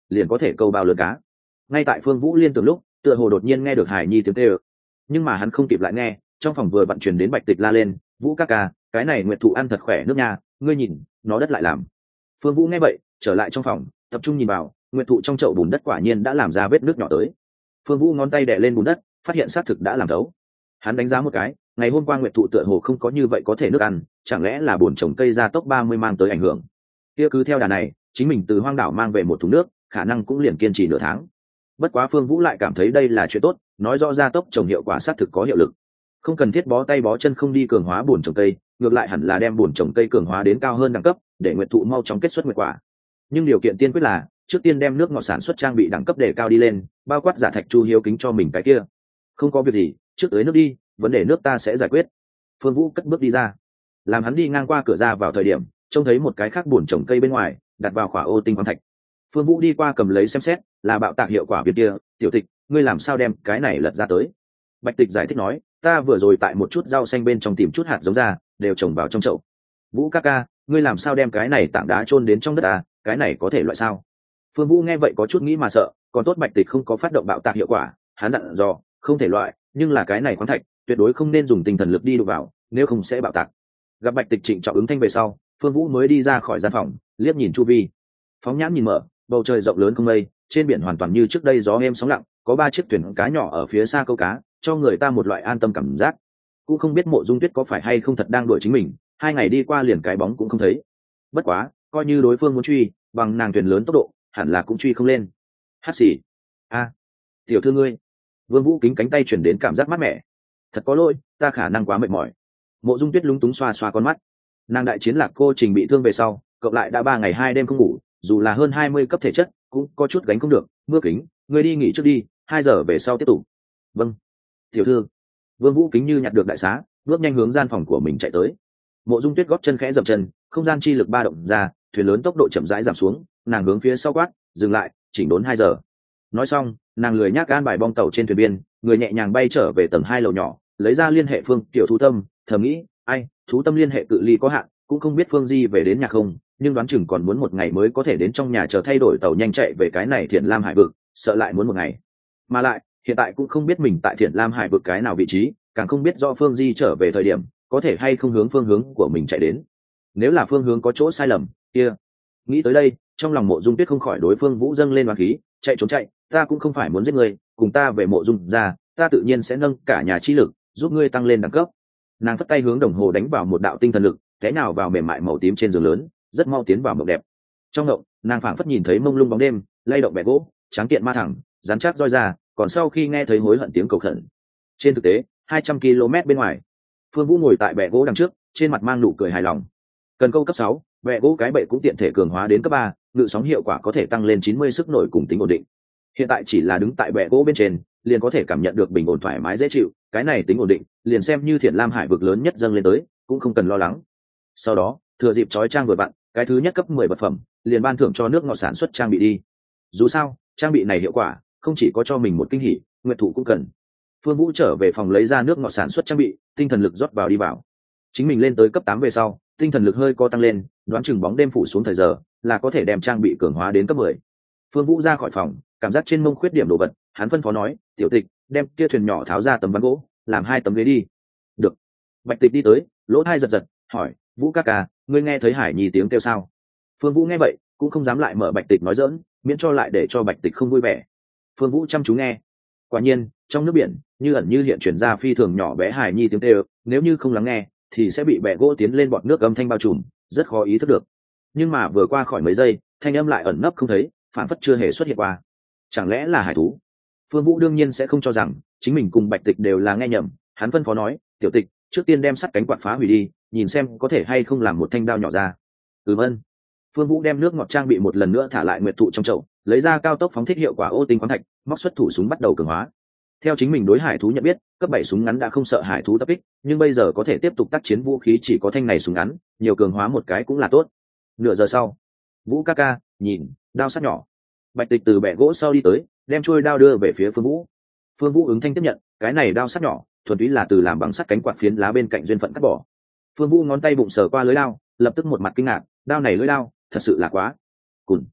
liền có thể câu bao lớn cá. Ngay tại Phương Vũ liên tưởng lúc, tựa hồ đột nhiên nghe được Hải Nhi tiếng kêu, nhưng mà hắn không kịp lại nghe, trong phòng vừa vận chuyển đến Bạch Tịch la lên, Vũ ca ca, cái này nguyệt thụ ăn thật khỏe nước nha, ngươi nhìn nó đất lại làm. Phương Vũ nghe vậy trở lại trong phòng, tập trung nhìn vào, nguyệt thụ trong chậu bùn đất quả nhiên đã làm ra vết nước nhỏ tới. Phương Vũ ngón tay đè lên bùn đất, phát hiện xác thực đã làm thấu. Hắn đánh giá một cái, ngày hôm qua nguyệt thụ tựa hồ không có như vậy có thể nước ăn, chẳng lẽ là bùn trồng cây gia tốc ba mươi mang tới ảnh hưởng. Kia cứ theo đà này, chính mình từ hoang đảo mang về một thùng nước, khả năng cũng liền kiên trì nửa tháng. Bất quá Phương Vũ lại cảm thấy đây là chuyện tốt, nói rõ gia tốc trồng hiệu quả xác thực có hiệu lực. Không cần thiết bó tay bó chân không đi cường hóa bùn trồng cây, ngược lại hẳn là đem bùn trồng cây cường hóa đến cao hơn đẳng cấp, để nguyệt thụ mau chóng kết xuất nguyệt quả. Nhưng điều kiện tiên quyết là trước tiên đem nước ngọt sản xuất trang bị đẳng cấp để cao đi lên, bao quát giả thạch chu hiếu kính cho mình cái kia. Không có việc gì, trước tới nước đi, vấn đề nước ta sẽ giải quyết. Phương Vũ cất bước đi ra. Làm hắn đi ngang qua cửa ra vào thời điểm, trông thấy một cái khác bùn trồng cây bên ngoài, đặt vào khỏa ô tinh khoáng thạch. Phương Vũ đi qua cầm lấy xem xét, là bạo tạc hiệu quả viên kia. Tiểu Tịch, ngươi làm sao đem cái này lật ra tới? Bạch Tịch giải thích nói, ta vừa rồi tại một chút rau xanh bên trong tìm chút hạt giống ra, đều trồng vào trong chậu. Vũ ca ca, ngươi làm sao đem cái này tảng đá chôn đến trong đất à, cái này có thể loại sao? Phương Vũ nghe vậy có chút nghĩ mà sợ, còn tốt Bạch Tịch không có phát động bạo tạc hiệu quả, hắn dặn dò, không thể loại, nhưng là cái này khoáng thạch, tuyệt đối không nên dùng tinh thần lực đi đụng vào, nếu không sẽ bạo tạc. Gặp Bạch Tịch trịnh trọng ứng thanh về sau, Phương Vũ mới đi ra khỏi gian phòng, liếc nhìn chu vi. Phóng nhãn nhìn mở, bầu trời rộng lớn không mây, trên biển hoàn toàn như trước đây gió êm sóng lặng, có ba chiếc thuyền cá nhỏ ở phía xa câu cá, cho người ta một loại an tâm cảm giác. Cũng không biết Mộ Dung Tuyết có phải hay không thật đang đuổi chính mình, hai ngày đi qua liền cái bóng cũng không thấy. Bất quá, coi như đối phương muốn truy, bằng nàng thuyền lớn tốc độ, hẳn là cũng truy không lên. Hát xì. A, tiểu thư ngươi. Vương Vũ kính cánh tay chuyển đến cảm giác mát mẻ. Thật có lỗi, ta khả năng quá mệt mỏi. Mộ Dung Tuyết lúng túng xoa xoa con mắt. Nàng đại chiến lạc cô trình bị thương về sau, cộng lại đã ba ngày hai đêm không ngủ, dù là hơn hai mươi cấp thể chất, cũng có chút gánh không được. Mưa kính, ngươi đi nghỉ trước đi, hai giờ về sau tiếp tục. Vâng, tiểu thư. Vương Vũ kính như nhặt được đại xá, bước nhanh hướng gian phòng của mình chạy tới. Mộ Dung Tuyết góp chân khẽ dậm chân, không gian chi lực ba động ra, thuyền lớn tốc độ chậm rãi giảm xuống, nàng hướng phía sau quát, dừng lại, chỉnh đốn hai giờ. Nói xong, nàng lười nhác an bài bong tàu trên thuyền biên, người nhẹ nhàng bay trở về tầng hai lầu nhỏ, lấy ra liên hệ phương tiểu thú tâm, thầm nghĩ, ai, thú tâm liên hệ cự ly có hạn, cũng không biết Phương Di về đến nhà không, nhưng đoán chừng còn muốn một ngày mới có thể đến trong nhà chờ thay đổi tàu nhanh chạy về cái này Thiện Lam Hải vực, sợ lại muốn một ngày. Mà lại, hiện tại cũng không biết mình tại Thiện Lam Hải vực cái nào vị trí, càng không biết do Phương Di trở về thời điểm, có thể hay không hướng phương hướng của mình chạy đến. Nếu là phương hướng có chỗ sai lầm, kia. Nghĩ tới đây, trong lòng Mộ Dung Tuyết không khỏi đối Phương Vũ dâng lên oán khí, chạy trốn chạy, ta cũng không phải muốn giết ngươi, cùng ta về Mộ Dung ra, ta tự nhiên sẽ nâng cả nhà chi lực, giúp ngươi tăng lên đẳng cấp. Nàng phất tay hướng đồng hồ đánh vào một đạo tinh thần lực, té nào vào mềm mại màu tím trên giường lớn, rất mau tiến vào mộng đẹp. Trong mộng, nàng phảng phất nhìn thấy mông lung bóng đêm, lay động bẹ gỗ, tráng kiện ma thẳng, rắn chắc roi ra, còn sau khi nghe thấy hối hận tiếng cầu khẩn. Trên thực tế, hai trăm ki lô mét bên ngoài, Phương Vũ ngồi tại bẹ gỗ đằng trước, trên mặt mang nụ cười hài lòng. Cần câu cấp sáu, bẹ gỗ cái bệ cũng tiện thể cường hóa đến cấp ba, ngự sóng hiệu quả có thể tăng lên chín mươi sức nổi cùng tính ổn định. Hiện tại chỉ là đứng tại bẹ gỗ bên trên, liền có thể cảm nhận được bình ổn thoải mái dễ chịu, cái này tính ổn định, liền xem như Thiện Lam Hải vực lớn nhất dâng lên tới, cũng không cần lo lắng. Sau đó, thừa dịp chói trang vừa vặn, cái thứ nhất cấp mười vật phẩm, liền ban thưởng cho nước ngọt sản xuất trang bị đi. Dù sao, trang bị này hiệu quả, không chỉ có cho mình một kinh hỉ, nguyệt thụ cũng cần. Phương Vũ trở về phòng lấy ra nước ngọt sản xuất trang bị, tinh thần lực rót vào đi vào. Chính mình lên tới cấp tám về sau, tinh thần lực hơi co tăng lên, đoán chừng bóng đêm phủ xuống thời giờ, là có thể đem trang bị cường hóa đến cấp mười. Phương Vũ ra khỏi phòng, cảm giác trên mông khuyết điểm đồ vật, hắn phân phó nói, "Tiểu Tịch, đem kia thuyền nhỏ tháo ra tấm ván gỗ, làm hai tấm ghế đi." Được. Bạch Tịch đi tới, lỗ tai giật giật, hỏi, "Vũ ca ca, ngươi nghe thấy Hải Nhi tiếng kêu sao?" Phương Vũ nghe vậy, cũng không dám lại mở Bạch Tịch nói giỡn, miễn cho lại để cho Bạch Tịch không vui vẻ. Phương Vũ chăm chú nghe. Quả nhiên, trong nước biển, như ẩn như hiện truyền ra phi thường nhỏ bé Hải Nhi tiếng kêu, nếu như không lắng nghe, thì sẽ bị bẹ gỗ tiến lên bọt nước âm thanh bao trùm, rất khó ý thức được. Nhưng mà vừa qua khỏi mấy giây, thanh âm lại ẩn nấp không thấy, phản phất chưa hề xuất hiện qua. Chẳng lẽ là hải thú? Phương Vũ đương nhiên sẽ không cho rằng chính mình cùng Bạch Tịch đều là nghe nhầm, hắn phân phó nói, "Tiểu Tịch, trước tiên đem sắt cánh quạt phá hủy đi, nhìn xem có thể hay không làm một thanh đao nhỏ ra." Ừm ân. Phương Vũ đem nước ngọt trang bị một lần nữa thả lại nguyệt thụ trong chậu, lấy ra cao tốc phóng thích hiệu quả ô tinh khoáng thạch, móc xuất thủ súng bắt đầu cường hóa. Theo chính mình đối hải thú nhận biết, cấp bảy súng ngắn đã không sợ hải thú tập kích, nhưng bây giờ có thể tiếp tục tác chiến vũ khí chỉ có thanh này súng ngắn, nhiều cường hóa một cái cũng là tốt. Nửa giờ sau, Vũ ca ca, nhìn, đao sắt nhỏ. Bạch Tịch từ bệ gỗ sau đi tới, đem chuôi đao đưa về phía Phương Vũ. Phương Vũ ứng thanh tiếp nhận, cái này đao sắt nhỏ, thuần túy là từ làm bằng sắt cánh quạt phiến lá bên cạnh duyên phận cắt bỏ. Phương Vũ ngón tay bụng sờ qua lưỡi đao, lập tức một mặt kinh ngạc, đao này lưỡi đao, thật sự là quá cùn.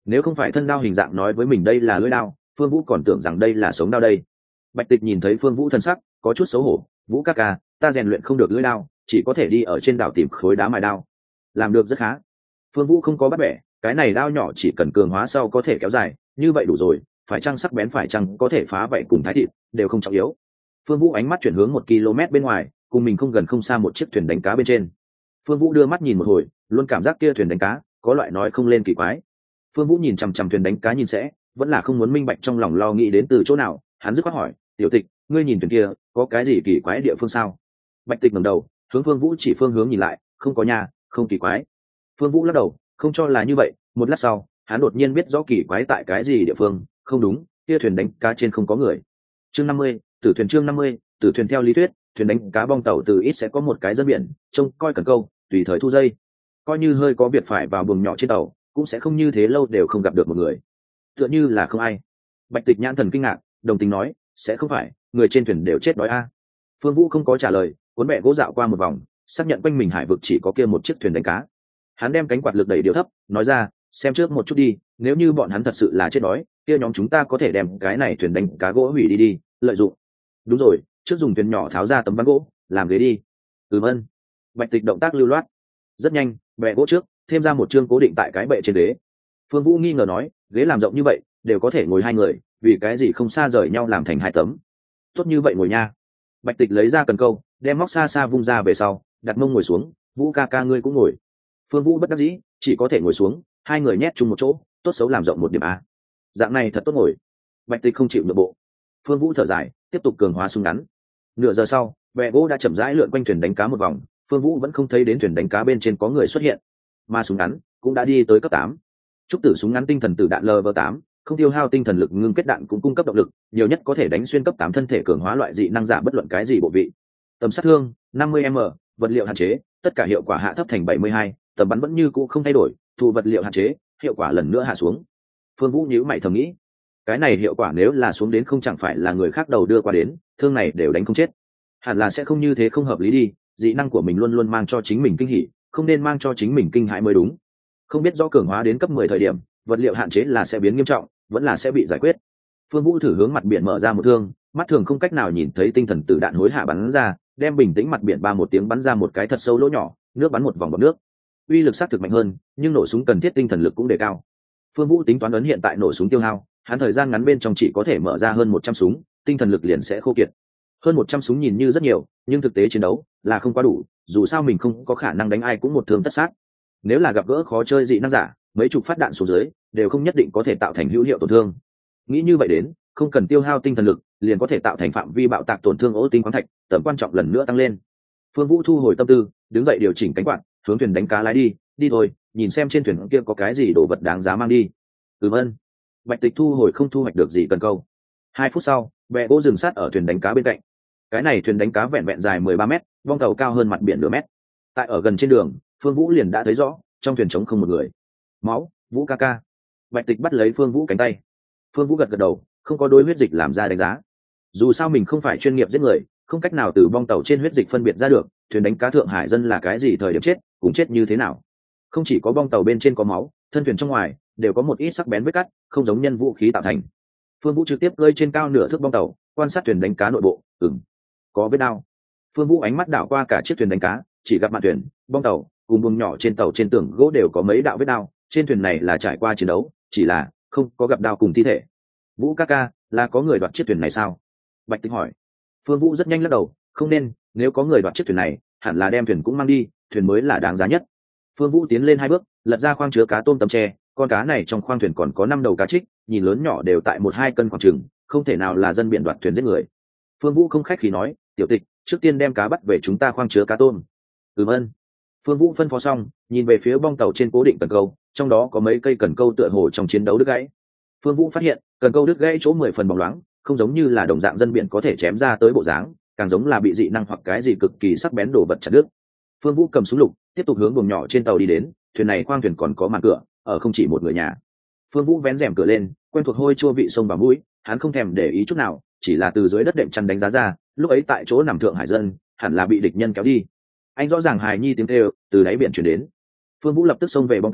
Nếu không phải thân đao hình dạng nói với mình đây là lưỡi đao, Phương Vũ còn tưởng rằng đây là sống đao đây. Bạch Tịch nhìn thấy Phương Vũ thân sắc, có chút xấu hổ. Vũ ca ca, ta rèn luyện không được lưỡi đao, chỉ có thể đi ở trên đảo tìm khối đá mài đao. Làm được rất khá. Phương Vũ không có bắt bẻ, cái này đao nhỏ chỉ cần cường hóa sau có thể kéo dài, như vậy đủ rồi. Phải chăng sắc bén, phải chăng có thể phá vậy cùng thái thịt, đều không trọng yếu. Phương Vũ ánh mắt chuyển hướng một km bên ngoài, cùng mình không gần không xa một chiếc thuyền đánh cá bên trên. Phương Vũ đưa mắt nhìn một hồi, luôn cảm giác kia thuyền đánh cá có loại nói không lên kỳ quái. Phương Vũ nhìn chằm chằm thuyền đánh cá nhìn sẽ, vẫn là không muốn minh bạch trong lòng lo nghĩ đến từ chỗ nào. Hắn dứt khoát hỏi, tiểu Tịch, ngươi nhìn thuyền kia có cái gì kỳ quái địa phương sao? Bạch Tịch ngẩng đầu hướng Phương Vũ chỉ phương hướng nhìn lại, không có nhà, không kỳ quái. Phương Vũ lắc đầu, không cho là như vậy. Một lát sau, hắn đột nhiên biết rõ kỳ quái tại cái gì địa phương. Không đúng, kia thuyền đánh cá trên không có người. Chương năm mươi, tử thuyền. Chương năm mươi, tử thuyền. Theo lý thuyết, thuyền đánh cá bong tàu từ ít sẽ có một cái dân biển trông coi cần câu, tùy thời thu dây. Coi như hơi có việc phải vào buồng nhỏ trên tàu, cũng sẽ không như thế lâu đều không gặp được một người, tựa như là không ai. Bạch Tịch nhãn thần kinh ngạc, đồng tình nói, sẽ không phải người trên thuyền đều chết đói a? Phương Vũ không có trả lời, cuốn bẹ gỗ dạo qua một vòng, xác nhận quanh mình hải vực chỉ có kia một chiếc thuyền đánh cá. Hắn đem cánh quạt lực đẩy điều thấp, nói ra, xem trước một chút đi, nếu như bọn hắn thật sự là chết đói, kia nhóm chúng ta có thể đem cái này thuyền đánh cá gỗ hủy đi đi, lợi dụng. Đúng rồi, trước dùng thuyền nhỏ tháo ra tấm ván gỗ, làm ghế đi. Ừm ân. Bạch Tịch động tác lưu loát. Rất nhanh, bẹ gỗ trước thêm ra một chương cố định tại cái bệ trên ghế. Phương Vũ nghi ngờ nói, ghế làm rộng như vậy đều có thể ngồi hai người, vì cái gì không xa rời nhau làm thành hai tấm? Tốt như vậy ngồi nha. Bạch Tịch lấy ra cần câu, đem móc xa xa vung ra về sau, đặt mông ngồi xuống. Vũ ca ca ngươi cũng ngồi. Phương Vũ bất đắc dĩ, chỉ có thể ngồi xuống, hai người nhét chung một chỗ, tốt xấu làm rộng một điểm a. Dạng này thật tốt ngồi. Bạch Tịch không chịu nhượng bộ. Phương Vũ thở dài, tiếp tục cường hóa súng ngắn. Nửa giờ sau, bè gỗ đã chậm rãi lượn quanh thuyền đánh cá một vòng. Phương Vũ vẫn không thấy đến thuyền đánh cá bên trên có người xuất hiện, mà súng ngắn cũng đã đi tới cấp tám. Trúc tử súng ngắn tinh thần tử đạn L V tám, không tiêu hao tinh thần lực ngưng kết đạn cũng cung cấp động lực, nhiều nhất có thể đánh xuyên cấp tám thân thể cường hóa loại dị năng giả bất luận cái gì bộ vị. Tầm sát thương năm mươi m, vật liệu hạn chế, tất cả hiệu quả hạ thấp thành bảy mươi hai, tầm bắn vẫn như cũ không thay đổi, thu vật liệu hạn chế, hiệu quả lần nữa hạ xuống. Phương Vũ nhíu mày thầm nghĩ, cái này hiệu quả nếu là xuống đến không chẳng phải là người khác đầu đưa qua đến, thương này đều đánh không chết. Hẳn là sẽ không như thế, không hợp lý đi, dị năng của mình luôn luôn mang cho chính mình kinh hỉ, không nên mang cho chính mình kinh hãi mới đúng. Không biết rõ cường hóa đến cấp mười thời điểm, vật liệu hạn chế là sẽ biến nghiêm trọng, vẫn là sẽ bị giải quyết. Phương Vũ thử hướng mặt biển mở ra một thương, mắt thường không cách nào nhìn thấy tinh thần tử đạn hối hạ bắn ra, đem bình tĩnh mặt biển ba một tiếng bắn ra một cái thật sâu lỗ nhỏ, nước bắn một vòng bọt nước. Uy lực xác thực mạnh hơn, nhưng nổ súng cần thiết tinh thần lực cũng đề cao. Phương Vũ tính toán ấn hiện tại nổ súng tiêu hao, hắn thời gian ngắn bên trong chỉ có thể mở ra hơn một trăm súng, tinh thần lực liền sẽ khô kiệt. Hơn một trăm súng nhìn như rất nhiều, nhưng thực tế chiến đấu là không quá đủ, dù sao mình không có khả năng đánh ai cũng một thương tất sát. Nếu là gặp gỡ khó chơi dị năng giả, mấy chục phát đạn xuống dưới đều không nhất định có thể tạo thành hữu hiệu tổn thương. Nghĩ như vậy đến, không cần tiêu hao tinh thần lực, liền có thể tạo thành phạm vi bạo tạc tổn thương ố tinh khoáng thạch, tầm quan trọng lần nữa tăng lên. Phương Vũ thu hồi tâm tư, đứng dậy điều chỉnh cánh quạt, hướng thuyền đánh cá lái đi. Đi thôi, nhìn xem trên thuyền kia có cái gì đồ vật đáng giá mang đi. Ừm ân. Bạch Tịch thu hồi không thu hoạch được gì cần câu. Hai phút sau, bè gỗ dừng sát ở thuyền đánh cá bên cạnh. Cái này thuyền đánh cá vẹn vẹn dài mười ba mét, vong tàu cao hơn mặt biển nửa mét. Tại ở gần trên đường, Phương Vũ liền đã thấy rõ, trong thuyền trống không một người. Máu, Vũ ca ca. Bạch Tịch bắt lấy Phương Vũ cánh tay. Phương Vũ gật gật đầu, không có đối huyết dịch làm ra đánh giá. Dù sao mình không phải chuyên nghiệp giết người, không cách nào từ bong tàu trên huyết dịch phân biệt ra được thuyền đánh cá Thượng Hải dân là cái gì thời điểm chết, cũng chết như thế nào. Không chỉ có bong tàu bên trên có máu, thân thuyền trong ngoài đều có một ít sắc bén vết cắt, không giống nhân vũ khí tạo thành. Phương Vũ trực tiếp rơi trên cao nửa thước bong tàu, quan sát thuyền đánh cá nội bộ. Ừm, có vết đao. Phương Vũ ánh mắt đảo qua cả chiếc thuyền đánh cá, chỉ gặp mạn thuyền, bong tàu cùng buồng nhỏ trên tàu trên tường gỗ đều có mấy đạo vết đao. Trên thuyền này là trải qua chiến đấu, chỉ là không có gặp đao cùng thi thể. Vũ ca ca, là có người đoạt chiếc thuyền này sao? Bạch Tịch hỏi. Phương Vũ rất nhanh lắc đầu, không nên, nếu có người đoạt chiếc thuyền này, hẳn là đem thuyền cũng mang đi, thuyền mới là đáng giá nhất. Phương Vũ tiến lên hai bước, lật ra khoang chứa cá tôm tấm tre, con cá này trong khoang thuyền còn có năm đầu cá trích, nhìn lớn nhỏ đều tại một hai cân khoảng chừng, không thể nào là dân biển đoạt thuyền giết người. Phương Vũ không khách khí nói, tiểu Tịch, trước tiên đem cá bắt về chúng ta khoang chứa cá tôm. Ừm ân. Phương Vũ phân phó xong, nhìn về phía bong tàu trên cố định cần câu, trong đó có mấy cây cần câu tựa hồ trong chiến đấu đứt gãy. Phương Vũ phát hiện, cần câu đứt gãy chỗ mười phần bóng loáng, không giống như là đồng dạng dân biển có thể chém ra tới bộ dáng, càng giống là bị dị năng hoặc cái gì cực kỳ sắc bén đổ vật chặt đứt. Phương Vũ cầm súng lục, tiếp tục hướng buồng nhỏ trên tàu đi đến, thuyền này khoang thuyền còn có màn cửa, ở không chỉ một người nhà. Phương Vũ vén rèm cửa lên, quen thuộc hôi chua vị sông vào mũi, hắn không thèm để ý chút nào, chỉ là từ dưới đất đệm chăn đánh giá ra, lúc ấy tại chỗ nằm Thượng Hải dân, hẳn là bị địch nhân kéo đi. Anh rõ ràng hài nhi tiếng kêu từ đáy biển truyền đến. Phương Vũ lập tức xông về bong tàu,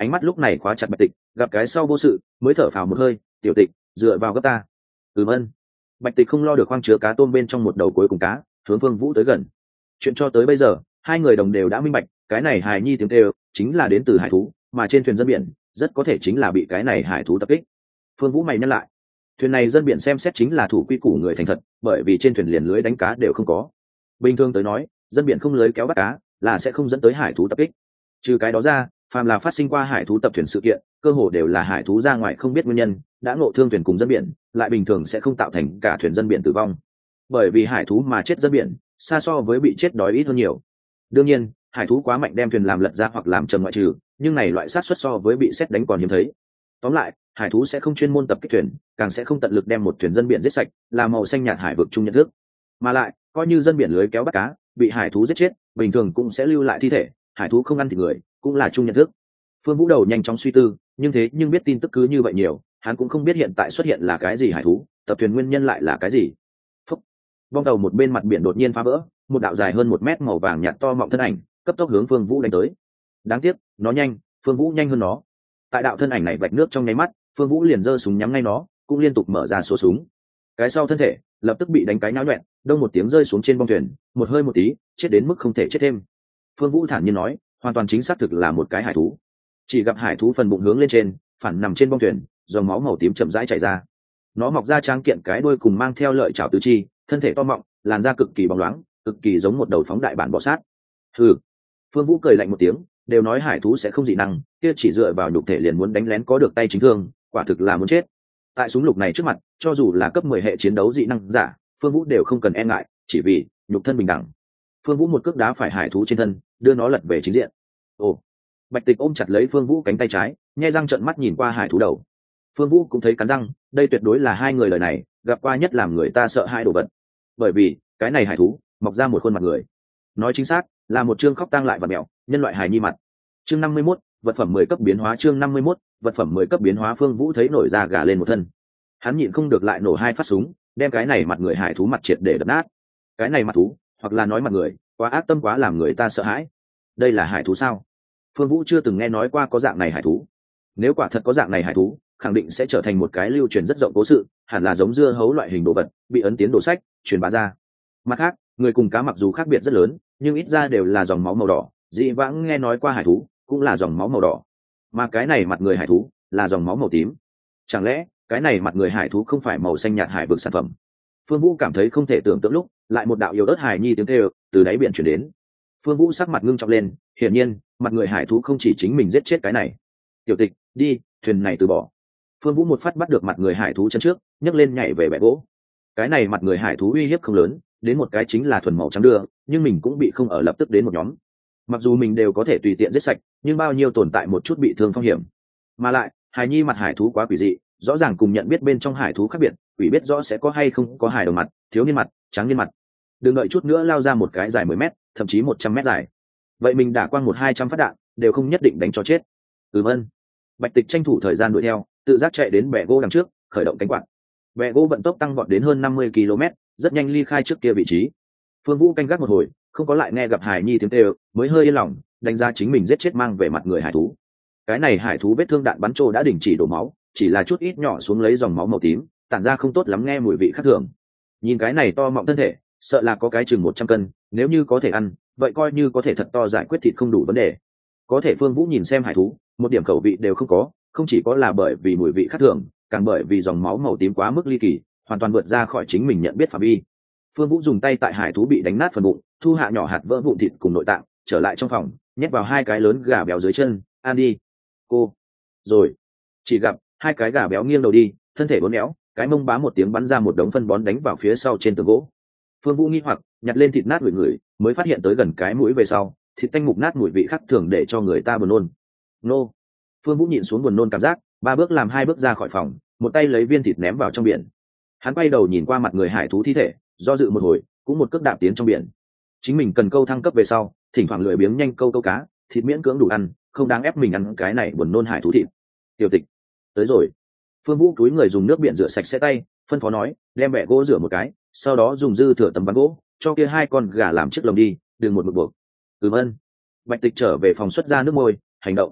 ánh mắt lúc này khóa chặt Bạch Tịch, gặp cái sau vô sự mới thở phào một hơi. Tiểu Tịch, dựa vào gấp ta. Ừm ân. Bạch Tịch không lo được khoang chứa cá tôm bên trong một đầu cuối cùng cá, hướng Phương Vũ tới gần. Chuyện cho tới bây giờ, hai người đồng đều đã minh bạch, cái này hài nhi tiếng kêu chính là đến từ hải thú, mà trên thuyền dân biển rất có thể chính là bị cái này hải thú tập kích. Phương Vũ mày nhắc lại, thuyền này dân biển xem xét chính là thủ quy củ người thành thật, bởi vì trên thuyền liền lưới đánh cá đều không có. Bình thường tới nói, dân biển không lưới kéo bắt cá là sẽ không dẫn tới hải thú tập kích. Trừ cái đó ra, phàm là phát sinh qua hải thú tập thuyền sự kiện, cơ hồ đều là hải thú ra ngoài không biết nguyên nhân đã ngộ thương thuyền cùng dân biển, lại bình thường sẽ không tạo thành cả thuyền dân biển tử vong. Bởi vì hải thú mà chết dân biển xa so với bị chết đói ít hơn nhiều. Đương nhiên, hải thú quá mạnh đem thuyền làm lật ra hoặc làm trầm ngoại trừ, nhưng này loại sát suất so với bị sét đánh còn hiếm thấy. Tóm lại, hải thú sẽ không chuyên môn tập kích thuyền, càng sẽ không tận lực đem một thuyền dân biển giết sạch, là màu xanh nhạt hải vực chung nhận thức. Mà lại, coi như dân biển lưới kéo bắt cá bị hải thú giết chết, bình thường cũng sẽ lưu lại thi thể, hải thú không ăn thịt người, cũng là chung nhận thức. Phương Vũ đầu nhanh chóng suy tư, nhưng thế nhưng biết tin tức cứ như vậy nhiều, hắn cũng không biết hiện tại xuất hiện là cái gì hải thú, tập thuyền nguyên nhân lại là cái gì. Phúc. Bong tàu một bên mặt biển đột nhiên phá vỡ, một đạo dài hơn một mét màu vàng nhạt to mọng thân ảnh cấp tốc hướng Phương Vũ đánh tới. Đáng tiếc, nó nhanh, Phương Vũ nhanh hơn nó. Tại đạo thân ảnh này vạch nước trong nháy mắt, Phương Vũ liền giơ súng nhắm ngay nó, cũng liên tục mở ra số súng. Cái sau thân thể lập tức bị đánh cái náo nhoẹn, đông một tiếng rơi xuống trên bong thuyền, một hơi một tí, chết đến mức không thể chết thêm. Phương Vũ thản nhiên nói, hoàn toàn chính xác thực là một cái hải thú. Chỉ gặp hải thú phần bụng hướng lên trên, phản nằm trên bong thuyền, dòng máu màu tím chậm rãi chảy ra. Nó mọc ra tráng kiện cái đuôi cùng mang theo lợi chảo tứ chi, thân thể to mọng, làn da cực kỳ bóng loáng, cực kỳ giống một đầu phóng đại bản bọ sát. Hừ. Phương Vũ cười lạnh một tiếng, đều nói hải thú sẽ không dị năng, kia chỉ dựa vào nhục thể liền muốn đánh lén có được tay chính thương, quả thực là muốn chết. Tại súng lục này trước mặt, cho dù là cấp mười hệ chiến đấu dị năng giả, Phương Vũ đều không cần e ngại, chỉ vì nhục thân bình đẳng. Phương Vũ một cước đá phải hải thú trên thân, đưa nó lật về chính diện. Ồ. Bạch Tịch ôm chặt lấy Phương Vũ cánh tay trái, nhe răng trợn mắt nhìn qua hải thú đầu. Phương Vũ cũng thấy cắn răng, đây tuyệt đối là hai người lời này gặp qua nhất làm người ta sợ hãi đồ vật. Bởi vì cái này hải thú mọc ra một khuôn mặt người, nói chính xác là một chương khóc tang lại và mẹo nhân loại hài nhi mặt. Chương năm mươi mốt, vật phẩm mười cấp biến hóa. Chương năm mươi mốt, vật phẩm mười cấp biến hóa. Phương Vũ thấy nổi da gà lên một thân, hắn nhịn không được lại nổ hai phát súng, đem cái này mặt người hải thú mặt triệt để đập nát. Cái này mặt thú, hoặc là nói mặt người, quá ác tâm, quá làm người ta sợ hãi. Đây là hải thú sao? Phương Vũ chưa từng nghe nói qua có dạng này hải thú. Nếu quả thật có dạng này hải thú, khẳng định sẽ trở thành một cái lưu truyền rất rộng cố sự, hẳn là giống dưa hấu loại hình đồ vật, bị ấn tiến đồ sách, truyền bá ra. Mặt khác, người cùng cá mặc dù khác biệt rất lớn, nhưng ít ra đều là dòng máu màu đỏ, dị vãng nghe nói qua hải thú, cũng là dòng máu màu đỏ. Mà cái này mặt người hải thú, là dòng máu màu tím. Chẳng lẽ, cái này mặt người hải thú không phải màu xanh nhạt hải vực sản phẩm? Phương Vũ cảm thấy không thể tưởng tượng lúc, lại một đạo yếu ớt hài nhi tiếng kêu từ đáy biển truyền đến. Phương Vũ sắc mặt ngưng trọng lên, hiển nhiên, mặt người hải thú không chỉ chính mình giết chết cái này. Tiểu Tịch, đi, thuyền này từ bỏ. Phương Vũ một phát bắt được mặt người hải thú chân trước, nhấc lên nhảy về bệ gỗ. Cái này mặt người hải thú uy hiếp không lớn, đến một cái chính là thuần màu trắng đưa, nhưng mình cũng bị không ở lập tức đến một nhóm. Mặc dù mình đều có thể tùy tiện giết sạch, nhưng bao nhiêu tồn tại một chút bị thương phong hiểm. Mà lại, hài nhi mặt hải thú quá quỷ dị, rõ ràng cùng nhận biết bên trong hải thú khác biệt, quỷ biết rõ sẽ có hay không có hài đồng mặt, thiếu niên mặt, trắng niên mặt. Đừng đợi chút nữa lao ra một cái dài mười mét, thậm chí một trăm mét dài. Vậy mình đã quăng một hai trăm phát đạn, đều không nhất định đánh cho chết. Ừm ân. Bạch Tịch tranh thủ thời gian đuổi theo, tự giác chạy đến bè gỗ đằng trước, khởi động cánh quạt. Bè gỗ vận tốc tăng vọt đến hơn năm mươi ki lô mét, rất nhanh ly khai trước kia vị trí. Phương Vũ canh gác một hồi, không có lại nghe gặp hải nhi tiếng kêu, mới hơi yên lòng, đánh giá chính mình giết chết mang về mặt người hải thú. Cái này hải thú vết thương đạn bắn trô đã đình chỉ đổ máu, chỉ là chút ít nhỏ xuống lấy dòng máu màu tím, tản ra không tốt lắm, nghe mùi vị khác thường. Nhìn cái này to mọng thân thể, sợ là có cái chừng một trăm cân, nếu như có thể ăn, vậy coi như có thể thật to giải quyết thịt không đủ vấn đề. Có thể Phương Vũ nhìn xem hải thú, một điểm khẩu vị đều không có, không chỉ có là bởi vì mùi vị khác thường, càng bởi vì dòng máu màu tím quá mức ly kỳ, hoàn toàn vượt ra khỏi chính mình nhận biết phạm vi. Phương Vũ dùng tay tại hải thú bị đánh nát phần bụng, thu hạ nhỏ hạt vỡ vụn thịt cùng nội tạng, trở lại trong phòng, nhét vào hai cái lớn gà béo dưới chân, ăn đi. Cô. Rồi. Chỉ gặp hai cái gà béo nghiêng đầu đi, thân thể uốn éo, cái mông bá một tiếng bắn ra một đống phân bón đánh vào phía sau trên tường gỗ. Phương Vũ nghi hoặc nhặt lên thịt nát ngửi ngửi, mới phát hiện tới gần cái mũi về sau, thịt tanh mục nát mùi vị khác thường để cho người ta buồn nôn. Nô. Phương Vũ nhịn xuống buồn nôn cảm giác, ba bước làm hai bước ra khỏi phòng, một tay lấy viên thịt ném vào trong biển. Hắn quay đầu nhìn qua mặt người hải thú thi thể, do dự một hồi, cũng một cước đạp tiến trong biển. Chính mình cần câu thăng cấp về sau, thỉnh thoảng lười biếng nhanh câu câu cá, thịt miễn cưỡng đủ ăn, không đáng ép mình ăn cái này buồn nôn hải thú thịt. Tiểu Tịch, tới rồi. Phương Vũ cúi người dùng nước biển rửa sạch sẽ tay, phân phó nói, đem bẹ gỗ rửa một cái, sau đó dùng dư thừa tấm ván gỗ cho kia hai con gà làm chiếc lồng đi, đừng một mực buộc. Ừm ân. Bạch Tịch trở về phòng xuất ra nước môi, hành động.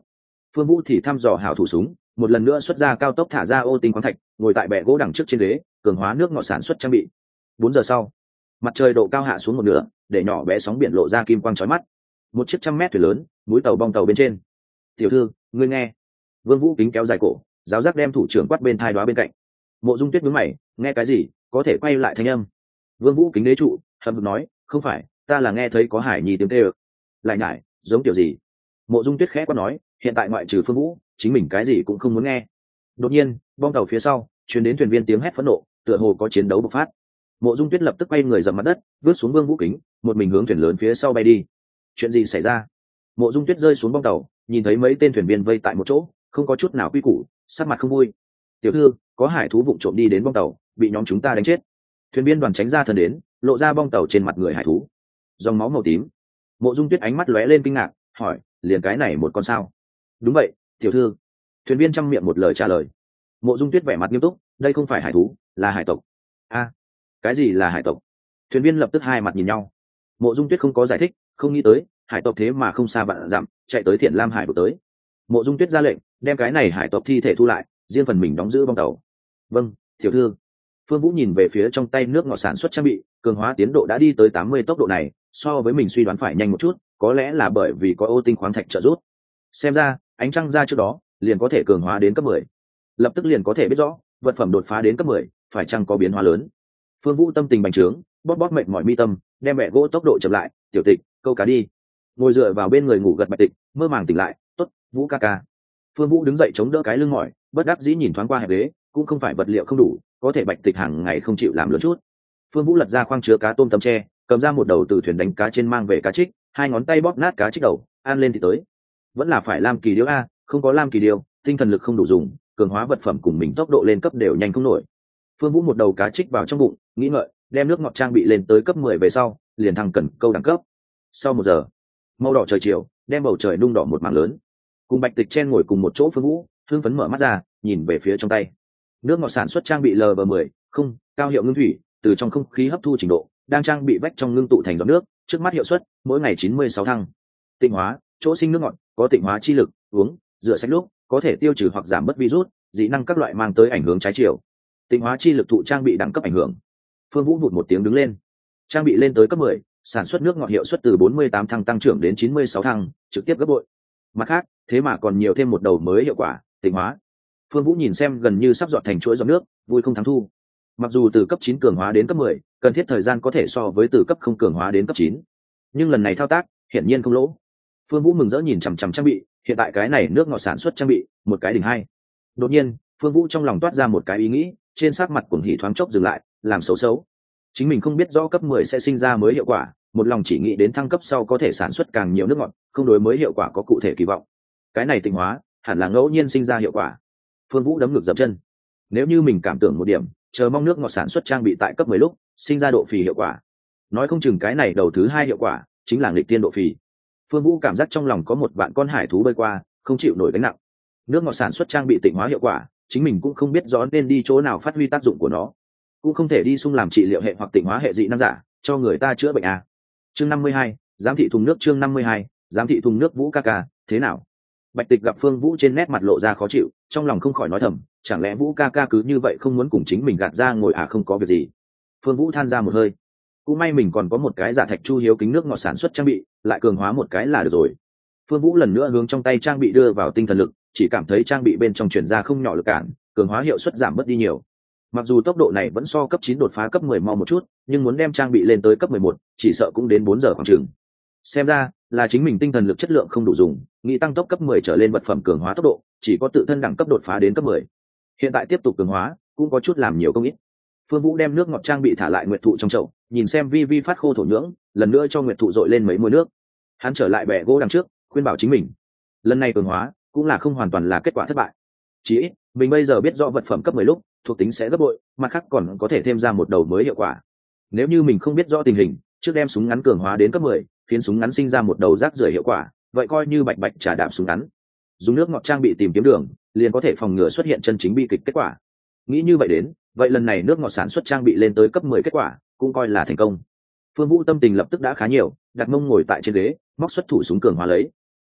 Phương Vũ thì thăm dò hảo thủ súng, một lần nữa xuất ra cao tốc thả ra ô tinh khoáng thạch, ngồi tại bệ gỗ đằng trước trên ghế, cường hóa nước ngọt sản xuất trang bị. Bốn giờ sau, mặt trời độ cao hạ xuống một nửa, để nhỏ bé sóng biển lộ ra kim quang chói mắt. Một chiếc trăm mét thuyền lớn, mũi tàu bong tàu bên trên. "Tiểu thư, ngươi nghe." Vương Vũ kính kéo dài cổ, giáo giác đem thủ trưởng quát bên thai đoá bên cạnh. Mộ Dung Tuyết nhướng mày, nghe cái gì, có thể quay lại thanh âm. Vương Vũ kính đế trụ, hậm hực nói, "Không phải, ta là nghe thấy có hải nhi tiếng kêu." Lại nhải, giống kiểu gì? Mộ Dung Tuyết khẽ quát nói, hiện tại ngoại trừ Phương Vũ, chính mình cái gì cũng không muốn nghe. Đột nhiên, bong tàu phía sau truyền đến thuyền viên tiếng hét phẫn nộ, tựa hồ có chiến đấu bộc phát. Mộ Dung Tuyết lập tức quay người dậm mặt đất, vứt xuống Vương Vũ kính, một mình hướng thuyền lớn phía sau bay đi. Chuyện gì xảy ra? Mộ Dung Tuyết rơi xuống bong tàu, nhìn thấy mấy tên thuyền viên vây tại một chỗ, không có chút nào quy củ, sắc mặt không vui. "Tiểu thư, có hải thú vụng trộm đi đến bong tàu, bị nhóm chúng ta đánh chết." Thuyền viên đoàn tránh ra thân đến, lộ ra bong tàu trên mặt người hải thú, dòng máu màu tím. Mộ Dung Tuyết ánh mắt lóe lên kinh ngạc, hỏi, liền cái này một con sao? "Đúng vậy, tiểu thư." Thuyền viên trăm miệng một lời trả lời. Mộ Dung Tuyết vẻ mặt nghiêm túc, "Đây không phải hải thú, là hải tộc." "A, cái gì là hải tộc?" Thuyền viên lập tức hai mặt nhìn nhau. Mộ Dung Tuyết không có giải thích, không nghĩ tới hải tộc thế mà không xa vạn dặm chạy tới Thiện Lam Hải đổ tới. Mộ Dung Tuyết ra lệnh, đem cái này hải tộc thi thể thu lại, riêng phần mình đóng giữ bong tàu. "Vâng, tiểu thư." Phương Vũ nhìn về phía trong tay nước ngọt sản xuất trang bị, cường hóa tiến độ đã đi tới tám mươi tốc độ này, so với mình suy đoán phải nhanh một chút, có lẽ là bởi vì có ô tinh khoáng thạch trợ giúp. Xem ra, ánh trăng ra trước đó, liền có thể cường hóa đến cấp mười. Lập tức liền có thể biết rõ, vật phẩm đột phá đến cấp mười, phải chăng có biến hóa lớn. Phương Vũ tâm tình bành trướng, bóp bóp mệt mỏi mi tâm, đem bẹ gỗ tốc độ chậm lại, "Tiểu Tịch, câu cá đi." Ngồi dựa vào bên người ngủ gật Bạch Tịch, mơ màng tỉnh lại, "Tốt, Vũ ca ca." Phương Vũ đứng dậy chống đỡ cái lưng mỏi, bất đắc dĩ nhìn thoáng qua hẹp ghế, cũng không phải vật liệu không đủ, có thể Bạch Tịch hàng ngày không chịu làm lớn chút. Phương Vũ lật ra khoang chứa cá tôm tấm tre, cầm ra một đầu từ thuyền đánh cá trên mang về cá trích, hai ngón tay bóp nát cá trích đầu, ăn lên thì tới. Vẫn là phải lam kỳ điêu a, không có lam kỳ điêu, tinh thần lực không đủ dùng, cường hóa vật phẩm cùng mình tốc độ lên cấp đều nhanh không nổi. Phương Vũ một đầu cá trích vào trong bụng, nghĩ ngợi, đem nước ngọt trang bị lên tới cấp mười về sau, liền thăng cần câu đẳng cấp. Sau một giờ, màu đỏ trời chiều, đem bầu trời nung đỏ một mảng lớn. Cùng Bạch Tịch chen ngồi cùng một chỗ, Phương Vũ hưng phấn mở mắt ra, nhìn về phía trong tay. Nước ngọt sản xuất trang bị L V mười, không, cao hiệu ngưng thủy, từ trong không khí hấp thu trình độ, đang trang bị vách trong ngưng tụ thành giọt nước, trước mắt hiệu suất, mỗi ngày chín mươi sáu thăng. Tịnh hóa, chỗ sinh nước ngọt, có tịnh hóa chi lực, uống, rửa sạch lúc, có thể tiêu trừ hoặc giảm bớt virus, dị năng các loại mang tới ảnh hưởng trái chiều. Tịnh hóa chi lực thụ trang bị đẳng cấp ảnh hưởng. Phương Vũ vụt một tiếng đứng lên. Trang bị lên tới cấp mười, sản xuất nước ngọt hiệu suất từ bốn mươi tám thăng tăng trưởng đến chín mươi sáu thăng, trực tiếp gấp bội. Mặt khác, thế mà còn nhiều thêm một đầu mới hiệu quả, tịnh hóa. Phương Vũ nhìn xem gần như sắp dọn thành chuỗi giọt nước, vui không thắng thu. Mặc dù từ cấp chín cường hóa đến cấp mười, cần thiết thời gian có thể so với từ cấp không cường hóa đến cấp chín, nhưng lần này thao tác, hiển nhiên không lỗ. Phương Vũ mừng rỡ nhìn chằm chằm trang bị, hiện tại cái này nước ngọt sản xuất trang bị, một cái đỉnh hai. Đột nhiên, Phương Vũ trong lòng toát ra một cái ý nghĩ, trên sắc mặt cuồng hỉ thoáng chốc dừng lại, làm xấu xấu. Chính mình không biết rõ cấp mười sẽ sinh ra mới hiệu quả, một lòng chỉ nghĩ đến thăng cấp sau có thể sản xuất càng nhiều nước ngọt, không đối mới hiệu quả có cụ thể kỳ vọng. Cái này tịnh hóa, hẳn là ngẫu nhiên sinh ra hiệu quả. Phương Vũ đấm ngực dậm chân. Nếu như mình cảm tưởng một điểm, chờ mong nước ngọt sản xuất trang bị tại cấp mười lúc, sinh ra độ phì hiệu quả. Nói không chừng cái này đầu thứ hai hiệu quả, chính là nghịch tiên độ phì. Phương Vũ cảm giác trong lòng có một vạn con hải thú bơi qua, không chịu nổi gánh nặng. Nước ngọt sản xuất trang bị tịnh hóa hiệu quả, chính mình cũng không biết rõ nên đi chỗ nào phát huy tác dụng của nó, cũng không thể đi xung làm trị liệu hệ hoặc tịnh hóa hệ dị năng giả, cho người ta chữa bệnh à. Chương năm mươi hai, giám thị thùng nước. Chương năm mươi hai, giám thị thùng nước. Vũ ca ca, thế nào? Bạch Tịch gặp Phương Vũ trên nét mặt lộ ra khó chịu, trong lòng không khỏi nói thầm, chẳng lẽ Vũ ca ca cứ như vậy không muốn cùng chính mình gạt ra ngồi à, không có việc gì. Phương Vũ than ra một hơi, cũng may mình còn có một cái giả thạch chu hiếu kính nước ngọt sản xuất trang bị, lại cường hóa một cái là được rồi. Phương Vũ lần nữa hướng trong tay trang bị đưa vào tinh thần lực, chỉ cảm thấy trang bị bên trong truyền ra không nhỏ lực cản, cường hóa hiệu suất giảm bớt đi nhiều. Mặc dù tốc độ này vẫn so cấp chín đột phá cấp mười mau một chút, nhưng muốn đem trang bị lên tới cấp mười một, chỉ sợ cũng đến bốn giờ khoảng chừng. Xem ra là chính mình tinh thần lực chất lượng không đủ dùng, nghĩ tăng tốc cấp mười trở lên vật phẩm cường hóa tốc độ, chỉ có tự thân đẳng cấp đột phá đến cấp mười. Hiện tại tiếp tục cường hóa, cũng có chút làm nhiều công ít. Phương Vũ đem nước ngọt trang bị thả lại nguyệt thụ trong chậu, nhìn xem vi vi phát khô thổ nhưỡng, lần nữa cho nguyệt thụ dội lên mấy muôi nước. Hắn trở lại bè gỗ đằng trước, khuyên bảo chính mình, lần này cường hóa cũng là không hoàn toàn là kết quả thất bại. Chỉ ít mình bây giờ biết rõ vật phẩm cấp mười lúc thuộc tính sẽ gấp bội, mặt khác còn có thể thêm ra một đầu mới hiệu quả. Nếu như mình không biết rõ tình hình, trước đem súng ngắn cường hóa đến cấp mười, khiến súng ngắn sinh ra một đầu rác rưởi hiệu quả, vậy coi như bạch bạch trả đạp súng ngắn. Dùng nước ngọt trang bị tìm kiếm đường, liền có thể phòng ngừa xuất hiện chân chính bi kịch kết quả. Nghĩ như vậy đến, vậy lần này nước ngọt sản xuất trang bị lên tới cấp mười kết quả, cũng coi là thành công. Phương Vũ tâm tình lập tức đã khá nhiều, đặt mông ngồi tại trên ghế, móc xuất thủ súng cường hóa lấy.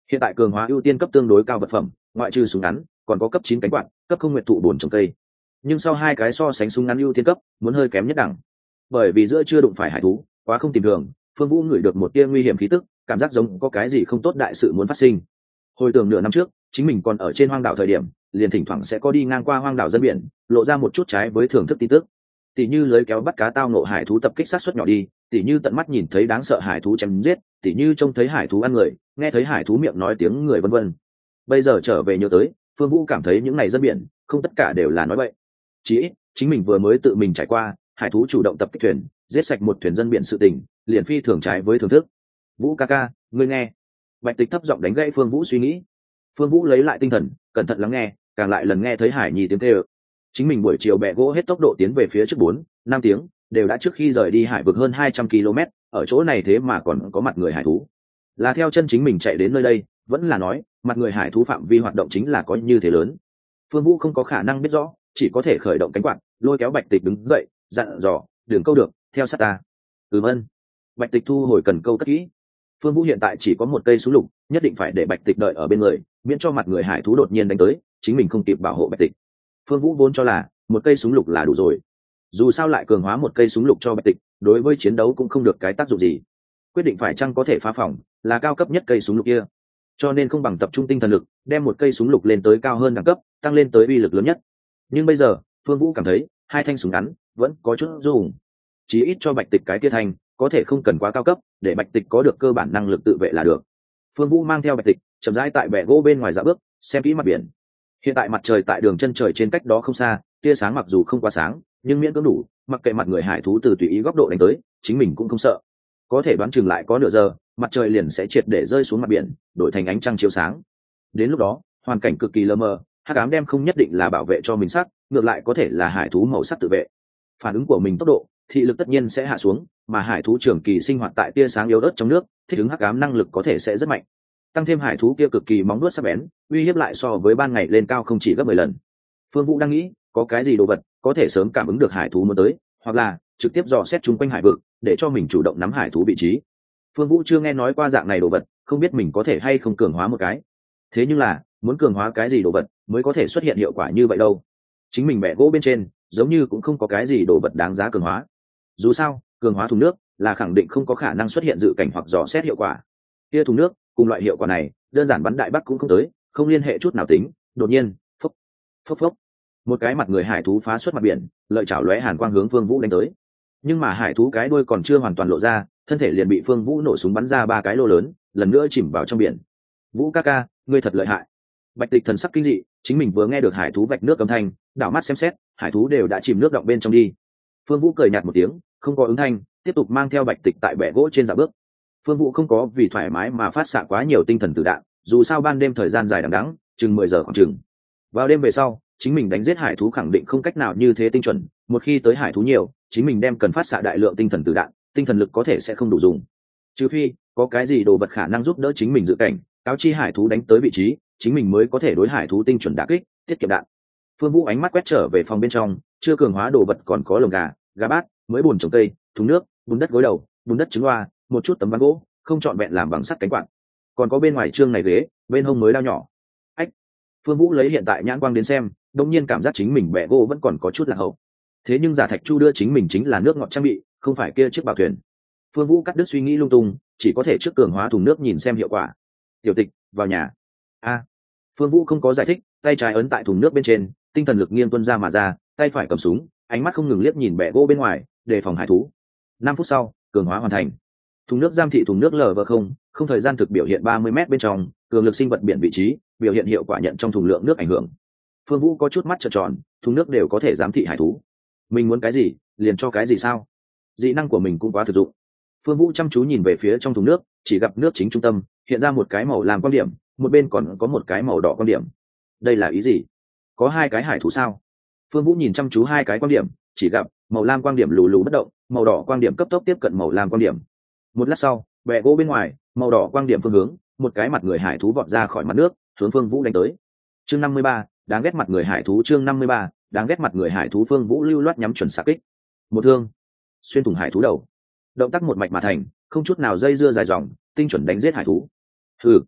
Hiện tại cường hóa ưu tiên cấp tương đối cao vật phẩm, ngoại trừ súng ngắn còn có cấp chín cánh quạt, cấp không nguyệt thụ bổn trồng cây, nhưng sau hai cái so sánh súng ngắn ưu tiên cấp muốn hơi kém nhất đẳng, bởi vì giữa chưa đụng phải hải thú quá không tìm thường. Phương Vũ ngửi được một tia nguy hiểm khí tức, cảm giác giống có cái gì không tốt đại sự muốn phát sinh. Hồi tưởng nửa năm trước chính mình còn ở trên hoang đảo thời điểm, liền thỉnh thoảng sẽ có đi ngang qua hoang đảo dân biển, lộ ra một chút trái với thưởng thức tin tức, tỉ như lưới kéo bắt cá tao ngộ hải thú tập kích sát suất nhỏ đi, tỉ như tận mắt nhìn thấy đáng sợ hải thú chém giết, tỉ như trông thấy hải thú ăn người, nghe thấy hải thú miệng nói tiếng người, vân vân. Bây giờ trở về nhớ tới, Phương Vũ cảm thấy những ngày dân biển không tất cả đều là nói bậy. Chỉ ít chính mình vừa mới tự mình trải qua hải thú chủ động tập kích thuyền, giết sạch một thuyền dân biển sự tình, liền phi thường trái với thưởng thức. Vũ ca ca, ngươi nghe. Bạch Tịch thấp giọng đánh gãy Phương Vũ suy nghĩ. Phương Vũ lấy lại tinh thần, cẩn thận lắng nghe, càng lại lần nghe thấy hải nhi tiếng kêu. Chính mình buổi chiều bẹ gỗ hết tốc độ tiến về phía trước bốn năm tiếng, đều đã trước khi rời đi hải vực hơn hai trăm ki lô mét, ở chỗ này thế mà còn có mặt người hải thú. Là theo chân chính mình chạy đến nơi đây, vẫn là nói mặt người hải thú phạm vi hoạt động chính là có như thế lớn. Phương Vũ không có khả năng biết rõ, chỉ có thể khởi động cánh quạt, lôi kéo Bạch Tịch đứng dậy, dặn dò, "Đường câu được, theo sát ta." "Ừm ân." Bạch Tịch thu hồi cần câu cất kỹ. Phương Vũ hiện tại chỉ có một cây súng lục, nhất định phải để Bạch Tịch đợi ở bên người, miễn cho mặt người hải thú đột nhiên đánh tới, chính mình không kịp bảo hộ Bạch Tịch. Phương Vũ vốn cho là một cây súng lục là đủ rồi, dù sao lại cường hóa một cây súng lục cho Bạch Tịch, đối với chiến đấu cũng không được cái tác dụng gì. Quyết định phải chăng có thể phá phòng, là cao cấp nhất cây súng lục kia, cho nên không bằng tập trung tinh thần lực, đem một cây súng lục lên tới cao hơn đẳng cấp, tăng lên tới uy lực lớn nhất. Nhưng bây giờ Phương Vũ cảm thấy hai thanh súng ngắn vẫn có chút dùng, chí ít cho Bạch Tịch cái tia thanh có thể không cần quá cao cấp, để Bạch Tịch có được cơ bản năng lực tự vệ là được. Phương Vũ mang theo Bạch Tịch chậm rãi tại bè gỗ bên ngoài dạo bước, xem kỹ mặt biển. Hiện tại mặt trời tại đường chân trời trên cách đó không xa, tia sáng mặc dù không quá sáng, nhưng miễn cưỡng đủ, mặc kệ mặt người hải thú từ tùy ý góc độ đánh tới, chính mình cũng không sợ. Có thể đoán chừng lại có nửa giờ, mặt trời liền sẽ triệt để rơi xuống mặt biển, đổi thành ánh trăng chiếu sáng. Đến lúc đó, hoàn cảnh cực kỳ lờ mờ, hắc ám đem không nhất định là bảo vệ cho mình sắc, ngược lại có thể là hải thú màu sắc tự vệ. Phản ứng của mình tốc độ, thị lực tất nhiên sẽ hạ xuống, mà hải thú trường kỳ sinh hoạt tại tia sáng yếu ớt trong nước, thích ứng hắc ám năng lực có thể sẽ rất mạnh. Tăng thêm hải thú kia cực kỳ móng vuốt sắc bén, uy hiếp lại so với ban ngày lên cao không chỉ gấp mười lần. Phương Vũ đang nghĩ, có cái gì đồ vật có thể sớm cảm ứng được hải thú muốn tới, hoặc là trực tiếp dò xét chung quanh hải vực, để cho mình chủ động nắm hải thú vị trí. Phương Vũ chưa nghe nói qua dạng này đồ vật, không biết mình có thể hay không cường hóa một cái. Thế nhưng là, muốn cường hóa cái gì đồ vật mới có thể xuất hiện hiệu quả như vậy đâu? Chính mình bẻ gỗ bên trên, giống như cũng không có cái gì đồ vật đáng giá cường hóa. Dù sao, cường hóa thùng nước là khẳng định không có khả năng xuất hiện dự cảnh hoặc dò xét hiệu quả. Kia thùng nước, cùng loại hiệu quả này, đơn giản bắn đại bắc cũng không tới, không liên hệ chút nào tính. Đột nhiên, phốc, phốc phốc, một cái mặt người hải thú phá xuất mặt biển, lợi chảo lóe hàn quang hướng Phương Vũ đánh tới. Nhưng mà hải thú cái đuôi còn chưa hoàn toàn lộ ra, thân thể liền bị Phương Vũ nổ súng bắn ra ba cái lô lớn, lần nữa chìm vào trong biển. "Vũ ca ca, ngươi thật lợi hại." Bạch Tịch thần sắc kinh dị, chính mình vừa nghe được hải thú vạch nước âm thanh, đảo mắt xem xét, hải thú đều đã chìm nước động bên trong đi. Phương Vũ cười nhạt một tiếng, không có ứng thanh, tiếp tục mang theo Bạch Tịch tại bè gỗ trên dạo bước. Phương Vũ không có vì thoải mái mà phát xạ quá nhiều tinh thần tử đạn, dù sao ban đêm thời gian dài đằng đẵng, chừng mười giờ khoảng chừng. Vào đêm về sau, chính mình đánh giết hải thú khẳng định không cách nào như thế tinh chuẩn, một khi tới hải thú nhiều, chính mình đem cần phát xạ đại lượng tinh thần tử đạn, tinh thần lực có thể sẽ không đủ dùng. Trừ phi có cái gì đồ vật khả năng giúp đỡ chính mình dự cảnh, cáo chi hải thú đánh tới vị trí, chính mình mới có thể đối hải thú tinh chuẩn đả kích, tiết kiệm đạn. Phương Vũ ánh mắt quét trở về phòng bên trong, chưa cường hóa đồ vật còn có lồng gà, gà bát, mới bùn trồng cây, thùng nước, bùn đất gối đầu, bùn đất trứng loa, một chút tấm ván gỗ, không chọn vẹn làm bằng sắt cánh quạt. Còn có bên ngoài trương này ghế, bên hông mới đao nhỏ. Ách. Phương Vũ lấy hiện tại nhãn quang đến xem, đột nhiên cảm giác chính mình bẻ gỗ vẫn còn có chút lạc hậu. Thế nhưng giả thạch chu đưa chính mình chính là nước ngọt trang bị, không phải kia chiếc bảo thuyền. Phương Vũ cắt đứt suy nghĩ lung tung, chỉ có thể trước cường hóa thùng nước nhìn xem hiệu quả. "Tiểu Tịch, vào nhà." A. Phương Vũ không có giải thích, tay trái ấn tại thùng nước bên trên, tinh thần lực nghiêng tuôn ra mà ra, tay phải cầm súng, ánh mắt không ngừng liếc nhìn bẻ gỗ bên ngoài, đề phòng hải thú. Năm phút sau, cường hóa hoàn thành. Thùng nước giam thị thùng nước lờ vờ không, không thời gian thực biểu hiện ba mươi mét bên trong, cường lực sinh vật biển vị trí, biểu hiện hiệu quả nhận trong thùng lượng nước ảnh hưởng. Phương Vũ có chút mắt trợn tròn, thùng nước đều có thể giám thị hải thú. Mình muốn cái gì, liền cho cái gì sao? Dị năng của mình cũng quá thực dụng. Phương Vũ chăm chú nhìn về phía trong thùng nước, chỉ gặp nước chính trung tâm hiện ra một cái màu làm quan điểm, một bên còn có một cái màu đỏ quan điểm. Đây là ý gì? Có hai cái hải thú sao? Phương Vũ nhìn chăm chú hai cái quan điểm, chỉ gặp màu lam quang điểm lù lù bất động, màu đỏ quang điểm cấp tốc tiếp cận màu lam quang điểm. Một lát sau, bè gỗ bên ngoài, màu đỏ quang điểm phương hướng, một cái mặt người hải thú vọt ra khỏi mặt nước, hướng Phương Vũ đánh tới. Chương năm mươi ba, đáng ghét mặt người hải thú. Chương năm mươi ba, đáng ghét mặt người hải thú. Phương Vũ lưu loát nhắm chuẩn xạ kích, một thương xuyên thủng hải thú đầu. Động tác một mạch mà thành, không chút nào dây dưa dài dòng, tinh chuẩn đánh giết hải thú. Hừ.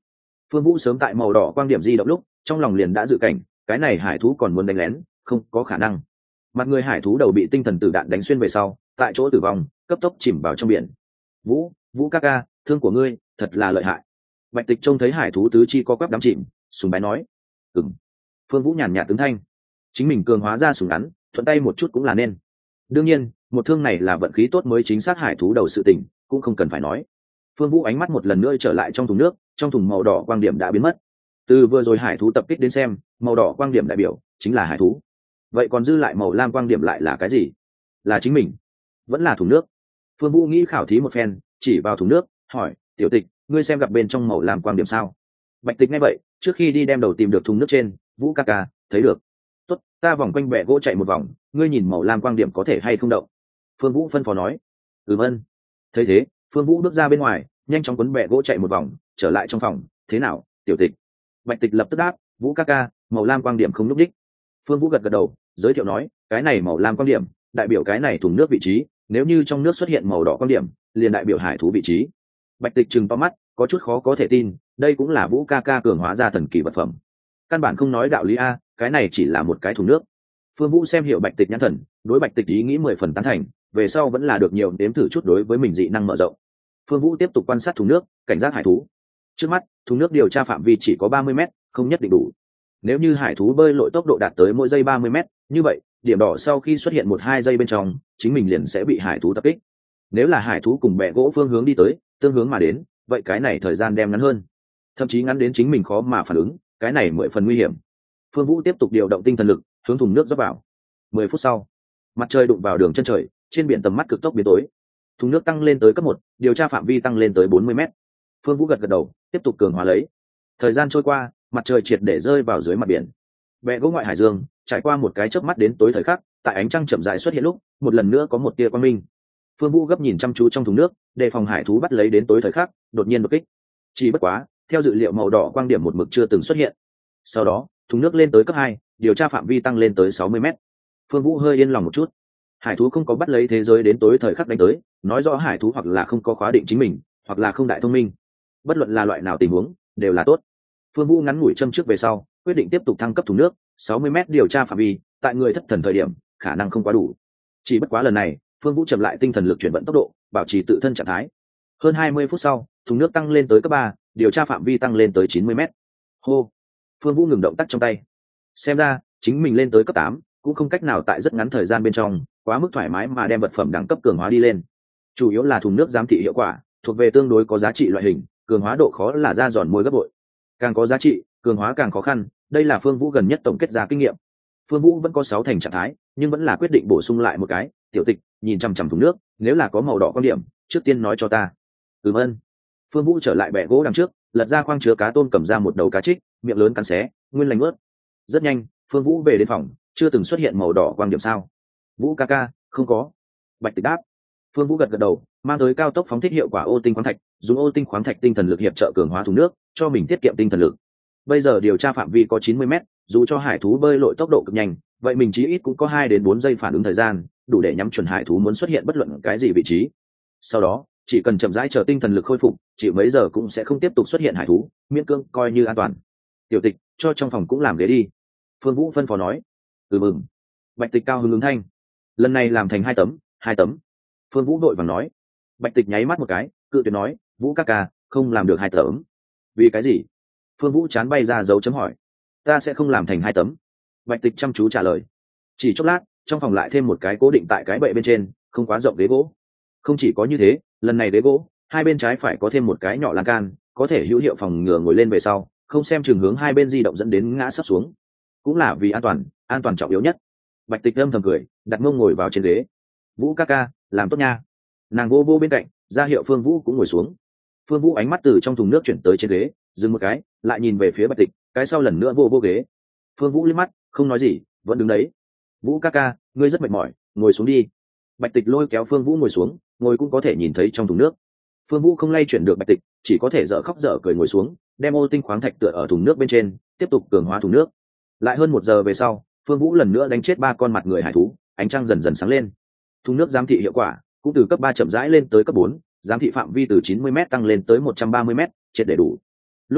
Phương Vũ sớm tại màu đỏ quang điểm di động lúc trong lòng liền đã dự cảnh, cái này hải thú còn muốn đánh lén không có khả năng. Mặt người hải thú đầu bị tinh thần tử đạn đánh xuyên về sau, tại chỗ tử vong, cấp tốc chìm vào trong biển. Vũ Vũ ca ca, thương của ngươi thật là lợi hại. Bạch Tịch trông thấy hải thú tứ chi co quắp đắm chìm, sùng bái nói. Ừm. Phương Vũ nhàn nhạt ứng thanh. Chính mình cường hóa ra súng ngắn, thuận tay một chút cũng là nên. Đương nhiên, một thương này là vận khí tốt mới chính xác hải thú đầu sự tình, cũng không cần phải nói. Phương Vũ ánh mắt một lần nữa trở lại trong thùng nước, trong thùng màu đỏ quang điểm đã biến mất. Từ vừa rồi hải thú tập kích đến xem, màu đỏ quang điểm đại biểu chính là hải thú. Vậy còn dư lại màu lam quang điểm lại là cái gì? Là chính mình, vẫn là thùng nước? Phương Vũ nghĩ khảo thí một phen, chỉ vào thùng nước, hỏi, "Tiểu Tịch, ngươi xem gặp bên trong màu lam quang điểm sao?" Bạch Tịch nghe vậy, trước khi đi đem đầu tìm được thùng nước trên, "Vũ ca ca, thấy được." "Tốt, ta vòng quanh bè gỗ chạy một vòng, ngươi nhìn màu lam quang điểm có thể hay không động." Phương Vũ phân phó nói. "Ừ vâng." Thấy thế, Phương Vũ bước ra bên ngoài, nhanh chóng quấn bè gỗ chạy một vòng, trở lại trong phòng, "Thế nào, Tiểu Tịch?" Bạch Tịch lập tức đáp, "Vũ ca ca, màu lam quang điểm không lúc đích." Phương Vũ gật gật đầu, giới thiệu nói, "Cái này màu lam quang điểm đại biểu cái này thùng nước vị trí, nếu như trong nước xuất hiện màu đỏ quang điểm, liền đại biểu hải thú vị trí." Bạch Tịch trừng to mắt, có chút khó có thể tin, đây cũng là Vũ ca ca cường hóa ra thần kỳ vật phẩm. Căn bản không nói đạo lý a, cái này chỉ là một cái thùng nước. Phương Vũ xem hiểu Bạch Tịch nhãn thần, đối Bạch Tịch ý nghĩ mười phần tán thành, về sau vẫn là được nhiều đếm thử chút đối với mình dị năng mở rộng. Phương Vũ tiếp tục quan sát thùng nước, cảnh giác hải thú. Trước mắt, thùng nước điều tra phạm vi chỉ có ba mươi mét, không nhất định đủ. Nếu như hải thú bơi lội tốc độ đạt tới mỗi giây ba mươi mét, như vậy, điểm đỏ sau khi xuất hiện một hai giây bên trong, chính mình liền sẽ bị hải thú tập kích. Nếu là hải thú cùng bè gỗ phương hướng đi tới, tương hướng mà đến, vậy cái này thời gian đem ngắn hơn, thậm chí ngắn đến chính mình khó mà phản ứng, cái này mười phần nguy hiểm. Phương Vũ tiếp tục điều động tinh thần lực, hướng thùng nước rót vào. Mười phút sau, mặt trời đụng vào đường chân trời, trên biển tầm mắt cực tốc biến tối. Thùng nước tăng lên tới cấp một, điều tra phạm vi tăng lên tới bốn mươi mét. Phương Vũ gật gật đầu, tiếp tục cường hóa lấy. Thời gian trôi qua, mặt trời triệt để rơi vào dưới mặt biển. Bè gỗ ngoại hải dương, trải qua một cái chớp mắt đến tối thời khắc, tại ánh trăng chậm rãi xuất hiện lúc, một lần nữa có một tia quang minh. Phương Vũ gấp nhìn chăm chú trong thùng nước, đề phòng hải thú bắt lấy đến tối thời khắc, đột nhiên đột kích. Chỉ bất quá, theo dự liệu màu đỏ quang điểm một mực chưa từng xuất hiện. Sau đó, thùng nước lên tới cấp hai, điều tra phạm vi tăng lên tới sáu mươi mét. Phương Vũ hơi yên lòng một chút. Hải thú không có bắt lấy thế giới đến tối thời khắc đánh tới, nói rõ hải thú hoặc là không có khóa định chính mình, hoặc là không đại thông minh. Bất luận là loại nào tình huống, đều là tốt. Phương Vũ ngắn ngủi châm trước về sau, quyết định tiếp tục thăng cấp thùng nước, sáu mươi mét điều tra phạm vi, tại người thất thần thời điểm, khả năng không quá đủ. Chỉ bất quá lần này, Phương Vũ chậm lại tinh thần lực chuyển vận tốc độ, bảo trì tự thân trạng thái. Hơn hai mươi phút sau, thùng nước tăng lên tới cấp ba, điều tra phạm vi tăng lên tới chín mươi mét. Hô. Phương Vũ ngừng động tác trong tay. Xem ra, chính mình lên tới cấp tám, cũng không cách nào tại rất ngắn thời gian bên trong, quá mức thoải mái mà đem vật phẩm đẳng cấp cường hóa đi lên. Chủ yếu là thùng nước giám thị hiệu quả, thuộc về tương đối có giá trị loại hình, cường hóa độ khó là ra giòn môi gấp bội. Càng có giá trị, cường hóa càng khó khăn, đây là Phương Vũ gần nhất tổng kết ra kinh nghiệm. Phương Vũ vẫn có sáu thành trạng thái, nhưng vẫn là quyết định bổ sung lại một cái, "Tiểu Tịch, nhìn chằm chằm thùng nước, nếu là có màu đỏ quan điểm, trước tiên nói cho ta." "Ừm ân." Phương Vũ trở lại bè gỗ đằng trước, lật ra khoang chứa cá tôm, cầm ra một đầu cá trích, miệng lớn cắn xé, nguyên lành ướt. Rất nhanh, Phương Vũ về đến phòng, chưa từng xuất hiện màu đỏ quang điểm sao? "Vũ ca ca, không có." Bạch Tịch đáp. Phương Vũ gật gật đầu, mang tới cao tốc phóng thích hiệu quả ô tinh khoáng thạch, dùng ô tinh khoáng thạch tinh thần lực hiệp trợ cường hóa thùng nước, cho mình tiết kiệm tinh thần lực. Bây giờ điều tra phạm vi có chín mươi mét, dù cho hải thú bơi lội tốc độ cực nhanh, vậy mình chí ít cũng có hai đến bốn giây phản ứng thời gian, đủ để nhắm chuẩn hải thú muốn xuất hiện bất luận cái gì vị trí. Sau đó, chỉ cần chậm rãi chờ tinh thần lực khôi phục, chỉ mấy giờ cũng sẽ không tiếp tục xuất hiện hải thú, miễn cưỡng coi như an toàn. "Tiểu Tịch, cho trong phòng cũng làm ghế đi." Phương Vũ phân phó nói. "Ừ mừng." Bạch Tịch cao hứng ứng thanh. "Lần này làm thành hai tấm, hai tấm." Phương Vũ vội vàng nói. Bạch Tịch nháy mắt một cái, cự tuyệt nói, "Vũ ca ca, không làm được hai tấm." "Vì cái gì?" Phương Vũ chán bay ra dấu chấm hỏi. "Ta sẽ không làm thành hai tấm." Bạch Tịch chăm chú trả lời. Chỉ chốc lát, trong phòng lại thêm một cái cố định tại cái bệ bên trên, không quá rộng ghế gỗ. Không chỉ có như thế, lần này ghế gỗ, hai bên trái phải có thêm một cái nhỏ lan can, có thể hữu hiệu phòng ngừa ngồi lên về sau, không xem chừng hướng hai bên di động dẫn đến ngã sấp xuống. Cũng là vì an toàn, an toàn trọng yếu nhất. Bạch Tịch âm thầm cười, đặt mông ngồi vào trên ghế. "Vũ ca ca, làm tốt nha." Nàng vô vô bên cạnh, ra hiệu Phương Vũ cũng ngồi xuống. Phương Vũ ánh mắt từ trong thùng nước chuyển tới trên ghế, dừng một cái, lại nhìn về phía Bạch Tịch, cái sau lần nữa vô vô ghế. Phương Vũ liếc mắt, không nói gì, vẫn đứng đấy. "Vũ ca ca, ngươi rất mệt mỏi, ngồi xuống đi." Bạch Tịch lôi kéo Phương Vũ ngồi xuống, ngồi cũng có thể nhìn thấy trong thùng nước. Phương Vũ không lay chuyển được Bạch Tịch, chỉ có thể dở khóc dở cười ngồi xuống, đem ô tinh khoáng thạch tựa ở thùng nước bên trên, tiếp tục cường hóa thùng nước. Lại hơn một giờ về sau, Phương Vũ lần nữa đánh chết ba con mặt người hải thú, ánh trăng dần dần sáng lên. Thùng nước giám thị hiệu quả cũng từ cấp ba chậm rãi lên tới cấp bốn, giám thị phạm vi từ chín mươi mét tăng lên tới một trăm ba mươi mét, triệt để đủ. Lúc này,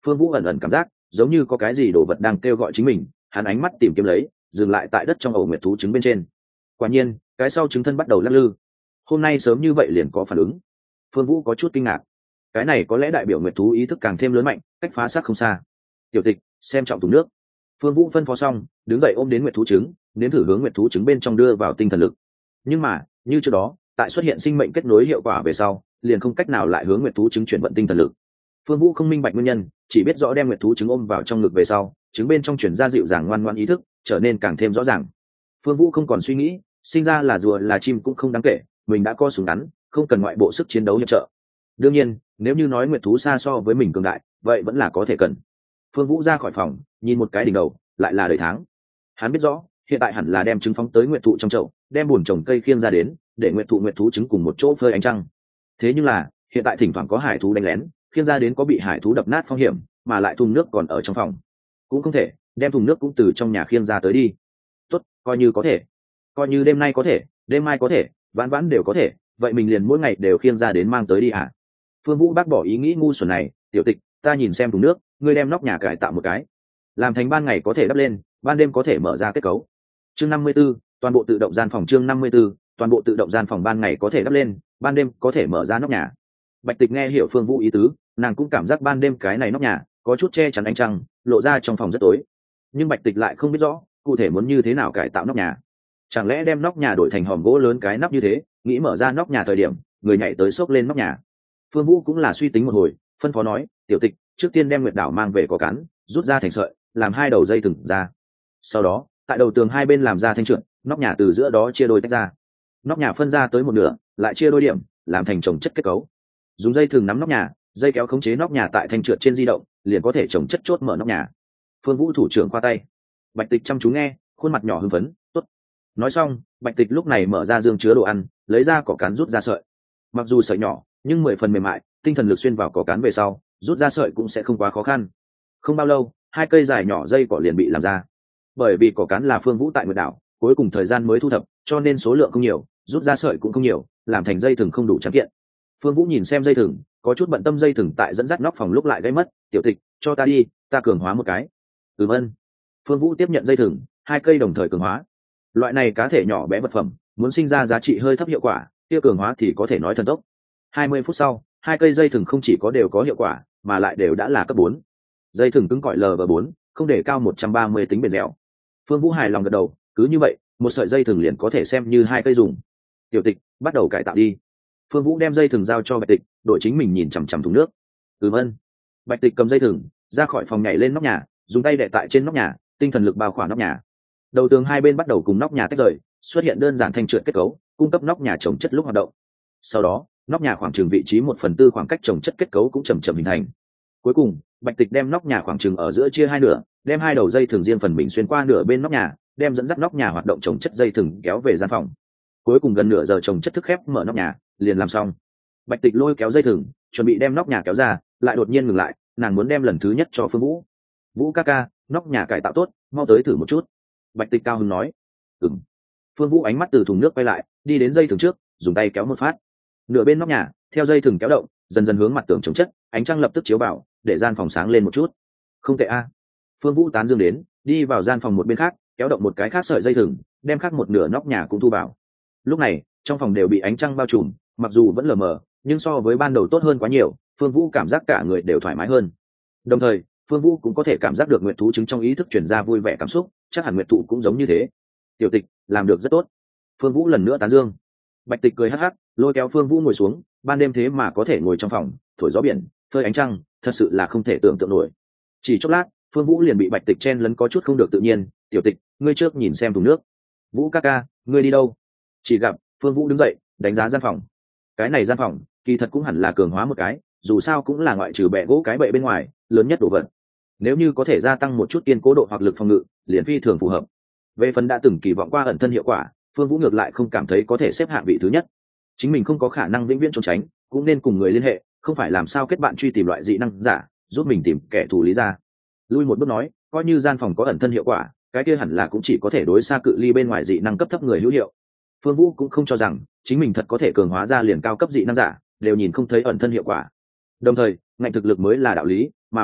Phương Vũ ẩn ẩn cảm giác giống như có cái gì đồ vật đang kêu gọi chính mình, hắn ánh mắt tìm kiếm lấy, dừng lại tại đất trong ổ nguyệt thú trứng bên trên. Quả nhiên cái sau trứng thân bắt đầu lắc lư. Hôm nay sớm như vậy liền có phản ứng. Phương Vũ có chút kinh ngạc, cái này có lẽ đại biểu nguyệt thú ý thức càng thêm lớn mạnh, cách phá xác không xa. Tiểu tịch xem trọng thùng nước. Phương Vũ phân phó xong, đứng dậy ôm đến nguyệt thú trứng, nếm thử hướng nguyệt thú trứng bên trong đưa vào tinh thần lực. Nhưng mà như trước đó, tại xuất hiện sinh mệnh kết nối hiệu quả về sau, liền không cách nào lại hướng nguyệt thú trứng chuyển vận tinh thần lực. Phương Vũ không minh bạch nguyên nhân, chỉ biết rõ đem nguyệt thú trứng ôm vào trong ngực về sau, trứng bên trong chuyển ra dịu dàng ngoan ngoãn ý thức, trở nên càng thêm rõ ràng. Phương Vũ không còn suy nghĩ, sinh ra là rùa là chim cũng không đáng kể, mình đã có súng ngắn, không cần ngoại bộ sức chiến đấu hiệp trợ. Đương nhiên, nếu như nói nguyệt thú xa so với mình cường đại, vậy vẫn là có thể cần. Phương Vũ ra khỏi phòng, nhìn một cái đỉnh đầu, lại là đời tháng. Hắn biết rõ, hiện tại hẳn là đem trứng phóng tới nguyệt thụ trong chậu, đem bùn trồng cây khiêng ra đến, để nguyệt thụ nguyệt thú trứng cùng một chỗ phơi ánh trăng. Thế nhưng là, hiện tại thỉnh thoảng có hải thú đánh lén, khiêng ra đến có bị hải thú đập nát phong hiểm, mà lại thùng nước còn ở trong phòng, cũng không thể đem thùng nước cũng từ trong nhà khiêng ra tới đi. Tốt, coi như có thể, coi như đêm nay có thể, đêm mai có thể, vãn vãn đều có thể, vậy mình liền mỗi ngày đều khiêng ra đến mang tới đi hả? Phương Vũ bác bỏ ý nghĩ ngu xuẩn này. Tiểu tịch, ta nhìn xem thùng nước, ngươi đem nóc nhà cải tạo một cái, làm thành ban ngày có thể đắp lên, ban đêm có thể mở ra kết cấu. Chương năm mươi 54, toàn bộ tự động gian phòng. Chương năm mươi 54, toàn bộ tự động gian phòng ban ngày có thể đắp lên, ban đêm có thể mở ra nóc nhà. Bạch Tịch nghe hiểu Phương Vũ ý tứ, nàng cũng cảm giác ban đêm cái này nóc nhà có chút che chắn ánh trăng, lộ ra trong phòng rất tối. Nhưng Bạch Tịch lại không biết rõ cụ thể muốn như thế nào cải tạo nóc nhà. Chẳng lẽ đem nóc nhà đổi thành hòm gỗ lớn cái nắp như thế, nghĩ mở ra nóc nhà thời điểm người nhảy tới xốc lên nóc nhà. Phương Vũ cũng là suy tính một hồi, phân phó nói, tiểu tịch, trước tiên đem nguyệt đảo mang về có cán, rút ra thành sợi, làm hai đầu dây thừng ra. Sau đó tại đầu tường hai bên làm ra thanh trượt, nóc nhà từ giữa đó chia đôi tách ra. Nóc nhà phân ra tới một nửa, lại chia đôi điểm, làm thành chồng chất kết cấu. Dùng dây thừng nắm nóc nhà, dây kéo khống chế nóc nhà tại thanh trượt trên di động, liền có thể chồng chất chốt mở nóc nhà. Phương Vũ thủ trưởng khoa tay. Bạch Tịch chăm chú nghe, khuôn mặt nhỏ hưng phấn, tốt. Nói xong, Bạch Tịch lúc này mở ra dương chứa đồ ăn, lấy ra cỏ cán rút ra sợi. Mặc dù sợi nhỏ, nhưng mười phần mềm mại, tinh thần lực xuyên vào cỏ cán về sau, rút ra sợi cũng sẽ không quá khó khăn. Không bao lâu, hai cây dài nhỏ dây cỏ liền bị làm ra. Bởi vì cỏ cán là Phương Vũ tại nguyệt đảo, cuối cùng thời gian mới thu thập, cho nên số lượng không nhiều, rút ra sợi cũng không nhiều, làm thành dây thừng không đủ trắng kiện. Phương Vũ nhìn xem dây thừng, có chút bận tâm dây thừng tại dẫn dắt nóc phòng lúc lại gây mất. Tiểu Tịch, cho ta đi, ta cường hóa một cái. Ừm ân. Phương Vũ tiếp nhận dây thừng, hai cây đồng thời cường hóa. Loại này cá thể nhỏ bé vật phẩm, muốn sinh ra giá trị hơi thấp hiệu quả, kia cường hóa thì có thể nói thần tốc. hai mươi phút sau, hai cây dây thừng không chỉ có đều có hiệu quả, mà lại đều đã là cấp bốn. Dây thừng cứng cỏi L V bốn, không để cao một trăm ba mươi tính bền dẻo. Phương Vũ hài lòng gật đầu, cứ như vậy, một sợi dây thừng liền có thể xem như hai cây dùng. Tiểu Tịch, bắt đầu cải tạo đi. Phương Vũ đem dây thừng giao cho Bạch Tịch, đội chính mình nhìn chằm chằm thùng nước. Ừm ân. Bạch Tịch cầm dây thừng, ra khỏi phòng nhảy lên nóc nhà, dùng tay đè tại trên nóc nhà, tinh thần lực bao khỏa nóc nhà. Đầu tường hai bên bắt đầu cùng nóc nhà tách rời, xuất hiện đơn giản thanh trượt kết cấu, cung cấp nóc nhà chống chất lúc hoạt động. Sau đó, nóc nhà khoảng chừng vị trí một phần tư khoảng cách trồng chất kết cấu cũng chậm chậm hình thành. Cuối cùng, Bạch Tịch đem nóc nhà khoảng chừng ở giữa chia hai nửa, đem hai đầu dây thừng riêng phần mình xuyên qua nửa bên nóc nhà, đem dẫn dắt nóc nhà hoạt động trồng chất dây thừng kéo về gian phòng. Cuối cùng gần nửa giờ trồng chất thức khép mở nóc nhà, liền làm xong. Bạch Tịch lôi kéo dây thừng, chuẩn bị đem nóc nhà kéo ra, lại đột nhiên ngừng lại, nàng muốn đem lần thứ nhất cho Phương Vũ. Vũ ca ca, nóc nhà cải tạo tốt, mau tới thử một chút. Bạch Tịch cao hứng nói. Ừm. Phương Vũ ánh mắt từ thùng nước quay lại, đi đến dây thừng trước, dùng tay kéo một phát. Nửa bên nóc nhà theo dây thừng kéo động, dần dần hướng mặt tường chống chất, ánh trăng lập tức chiếu vào, để gian phòng sáng lên một chút. Không tệ a. Phương Vũ tán dương đến, đi vào gian phòng một bên khác, kéo động một cái khác sợi dây thừng, đem khác một nửa nóc nhà cũng thu vào. Lúc này, trong phòng đều bị ánh trăng bao trùm, mặc dù vẫn lờ mờ, nhưng so với ban đầu tốt hơn quá nhiều. Phương Vũ cảm giác cả người đều thoải mái hơn. Đồng thời, Phương Vũ cũng có thể cảm giác được nguyệt thú trứng trong ý thức truyền ra vui vẻ cảm xúc, chắc hẳn nguyệt thụ cũng giống như thế. Tiểu Tịch, làm được rất tốt. Phương Vũ lần nữa tán dương. Bạch Tịch cười hắc hắc, lôi kéo Phương Vũ ngồi xuống, ban đêm thế mà có thể ngồi trong phòng, thổi gió biển, phơi ánh trăng, thật sự là không thể tưởng tượng nổi. Chỉ chốc lát, Phương Vũ liền bị Bạch Tịch chen lấn có chút không được tự nhiên. Tiểu Tịch, ngươi trước nhìn xem thùng nước. Vũ ca ca, ngươi đi đâu? Chỉ gặp Phương Vũ đứng dậy, đánh giá gian phòng. Cái này gian phòng, kỳ thật cũng hẳn là cường hóa một cái, dù sao cũng là ngoại trừ bệ gỗ cái bệ bên ngoài, lớn nhất đồ vật. Nếu như có thể gia tăng một chút kiên cố độ hoặc lực phòng ngự, liền phi thường phù hợp. Về phần đã từng kỳ vọng qua ẩn thân hiệu quả, Phương Vũ ngược lại không cảm thấy có thể xếp hạng vị thứ nhất. Chính mình không có khả năng vĩnh viễn trốn tránh, cũng nên cùng người liên hệ, không phải làm sao kết bạn truy tìm loại dị năng giả, giúp mình tìm kẻ thù lý ra. Lui một bước nói, coi như gian phòng có ẩn thân hiệu quả, cái kia hẳn là cũng chỉ có thể đối xa cự ly bên ngoài dị năng cấp thấp người hữu hiệu. Phương Vũ cũng không cho rằng chính mình thật có thể cường hóa ra liền cao cấp dị năng giả, đều nhìn không thấy ẩn thân hiệu quả. Đồng thời, ngạnh thực lực mới là đạo lý, mà phòng ngự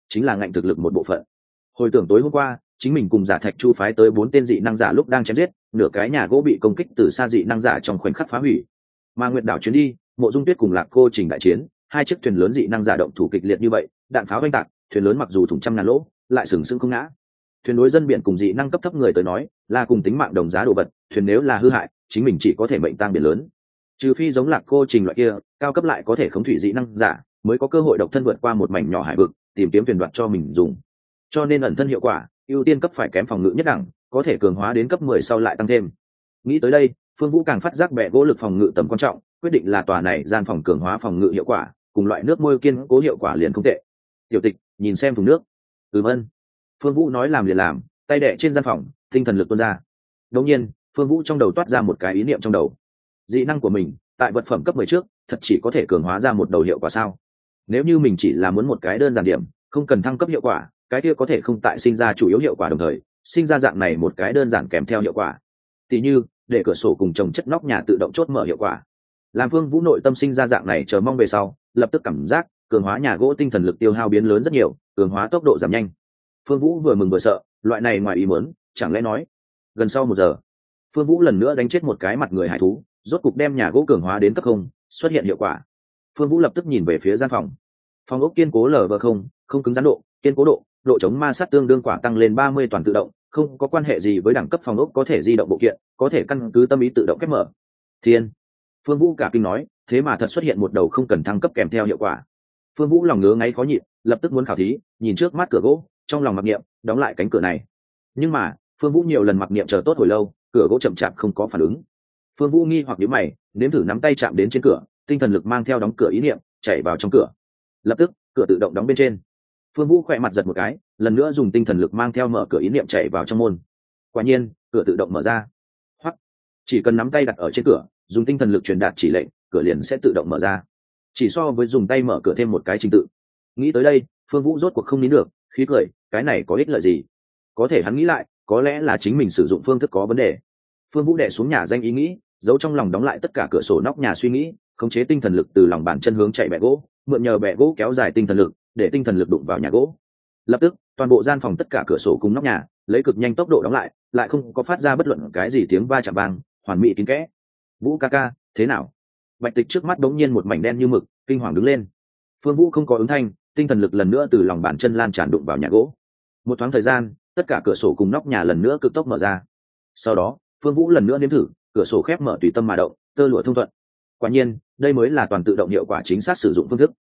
chính là ngạnh thực lực một bộ phận. Hồi tưởng tối hôm qua chính mình cùng giả thạch chu phái tới bốn tên dị năng giả lúc đang chém giết, nửa cái nhà gỗ bị công kích từ xa dị năng giả trong khoảnh khắc phá hủy. Mà Nguyệt đảo chuyến đi, Mộ Dung Tuyết cùng Lạc Cô Trình đại chiến, hai chiếc thuyền lớn dị năng giả động thủ kịch liệt như vậy, đạn pháo oanh tạc, thuyền lớn mặc dù thủng trăm ngàn lỗ, lại sừng sững không ngã. Thuyền đối dân biển cùng dị năng cấp thấp người tới nói, là cùng tính mạng đồng giá đồ vật, thuyền nếu là hư hại, chính mình chỉ có thể mệnh tang biển lớn. Trừ phi giống Lạc Cô Trình loại kia, cao cấp lại có thể khống thủy dị năng giả, mới có cơ hội độc thân vượt qua một mảnh nhỏ hải vực, tìm kiếm thuyền đoạt cho mình dùng. Cho nên ẩn thân hiệu quả, ưu tiên cấp phải kém phòng ngự nhất đẳng, có thể cường hóa đến cấp mười sau lại tăng thêm. Nghĩ tới đây, Phương Vũ càng phát giác bè gỗ lực phòng ngự tầm quan trọng, quyết định là tòa này gian phòng cường hóa phòng ngự hiệu quả, cùng loại nước môi kiên cố hiệu quả liền không tệ. Tiểu Tịch, nhìn xem thùng nước. Ừm ân. Phương Vũ nói làm liền làm, tay đè trên gian phòng, tinh thần lực tuôn ra. Đột nhiên, Phương Vũ trong đầu toát ra một cái ý niệm trong đầu. Dị năng của mình, tại vật phẩm cấp mười trước, thật chỉ có thể cường hóa ra một đầu hiệu quả sao? Nếu như mình chỉ là muốn một cái đơn giản điểm, không cần thăng cấp hiệu quả, cái kia có thể không tại sinh ra chủ yếu hiệu quả đồng thời, sinh ra dạng này một cái đơn giản kèm theo hiệu quả. Tỷ như, để cửa sổ cùng chồng chất nóc nhà tự động chốt mở hiệu quả. Làm Phương Vũ nội tâm sinh ra dạng này chờ mong về sau, lập tức cảm giác cường hóa nhà gỗ tinh thần lực tiêu hao biến lớn rất nhiều, cường hóa tốc độ giảm nhanh. Phương Vũ vừa mừng vừa sợ, loại này ngoài ý muốn, chẳng lẽ nói. Gần sau một giờ, Phương Vũ lần nữa đánh chết một cái mặt người hải thú, rốt cục đem nhà gỗ cường hóa đến cấp không, xuất hiện hiệu quả. Phương Vũ lập tức nhìn về phía gian phòng. Phòng ốc kiên cố lv không, không cứng rắn độ, kiên cố độ, độ chống ma sát tương đương quả tăng lên ba mươi toàn tự động, không có quan hệ gì với đẳng cấp phòng ốc có thể di động bộ kiện, có thể căn cứ tâm ý tự động khép mở. Thiên. Phương Vũ cả kinh nói, thế mà thật xuất hiện một đầu không cần thăng cấp kèm theo hiệu quả. Phương Vũ lòng ngứa ngáy khó nhịn, lập tức muốn khảo thí, nhìn trước mắt cửa gỗ, trong lòng mặc niệm, đóng lại cánh cửa này. Nhưng mà, Phương Vũ nhiều lần mặc niệm chờ tốt hồi lâu, cửa gỗ chậm chạp không có phản ứng. Phương Vũ nghi hoặc nhíu mày, nếm thử nắm tay chạm đến trên cửa, tinh thần lực mang theo đóng cửa ý niệm, chạy vào trong cửa. Lập tức, cửa tự động đóng bên trên. Phương Vũ khẽ mặt giật một cái, lần nữa dùng tinh thần lực mang theo mở cửa ý niệm chạy vào trong môn. Quả nhiên, cửa tự động mở ra. Hoặc, chỉ cần nắm tay đặt ở trên cửa, dùng tinh thần lực truyền đạt chỉ lệnh, cửa liền sẽ tự động mở ra. Chỉ so với dùng tay mở cửa thêm một cái trình tự. Nghĩ tới đây, Phương Vũ rốt cuộc không nín được, khí cười, cái này có ích lợi gì? Có thể hắn nghĩ lại, có lẽ là chính mình sử dụng phương thức có vấn đề. Phương Vũ đè xuống nhà danh ý nghĩ, giấu trong lòng đóng lại tất cả cửa sổ nóc nhà suy nghĩ, khống chế tinh thần lực từ lòng bàn chân hướng chạy bè gỗ, mượn nhờ bè gỗ kéo dài tinh thần lực, để tinh thần lực đụng vào nhà gỗ. Lập tức, toàn bộ gian phòng tất cả cửa sổ cùng nóc nhà, lấy cực nhanh tốc độ đóng lại, lại không có phát ra bất luận cái gì tiếng va chạm vang, hoàn mỹ kín kẽ. Vũ ca ca, thế nào? Bạch Tịch trước mắt đống nhiên một mảnh đen như mực, kinh hoàng đứng lên. Phương Vũ không có ứng thanh, tinh thần lực lần nữa từ lòng bàn chân lan tràn đụng vào nhà gỗ. Một thoáng thời gian, tất cả cửa sổ cùng nóc nhà lần nữa cực tốc mở ra. Sau đó, Phương Vũ lần nữa nếm thử, cửa sổ khép mở tùy tâm mà động, tơ lụa thông thuận. Quả nhiên, đây mới là toàn tự động hiệu quả chính xác sử dụng phương thức.